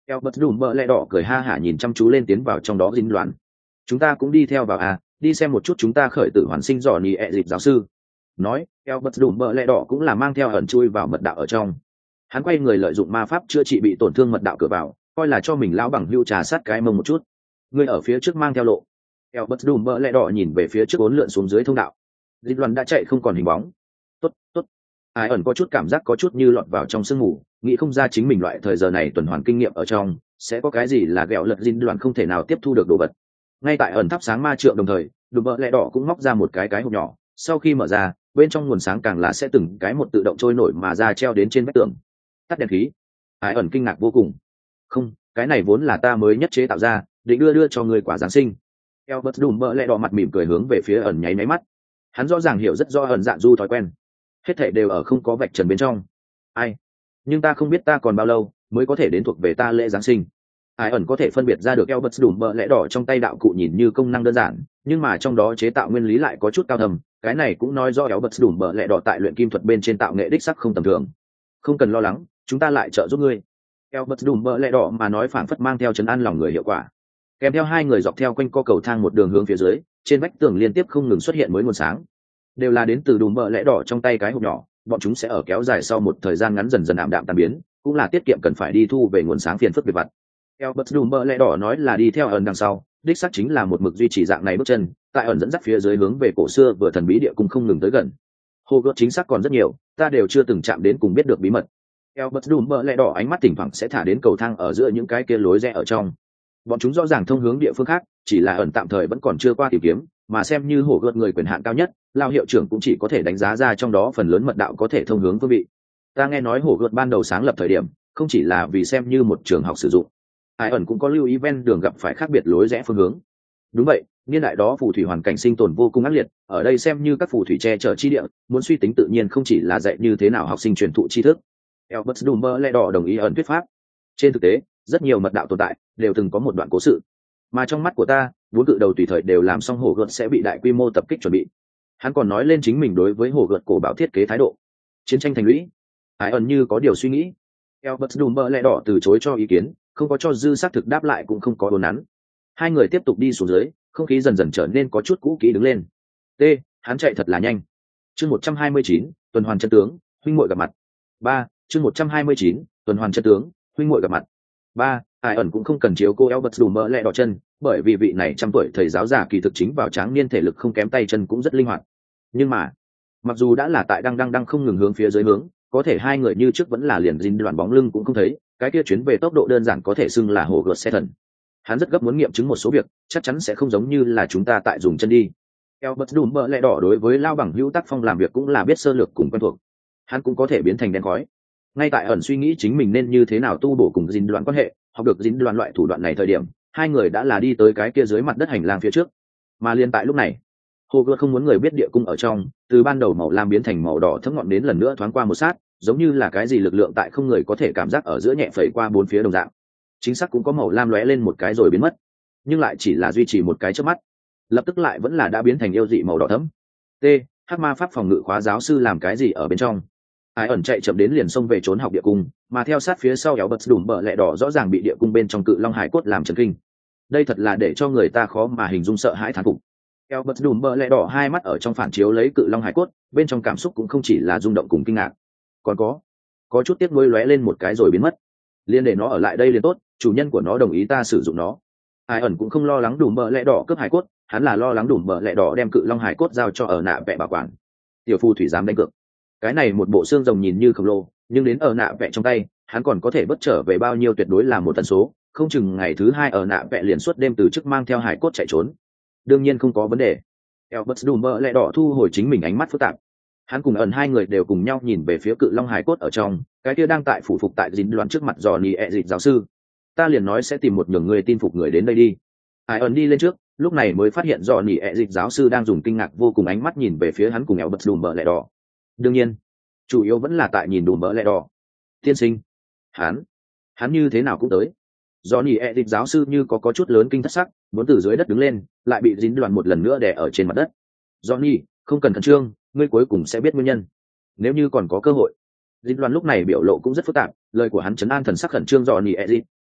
Albert đùm bợ lẹ đỏ cười ha hả nhìn chăm chú lên tiến vào trong đó dính loạn. Chúng ta cũng đi theo vào à, đi xem một chút chúng ta khởi tử hoàn sinh dò nỉ ẹ dịp giáo sư. Nói, Albert đùm bợ lẹ đỏ cũng là mang theo ẩn chui vào mật đạo ở trong. Hắn quay người lợi dụng ma pháp chữa trị bị tổn thương mật đạo cửa vào, coi là cho mình lão bằng hưu trà sát cái mông một chút. Người ở phía trước mang theo lộ. Albert đùm bợ lẹ đỏ nhìn về phía trước uốn lượn xuống dưới thông đạo. Dính loạn đã chạy không còn hình bóng. Tốt, tốt. Ai ẩn có chút cảm giác có chút như lọt vào trong sương mù, nghĩ không ra chính mình loại thời giờ này tuần hoàn kinh nghiệm ở trong sẽ có cái gì là ghẹo lật dinh đoạn không thể nào tiếp thu được đồ vật. Ngay tại ẩn thắp sáng ma trượng đồng thời, đùm bợ lẹ đỏ cũng móc ra một cái cái hộp nhỏ, sau khi mở ra bên trong nguồn sáng càng là sẽ từng cái một tự động trôi nổi mà ra treo đến trên vách tường. Tắt đèn khí. Ai ẩn kinh ngạc vô cùng. Không, cái này vốn là ta mới nhất chế tạo ra, định đưa đưa cho người quả giáng sinh. Albert đùm bợ lẹ đỏ mặt mỉm cười hướng về phía ẩn nháy máy mắt. Hắn rõ ràng hiểu rất rõ ẩn dạ du thói quen, hết thảy đều ở không có vạch trần bên trong. Ai, nhưng ta không biết ta còn bao lâu mới có thể đến thuộc về ta lễ giáng sinh. Ai ẩn có thể phân biệt ra được Albert đùm bợ lẽ đỏ trong tay đạo cụ nhìn như công năng đơn giản, nhưng mà trong đó chế tạo nguyên lý lại có chút cao thầm. Cái này cũng nói do Albert đùm bợ lẽ đỏ tại luyện kim thuật bên trên tạo nghệ đích sắc không tầm thường. Không cần lo lắng, chúng ta lại trợ giúp ngươi. Albert đùm bợ lẽ đỏ mà nói phảng phất mang theo trấn an lòng người hiệu quả. Kèm theo hai người dọc theo quanh co cầu thang một đường hướng phía dưới, trên vách tường liên tiếp không ngừng xuất hiện mới nguồn sáng, đều là đến từ đùm bợ lẽ đỏ trong tay cái hộp nhỏ. Bọn chúng sẽ ở kéo dài sau một thời gian ngắn dần dần ảm đạm tan biến, cũng là tiết kiệm cần phải đi thu về nguồn sáng phiền phức việc vặt. Albert đùm bợ lẽ đỏ nói là đi theo ẩn đằng sau, đích xác chính là một mực duy trì dạng này bước chân, tại ẩn dẫn dắt phía dưới hướng về cổ xưa vừa thần bí địa cung không ngừng tới gần. Hồ gợt chính xác còn rất nhiều, ta đều chưa từng chạm đến cùng biết được bí mật. Albert đùm bợ lẽ đỏ ánh mắt thỉnh thoảng sẽ thả đến cầu thang ở giữa những cái kia lối rẽ ở trong. Bọn chúng rõ ràng thông hướng địa phương khác, chỉ là ẩn tạm thời vẫn còn chưa qua tìm kiếm, mà xem như hổ gợt người quyền hạn cao nhất, lao hiệu trưởng cũng chỉ có thể đánh giá ra trong đó phần lớn mật đạo có thể thông hướng phương vị. Ta nghe nói hổ gợt ban đầu sáng lập thời điểm không chỉ là vì xem như một trường học sử dụng, ai ẩn cũng có lưu ý ven đường gặp phải khác biệt lối rẽ phương hướng. Đúng vậy, niên đại đó phù thủy hoàn cảnh sinh tồn vô cùng ác liệt, ở đây xem như các phù thủy che chở chi địa, muốn suy tính tự nhiên không chỉ là dạy như thế nào học sinh truyền thụ tri thức. Albert Dumbledore đồng ý ẩn thuyết pháp. Trên thực tế, rất nhiều mật đạo tồn tại đều từng có một đoạn cố sự, mà trong mắt của ta bốn cự đầu tùy thời đều làm xong hổ gợt sẽ bị đại quy mô tập kích chuẩn bị. Hắn còn nói lên chính mình đối với hổ gợt cổ bảo thiết kế thái độ. Chiến tranh thành lũy. Ai ẩn như có điều suy nghĩ. Albert Dumbledore từ chối cho ý kiến, không có cho dư xác thực đáp lại cũng không có đồn nắn. Hai người tiếp tục đi xuống dưới, không khí dần dần trở nên có chút cũ kỹ đứng lên. T, hắn chạy thật là nhanh. Chương một trăm hai mươi chín, tuần hoàn chân tướng, huynh muội gặp mặt. Ba, chương một trăm hai mươi chín, tuần hoàn chân tướng, huynh muội gặp mặt. Ba, ai ẩn cũng không cần chiếu cô Albert Dumbledore chân, bởi vì vị này trăm tuổi thầy giáo già kỳ thực chính vào tráng niên thể lực không kém tay chân cũng rất linh hoạt. Nhưng mà, mặc dù đã là tại đang đang đang không ngừng hướng phía dưới hướng, có thể hai người như trước vẫn là liền dính đoạn bóng lưng cũng không thấy, cái kia chuyến về tốc độ đơn giản có thể xưng là hồ gợt xe thần. Hắn rất gấp muốn nghiệm chứng một số việc, chắc chắn sẽ không giống như là chúng ta tại dùng chân đi. Albert Dumbledore đối với lao bằng hữu tác phong làm việc cũng là biết sơ lược cùng quen thuộc. Hắn cũng có thể biến thành đen khói. Ngay tại ẩn suy nghĩ chính mình nên như thế nào tu bổ cùng dính đoạn quan hệ, học được dính đoạn loại thủ đoạn này thời điểm, hai người đã là đi tới cái kia dưới mặt đất hành lang phía trước. Mà liên tại lúc này, hồ gợt không muốn người biết địa cung ở trong, từ ban đầu màu lam biến thành màu đỏ thấm ngọn đến lần nữa thoáng qua một sát, giống như là cái gì lực lượng tại không người có thể cảm giác ở giữa nhẹ phẩy qua bốn phía đồng dạng. Chính xác cũng có màu lam lóe lên một cái rồi biến mất, nhưng lại chỉ là duy trì một cái trước mắt, lập tức lại vẫn là đã biến thành yêu dị màu đỏ thẫm. T, hắc ma pháp phòng ngự khóa giáo sư làm cái gì ở bên trong? Ai ẩn chạy chậm đến liền xông về trốn học địa cung, mà theo sát phía sau éo bật đùm bờ lẹ đỏ rõ ràng bị địa cung bên trong cự long hải cốt làm chấn kinh. Đây thật là để cho người ta khó mà hình dung sợ hãi thán phục. éo bật đùm bờ lẹ đỏ hai mắt ở trong phản chiếu lấy cự long hải cốt, bên trong cảm xúc cũng không chỉ là rung động cùng kinh ngạc, còn có có chút tiếc nuối lóe lên một cái rồi biến mất. Liên để nó ở lại đây liền tốt, chủ nhân của nó đồng ý ta sử dụng nó. Ai ẩn cũng không lo lắng đùm bờ lẹ đỏ cướp hải cốt, hắn là lo lắng đùm bờ lẹ đỏ đem cự long hải cốt giao cho ở nạ vẽ bảo quản. Tiểu phù thủy dám đánh cược. Cái này một bộ xương rồng nhìn như khổng lồ, nhưng đến ở nạ vẽ trong tay, hắn còn có thể bất trở về bao nhiêu tuyệt đối là một tần số, không chừng ngày thứ hai ở nạ vẽ liền suốt đêm từ chức mang theo hải cốt chạy trốn. Đương nhiên không có vấn đề. Albert đùm bờ lẹ đỏ thu hồi chính mình ánh mắt phức tạp. Hắn cùng ẩn hai người đều cùng nhau nhìn về phía cự long hải cốt ở trong, cái kia đang tại phủ phục tại dính loạn trước mặt dò nỉ ẹ dịch giáo sư. Ta liền nói sẽ tìm một nhường người tin phục người đến đây đi. Ai ẩn đi lên trước, lúc này mới phát hiện dò nỉ ẹ dịch giáo sư đang dùng kinh ngạc vô cùng ánh mắt nhìn về phía hắn cùng Albert đùm bờ lẹ đỏ. Đương nhiên, chủ yếu vẫn là tại nhìn đùm bờ lẹ đỏ. Tiên sinh, hắn, hắn như thế nào cũng tới. Dò nỉ ẹ dịch giáo sư như có có chút lớn kinh thất sắc, muốn từ dưới đất đứng lên, lại bị dính loạn một lần nữa đè ở trên mặt đất. Johnny, không cần khẩn trương, ngươi cuối cùng sẽ biết nguyên nhân. Nếu như còn có cơ hội. Dính loạn lúc này biểu lộ cũng rất phức tạp, lời của hắn trấn an thần sắc khẩn trương dò nỉ ẹ dịch,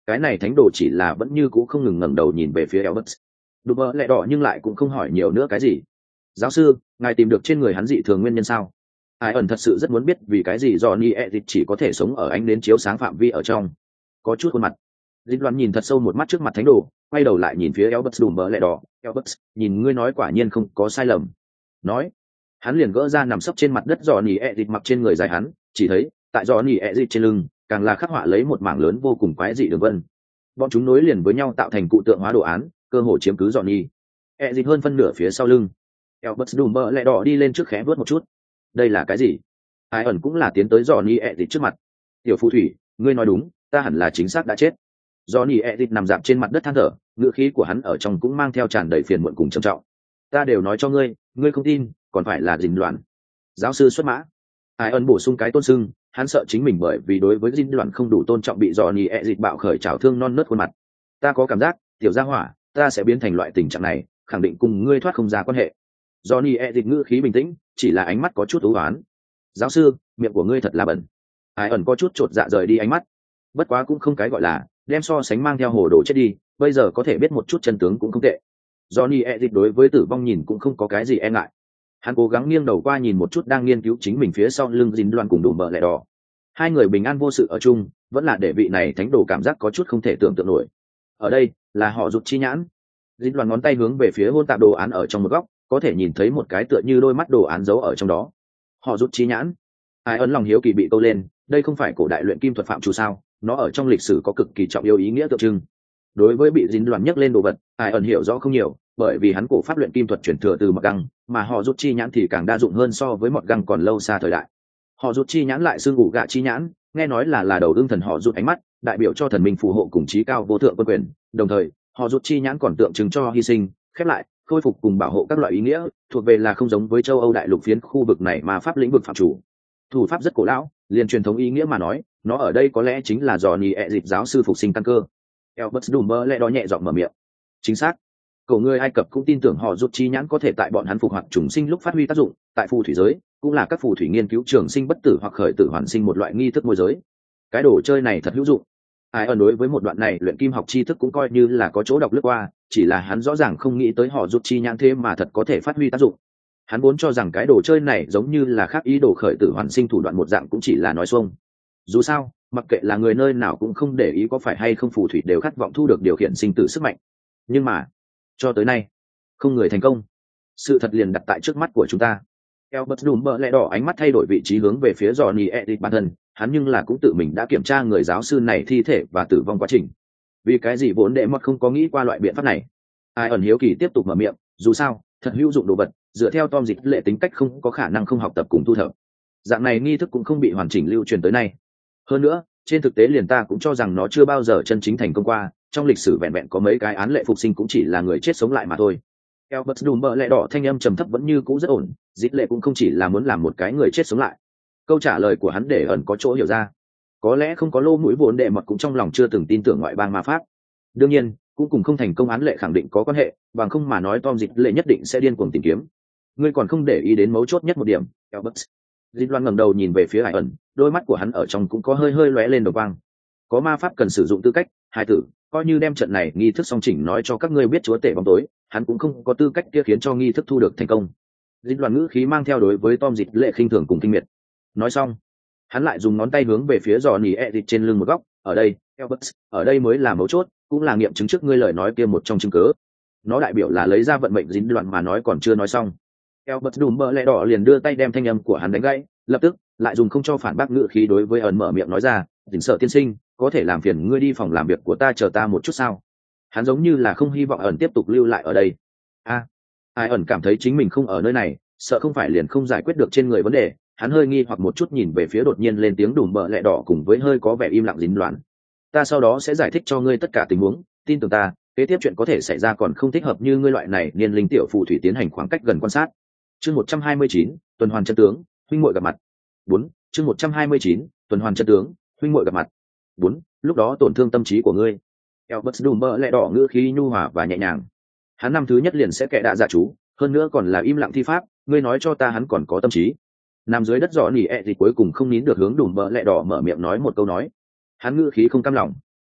cái này thánh đồ chỉ là vẫn như cũ không ngừng ngẩng đầu nhìn về phía Elbert. Đùm bơ lẹ đỏ nhưng lại cũng không hỏi nhiều nữa cái gì. Giáo sư, ngài tìm được trên người hắn dị thường nguyên nhân sao? Ai ẩn thật sự rất muốn biết vì cái gì Johnny Edit chỉ có thể sống ở ánh đến chiếu sáng phạm vi ở trong. Có chút khuôn mặt. Dịch Loan nhìn thật sâu một mắt trước mặt thánh đồ, quay đầu lại nhìn phía Elbert đùm bơ lẹ đỏ. Elbert, nhìn ngươi nói quả nhiên không có sai lầm. Nói, hắn liền gỡ ra nằm sấp trên mặt đất Johnny Edit mặc trên người dài hắn, chỉ thấy tại Johnny Edit trên lưng càng là khắc họa lấy một mảng lớn vô cùng quái dị đường vân. Bọn chúng nối liền với nhau tạo thành cụ tượng hóa đồ án, cơ hồ chiếm cứ Johnny Edit hơn phân nửa phía sau lưng. Elbert đùm bơ lẹ đỏ đi lên trước khẽ vớt một chút. Đây là cái gì? Ai ẩn cũng là tiến tới Johnny Edit trước mặt. Tiểu phù thủy, ngươi nói đúng, ta hẳn là chính xác đã chết. Johnny Edit nằm dạp trên mặt đất than thở, ngữ khí của hắn ở trong cũng mang theo tràn đầy phiền muộn cùng trầm trọng. Ta đều nói cho ngươi, ngươi không tin, còn phải là dình loạn. Giáo sư xuất mã. Ai ẩn bổ sung cái tôn sưng, hắn sợ chính mình bởi vì đối với dình loạn không đủ tôn trọng bị Johnny Edit bạo khởi trào thương non nớt khuôn mặt. Ta có cảm giác, tiểu gia hỏa, ta sẽ biến thành loại tình trạng này, khẳng định cùng ngươi thoát không ra quan hệ. Johnny Edit ngữ khí bình tĩnh, chỉ là ánh mắt có chút u uất. Giáo sư, miệng của ngươi thật là bẩn. Ai ẩn có chút chột dạ rời đi ánh mắt. Bất quá cũng không cái gọi là đem so sánh mang theo hồ đồ chết đi, bây giờ có thể biết một chút chân tướng cũng không tệ. Johnny Edit đối với tử vong nhìn cũng không có cái gì e ngại. Hắn cố gắng nghiêng đầu qua nhìn một chút đang nghiên cứu chính mình phía sau lưng dính loan cùng đùm bờ lẹ đỏ. Hai người bình an vô sự ở chung, vẫn là để vị này thánh đồ cảm giác có chút không thể tưởng tượng nổi. Ở đây là họ rụt chi nhãn. Dính loan ngón tay hướng về phía hôn tạp đồ án ở trong một góc, có thể nhìn thấy một cái tựa như đôi mắt đồ án giấu ở trong đó. Họ rụt chi nhãn. Ai ấn lòng hiếu kỳ bị câu lên, đây không phải cổ đại luyện kim thuật phạm chủ sao? Nó ở trong lịch sử có cực kỳ trọng yếu ý nghĩa tượng trưng. Đối với bị dính loạn nhắc lên đồ vật, ai ẩn hiểu rõ không nhiều, bởi vì hắn cổ pháp luyện kim thuật chuyển thừa từ mọt găng, mà họ rút chi nhãn thì càng đa dụng hơn so với mọt găng còn lâu xa thời đại. Họ rút chi nhãn lại xương ngủ gạ chi nhãn, nghe nói là là đầu ương thần họ rút ánh mắt, đại biểu cho thần minh phù hộ cùng trí cao vô thượng quân quyền. Đồng thời, họ rút chi nhãn còn tượng trưng cho hy sinh, khép lại, khôi phục cùng bảo hộ các loại ý nghĩa, thuộc về là không giống với châu Âu đại lục phiến khu vực này mà pháp lĩnh vực phạm chủ. Thủ pháp rất cổ lão, liền truyền thống ý nghĩa mà nói, nó ở đây có lẽ chính là Johnny Edit giáo sư phục sinh căn cơ. Elbert Dumber lẽ đó nhẹ giọng mở miệng. Chính xác. Cổ người Ai Cập cũng tin tưởng họ rút chi nhãn có thể tại bọn hắn phục hoạt trùng sinh lúc phát huy tác dụng, tại phù thủy giới, cũng là các phù thủy nghiên cứu trường sinh bất tử hoặc khởi tử hoàn sinh một loại nghi thức môi giới. Cái đồ chơi này thật hữu dụng. Ai ẩn đối với một đoạn này luyện kim học tri thức cũng coi như là có chỗ đọc lướt qua, chỉ là hắn rõ ràng không nghĩ tới họ rút chi nhãn thế mà thật có thể phát huy tác dụng. Hắn vốn cho rằng cái đồ chơi này giống như là khác ý đồ khởi tử hoàn sinh thủ đoạn một dạng cũng chỉ là nói xuông. Dù sao, mặc kệ là người nơi nào cũng không để ý có phải hay không phù thủy đều khát vọng thu được điều khiển sinh tử sức mạnh. Nhưng mà, cho tới nay, không người thành công. Sự thật liền đặt tại trước mắt của chúng ta. Elbert Dumber lẽ đỏ ánh mắt thay đổi vị trí hướng về phía Johnny Edit bản thân, hắn nhưng là cũng tự mình đã kiểm tra người giáo sư này thi thể và tử vong quá trình. Vì cái gì vốn đệ mất không có nghĩ qua loại biện pháp này? Ai ẩn hiếu kỳ tiếp tục mở miệng, dù sao, thật hữu dụng đồ vật, dựa theo Tom Dịch lệ tính cách không có khả năng không học tập cùng thu thập. Dạng này nghi thức cũng không bị hoàn chỉnh lưu truyền tới nay. Hơn nữa, trên thực tế liền ta cũng cho rằng nó chưa bao giờ chân chính thành công qua, trong lịch sử vẹn vẹn có mấy cái án lệ phục sinh cũng chỉ là người chết sống lại mà thôi. Elbert Dumber lẽ đỏ thanh âm trầm thấp vẫn như cũ rất ổn, Dịch lệ cũng không chỉ là muốn làm một cái người chết sống lại. Câu trả lời của hắn để ẩn có chỗ hiểu ra. Có lẽ không có lô mũi vốn đệ mật cũng trong lòng chưa từng tin tưởng ngoại bang ma pháp. Đương nhiên, cũng cùng không thành công án lệ khẳng định có quan hệ, bằng không mà nói Tom Dịch lệ nhất định sẽ điên cuồng tìm kiếm. Ngươi còn không để ý đến mấu chốt nhất một điểm, Elbert. Dịch Loan ngẩng đầu nhìn về phía Hải ẩn, đôi mắt của hắn ở trong cũng có hơi hơi lóe lên đầu quang. Có ma pháp cần sử dụng tư cách, hai tử, coi như đem trận này nghi thức song chỉnh nói cho các ngươi biết chúa tể bóng tối, hắn cũng không có tư cách kia khiến cho nghi thức thu được thành công. Dịch Loan ngữ khí mang theo đối với Tom Dịch lệ khinh thường cùng kinh miệt. Nói xong, hắn lại dùng ngón tay hướng về phía Johnny Edit trên lưng một góc, ở đây, Elbert, ở đây mới là mấu chốt, cũng là nghiệm chứng trước ngươi lời nói kia một trong chứng cứ. Nó đại biểu là lấy ra vận mệnh dính loạn mà nói còn chưa nói xong. Elbert Dumber lẽ đỏ liền đưa tay đem thanh âm của hắn đánh gãy, lập tức lại dùng không cho phản bác ngữ khí đối với ẩn mở miệng nói ra, "Tỉnh sợ tiên sinh, có thể làm phiền ngươi đi phòng làm việc của ta chờ ta một chút sao?" Hắn giống như là không hy vọng ẩn tiếp tục lưu lại ở đây. A, ai ẩn cảm thấy chính mình không ở nơi này, sợ không phải liền không giải quyết được trên người vấn đề, hắn hơi nghi hoặc một chút nhìn về phía đột nhiên lên tiếng Dumber lẽ đỏ cùng với hơi có vẻ im lặng dính loạn. "Ta sau đó sẽ giải thích cho ngươi tất cả tình huống, tin tưởng ta, kế tiếp chuyện có thể xảy ra còn không thích hợp như ngươi loại này niên linh tiểu phù thủy tiến hành khoảng cách gần quan sát." Chương một trăm hai mươi chín, tuần hoàn chân tướng, huynh muội gặp mặt. bốn, chương một trăm hai mươi chín, tuần hoàn chân tướng, huynh muội gặp mặt. bốn, lúc đó tổn thương tâm trí của ngươi. Elbert Dumber lẽ đỏ ngữ khí nhu hòa và nhẹ nhàng. Hắn năm thứ nhất liền sẽ kệ đạ dạ chú, hơn nữa còn là im lặng thi pháp, ngươi nói cho ta hắn còn có tâm trí. Nằm dưới đất rõ nỉ ẹ gì cuối cùng không nín được hướng Dumber lẽ đỏ mở miệng nói một câu nói. Hắn ngữ khí không cam lòng.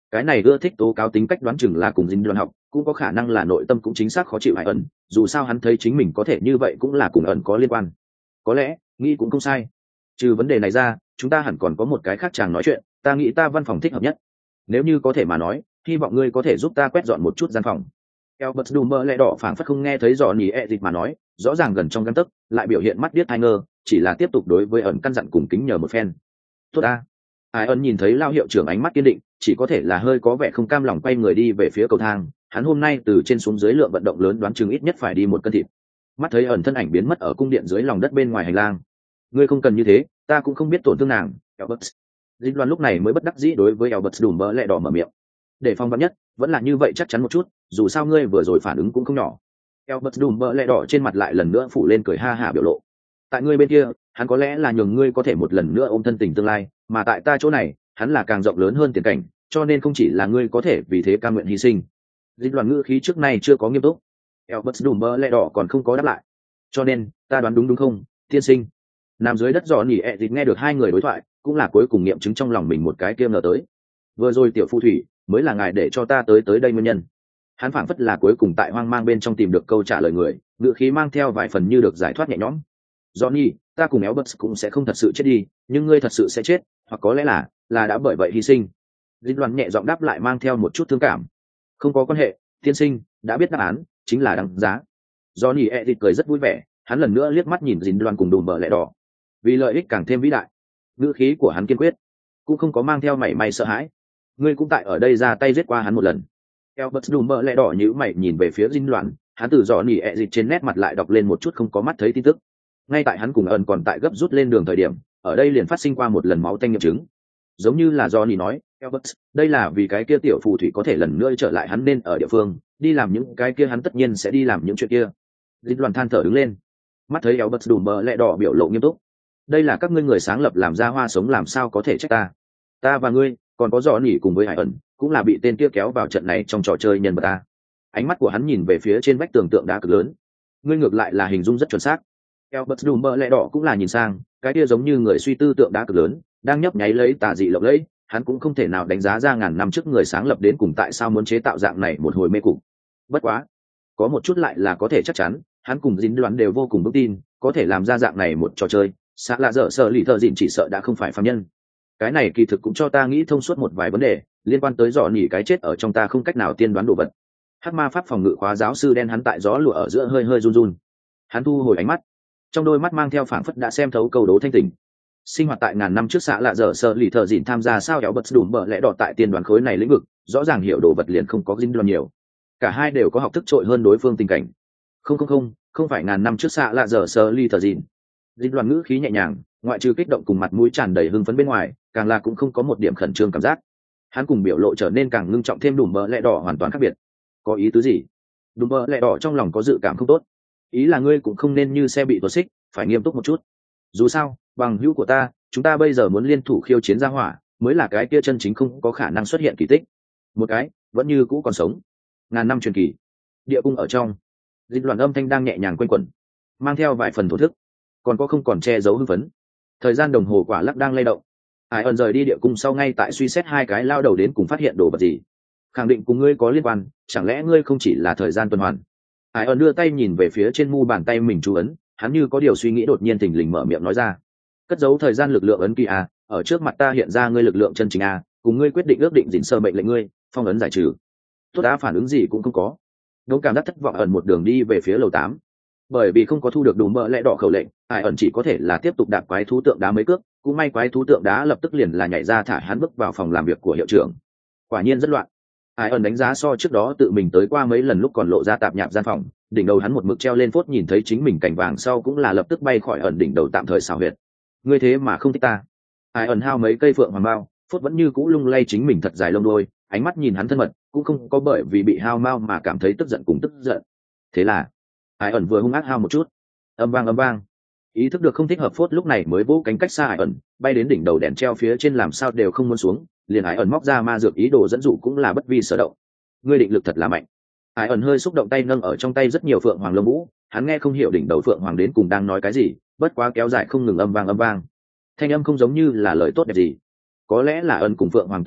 Cái này ưa thích tố cáo tính cách đoán chừng là cùng dính đoàn học, cũng có khả năng là nội tâm cũng chính xác khó chịu Hải ẩn, dù sao hắn thấy chính mình có thể như vậy cũng là cùng ẩn có liên quan. Có lẽ nghĩ cũng không sai. Trừ vấn đề này ra, chúng ta hẳn còn có một cái khác chàng nói chuyện, ta nghĩ ta văn phòng thích hợp nhất. Nếu như có thể mà nói, hy vọng ngươi có thể giúp ta quét dọn một chút gian phòng. Albert Dummer lẹ đỏ phảng phất không nghe thấy rõ nhỉ ẹ dịch mà nói, rõ ràng gần trong gang tấc, lại biểu hiện mắt điếc hai ngơ, chỉ là tiếp tục đối với ẩn căn dặn cùng kính nhờ một phen. Tốt ta. Ai ẩn nhìn thấy lao hiệu trưởng ánh mắt kiên định, chỉ có thể là hơi có vẻ không cam lòng quay người đi về phía cầu thang. Hắn hôm nay từ trên xuống dưới lượng vận động lớn đoán chừng ít nhất phải đi một cân thịt. Mắt thấy ẩn thân ảnh biến mất ở cung điện dưới lòng đất bên ngoài hành lang. Ngươi không cần như thế, ta cũng không biết tổn thương nàng. Albert. Dinh Loan lúc này mới bất đắc dĩ đối với Albert Dummer lẹ đỏ mở miệng. Để phong vắn nhất, vẫn là như vậy chắc chắn một chút, dù sao ngươi vừa rồi phản ứng cũng không nhỏ. Albert Dummer lẹ đỏ trên mặt lại lần nữa phủ lên cười ha hả biểu lộ. Tại ngươi bên kia, hắn có lẽ là nhường ngươi có thể một lần nữa ôm thân tình tương lai, mà tại ta chỗ này, hắn là càng rộng lớn hơn tiền cảnh, cho nên không chỉ là ngươi có thể vì thế cam nguyện hy sinh. Dịch đoàn ngữ khí trước nay chưa có nghiêm túc. Albert Dummer lẹ đỏ còn không có đáp lại. Cho nên, ta đoán đúng đúng không, tiên sinh? Nằm dưới đất dò nỉ ẹ dịch nghe được hai người đối thoại, cũng là cuối cùng nghiệm chứng trong lòng mình một cái kia ngờ tới. Vừa rồi tiểu phù thủy mới là ngài để cho ta tới tới đây nguyên nhân. Hắn phảng phất là cuối cùng tại hoang mang bên trong tìm được câu trả lời người, ngữ khí mang theo vài phần như được giải thoát nhẹ nhõm. Johnny, ta cùng Albert cũng sẽ không thật sự chết đi, nhưng ngươi thật sự sẽ chết, hoặc có lẽ là là đã bởi vậy hy sinh. Linh Loan nhẹ giọng đáp lại mang theo một chút thương cảm. Không có quan hệ, tiên sinh, đã biết đáp án, chính là đáng giá. Johnny Edit cười rất vui vẻ, hắn lần nữa liếc mắt nhìn Linh Loan cùng đùm bờ lẹ đỏ. Vì lợi ích càng thêm vĩ đại, ngữ khí của hắn kiên quyết, cũng không có mang theo mảy may sợ hãi. Ngươi cũng tại ở đây ra tay giết qua hắn một lần. Albert đùm bờ lẹ đỏ nhíu mày nhìn về phía Linh Loan, hắn từ Johnny Edit trên nét mặt lại đọc lên một chút không có mắt thấy tin tức. Ngay tại hắn cùng ẩn còn tại gấp rút lên đường thời điểm, ở đây liền phát sinh qua một lần máu tanh nghiệm chứng. Giống như là Johnny nói, Albert, đây là vì cái kia tiểu phù thủy có thể lần nữa trở lại hắn nên ở địa phương, đi làm những cái kia hắn tất nhiên sẽ đi làm những chuyện kia. Dịch đoàn than thở đứng lên, mắt thấy Albert đùm bờ lẹ đỏ biểu lộ nghiêm túc. Đây là các ngươi người sáng lập làm ra hoa sống, làm sao có thể trách ta? Ta và ngươi, còn có Johnny cùng với Hải ẩn, cũng là bị tên kia kéo vào trận này trong trò chơi nhân vật ta. Ánh mắt của hắn nhìn về phía trên vách tường tượng đá cực lớn. Ngươi ngược lại là hình dung rất chuẩn xác. Albert Dummer lẹ đỏ cũng là nhìn sang, cái kia giống như người suy tư tượng đá cực lớn, đang nhấp nháy lấy tà dị lộng lẫy, hắn cũng không thể nào đánh giá ra ngàn năm trước người sáng lập đến cùng tại sao muốn chế tạo dạng này một hồi mê cục. Bất quá, có một chút lại là có thể chắc chắn, hắn cùng dính đoán đều vô cùng vững tin, có thể làm ra dạng này một trò chơi, xã lạ dở sợ lì thợ dịn chỉ sợ đã không phải phàm nhân. Cái này kỳ thực cũng cho ta nghĩ thông suốt một vài vấn đề, liên quan tới dò nỉ cái chết ở trong ta không cách nào tiên đoán đồ vật. Hắc ma pháp phòng ngự khóa giáo sư đen hắn tại gió lùa ở giữa hơi hơi run run. Hắn thu hồi ánh mắt, trong đôi mắt mang theo phảng phất đã xem thấu câu đố thanh tình. Sinh hoạt tại ngàn năm trước xã lạ dở sợ lì thợ dịn tham gia sao kéo bật đủ bờ lẽ đỏ tại tiên đoán khối này lĩnh vực, rõ ràng hiểu đồ vật liền không có dính đoán nhiều. Cả hai đều có học thức trội hơn đối phương tình cảnh. Không không không, không phải ngàn năm trước xã lạ dở sợ lì thợ dịn. Dính đoán ngữ khí nhẹ nhàng, ngoại trừ kích động cùng mặt mũi tràn đầy hưng phấn bên ngoài, càng là cũng không có một điểm khẩn trương cảm giác. Hắn cùng biểu lộ trở nên càng ngưng trọng thêm, đủ bờ lẽ đỏ hoàn toàn khác biệt. Có ý tứ gì? Đủ bờ lẽ đỏ trong lòng có dự cảm không tốt. Ý là ngươi cũng không nên như xe bị tuột xích, phải nghiêm túc một chút. Dù sao, bằng hữu của ta, chúng ta bây giờ muốn liên thủ khiêu chiến ra hỏa, mới là cái kia chân chính không có khả năng xuất hiện kỳ tích. Một cái vẫn như cũ còn sống, ngàn năm truyền kỳ. Địa cung ở trong, dịch loạn âm thanh đang nhẹ nhàng quanh quẩn, mang theo vài phần thổ thức, còn có không còn che giấu hưng phấn. Thời gian đồng hồ quả lắc đang lay động. Ai ẩn rời đi địa cung sau ngay tại suy xét hai cái lao đầu đến cùng phát hiện đồ vật gì, khẳng định cùng ngươi có liên quan, chẳng lẽ ngươi không chỉ là thời gian tuần hoàn? Ai ẩn đưa tay nhìn về phía trên mu bàn tay mình chú ấn, hắn như có điều suy nghĩ đột nhiên thình lình mở miệng nói ra. Cất giấu thời gian lực lượng ấn kỳ a, ở trước mặt ta hiện ra ngươi lực lượng chân chính a, cùng ngươi quyết định ước định dịn sơ mệnh lệnh ngươi, phong ấn giải trừ. Tốt đã phản ứng gì cũng không có. Đống cảm giác thất vọng ẩn một đường đi về phía lầu tám. Bởi vì không có thu được đủ mỡ lẽ đỏ khẩu lệnh, ai ẩn chỉ có thể là tiếp tục đạp quái thú tượng đá mấy cước, cũng may quái thú tượng đá lập tức liền là nhảy ra thả hắn bước vào phòng làm việc của hiệu trưởng. Quả nhiên rất loạn. Ai ẩn đánh giá so trước đó tự mình tới qua mấy lần lúc còn lộ ra tạp nhạp gian phòng, đỉnh đầu hắn một mực treo lên phốt nhìn thấy chính mình cảnh vàng sau cũng là lập tức bay khỏi ẩn đỉnh đầu tạm thời xào huyệt. Ngươi thế mà không thích ta? Ai ẩn hao mấy cây phượng hoàng bao, phốt vẫn như cũ lung lay chính mình thật dài lông đôi, ánh mắt nhìn hắn thân mật, cũng không có bởi vì bị hao mao mà cảm thấy tức giận cùng tức giận. Thế là, Ai ẩn vừa hung ác hao một chút, âm vang âm vang, ý thức được không thích hợp, phốt lúc này mới vỗ cánh cách xa Ai ẩn, bay đến đỉnh đầu đèn treo phía trên làm sao đều không muốn xuống, liền Ai ẩn móc ra ma dược ý đồ dẫn dụ cũng là bất vi sở động. Ngươi định lực thật là mạnh. Ai ẩn hơi xúc động tay nâng ở trong tay rất nhiều phượng hoàng lông vũ, hắn nghe không hiểu đỉnh đầu phượng hoàng đến cùng đang nói cái gì, bất quá kéo dài không ngừng âm vang âm vang. Thanh âm không giống như là lời tốt đẹp gì. Có lẽ là ẩn cùng phượng hoàng tương tác,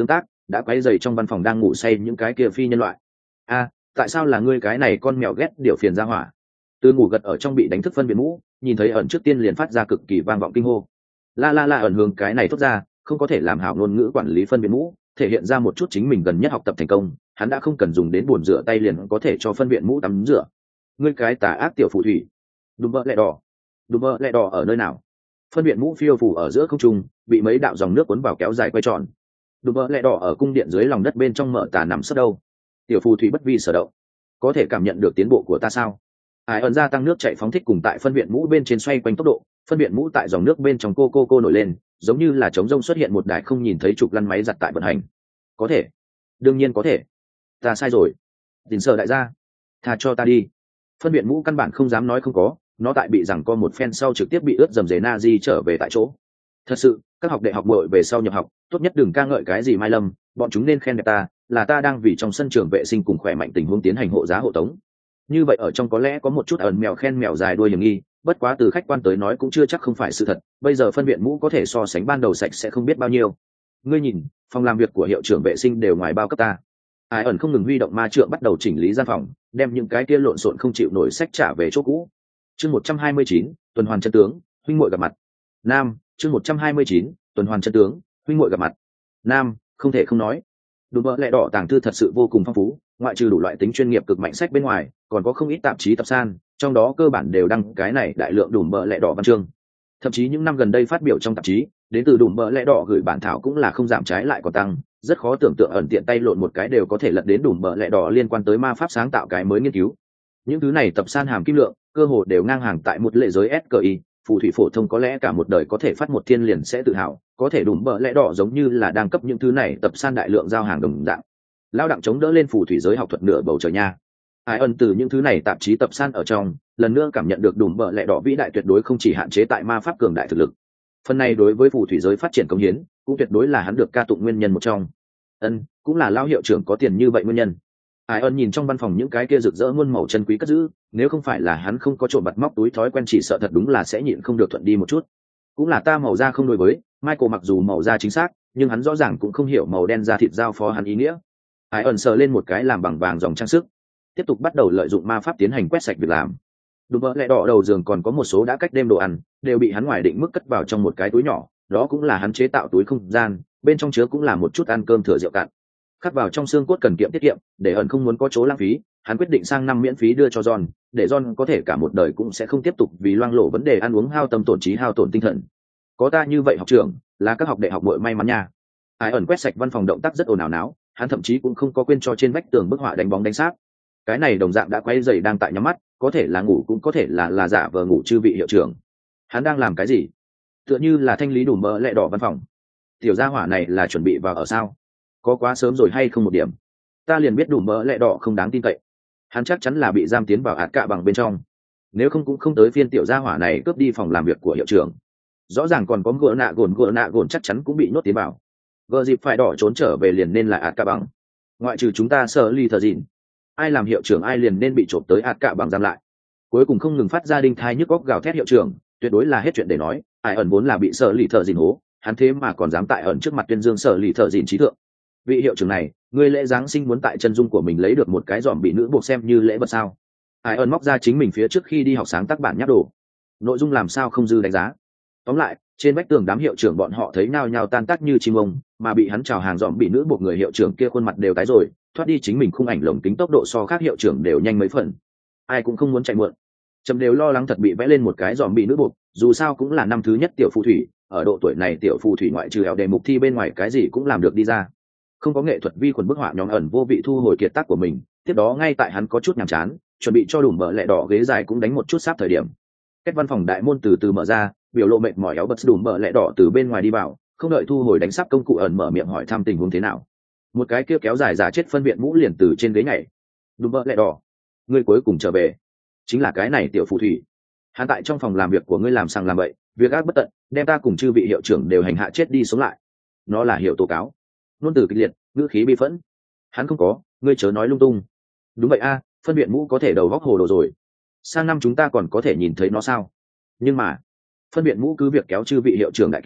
đã quấy dày trong văn phòng đang ngủ say những cái kia phi nhân loại. A, tại sao là ngươi cái này con mèo ghét điều phiền ra hỏa? Từ ngủ gật ở trong bị đánh thức phân biệt mũ, nhìn thấy ẩn trước tiên liền phát ra cực kỳ vang vọng kinh hô. La la la ẩn hướng cái này thốt ra, không có thể làm hảo ngôn ngữ quản lý phân biệt mũ, thể hiện ra một chút chính mình gần nhất học tập thành công, hắn đã không cần dùng đến bồn rửa tay liền có thể cho phân biệt mũ tắm rửa. Ngươi cái tà ác tiểu phù thủy. Đùm bơ lẹ đỏ. Đùm bơ lẹ đỏ ở nơi nào? Phân biệt mũ phiêu phù ở giữa không trung, bị mấy đạo dòng nước cuốn vào kéo dài quay tròn. Đùm bơ lẹ đỏ ở cung điện dưới lòng đất bên trong mở tà nằm sấp đâu. Tiểu phù thủy bất vi sở động, có thể cảm nhận được tiến bộ của ta sao? Ai ẩn gia tăng nước chạy phóng thích cùng tại phân viện mũ bên trên xoay quanh tốc độ, phân viện mũ tại dòng nước bên trong cô cô cô nổi lên, giống như là trống rông xuất hiện một đài không nhìn thấy trục lăn máy giặt tại vận hành. Có thể, đương nhiên có thể. Ta sai rồi. Tình sợ đại gia, tha cho ta đi. Phân viện mũ căn bản không dám nói không có, nó tại bị rằng co một phen sau trực tiếp bị ướt dầm dề na di trở về tại chỗ. Thật sự, các học đệ học bội về sau nhập học, tốt nhất đừng ca ngợi cái gì Mai Lâm, bọn chúng nên khen đẹp ta, là ta đang vì trong sân trường vệ sinh cùng khỏe mạnh tình huống tiến hành hộ giá hộ tống. Như vậy ở trong có lẽ có một chút ẩn mèo khen mèo dài đuôi hiểm nghi, bất quá từ khách quan tới nói cũng chưa chắc không phải sự thật, bây giờ phân viện mũ có thể so sánh ban đầu sạch sẽ không biết bao nhiêu. Ngươi nhìn, phòng làm việc của hiệu trưởng vệ sinh đều ngoài bao cấp ta. Ai ẩn không ngừng huy động ma trượng bắt đầu chỉnh lý gian phòng, đem những cái kia lộn xộn không chịu nổi sách trả về chỗ cũ. Chương một trăm hai mươi chín, tuần hoàn chân tướng, huynh muội gặp mặt. Nam, chương một trăm hai mươi chín, tuần hoàn chân tướng, huynh muội gặp mặt. Nam, không thể không nói. Đùm bơ lẹ đỏ tàng thư thật sự vô cùng phong phú, ngoại trừ đủ loại tính chuyên nghiệp cực mạnh sách bên ngoài, còn có không ít tạp chí tập san, trong đó cơ bản đều đăng cái này đại lượng đùm bơ lẹ đỏ văn chương. Thậm chí những năm gần đây phát biểu trong tạp chí, đến từ đùm bơ lẹ đỏ gửi bản thảo cũng là không giảm trái lại còn tăng, rất khó tưởng tượng ẩn tiện tay lộn một cái đều có thể lật đến đùm bơ lẹ đỏ liên quan tới ma pháp sáng tạo cái mới nghiên cứu. Những thứ này tập san hàm kim lượng, cơ hồ đều ngang hàng tại một lệ giới ét ca i, phù thủy phổ thông có lẽ cả một đời có thể phát một thiên liền sẽ tự hào, có thể đùm bơ lẽ đỏ giống như là đang cấp những thứ này tập san đại lượng giao hàng đồng dạng. Lao đặng chống đỡ lên phù thủy giới học thuật nửa bầu trời nha. Ai ân từ những thứ này tạp chí tập san ở trong, lần nữa cảm nhận được đùm bơ lẽ đỏ vĩ đại tuyệt đối không chỉ hạn chế tại ma pháp cường đại thực lực. Phần này đối với phù thủy giới phát triển công hiến, cũng tuyệt đối là hắn được ca tụng nguyên nhân một trong. Ân, cũng là lao hiệu trưởng có tiền như vậy nguyên nhân. Ai ân nhìn trong văn phòng những cái kia rực rỡ muôn màu chân quý cất giữ, nếu không phải là hắn không có trộm bặt móc túi thói quen chỉ sợ thật đúng là sẽ nhịn không được thuận đi một chút. Cũng là ta màu da không đối với, Michael mặc dù màu da chính xác, nhưng hắn rõ ràng cũng không hiểu màu đen da thịt giao phó hắn ý nghĩa. Ai ẩn sờ lên một cái làm bằng vàng dòng trang sức, tiếp tục bắt đầu lợi dụng ma pháp tiến hành quét sạch việc làm. Đùm bơ lẹ đỏ đầu giường còn có một số đã cách đêm đồ ăn, đều bị hắn ngoài định mức cất vào trong một cái túi nhỏ, đó cũng là hắn chế tạo túi không gian, bên trong chứa cũng là một chút ăn cơm thừa rượu cạn. Khắc vào trong xương cốt cần kiệm tiết kiệm, để ẩn không muốn có chỗ lãng phí, hắn quyết định sang năm miễn phí đưa cho John, để John có thể cả một đời cũng sẽ không tiếp tục vì loang lổ vấn đề ăn uống hao tâm tổn trí hao tổn tinh thần. Có ta như vậy học trưởng, là các học đệ học bội may mắn nha. Ai ẩn quét sạch văn phòng động tác rất ồn ào náo, hắn thậm chí cũng không có quên cho trên vách tường bức họa đánh bóng đánh sát. Cái này đồng dạng đã quay dày đang tại nhắm mắt, có thể là ngủ cũng có thể là là giả vờ ngủ chư vị hiệu trưởng. Hắn đang làm cái gì? Tựa như là thanh lý đùm bơ lẹ đỏ văn phòng. Tiểu gia hỏa này là chuẩn bị vào ở sao? Có quá sớm rồi hay không một điểm? Ta liền biết đùm bơ lẹ đỏ không đáng tin cậy. Hắn chắc chắn là bị giam tiến vào hạt cạ bằng bên trong. Nếu không cũng không tới phiên tiểu gia hỏa này cướp đi phòng làm việc của hiệu trưởng. Rõ ràng còn có gỡ nạ gồn gỡ nạ gồn chắc chắn cũng bị nhốt tiến vào. Gờ dịp phải đỏ trốn trở về liền nên là hạt cạ bằng. Ngoại trừ chúng ta sợ ly thờ dịn, ai làm hiệu trưởng ai liền nên bị trộm tới hạt cạ bằng giam lại. Cuối cùng không ngừng phát ra đinh thai nhức góc gào thét hiệu trưởng, tuyệt đối là hết chuyện để nói. Ai ẩn vốn là bị sợ ly thờ dịn hố, hắn thế mà còn dám tại ẩn trước mặt tuyên dương sợ ly thờ dịn trí thượng. Vị hiệu trưởng này, người lễ giáng sinh muốn tại chân dung của mình lấy được một cái giòm bị nữ buộc xem như lễ vật sao? Ai ẩn móc ra chính mình phía trước khi đi học sáng tác bản nháp đồ, nội dung làm sao không dư đánh giá. Tóm lại, trên vách tường đám hiệu trưởng bọn họ thấy nhao nhao tan tác như chim ông, mà bị hắn chào hàng giòm bị nữ buộc người hiệu trưởng kia khuôn mặt đều tái rồi, thoát đi chính mình khung ảnh lồng kính tốc độ so khác hiệu trưởng đều nhanh mấy phần. Ai cũng không muốn chạy muộn, trầm đều lo lắng thật bị vẽ lên một cái giòm bị nữ buộc, dù sao cũng là năm thứ nhất tiểu phù thủy, ở độ tuổi này tiểu phù thủy ngoại trừ eo đề mục thi bên ngoài cái gì cũng làm được đi ra. Không có nghệ thuật vi khuẩn bức họa nhóm ẩn vô vị thu hồi kiệt tác của mình, tiếp đó ngay tại hắn có chút nhàm chán, chuẩn bị cho đùm bờ lẹ đỏ ghế dài cũng đánh một chút sáp thời điểm. Cách văn phòng đại môn từ từ mở ra, biểu lộ mệt mỏi éo bật đùm bờ lẹ đỏ từ bên ngoài đi vào, không đợi thu hồi đánh sáp công cụ ẩn mở miệng hỏi thăm tình huống thế nào. Một cái kia kéo dài giả chết phân viện mũ liền từ trên ghế nhảy. Đùm bờ lẹ đỏ, ngươi cuối cùng trở về. Chính là cái này tiểu phù thủy. Hắn tại trong phòng làm việc của ngươi làm sằng làm bậy, việc ác bất tận, đem ta cùng chư vị hiệu trưởng đều hành hạ chết đi sống lại. Nó là hiệu tố cáo. Nôn từ kịch liệt, ngữ khí bi phẫn. Hắn không có, ngươi chớ nói lung tung. Đúng vậy a, phân viện mũ có thể đầu góc hồ đồ rồi. Sang năm chúng ta còn có thể nhìn thấy nó sao? Nhưng mà phân viện mũ cứ việc kéo chư vị hiệu trưởng đại kỳ,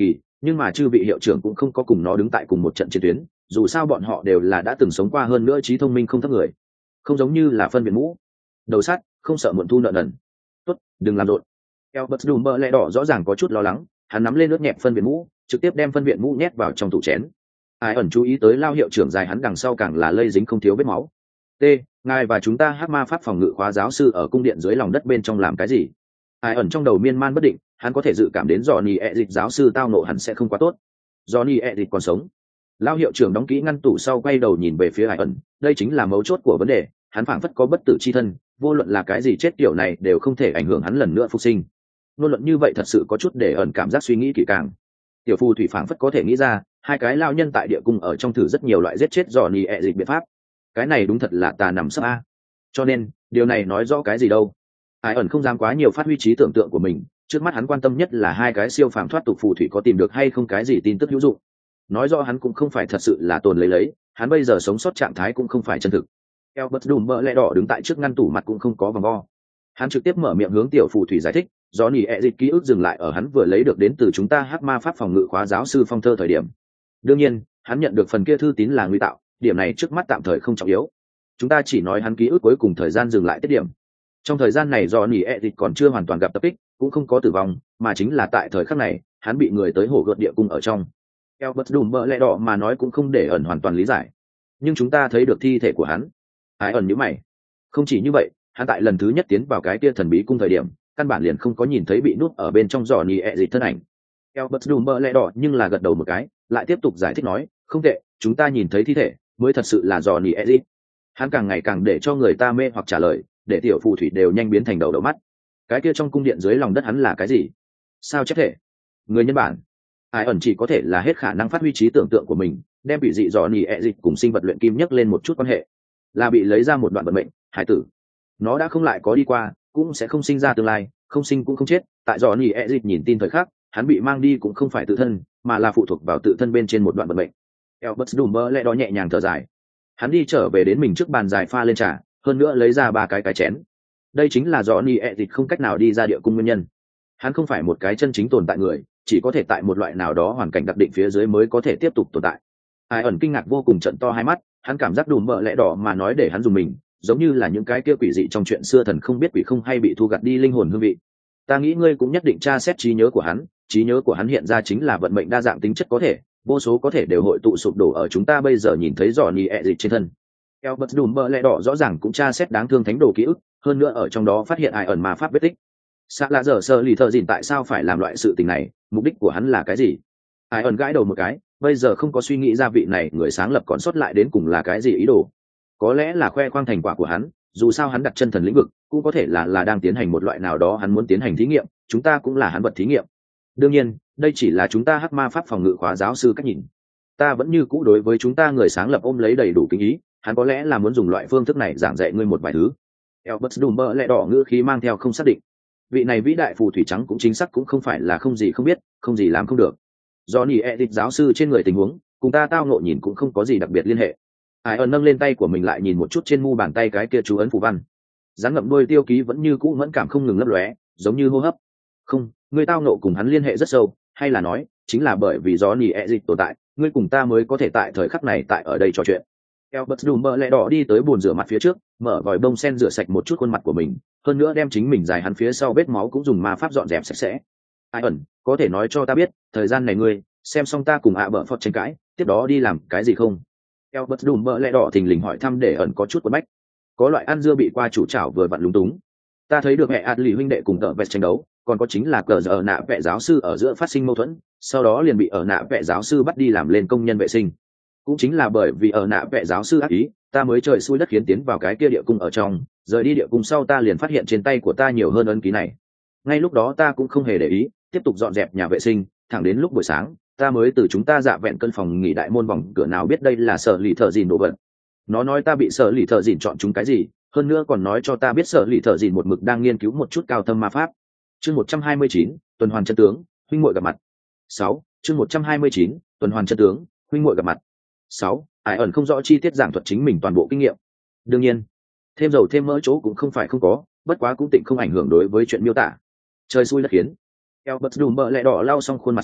nhưng mà chư vị hiệu trưởng cũng không có cùng nó đứng tại cùng một trận chiến tuyến, dù sao bọn họ đều là đã từng sống qua, hơn nữa trí thông minh không thấp người, không giống như là phân viện mũ đầu sắt, không sợ muộn thu nợ nần. Tốt, đừng làm rộn. Albert Dumbledore đỏ rõ ràng có chút lo lắng, hắn nắm lên nước nhẹp phân viện mũ, trực tiếp đem phân viện mũ nhét vào trong tủ chén. Ai ẩn chú ý tới lao hiệu trưởng dài hắn đằng sau càng là lây dính không thiếu vết máu. T, ngài và chúng ta hắc ma pháp phòng ngự khóa giáo sư ở cung điện dưới lòng đất bên trong làm cái gì? Ai ẩn trong đầu miên man bất định, hắn có thể dự cảm đến Johnny ẹ dịch giáo sư tao nộ hẳn sẽ không quá tốt. Johnny ẹ dịch còn sống. Lao hiệu trưởng đóng kỹ ngăn tủ sau quay đầu nhìn về phía Ai ẩn, đây chính là mấu chốt của vấn đề, hắn phảng phất có bất tử chi thân, vô luận là cái gì chết kiểu này đều không thể ảnh hưởng hắn lần nữa phục sinh. Ngôn luận như vậy thật sự có chút để ẩn cảm giác suy nghĩ kỹ càng. Tiểu phù thủy phảng phất có thể nghĩ ra, hai cái lao nhân tại địa cung ở trong thử rất nhiều loại giết chết Johnny ẹ dịch biện pháp. Cái này đúng thật là tà nằm sấp a. Cho nên, điều này nói rõ cái gì đâu? Ai ẩn không dám quá nhiều phát huy trí tưởng tượng của mình, trước mắt hắn quan tâm nhất là hai cái siêu phàm thoát tục phù thủy có tìm được hay không cái gì tin tức hữu dụng. Nói rõ hắn cũng không phải thật sự là tồn lấy lấy, hắn bây giờ sống sót trạng thái cũng không phải chân thực. Albert Dumbledore đỏ đứng tại trước ngăn tủ, mặt cũng không có vòng vo. Hắn trực tiếp mở miệng hướng tiểu phù thủy giải thích, Johnny ẹ dịch ký ức dừng lại ở hắn vừa lấy được đến từ chúng ta hắc ma pháp phòng ngự khóa giáo sư phong thơ thời điểm. Đương nhiên, hắn nhận được phần kia thư tín là nguy tạo, điểm này trước mắt tạm thời không trọng yếu. Chúng ta chỉ nói hắn ký ức cuối cùng thời gian dừng lại tiết điểm. Trong thời gian này Johnny ẹ dịch còn chưa hoàn toàn gặp tập kích, cũng không có tử vong, mà chính là tại thời khắc này, hắn bị người tới hổ gợt địa cung ở trong. Albert Dumbledore đỏ mà nói cũng không để ẩn hoàn toàn lý giải. Nhưng chúng ta thấy được thi thể của hắn. Ai ẩn nhíu mày. Không chỉ như vậy, hắn tại lần thứ nhất tiến vào cái kia thần bí cung thời điểm, căn bản liền không có nhìn thấy bị núp ở bên trong Johnny ẹ dịch thân ảnh. Albert Dumbledore đỏ nhưng là gật đầu một cái, lại tiếp tục giải thích nói, không tệ, chúng ta nhìn thấy thi thể, mới thật sự là Johnny ẹ dịch. Hắn càng ngày càng để cho người ta mê hoặc trả lời, để tiểu phù thủy đều nhanh biến thành đầu đầu mắt. Cái kia trong cung điện dưới lòng đất hắn là cái gì? Sao chép thể? Người nhân bản? Ai ẩn chỉ có thể là hết khả năng phát huy trí tưởng tượng của mình, đem bị dị Johnny ẹ dịch cùng sinh vật luyện kim nhắc lên một chút quan hệ, là bị lấy ra một đoạn vận mệnh, hải tử. Nó đã không lại có đi qua, cũng sẽ không sinh ra tương lai, không sinh cũng không chết. Tại Johnny ẹ dịch nhìn tin thời khắc, hắn bị mang đi cũng không phải tự thân, mà là phụ thuộc vào tự thân bên trên một đoạn vận mệnh. Albert Dumbledore đó nhẹ nhàng thở dài. Hắn đi trở về đến mình trước bàn dài pha lên trà, hơn nữa lấy ra ba cái cái chén. Đây chính là Johnny ẹ dịch không cách nào đi ra địa cung nguyên nhân. Hắn không phải một cái chân chính tồn tại người, chỉ có thể tại một loại nào đó hoàn cảnh đặc định phía dưới mới có thể tiếp tục tồn tại. Ai ẩn kinh ngạc vô cùng, trợn to hai mắt, hắn cảm giác đùm bợ lẽ đỏ mà nói để hắn dùng mình, giống như là những cái kia quỷ dị trong chuyện xưa thần không biết quỷ không hay bị thu gặt đi linh hồn hương vị. Ta nghĩ ngươi cũng nhất định tra xét trí nhớ của hắn, trí nhớ của hắn hiện ra chính là vận mệnh đa dạng tính chất có thể, vô số có thể đều hội tụ sụp đổ ở chúng ta bây giờ nhìn thấy Johnny ẹ dịch trên thân. Albert Dumbledore đỏ rõ ràng cũng tra xét đáng thương thánh đồ ký ức, hơn nữa ở trong đó phát hiện ai ẩn ma pháp vết tích. Sạ lạ dở sơ lì thợ dìn tại sao phải làm loại sự tình này, mục đích của hắn là cái gì? Ai ẩn gãi đầu một cái, bây giờ không có suy nghĩ ra vị này người sáng lập còn sót lại đến cùng là cái gì ý đồ. Có lẽ là khoe khoang thành quả của hắn, dù sao hắn đặt chân thần lĩnh vực, cũng có thể là là đang tiến hành một loại nào đó hắn muốn tiến hành thí nghiệm, chúng ta cũng là hắn vật thí nghiệm. Đương nhiên, đây chỉ là chúng ta hắc ma pháp phòng ngự khóa giáo sư cách nhìn. Ta vẫn như cũ đối với chúng ta người sáng lập ôm lấy đầy đủ kính ý, hắn có lẽ là muốn dùng loại phương thức này giảng dạy ngươi một vài thứ. Albert Dumbledore đỏ ngữ khí mang theo không xác định. Vị này vĩ đại phù thủy trắng cũng chính xác cũng không phải là không gì không biết, không gì làm không được. Johnny ẹ dịch giáo sư trên người tình huống, cùng ta tao ngộ nhìn cũng không có gì đặc biệt liên hệ. Ai ẩn nâng lên tay của mình lại nhìn một chút trên mu bàn tay cái kia chú ấn phù văn. Rắn ngậm đôi tiêu ký vẫn như cũ mẫn cảm không ngừng lấp lóe, giống như hô hấp. Không, người tao ngộ cùng hắn liên hệ rất sâu, hay là nói, chính là bởi vì Johnny ẹ dịch tồn tại, ngươi cùng ta mới có thể tại thời khắc này tại ở đây trò chuyện. Albert Dumbledore đỏ đi tới bồn rửa mặt phía trước, mở vòi bông sen rửa sạch một chút khuôn mặt của mình, hơn nữa đem chính mình dài hắn phía sau vết máu cũng dùng ma pháp dọn dẹp sạch sẽ. Ai ẩn, có thể nói cho ta biết, thời gian này ngươi xem xong ta cùng ạ bợ phật tranh cãi, tiếp đó đi làm cái gì không? Albert Dumbledore đỏ thình lình hỏi thăm để ẩn có chút quấn bách. Có loại ăn dưa bị qua chủ chảo vừa vặn lúng túng. Ta thấy được mẹ Adley huynh đệ cùng tợ vẹt tranh đấu, còn có chính là cờ giờ nạ vẽ giáo sư ở giữa phát sinh mâu thuẫn, sau đó liền bị ở nạ vẽ giáo sư bắt đi làm lên công nhân vệ sinh. Cũng chính là bởi vì ở nạ vẽ giáo sư ác ý, ta mới trời xui đất khiến tiến vào cái kia địa cung ở trong, rời đi địa cung sau ta liền phát hiện trên tay của ta nhiều hơn ấn ký này. Ngay lúc đó ta cũng không hề để ý, tiếp tục dọn dẹp nhà vệ sinh, thẳng đến lúc buổi sáng, ta mới từ chúng ta dạ vẹn cân phòng nghỉ đại môn vòng cửa nào biết đây là sở lì thợ dìn đồ vật. Nó nói ta bị sở lì thợ dìn chọn chúng cái gì, hơn nữa còn nói cho ta biết sở lì thợ dìn một mực đang nghiên cứu một chút cao thâm ma pháp. Chương một trăm hai mươi chín, tuần hoàn chân tướng, huynh muội gặp mặt. Sáu, chương một trăm hai mươi chín, tuần hoàn chân tướng, huynh muội gặp mặt. Sáu, Ai ẩn không rõ chi tiết giảng thuật chính mình toàn bộ kinh nghiệm. Đương nhiên, thêm dầu thêm mỡ chỗ cũng không phải không có, bất quá cũng tịnh không ảnh hưởng đối với chuyện miêu tả. Trời xui đất khiến. Albert Dumbledore đỏ lau xong khuôn mặt sau,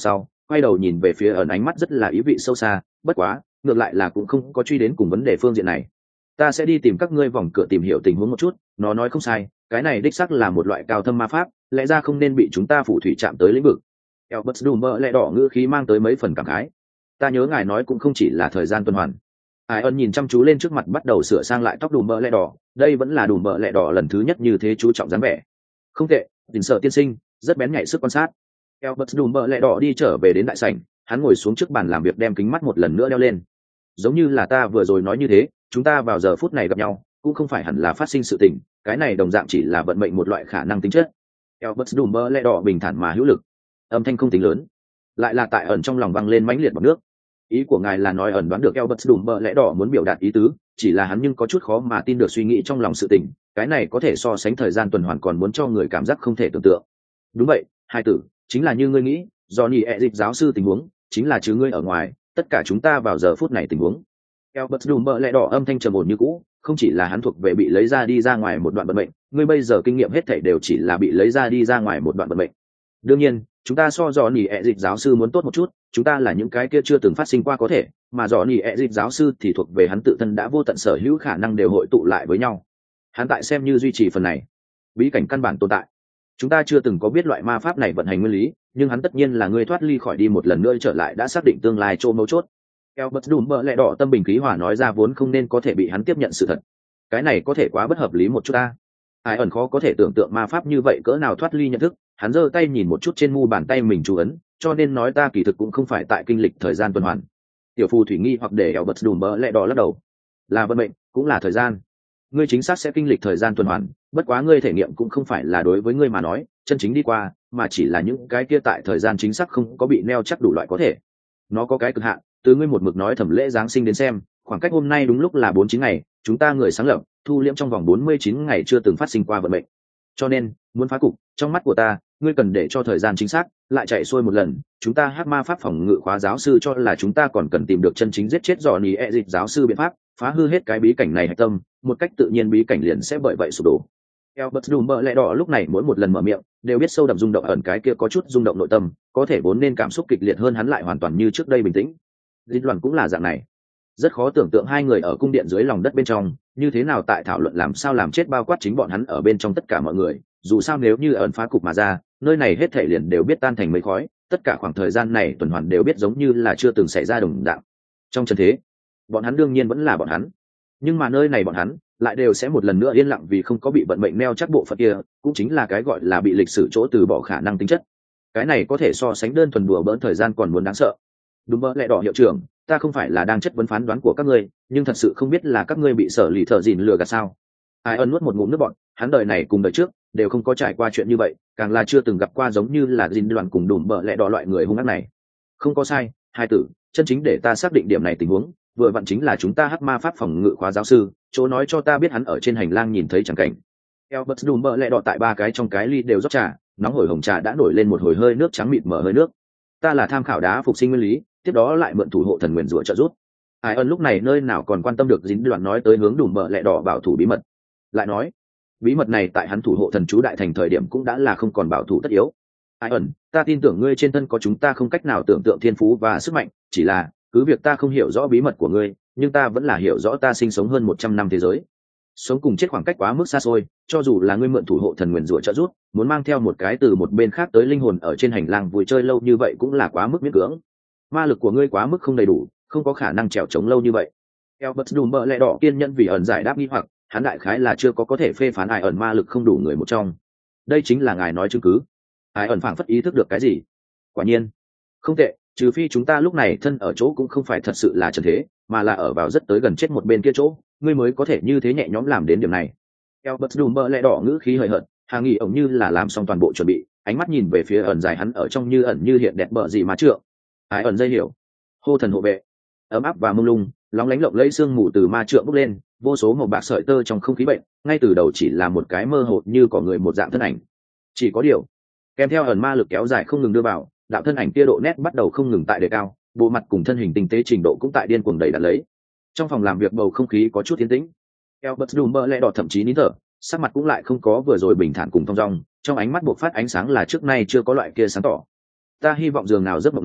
quay đầu nhìn về phía ẩn, ánh mắt rất là ý vị sâu xa, bất quá ngược lại là cũng không có truy đến cùng vấn đề phương diện này. Ta sẽ đi tìm các ngươi vòng cửa tìm hiểu tình huống một chút, nó nói không sai, cái này đích xác là một loại cao thâm ma pháp, lẽ ra không nên bị chúng ta phù thủy chạm tới lĩnh vực. Albert Dumber lẽ đỏ ngữ khí mang tới mấy phần cảm khái. Ta nhớ ngài nói cũng không chỉ là thời gian tuần hoàn. Ai ân nhìn chăm chú lên trước mặt bắt đầu sửa sang lại tóc Dumber lẽ đỏ, đây vẫn là Dumber lẽ đỏ lần thứ nhất như thế chú trọng dáng vẻ. Không tệ, tình sợ tiên sinh, rất bén nhạy sức quan sát. Albert Dumber lẽ đỏ đi trở về đến đại sảnh, hắn ngồi xuống trước bàn làm việc đem kính mắt một lần nữa đeo lên. Giống như là ta vừa rồi nói như thế, chúng ta vào giờ phút này gặp nhau, cũng không phải hẳn là phát sinh sự tình, cái này đồng dạng chỉ là vận mệnh một loại khả năng tính chất. Albert Dumber lẽ đỏ bình thản mà hữu lực, âm thanh không tính lớn, lại là tại ẩn trong lòng vang lên mãnh liệt bọt nước. Ý của ngài là nói ẩn đoán được Albert Dumber lẽ đỏ muốn biểu đạt ý tứ, chỉ là hắn nhưng có chút khó mà tin được suy nghĩ trong lòng sự tình, cái này có thể so sánh thời gian tuần hoàn còn muốn cho người cảm giác không thể tưởng tượng. Đúng vậy, hai tử, chính là như ngươi nghĩ, Johnny e dịch giáo sư tình huống, chính là chứ ngươi ở ngoài, tất cả chúng ta vào giờ phút này tình huống. Albert Dumber lẽ đỏ âm thanh trầm ổn như cũ, không chỉ là hắn thuộc về bị lấy ra đi ra ngoài một đoạn vận mệnh, ngươi bây giờ kinh nghiệm hết thảy đều chỉ là bị lấy ra đi ra ngoài một đoạn vận mệnh. Đương nhiên, chúng ta so dò nỉ ẹ dịch giáo sư muốn tốt một chút, chúng ta là những cái kia chưa từng phát sinh qua có thể, mà dò nỉ ẹ dịch giáo sư thì thuộc về hắn tự thân đã vô tận sở hữu khả năng đều hội tụ lại với nhau. Hắn tại xem như duy trì phần này, bí cảnh căn bản tồn tại. Chúng ta chưa từng có biết loại ma pháp này vận hành nguyên lý, nhưng hắn tất nhiên là người thoát ly khỏi đi một lần nữa trở lại đã xác định tương lai chỗ mấu chốt. Albert Dumber lẽ đỏ tâm bình khí hòa nói ra vốn không nên có thể bị hắn tiếp nhận sự thật. Cái này có thể quá bất hợp lý một chút ta. Ai ẩn khó có thể tưởng tượng ma pháp như vậy cỡ nào thoát ly nhận thức, hắn giơ tay nhìn một chút trên mu bàn tay mình chú ấn, cho nên nói ta kỳ thực cũng không phải tại kinh lịch thời gian tuần hoàn. Tiểu phù thủy nghi hoặc để Albert Dumber lẽ đỏ lắc đầu. Là vận mệnh, cũng là thời gian. Ngươi chính xác sẽ kinh lịch thời gian tuần hoàn, bất quá ngươi thể nghiệm cũng không phải là đối với ngươi mà nói, chân chính đi qua, mà chỉ là những cái kia tại thời gian chính xác không có bị neo chắc đủ loại có thể. Nó có cái cực hạn, từ ngươi một mực nói thẩm lễ giáng sinh đến xem, khoảng cách hôm nay đúng lúc là bốn chín ngày, chúng ta người sáng lập, thu liễm trong vòng bốn mươi chín ngày chưa từng phát sinh qua vận mệnh. Cho nên, muốn phá cục, trong mắt của ta, ngươi cần để cho thời gian chính xác lại chạy xuôi một lần. Chúng ta hắc ma pháp phòng ngự khóa giáo sư cho là chúng ta còn cần tìm được chân chính giết chết dò nỉ ẹ dịch giáo sư biện pháp, phá hư hết cái bí cảnh này hạch tâm, một cách tự nhiên bí cảnh liền sẽ bởi vậy sụp đổ. Albert Dumber lẽ đỏ lúc này mỗi một lần mở miệng đều biết sâu đậm rung động ẩn cái kia có chút rung động nội tâm, có thể vốn nên cảm xúc kịch liệt hơn hắn lại hoàn toàn như trước đây bình tĩnh. Dịch đoàn cũng là dạng này, rất khó tưởng tượng hai người ở cung điện dưới lòng đất bên trong như thế nào tại thảo luận làm sao làm chết bao quát chính bọn hắn ở bên trong tất cả mọi người. Dù sao nếu như ẩn phá cục mà ra, nơi này hết thảy liền đều biết tan thành mây khói, tất cả khoảng thời gian này tuần hoàn đều biết giống như là chưa từng xảy ra đồng dạng. Trong chân thế, bọn hắn đương nhiên vẫn là bọn hắn, nhưng mà nơi này bọn hắn lại đều sẽ một lần nữa yên lặng vì không có bị vận mệnh neo chắc bộ phận kia, cũng chính là cái gọi là bị lịch sử chỗ từ bỏ khả năng tính chất. Cái này có thể so sánh đơn thuần đùa bỡn thời gian còn muốn đáng sợ. Đúng mơ lẽ đỏ hiệu trưởng, ta không phải là đang chất vấn phán đoán của các ngươi, nhưng thật sự không biết là các ngươi bị sở lì thợ dìn lừa gạt sao. Ai ân nuốt một ngụm nước bọt, hắn đời này cùng đời trước đều không có trải qua chuyện như vậy, càng là chưa từng gặp qua giống như là dìn đoàn cùng đùm bợ lẽ đỏ loại người hung ác này. Không có sai, hai tử, chân chính để ta xác định điểm này tình huống, vừa vặn chính là chúng ta hắc ma pháp phòng ngự khóa giáo sư, chỗ nói cho ta biết hắn ở trên hành lang nhìn thấy chẳng cảnh. Albert Dumber lẽ đỏ tại ba cái trong cái ly đều rót trà, nóng hổi hồng trà đã nổi lên một hồi hơi nước trắng mịt mở hơi nước. Ta là tham khảo đá phục sinh nguyên lý, tiếp đó lại mượn thủ hộ thần nguyên rủa trợ giúp. Ai ân lúc này nơi nào còn quan tâm được dính đoạn nói tới hướng Dumber lẽ đỏ bảo thủ bí mật. Lại nói, bí mật này tại hắn thủ hộ thần chú đại thành thời điểm cũng đã là không còn bảo thủ tất yếu. Ai ẩn, ta tin tưởng ngươi trên thân có chúng ta không cách nào tưởng tượng thiên phú và sức mạnh, chỉ là cứ việc ta không hiểu rõ bí mật của ngươi, nhưng ta vẫn là hiểu rõ ta sinh sống hơn một trăm năm thế giới, sống cùng chết khoảng cách quá mức xa xôi, cho dù là ngươi mượn thủ hộ thần nguyền rủa trợ giúp, muốn mang theo một cái từ một bên khác tới linh hồn ở trên hành lang vui chơi lâu như vậy cũng là quá mức miễn cưỡng. Ma lực của ngươi quá mức không đầy đủ, không có khả năng trèo trống lâu như vậy. Albert Dumber lẽ đỏ kiên nhẫn vì ẩn giải đáp nghi hoặc, hắn đại khái là chưa có có thể phê phán ai ẩn ma lực không đủ người một trong. Đây chính là ngài nói chứng cứ. Ai ẩn phảng phất ý thức được cái gì. Quả nhiên, không tệ, trừ phi chúng ta lúc này thân ở chỗ cũng không phải thật sự là trần thế, mà là ở vào rất tới gần chết một bên kia chỗ, ngươi mới có thể như thế nhẹ nhõm làm đến điểm này. Albert Dumber lẽ đỏ ngữ khí hời hợt, Hà Nghị ổng như là làm xong toàn bộ chuẩn bị, ánh mắt nhìn về phía ẩn dài hắn ở trong như ẩn như hiện đẹp bợ gì mà trượng. Ai ẩn dây hiểu, hô thần hộ vệ, ấm áp và mông lung, lóng lánh lộng lẫy sương mù từ ma trượng bốc lên, vô số màu bạc sợi tơ trong không khí bệnh, ngay từ đầu chỉ là một cái mơ hồ như có người một dạng thân ảnh. Chỉ có điều, kèm theo ẩn ma lực kéo dài không ngừng đưa vào, đạo thân ảnh kia độ nét bắt đầu không ngừng tại đề cao, bộ mặt cùng thân hình tinh tế trình độ cũng tại điên cuồng đầy đặn lấy. Trong phòng làm việc bầu không khí có chút tiến tĩnh. Albert Dumber lẽ đỏ thậm chí nín thở, sắc mặt cũng lại không có vừa rồi bình thản cùng thong dong, trong ánh mắt bộc phát ánh sáng là trước nay chưa có loại kia sáng tỏ. Ta hy vọng giường nào giấc mộng này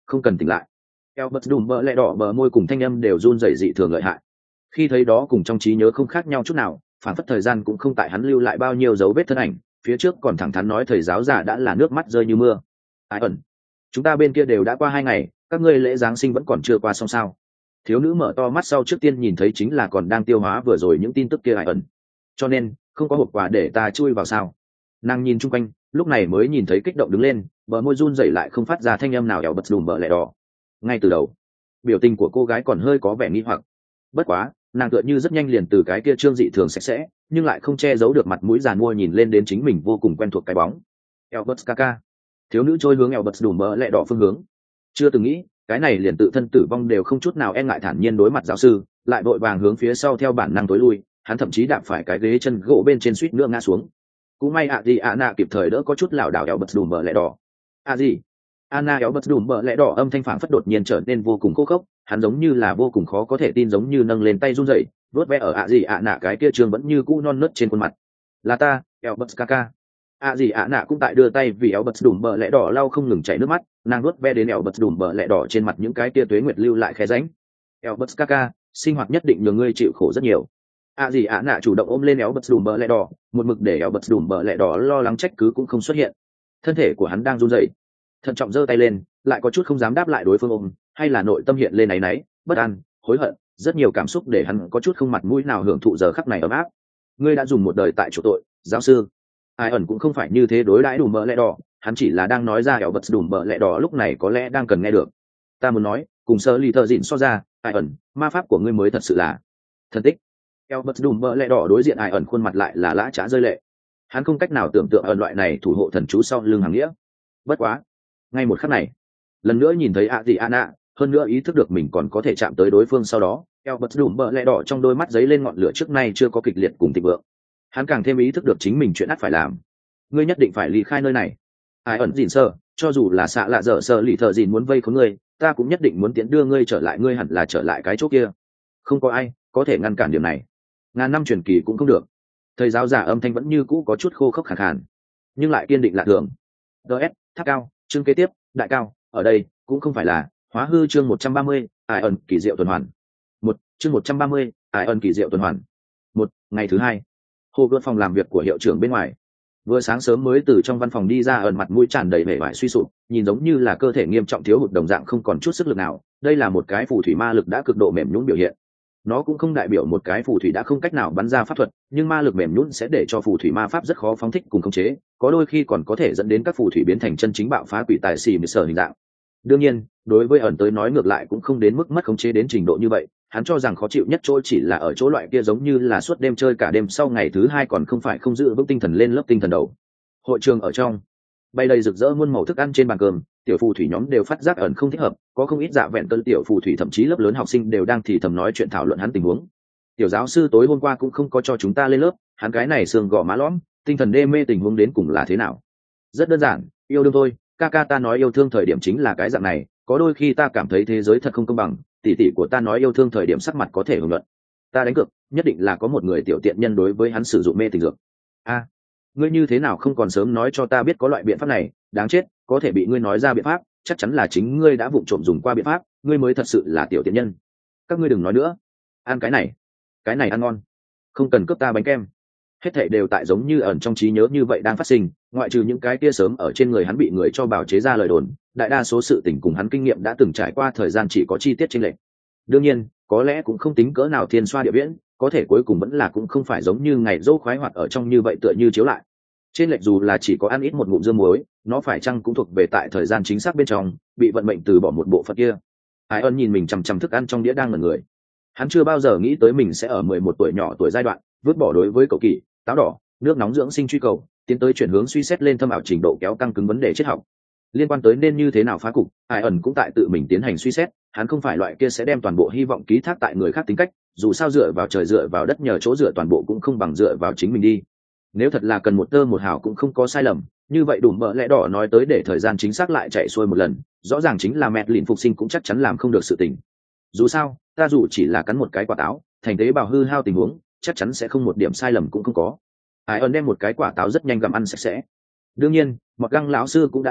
không cần tỉnh lại. Albert đùm bờ lẹ đỏ bờ môi cùng thanh âm đều run rẩy dị thường lợi hại. Khi thấy đó cùng trong trí nhớ không khác nhau chút nào, phản phất thời gian cũng không tại hắn lưu lại bao nhiêu dấu vết thân ảnh, phía trước còn thẳng thắn nói thầy giáo giả đã là nước mắt rơi như mưa. Ai ẩn, chúng ta bên kia đều đã qua hai ngày, các ngươi lễ giáng sinh vẫn còn chưa qua xong sao? Thiếu nữ mở to mắt sau trước tiên nhìn thấy chính là còn đang tiêu hóa vừa rồi những tin tức kia. Ai ẩn, cho nên không có hộp quà để ta chui vào sao? Nàng nhìn chung quanh, lúc này mới nhìn thấy kích động đứng lên, bờ môi run rẩy lại không phát ra thanh âm nào. Eo bật đùm bờ lẹ đỏ. Ngay từ đầu, biểu tình của cô gái còn hơi có vẻ nghi hoặc. Bất quá, nàng tựa như rất nhanh liền từ cái kia trương dị thường sạch sẽ, nhưng lại không che giấu được mặt mũi giàn mua nhìn lên đến chính mình vô cùng quen thuộc cái bóng. Albert Kaka. Thiếu nữ trôi hướng Albert đùm bờ lẹ đỏ phương hướng. Chưa từng nghĩ, cái này liền tự thân tử vong đều không chút nào e ngại thản nhiên đối mặt giáo sư, lại vội vàng hướng phía sau theo bản năng tối lui, hắn thậm chí đạp phải cái ghế chân gỗ bên trên suýt nữa ngã xuống. Cũng may ạ gì Anna kịp thời đỡ có chút lảo đảo Albert đùm bờ lẹ đỏ. À gì? Anna Albert đùm bờ lẹ đỏ âm thanh phảng phất đột nhiên trở nên vô cùng khô khốc, hắn giống như là vô cùng khó có thể tin, giống như nâng lên tay run rẩy, vuốt ve ở ạ gì ạ nạ cái kia trường vẫn như cũ non nớt trên khuôn mặt. Là ta, Albert Kaka. ạ gì ạ nạ cũng tại đưa tay vì Albert đùm bờ lẹ đỏ lau không ngừng chảy nước mắt, nàng vuốt ve đến Albert đùm bờ lẹ đỏ trên mặt những cái kia tuế nguyệt lưu lại khe rãnh. Albert Kaka, sinh hoạt nhất định nhường ngươi chịu khổ rất nhiều. ạ gì ạ nạ chủ động ôm lên Albert đùm bờ lẹ đỏ, một mực để Albert đùm bờ lẹ đỏ lo lắng trách cứ cũng không xuất hiện. Thân thể của hắn đang run rẩy, thận trọng giơ tay lên, lại có chút không dám đáp lại đối phương ôm, hay là nội tâm hiện lên áy náy, bất an, hối hận, rất nhiều cảm xúc để hắn có chút không mặt mũi nào hưởng thụ giờ khắc này ấm áp. Ngươi đã dùng một đời tại chỗ tội, giáo sư. Ai ẩn cũng không phải như thế đối đãi đùm bờ lẹ đỏ, hắn chỉ là đang nói ra ẻo bật đùm bờ lẹ đỏ lúc này có lẽ đang cần nghe được. Ta muốn nói, cùng sơ lì thợ dịn so ra, ai ẩn, ma pháp của ngươi mới thật sự là thần tích. ẻo bật đùm bờ lẹ đỏ đối diện ai ẩn khuôn mặt lại là lã trá rơi lệ. Hắn không cách nào tưởng tượng ẩn loại này thủ hộ thần chú sau lưng hàng nghĩa. Bất quá, ngay một khắc này, lần nữa nhìn thấy ạ gì Anna, hơn nữa ý thức được mình còn có thể chạm tới đối phương sau đó, Albert đùm bờ lẹ đỏ trong đôi mắt giấy lên ngọn lửa trước nay chưa có kịch liệt cùng thịnh vượng. Hắn càng thêm ý thức được chính mình chuyện ắt phải làm. Ngươi nhất định phải ly khai nơi này. Ai ẩn dịn sơ, cho dù là xạ lạ dở sơ lì thợ dịn muốn vây khốn ngươi, ta cũng nhất định muốn tiến đưa ngươi trở lại, ngươi hẳn là trở lại cái chỗ kia. Không có ai có thể ngăn cản điểm này. Ngàn năm truyền kỳ cũng không được. Thầy giáo giả âm thanh vẫn như cũ có chút khô khốc khàn khàn, nhưng lại kiên định lạ thường. ds tháp cao, chương kế tiếp, đại cao, ở đây cũng không phải là hóa hư. Chương một trăm ba mươi, ai ẩn kỳ diệu tuần hoàn. Một chương một trăm ba mươi, ai ẩn kỳ diệu tuần hoàn. Một ngày thứ hai, hồ gợt phòng làm việc của hiệu trưởng bên ngoài. Vừa sáng sớm mới từ trong văn phòng đi ra, ẩn mặt mũi tràn đầy vẻ vải suy sụp, nhìn giống như là cơ thể nghiêm trọng thiếu hụt đồng dạng, không còn chút sức lực nào. Đây là một cái phù thủy ma lực đã cực độ mềm nhũn biểu hiện. Nó cũng không đại biểu một cái phù thủy đã không cách nào bắn ra pháp thuật, nhưng ma lực mềm nhũn sẽ để cho phù thủy ma pháp rất khó phóng thích cùng khống chế, có đôi khi còn có thể dẫn đến các phù thủy biến thành chân chính bạo phá quỷ tài xì mười sở hình dạng. Đương nhiên, đối với ẩn tới nói ngược lại cũng không đến mức mất khống chế đến trình độ như vậy, hắn cho rằng khó chịu nhất chỗ chỉ là ở chỗ loại kia giống như là suốt đêm chơi cả đêm, sau ngày thứ hai còn không phải không giữ vững tinh thần lên lớp tinh thần đầu. Hội trường ở trong, bay đầy rực rỡ muôn màu thức ăn trên bàn cơm, tiểu phù thủy nhóm đều phát giác ẩn không thích hợp, có không ít dạ vẹn cơn tiểu phù thủy, thậm chí lớp lớn học sinh đều đang thì thầm nói chuyện thảo luận hắn tình huống. Tiểu giáo sư tối hôm qua cũng không có cho chúng ta lên lớp, hắn cái này xương gò má lõm, tinh thần đê mê, tình huống đến cùng là thế nào? Rất đơn giản, yêu đương thôi. Kaka ta nói yêu thương thời điểm chính là cái dạng này, có đôi khi ta cảm thấy thế giới thật không công bằng, tỷ tỷ của ta nói yêu thương thời điểm sắc mặt có thể hưởng luận. Ta đánh cược, nhất định là có một người tiểu tiện nhân đối với hắn sử dụng mê tình dược. A, ngươi như thế nào không còn sớm nói cho ta biết có loại biện pháp này? Đáng chết, có thể bị ngươi nói ra biện pháp, chắc chắn là chính ngươi đã vụng trộm dùng qua biện pháp, ngươi mới thật sự là tiểu tiện nhân. Các ngươi đừng nói nữa, ăn cái này, cái này ăn ngon, không cần cướp ta bánh kem. Hết thảy đều tại giống như ẩn trong trí nhớ như vậy đang phát sinh, ngoại trừ những cái kia sớm ở trên người hắn bị người cho bào chế ra lời đồn, đại đa số sự tình cùng hắn kinh nghiệm đã từng trải qua thời gian chỉ có chi tiết chênh lệch. Đương nhiên, có lẽ cũng không tính cỡ nào thiên xoa địa viễn, có thể cuối cùng vẫn là cũng không phải giống như ngày dỗ khoái hoạt ở trong như vậy tựa như chiếu lại. Trên lệch dù là chỉ có ăn ít một ngụm dưa muối, nó phải chăng cũng thuộc về tại thời gian chính xác bên trong, bị vận mệnh từ bỏ một bộ phận kia. Hải ân nhìn mình chằm chằm thức ăn trong đĩa đang ngẩn người. Hắn chưa bao giờ nghĩ tới mình sẽ ở mười một tuổi nhỏ tuổi giai đoạn vứt bỏ đối với cậu kỳ, táo đỏ, nước nóng dưỡng sinh truy cầu, tiến tới chuyển hướng suy xét lên thâm ảo trình độ kéo căng cứng vấn đề triết học. Liên quan tới nên như thế nào phá cục, Hải ẩn cũng tại tự mình tiến hành suy xét. Hắn không phải loại kia sẽ đem toàn bộ hy vọng ký thác tại người khác tính cách, dù sao dựa vào trời dựa vào đất nhờ chỗ dựa toàn bộ cũng không bằng dựa vào chính mình đi. Nếu thật là cần một tơ một hào cũng không có sai lầm, như vậy đùm bợ lẽ đỏ nói tới để thời gian chính xác lại chạy xuôi một lần, rõ ràng chính là mẹ lìn phục sinh cũng chắc chắn làm không được sự tình. Dù sao, ta dù chỉ là cắn một cái quả táo, thành tế bào hư hao tình huống, chắc chắn sẽ không một điểm sai lầm cũng không có. Hải ẩn đem một cái quả táo rất nhanh gặm ăn sạch sẽ. Đương nhiên, Mọt Găng lão sư cũng đã nói,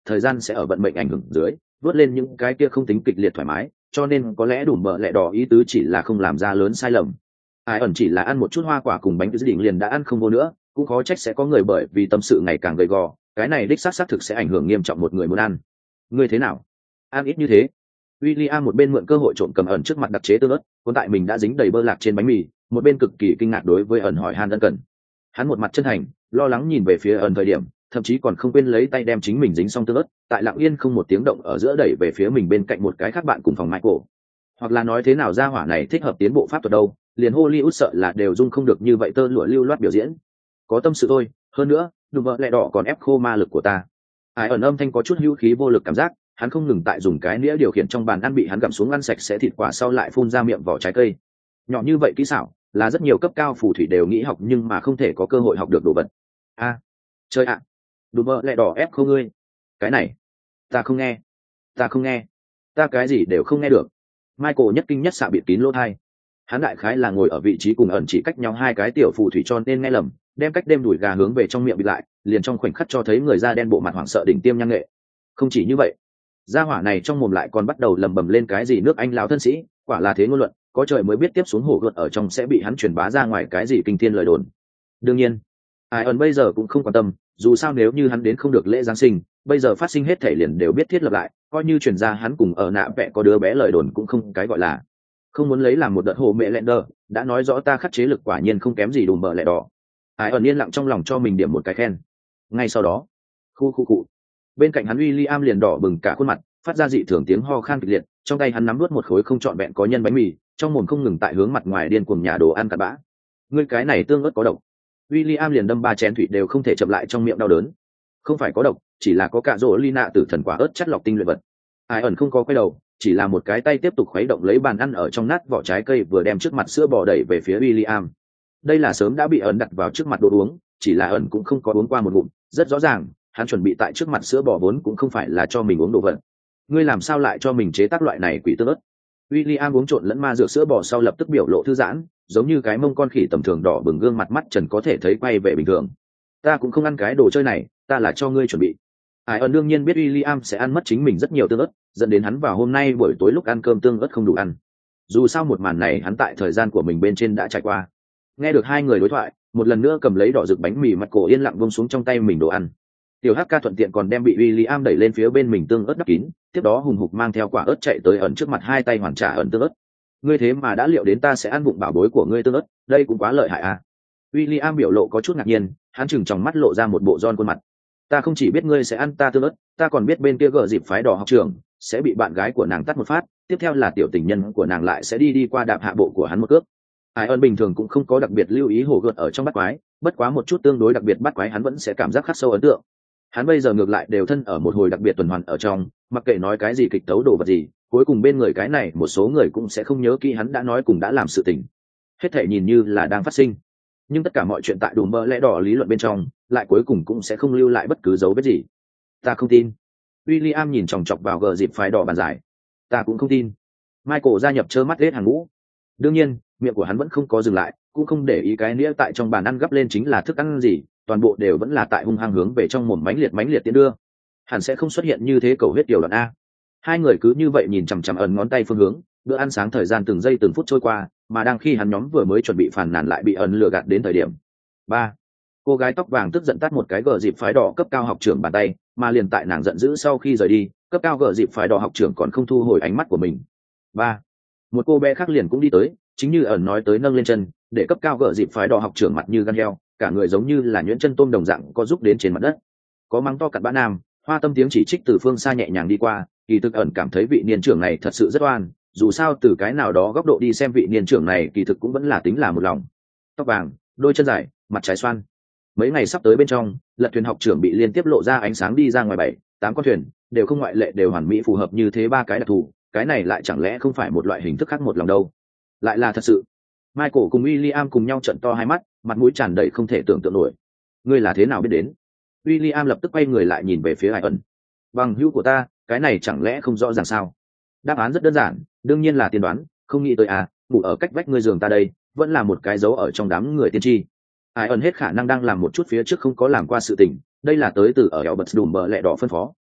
thời gian sẽ ở vận mệnh ảnh hưởng dưới vớt lên những cái kia không tính kịch liệt thoải mái, cho nên có lẽ đủ bợ lẹ đỏ ý tứ chỉ là không làm ra lớn sai lầm. Ai ẩn chỉ là ăn một chút hoa quả cùng bánh dự định liền đã ăn không vô nữa, cũng khó trách sẽ có người bởi vì tâm sự ngày càng gầy gò, cái này đích xác xác thực sẽ ảnh hưởng nghiêm trọng một người muốn ăn. Ngươi thế nào? Ăn ít như thế. William một bên mượn cơ hội trộm cầm ẩn trước mặt đặc chế tương ớt, cuốn tại mình đã dính đầy bơ lạc trên bánh mì, một bên cực kỳ kinh ngạc đối với ẩn hỏi han ân cần. Hắn một mặt chân thành, lo lắng nhìn về phía ẩn thời điểm, thậm chí còn không quên lấy tay đem chính mình dính xong tương ớt, tại lặng yên không một tiếng động ở giữa đẩy về phía mình bên cạnh một cái khác bạn cùng phòng Michael. Hoặc là nói thế nào ra hỏa này thích hợp tiến bộ pháp thuật đâu, liền Hollywood sợ là đều dung không được như vậy tơ lụa lưu loát biểu diễn. Có tâm sự thôi, hơn nữa, đùm bợ lẹ đỏ còn ép khô ma lực của ta. Ai ẩn âm thanh có chút hữu khí vô lực cảm giác, hắn không ngừng tại dùng cái nĩa điều khiển trong bàn ăn bị hắn gặm xuống ăn sạch sẽ thịt quả sau lại phun ra miệng vỏ trái cây. Nhỏ như vậy kỹ xảo, là rất nhiều cấp cao phù thủy đều nghĩ học nhưng mà không thể có cơ hội học được đồ vật. A, à, chơi ạ. À. Đùm bợ lẹ đỏ ép khô ngươi. Cái này, ta không nghe. Ta không nghe. Ta cái gì đều không nghe được. Michael nhất kinh nhất xạ bịt kín lỗ tai. Hắn đại khái là ngồi ở vị trí cùng ẩn chỉ cách nhau hai cái tiểu phù thủy cho nên nghe lầm, đem cách đêm đùi gà hướng về trong miệng bịt lại, liền trong khoảnh khắc cho thấy người da đen bộ mặt hoảng sợ đỉnh tiêm nhang nghệ. Không chỉ như vậy, gia hỏa này trong mồm lại còn bắt đầu lầm bầm lên cái gì nước Anh lão thân sĩ, quả là thế ngôn luận, có trời mới biết tiếp xuống hổ gợt ở trong sẽ bị hắn truyền bá ra ngoài cái gì kinh thiên lời đồn. Đương nhiên, ai ẩn bây giờ cũng không quan tâm, dù sao nếu như hắn đến không được lễ giáng sinh, bây giờ phát sinh hết thể liền đều biết thiết lập lại, coi như truyền ra hắn cùng ở nạ vẽ có đứa bé lời đồn cũng không cái gọi là. Không muốn lấy làm một đợt hồ mẹ lẹn đờ, đã nói rõ ta khắc chế lực quả nhiên không kém gì đùm bờ lẹ đỏ. Ai ẩn yên lặng trong lòng cho mình điểm một cái khen. Ngay sau đó, khu khu cụ bên cạnh hắn William liền đỏ bừng cả khuôn mặt, phát ra dị thường tiếng ho khan kịch liệt, trong tay hắn nắm nuốt một khối không trọn vẹn có nhân bánh mì, trong mồm không ngừng tại hướng mặt ngoài điên cuồng nhà đồ ăn cặn bã. Ngươi cái này tương ớt có độc. William liền đâm ba chén thủy đều không thể chậm lại trong miệng đau đớn. Không phải có độc, chỉ là có cả rổ ly nạ từ thần quả ớt chất lọc tinh luyện vật. Ai ẩn không có quay đầu, chỉ là một cái tay tiếp tục khuấy động lấy bàn ăn ở trong nát vỏ trái cây vừa đem trước mặt sữa bò đẩy về phía William. Đây là sớm đã bị ẩn đặt vào trước mặt đồ uống, chỉ là ẩn cũng không có uống qua một ngụm, rất rõ ràng, hắn chuẩn bị tại trước mặt sữa bò vốn cũng không phải là cho mình uống đồ vật. Ngươi làm sao lại cho mình chế tác loại này quỷ tương ớt? William uống trộn lẫn ma dược sữa bò sau lập tức biểu lộ thư giãn, giống như cái mông con khỉ tầm thường đỏ bừng gương mặt mắt trần có thể thấy quay về bình thường. Ta cũng không ăn cái đồ chơi này, ta là cho ngươi chuẩn bị. Ai ẩn đương nhiên biết William sẽ ăn mất chính mình rất nhiều tương ớt, dẫn đến hắn vào hôm nay buổi tối lúc ăn cơm tương ớt không đủ ăn. Dù sao một màn này hắn tại thời gian của mình bên trên đã trải qua. Nghe được hai người đối thoại, một lần nữa cầm lấy đỏ rực bánh mì mặt cổ yên lặng buông xuống trong tay mình đồ ăn. Tiểu Hắc ca thuận tiện còn đem bị William đẩy lên phía bên mình tương ớt đắp kín, tiếp đó hùng hục mang theo quả ớt chạy tới ẩn trước mặt hai tay hoàn trả ẩn tương ớt. Ngươi thế mà đã liệu đến ta sẽ ăn bụng bảo bối của ngươi tương ớt, đây cũng quá lợi hại à? William biểu lộ có chút ngạc nhiên, hắn chừng trong mắt lộ ra một bộ giòn khuôn mặt. Ta không chỉ biết ngươi sẽ ăn ta tương ớt, ta còn biết bên kia gờ dịp phái đỏ học trường sẽ bị bạn gái của nàng tắt một phát, tiếp theo là tiểu tình nhân của nàng lại sẽ đi đi qua đạp hạ bộ của hắn một cước. Ai ơn bình thường cũng không có đặc biệt lưu ý hổ gợt ở trong bắt quái, bất quá một chút tương đối đặc biệt bắt quái hắn vẫn sẽ cảm giác khắc sâu ấn tượng. Hắn bây giờ ngược lại đều thân ở một hồi đặc biệt tuần hoàn ở trong, mặc kệ nói cái gì kịch tấu đồ vật gì, cuối cùng bên người cái này một số người cũng sẽ không nhớ kỹ hắn đã nói cùng đã làm sự tình. Hết thể nhìn như là đang phát sinh, nhưng tất cả mọi chuyện tại đùm bơ lẽ đỏ lý luận bên trong lại cuối cùng cũng sẽ không lưu lại bất cứ dấu vết gì. Ta không tin. William nhìn chòng chọc vào gờ dịp phái đỏ bàn giải. Ta cũng không tin. Michael gia nhập trơ mắt hết hàng ngũ. Đương nhiên, miệng của hắn vẫn không có dừng lại, cũng không để ý cái nĩa tại trong bàn ăn gấp lên chính là thức ăn gì, toàn bộ đều vẫn là tại hung hăng hướng về trong mồm mánh liệt mánh liệt tiến đưa. Hẳn sẽ không xuất hiện như thế cầu huyết điều đoạn a. Hai người cứ như vậy nhìn chằm chằm ẩn ngón tay phương hướng, bữa ăn sáng thời gian từng giây từng phút trôi qua, mà đang khi hắn nhóm vừa mới chuẩn bị phàn nàn lại bị ẩn lừa gạt đến thời điểm. Ba, cô gái tóc vàng tức giận tắt một cái gờ dịp phái đỏ cấp cao học trưởng bàn tay, mà liền tại nàng giận dữ sau khi rời đi, cấp cao gờ dịp phái đỏ học trưởng còn không thu hồi ánh mắt của mình. Ba, một cô bé khác liền cũng đi tới, chính như ẩn nói tới nâng lên chân, để cấp cao gờ dịp phái đỏ học trưởng mặt như gan heo, cả người giống như là nhuyễn chân tôm đồng dạng có giúp đến trên mặt đất. Có mắng to cặn bã nam, hoa tâm tiếng chỉ trích từ phương xa nhẹ nhàng đi qua, kỳ thực ẩn cảm thấy vị niên trưởng này thật sự rất oan, dù sao từ cái nào đó góc độ đi xem vị niên trưởng này kỳ thực cũng vẫn là tính là một lòng. Tóc vàng, đôi chân dài, mặt trái xoan. Mấy ngày sắp tới bên trong, lật thuyền học trưởng bị liên tiếp lộ ra ánh sáng đi ra ngoài bảy tám con thuyền, đều không ngoại lệ đều hoàn mỹ phù hợp như thế ba cái đặc thù, cái này lại chẳng lẽ không phải một loại hình thức khác một lòng đâu? Lại là thật sự. Michael cùng William cùng nhau trợn to hai mắt, mặt mũi tràn đầy không thể tưởng tượng nổi. Ngươi là thế nào biết đến? William lập tức quay người lại nhìn về phía Ẩn. Bằng hữu của ta, cái này chẳng lẽ không rõ ràng sao? Đáp án rất đơn giản, đương nhiên là tiên đoán, không nghĩ tới à, ngủ ở cách vách ngươi giường ta đây, vẫn là một cái dấu ở trong đám người tiên tri. Ai ẩn hết khả năng đang làm một chút phía trước không có làm qua sự tình, đây là tới từ ở eo bật đùm bờ lẹ đỏ phân phó.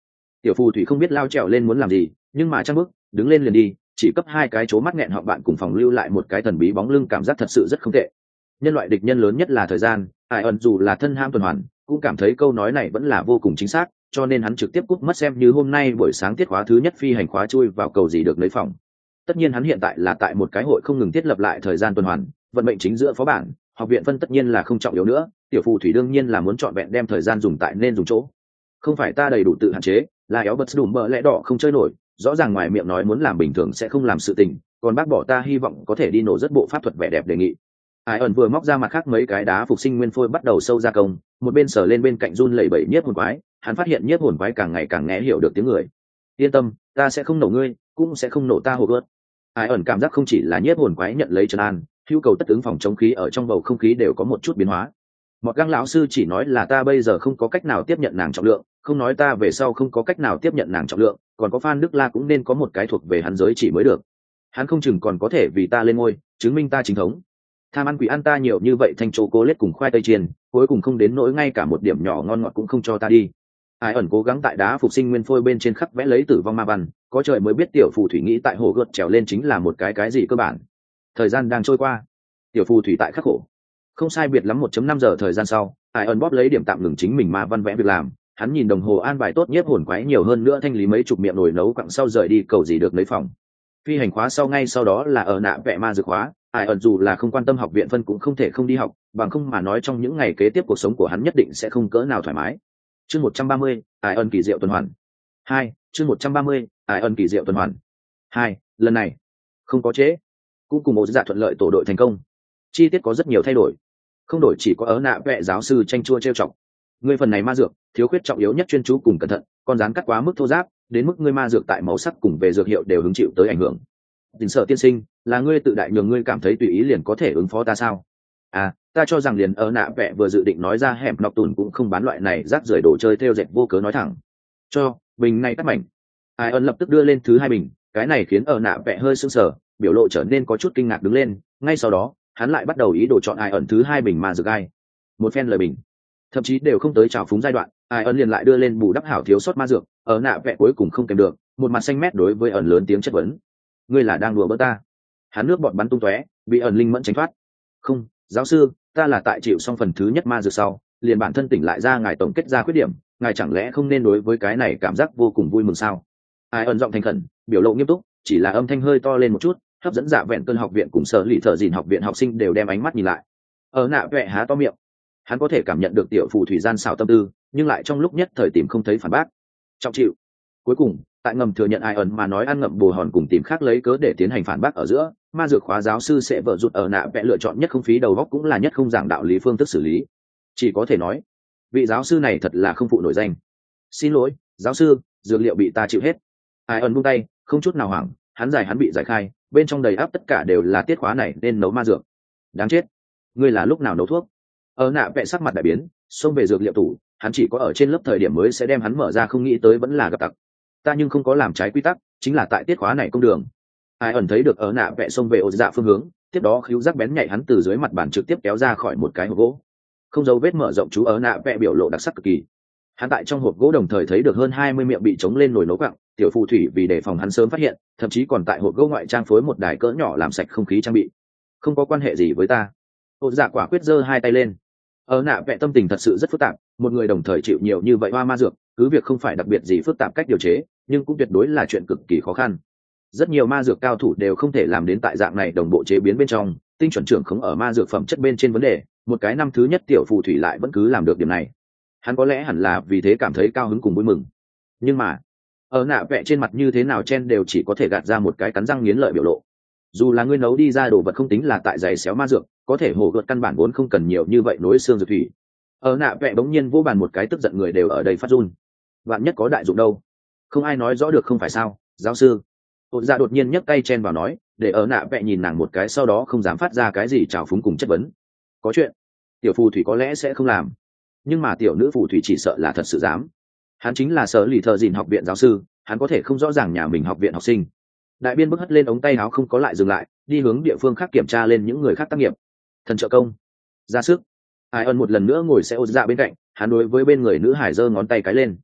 Tiểu phù thủy không biết lao trèo lên muốn làm gì, nhưng mà trang bức đứng lên liền đi, chỉ cấp hai cái chố mắt nghẹn họng bạn cùng phòng lưu lại một cái thần bí bóng lưng, cảm giác thật sự rất không tệ. Nhân loại địch nhân lớn nhất là thời gian, ai ẩn dù là thân ham tuần hoàn cũng cảm thấy câu nói này vẫn là vô cùng chính xác, cho nên hắn trực tiếp cúp mất xem như hôm nay buổi sáng tiết khóa thứ nhất phi hành khóa chui vào cầu gì được lấy phòng. Tất nhiên hắn hiện tại là tại một cái hội không ngừng thiết lập lại thời gian tuần hoàn, vận mệnh chính giữa phó bản, học viện phân tất nhiên là không trọng yếu nữa, tiểu phù thủy đương nhiên là muốn chọn vẹn đem thời gian dùng tại nên dùng chỗ. Không phải ta đầy đủ tự hạn chế, là éo bật đủ mỡ lẽ đỏ không chơi nổi, rõ ràng ngoài miệng nói muốn làm bình thường sẽ không làm sự tình, còn bác bỏ ta hy vọng có thể đi nổ rất bộ pháp thuật vẻ đẹp đề nghị. Ai ẩn vừa móc ra mặt khác mấy cái đá phục sinh nguyên phôi bắt đầu sâu ra công, một bên sờ lên bên cạnh run lẩy bẩy nhiếp hồn quái, hắn phát hiện nhiếp hồn quái càng ngày càng nghe hiểu được tiếng người. Yên tâm, ta sẽ không nổ ngươi, cũng sẽ không nổ ta hồ gợt. Ai ẩn cảm giác không chỉ là nhiếp hồn quái nhận lấy trấn an, hữu cầu tất ứng phòng chống khí ở trong bầu không khí đều có một chút biến hóa. Một găng lão sư chỉ nói là ta bây giờ không có cách nào tiếp nhận nàng trọng lượng, không nói ta về sau không có cách nào tiếp nhận nàng trọng lượng, còn có Phan Đức La cũng nên có một cái thuộc về hắn giới chỉ mới được. Hắn không chừng còn có thể vì ta lên ngôi, chứng minh ta chính thống. Tham ăn quỷ ăn ta nhiều như vậy thành chô cố lết cùng khoai tây chiên, cuối cùng không đến nỗi ngay cả một điểm nhỏ ngon ngọt cũng không cho ta đi. Ai ẩn cố gắng tại đá phục sinh nguyên phôi bên trên khắc vẽ lấy tử vong ma văn, có trời mới biết tiểu phù thủy nghĩ tại hồ gợt trèo lên chính là một cái cái gì cơ bản. Thời gian đang trôi qua, tiểu phù thủy tại khắc khổ. Không sai biệt lắm một chấm năm giờ thời gian sau, Ai ẩn bóp lấy điểm tạm ngừng chính mình ma văn vẽ việc làm, hắn nhìn đồng hồ an bài tốt nhất hồn quái nhiều hơn nữa thanh lý mấy chục miệng nồi nấu quặng sau rời đi cầu gì được lấy phòng. Phi hành khóa sau ngay sau đó là ở nạ vẽ ma dược khóa. Ai ẩn dù là không quan tâm học viện phân cũng không thể không đi học, bằng không mà nói trong những ngày kế tiếp cuộc sống của hắn nhất định sẽ không cỡ nào thoải mái. Chương một trăm ba mươi, Ai ẩn kỳ diệu tuần hoàn. Hai, chương một trăm ba mươi, Ai ẩn kỳ diệu tuần hoàn. Hai, lần này không có chế, cũng cùng một dạ thuận lợi tổ đội thành công. Chi tiết có rất nhiều thay đổi, không đổi chỉ có ở nạ vẽ giáo sư tranh chua trêu chọc. Người phần này ma dược thiếu khuyết trọng yếu nhất chuyên chú cùng cẩn thận, con rán cắt quá mức thô ráp, đến mức ngươi ma dược tại màu sắc cùng về dược hiệu đều hứng chịu tới ảnh hưởng. Tình sợ tiên sinh, là ngươi tự đại nhường ngươi cảm thấy tùy ý liền có thể ứng phó ta sao? À, ta cho rằng liền ở nạ vẽ vừa dự định nói ra hẻm nọc tùn cũng không bán loại này rác rưởi đồ chơi theo dệt vô cớ nói thẳng. Cho, bình này cắt mảnh. Ai ẩn lập tức đưa lên thứ hai bình, cái này khiến ở nạ vẽ hơi sưng sờ, biểu lộ trở nên có chút kinh ngạc đứng lên, ngay sau đó, hắn lại bắt đầu ý đồ chọn ai ẩn thứ hai bình ma dược gai. Một phen lời bình, thậm chí đều không tới trào phúng giai đoạn, ai ẩn liền lại đưa lên bù đắp hảo thiếu sót ma dược, ở nạ vẽ cuối cùng không kèm được, một mặt xanh mét đối với ẩn lớn tiếng chất vấn. Ngươi là đang đùa bỡn ta? Hắn nước bọt bắn tung tóe, bị ẩn linh mẫn tránh thoát. Không, giáo sư, ta là tại chịu xong phần thứ nhất ma dược sau, liền bản thân tỉnh lại ra ngài tổng kết ra khuyết điểm, ngài chẳng lẽ không nên đối với cái này cảm giác vô cùng vui mừng sao? Ai ẩn giọng thành khẩn, biểu lộ nghiêm túc, chỉ là âm thanh hơi to lên một chút, hấp dẫn dạ vẹn cơn học viện cùng sở lì thợ dìn học viện học sinh đều đem ánh mắt nhìn lại. Ở nạ vẽ há to miệng, hắn có thể cảm nhận được tiểu phù thủy gian xảo tâm tư, nhưng lại trong lúc nhất thời tìm không thấy phản bác. Trọng chịu. Cuối cùng, tại ngầm thừa nhận ai ẩn mà nói ăn ngậm bồ hòn cùng tìm khác lấy cớ để tiến hành phản bác ở giữa, ma dược khóa giáo sư sẽ vợ rụt ở nạ vẽ lựa chọn nhất không phí đầu góc cũng là nhất không giảng đạo lý phương thức xử lý. Chỉ có thể nói, vị giáo sư này thật là không phụ nổi danh. Xin lỗi, giáo sư, dược liệu bị ta chịu hết. Ai ẩn buông tay, không chút nào hoảng, hắn giải hắn bị giải khai, bên trong đầy áp tất cả đều là tiết khóa này nên nấu ma dược. Đáng chết, ngươi là lúc nào nấu thuốc? Ở nạ vẽ sắc mặt đại biến, xông về dược liệu tủ, hắn chỉ có ở trên lớp thời điểm mới sẽ đem hắn mở ra, không nghĩ tới vẫn là gặp tặc. Ta nhưng không có làm trái quy tắc, chính là tại tiết khóa này công đường. Ai ẩn thấy được ở nạ vẽ xông về ô dạ phương hướng, tiếp đó khíu giác bén nhạy hắn từ dưới mặt bàn trực tiếp kéo ra khỏi một cái hộp gỗ. Không dấu vết mở rộng chú ở nạ vẽ biểu lộ đặc sắc cực kỳ. Hắn tại trong hộp gỗ đồng thời thấy được hơn hai mươi miệng bị chống lên nồi nấu quặng, tiểu phù thủy vì đề phòng hắn sớm phát hiện, thậm chí còn tại hộp gỗ ngoại trang phối một đài cỡ nhỏ làm sạch không khí trang bị. Không có quan hệ gì với ta. Ô dạ quả quyết giơ hai tay lên. Ở nạ vẽ tâm tình thật sự rất phức tạp, một người đồng thời chịu nhiều như vậy hoa ma dược, cứ việc không phải đặc biệt gì phức tạp cách điều chế, nhưng cũng tuyệt đối là chuyện cực kỳ khó khăn. Rất nhiều ma dược cao thủ đều không thể làm đến tại dạng này đồng bộ chế biến bên trong, tinh chuẩn trưởng khống ở ma dược phẩm chất bên trên vấn đề, một cái năm thứ nhất tiểu phù thủy lại vẫn cứ làm được điểm này. Hắn có lẽ hẳn là vì thế cảm thấy cao hứng cùng vui mừng. Nhưng mà, ở nạ vẽ trên mặt như thế nào chen đều chỉ có thể gạt ra một cái cắn răng nghiến lợi biểu lộ. Dù là ngươi nấu đi ra đồ vật không tính là tại giày xéo ma dược, có thể hổ gợt căn bản vốn không cần nhiều như vậy nối xương dược thủy. Ở nạ vẽ bỗng nhiên vô bàn một cái tức giận người đều ở đây phát run. Vạn nhất có đại dụng đâu? Không ai nói rõ được không phải sao, giáo sư? Ôn dạ đột nhiên nhấc tay chen vào nói, để ở nạ vẽ nhìn nàng một cái, sau đó không dám phát ra cái gì trào phúng cùng chất vấn. Có chuyện, tiểu phù thủy có lẽ sẽ không làm, nhưng mà tiểu nữ phù thủy chỉ sợ là thật sự dám. Hắn chính là sở lì thợ dìn học viện giáo sư, hắn có thể không rõ ràng nhà mình học viện học sinh. Đại biên bức hất lên ống tay áo không có lại dừng lại, đi hướng địa phương khác kiểm tra lên những người khác tác nghiệp. Thần trợ công, ra sức. Ai ân một lần nữa ngồi xe ô dạ bên cạnh, hắn đối với bên người nữ hải giơ ngón tay cái lên.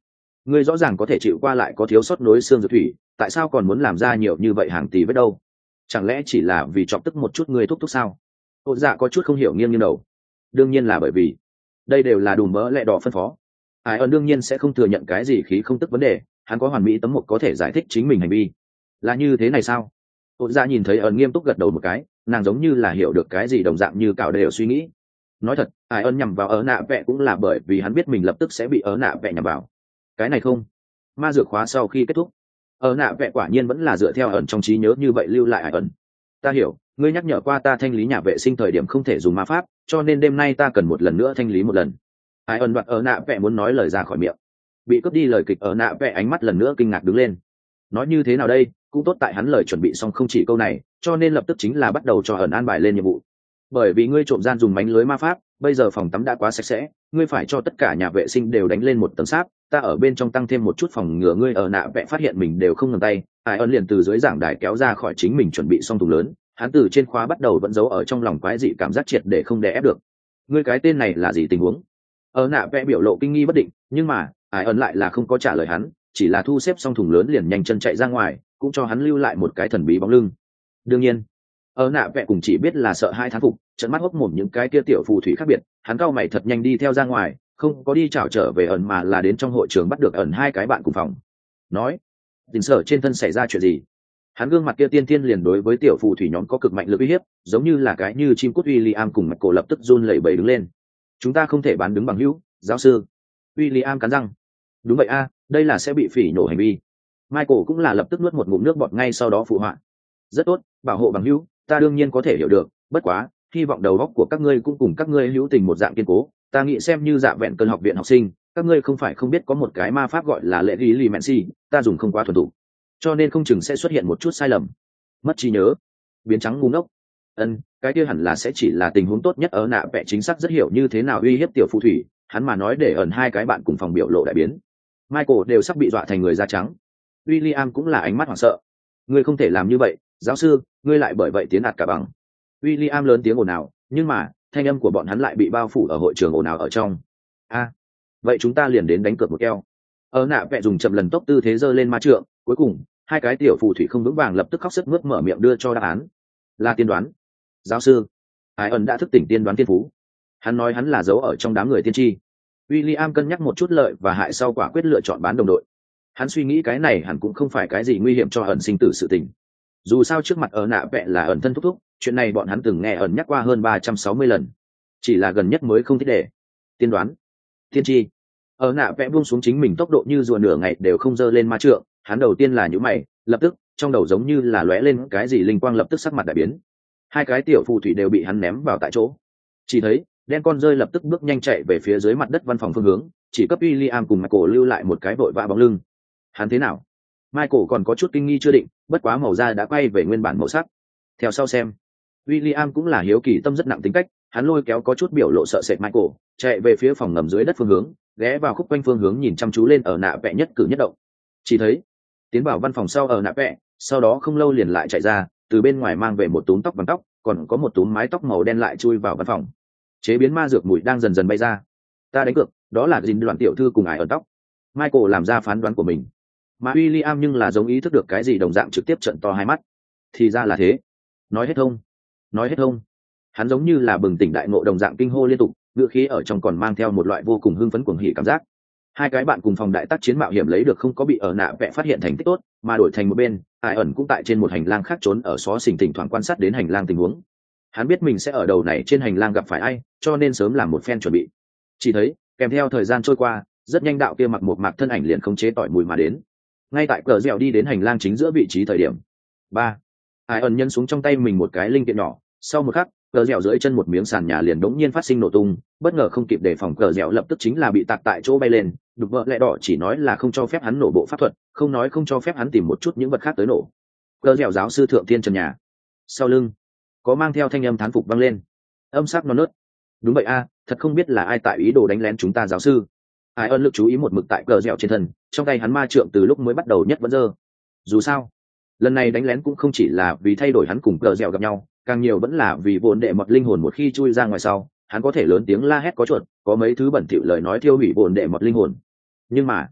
ngươi rõ ràng có thể chịu qua lại có thiếu sót nối xương dược thủy, tại sao còn muốn làm ra nhiều như vậy hàng tỷ vết đâu? Chẳng lẽ chỉ là vì chọc tức một chút ngươi thúc thúc sao? Ôn dạ có chút không hiểu, nghiêng nghiêng đầu. Đương nhiên là bởi vì đây đều là đùm mỡ lẹ đỏ phân phó. Ai ơn đương nhiên sẽ không thừa nhận cái gì khí không tức vấn đề, hắn có hoàn mỹ tấm một có thể giải thích chính mình hành vi. Là như thế này sao? Ôn dạ nhìn thấy ơn nghiêm túc gật đầu một cái, nàng giống như là hiểu được cái gì đồng dạng như cạo đều suy nghĩ. Nói thật, ai ơn nhằm vào ớ nạ vẽ cũng là bởi vì hắn biết mình lập tức sẽ bị ớ nạ vẽ nhằm vào. Cái này không? Ma dược khóa sau khi kết thúc, ớ nạ vẽ quả nhiên vẫn là dựa theo ẩn trong trí nhớ như vậy lưu lại ai ẩn. Ta hiểu, ngươi nhắc nhở qua ta thanh lý nhà vệ sinh thời điểm không thể dùng ma pháp, cho nên đêm nay ta cần một lần nữa thanh lý một lần. Ai ẩn đoạt ớ nạ vẽ muốn nói lời ra khỏi miệng, bị cướp đi lời kịch. Ớ nạ vẽ ánh mắt lần nữa kinh ngạc đứng lên. Nói như thế nào đây, cũng tốt tại hắn lời chuẩn bị xong không chỉ câu này, cho nên lập tức chính là bắt đầu cho ẩn an bài lên nhiệm vụ. Bởi vì ngươi trộm gian dùng mánh lưới ma pháp, bây giờ phòng tắm đã quá sạch sẽ, ngươi phải cho tất cả nhà vệ sinh đều đánh lên một tầng sáp, ta ở bên trong tăng thêm một chút phòng ngừa ngươi ở nạ vẽ phát hiện mình đều không ngừng tay. Ai ẩn liền từ dưới giảng đài kéo ra khỏi chính mình chuẩn bị xong thùng lớn, hắn từ trên khóa bắt đầu vẫn giấu ở trong lòng quái dị cảm giác triệt để không đè ép được. Ngươi cái tên này là gì tình huống? Ở nạ vẽ biểu lộ kinh nghi bất định, nhưng mà ai ẩn lại là không có trả lời hắn, chỉ là thu xếp xong thùng lớn liền nhanh chân chạy ra ngoài, cũng cho hắn lưu lại một cái thần bí bóng lưng. Đương nhiên ở nạ vẽ cùng chỉ biết là sợ hai thán phục, trận mắt hốc mồm những cái kia tiểu phù thủy khác biệt, hắn cao mày thật nhanh đi theo ra ngoài, không có đi chào trở về ẩn mà là đến trong hội trường bắt được ẩn hai cái bạn cùng phòng. Nói tình sở trên thân xảy ra chuyện gì? Hắn gương mặt kia tiên tiên liền đối với tiểu phù thủy nhóm có cực mạnh lực uy hiếp, giống như là cái như chim cút. William cùng mặt cổ lập tức run lẩy bẩy đứng lên. Chúng ta không thể bán đứng bằng hữu, giáo sư. William cắn răng. Đúng vậy a, đây là sẽ bị phỉ nổ hành vi. Michael cũng là lập tức nuốt một ngụm nước bọt ngay sau đó phụ họa. Rất tốt, bảo hộ bằng hữu, ta đương nhiên có thể hiểu được, bất quá, hy vọng đầu óc của các ngươi cũng cùng các ngươi hữu tình một dạng kiên cố. Ta nghĩ xem như dạ vẹn cơn học viện học sinh, các ngươi không phải không biết có một cái ma pháp gọi là lệ ghi lì mẹn si, ta dùng không quá thuần thục, cho nên không chừng sẽ xuất hiện một chút sai lầm, mất trí nhớ, biến trắng ngu ngốc. Ân, cái kia hẳn là sẽ chỉ là tình huống tốt nhất. Ở nạ vẽ chính xác rất hiểu như thế nào uy hiếp tiểu phù thủy, hắn mà nói để ẩn hai cái bạn cùng phòng biểu lộ đại biến. Michael đều sắp bị dọa thành người da trắng. William cũng là ánh mắt hoảng sợ. Ngươi không thể làm như vậy, giáo sư, ngươi lại bởi vậy tiến đạt cả bằng. William lớn tiếng ồn ào, nhưng mà thanh âm của bọn hắn lại bị bao phủ ở hội trường ồn ào ở trong. A, vậy chúng ta liền đến đánh cược một keo. Ở nạ vẽ dùng chậm lần tốc tư thế giơ lên ma trượng, cuối cùng hai cái tiểu phù thủy không vững vàng lập tức khóc sức mướt mở miệng đưa cho đáp án. Là tiên đoán. Giáo sư, ai ẩn đã thức tỉnh tiên đoán tiên phú. Hắn nói hắn là giấu ở trong đám người tiên tri. William cân nhắc một chút lợi và hại sau quả quyết lựa chọn bán đồng đội. Hắn suy nghĩ cái này hẳn cũng không phải cái gì nguy hiểm cho ẩn sinh tử sự tình. Dù sao trước mặt ở nạ vẽ là ẩn thân thúc thúc, chuyện này bọn hắn từng nghe ẩn nhắc qua hơn ba trăm sáu mươi lần, chỉ là gần nhất mới không thích để tiên đoán tiên tri. Ở nạ vẽ buông xuống chính mình tốc độ như rùa, nửa ngày đều không dơ lên ma trượng. Hắn đầu tiên là nhíu mày, lập tức trong đầu giống như là lóe lên cái gì linh quang, lập tức sắc mặt đại biến. Hai cái tiểu phù thủy đều bị hắn ném vào tại chỗ. Chỉ thấy đen con rơi lập tức bước nhanh chạy về phía dưới mặt đất văn phòng phương hướng, chỉ cấp William cùng Michael lưu lại một cái vội vã bóng lưng. Hắn thế nào? Michael còn có chút kinh nghi chưa định, bất quá màu da đã quay về nguyên bản màu sắc. Theo sau xem. William cũng là hiếu kỳ tâm rất nặng tính cách, hắn lôi kéo có chút biểu lộ sợ sệt Michael, chạy về phía phòng ngầm dưới đất phương hướng, ghé vào khúc quanh phương hướng nhìn chăm chú lên ở nạ vẽ nhất cử nhất động. Chỉ thấy tiến vào văn phòng sau ở nạ vẽ, sau đó không lâu liền lại chạy ra, từ bên ngoài mang về một túm tóc bằng tóc, còn có một túm mái tóc màu đen lại chui vào văn phòng. Chế biến ma dược mùi đang dần dần bay ra. Ta đánh cược, đó là dinh đoàn tiểu thư cùng ải ở tóc. Michael làm ra phán đoán của mình, mà William nhưng là giống ý thức được cái gì đồng dạng trực tiếp trợn to hai mắt. Thì ra là thế. Nói hết thông, nói hết thông. Hắn giống như là bừng tỉnh đại ngộ đồng dạng kinh hô liên tục, ngựa khí ở trong còn mang theo một loại vô cùng hưng phấn cuồng hỉ cảm giác. Hai cái bạn cùng phòng đại tác chiến mạo hiểm lấy được không có bị ở nạ vẽ phát hiện thành tích tốt, mà đổi thành một bên, ai ẩn cũng tại trên một hành lang khác trốn ở xó xỉnh thỉnh thoảng quan sát đến hành lang tình huống. Hắn biết mình sẽ ở đầu này trên hành lang gặp phải ai, cho nên sớm làm một phen chuẩn bị. Chỉ thấy kèm theo thời gian trôi qua, rất nhanh đạo kia mặc một mạc thân ảnh liền khống chế tỏi mùi mà đến. Ngay tại cờ dẻo đi đến hành lang chính giữa vị trí thời điểm ba, ai ẩn nhân xuống trong tay mình một cái linh kiện nhỏ. Sau một khắc, cờ dẻo dưới chân một miếng sàn nhà liền đống nhiên phát sinh nổ tung, bất ngờ không kịp đề phòng, cờ dẻo lập tức chính là bị tạc tại chỗ bay lên. Đục vợ lẹ đỏ chỉ nói là không cho phép hắn nổ bộ pháp thuật, không nói không cho phép hắn tìm một chút những vật khác tới nổ. Cờ dẻo giáo sư thượng thiên trần nhà, sau lưng có mang theo thanh âm thán phục vang lên, âm sắc non nớt. Đúng vậy a, thật không biết là ai tại ý đồ đánh lén chúng ta giáo sư. Ai ơn lực chú ý một mực tại cờ dẻo trên thân, trong tay hắn ma trượng từ lúc mới bắt đầu nhất vẫn dơ. Dù sao lần này đánh lén cũng không chỉ là vì thay đổi hắn cùng cờ dẻo gặp nhau, càng nhiều vẫn là vì vốn đệ mọt linh hồn một khi chui ra ngoài sau, hắn có thể lớn tiếng la hét có chuột, có mấy thứ bẩn thỉu lời nói thiêu hủy vốn đệ mọt linh hồn. Nhưng mà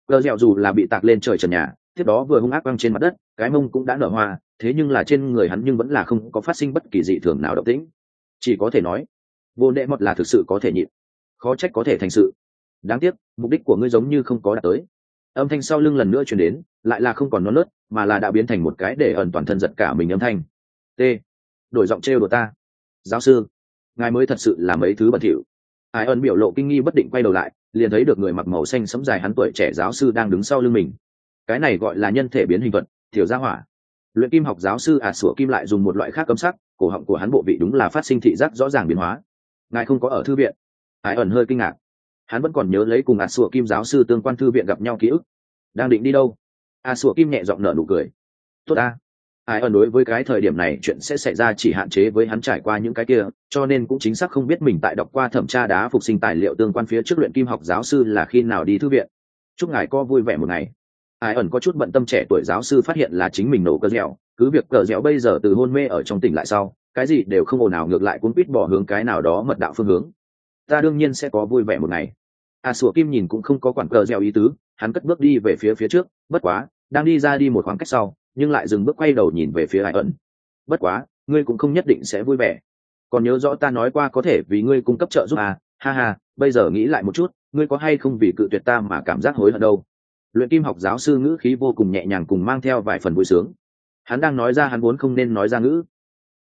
Gờ dẻo dù là bị tạc lên trời trần nhà, tiếp đó vừa hung ác quăng trên mặt đất, cái mông cũng đã nở hoa, thế nhưng là trên người hắn nhưng vẫn là không có phát sinh bất kỳ dị thường nào động tĩnh. Chỉ có thể nói, vô đệ mọt là thực sự có thể nhịn, khó trách có thể thành sự. Đáng tiếc, mục đích của ngươi giống như không có đạt tới. Âm thanh sau lưng lần nữa truyền đến, lại là không còn non nớt, mà là đã biến thành một cái để ẩn toàn thân giật cả mình âm thanh. T. Đổi giọng trêu đùa ta. Giáo sư, ngài mới thật sự là mấy thứ bẩn thỉu. Ai ẩn biểu lộ kinh nghi bất định quay đầu lại, liền thấy được người mặc màu xanh sẫm dài hắn tuổi trẻ giáo sư đang đứng sau lưng mình. Cái này gọi là nhân thể biến hình thuật, tiểu gia hỏa. Luyện kim học giáo sư ạt sủa kim lại dùng một loại khác cấm sắc, cổ họng của hắn bộ vị đúng là phát sinh thị giác rõ ràng biến hóa. Ngài không có ở thư viện. Ai ẩn hơi kinh ngạc, hắn vẫn còn nhớ lấy cùng ạt sủa kim giáo sư tương quan thư viện gặp nhau ký ức. Đang định đi đâu? ạt sủa kim nhẹ giọng nở nụ cười. Tốt ta. Ai ẩn đối với cái thời điểm này chuyện sẽ xảy ra chỉ hạn chế với hắn trải qua những cái kia, cho nên cũng chính xác không biết mình tại đọc qua thẩm tra đá phục sinh tài liệu tương quan phía trước luyện kim học giáo sư là khi nào đi thư viện. Chúc ngài có vui vẻ một ngày. Ai ẩn có chút bận tâm trẻ tuổi giáo sư phát hiện là chính mình nổ cờ dẻo, cứ việc cờ dẻo bây giờ từ hôn mê ở trong tỉnh lại sau, cái gì đều không ồn ào, ngược lại cũng quýt bỏ hướng cái nào đó mật đạo phương hướng. Ta đương nhiên sẽ có vui vẻ một ngày. À sủa kim nhìn cũng không có quản cờ dẻo ý tứ, hắn cất bước đi về phía phía trước, bất quá, đang đi ra đi một khoảng cách sau, nhưng lại dừng bước quay đầu nhìn về phía Ai ẩn. Bất quá, ngươi cũng không nhất định sẽ vui vẻ. Còn nhớ rõ ta nói qua có thể vì ngươi cung cấp trợ giúp à, ha ha, bây giờ nghĩ lại một chút, ngươi có hay không vì cự tuyệt ta mà cảm giác hối hận đâu. Luyện kim học giáo sư ngữ khí vô cùng nhẹ nhàng cùng mang theo vài phần vui sướng. Hắn đang nói ra hắn vốn không nên nói ra ngữ.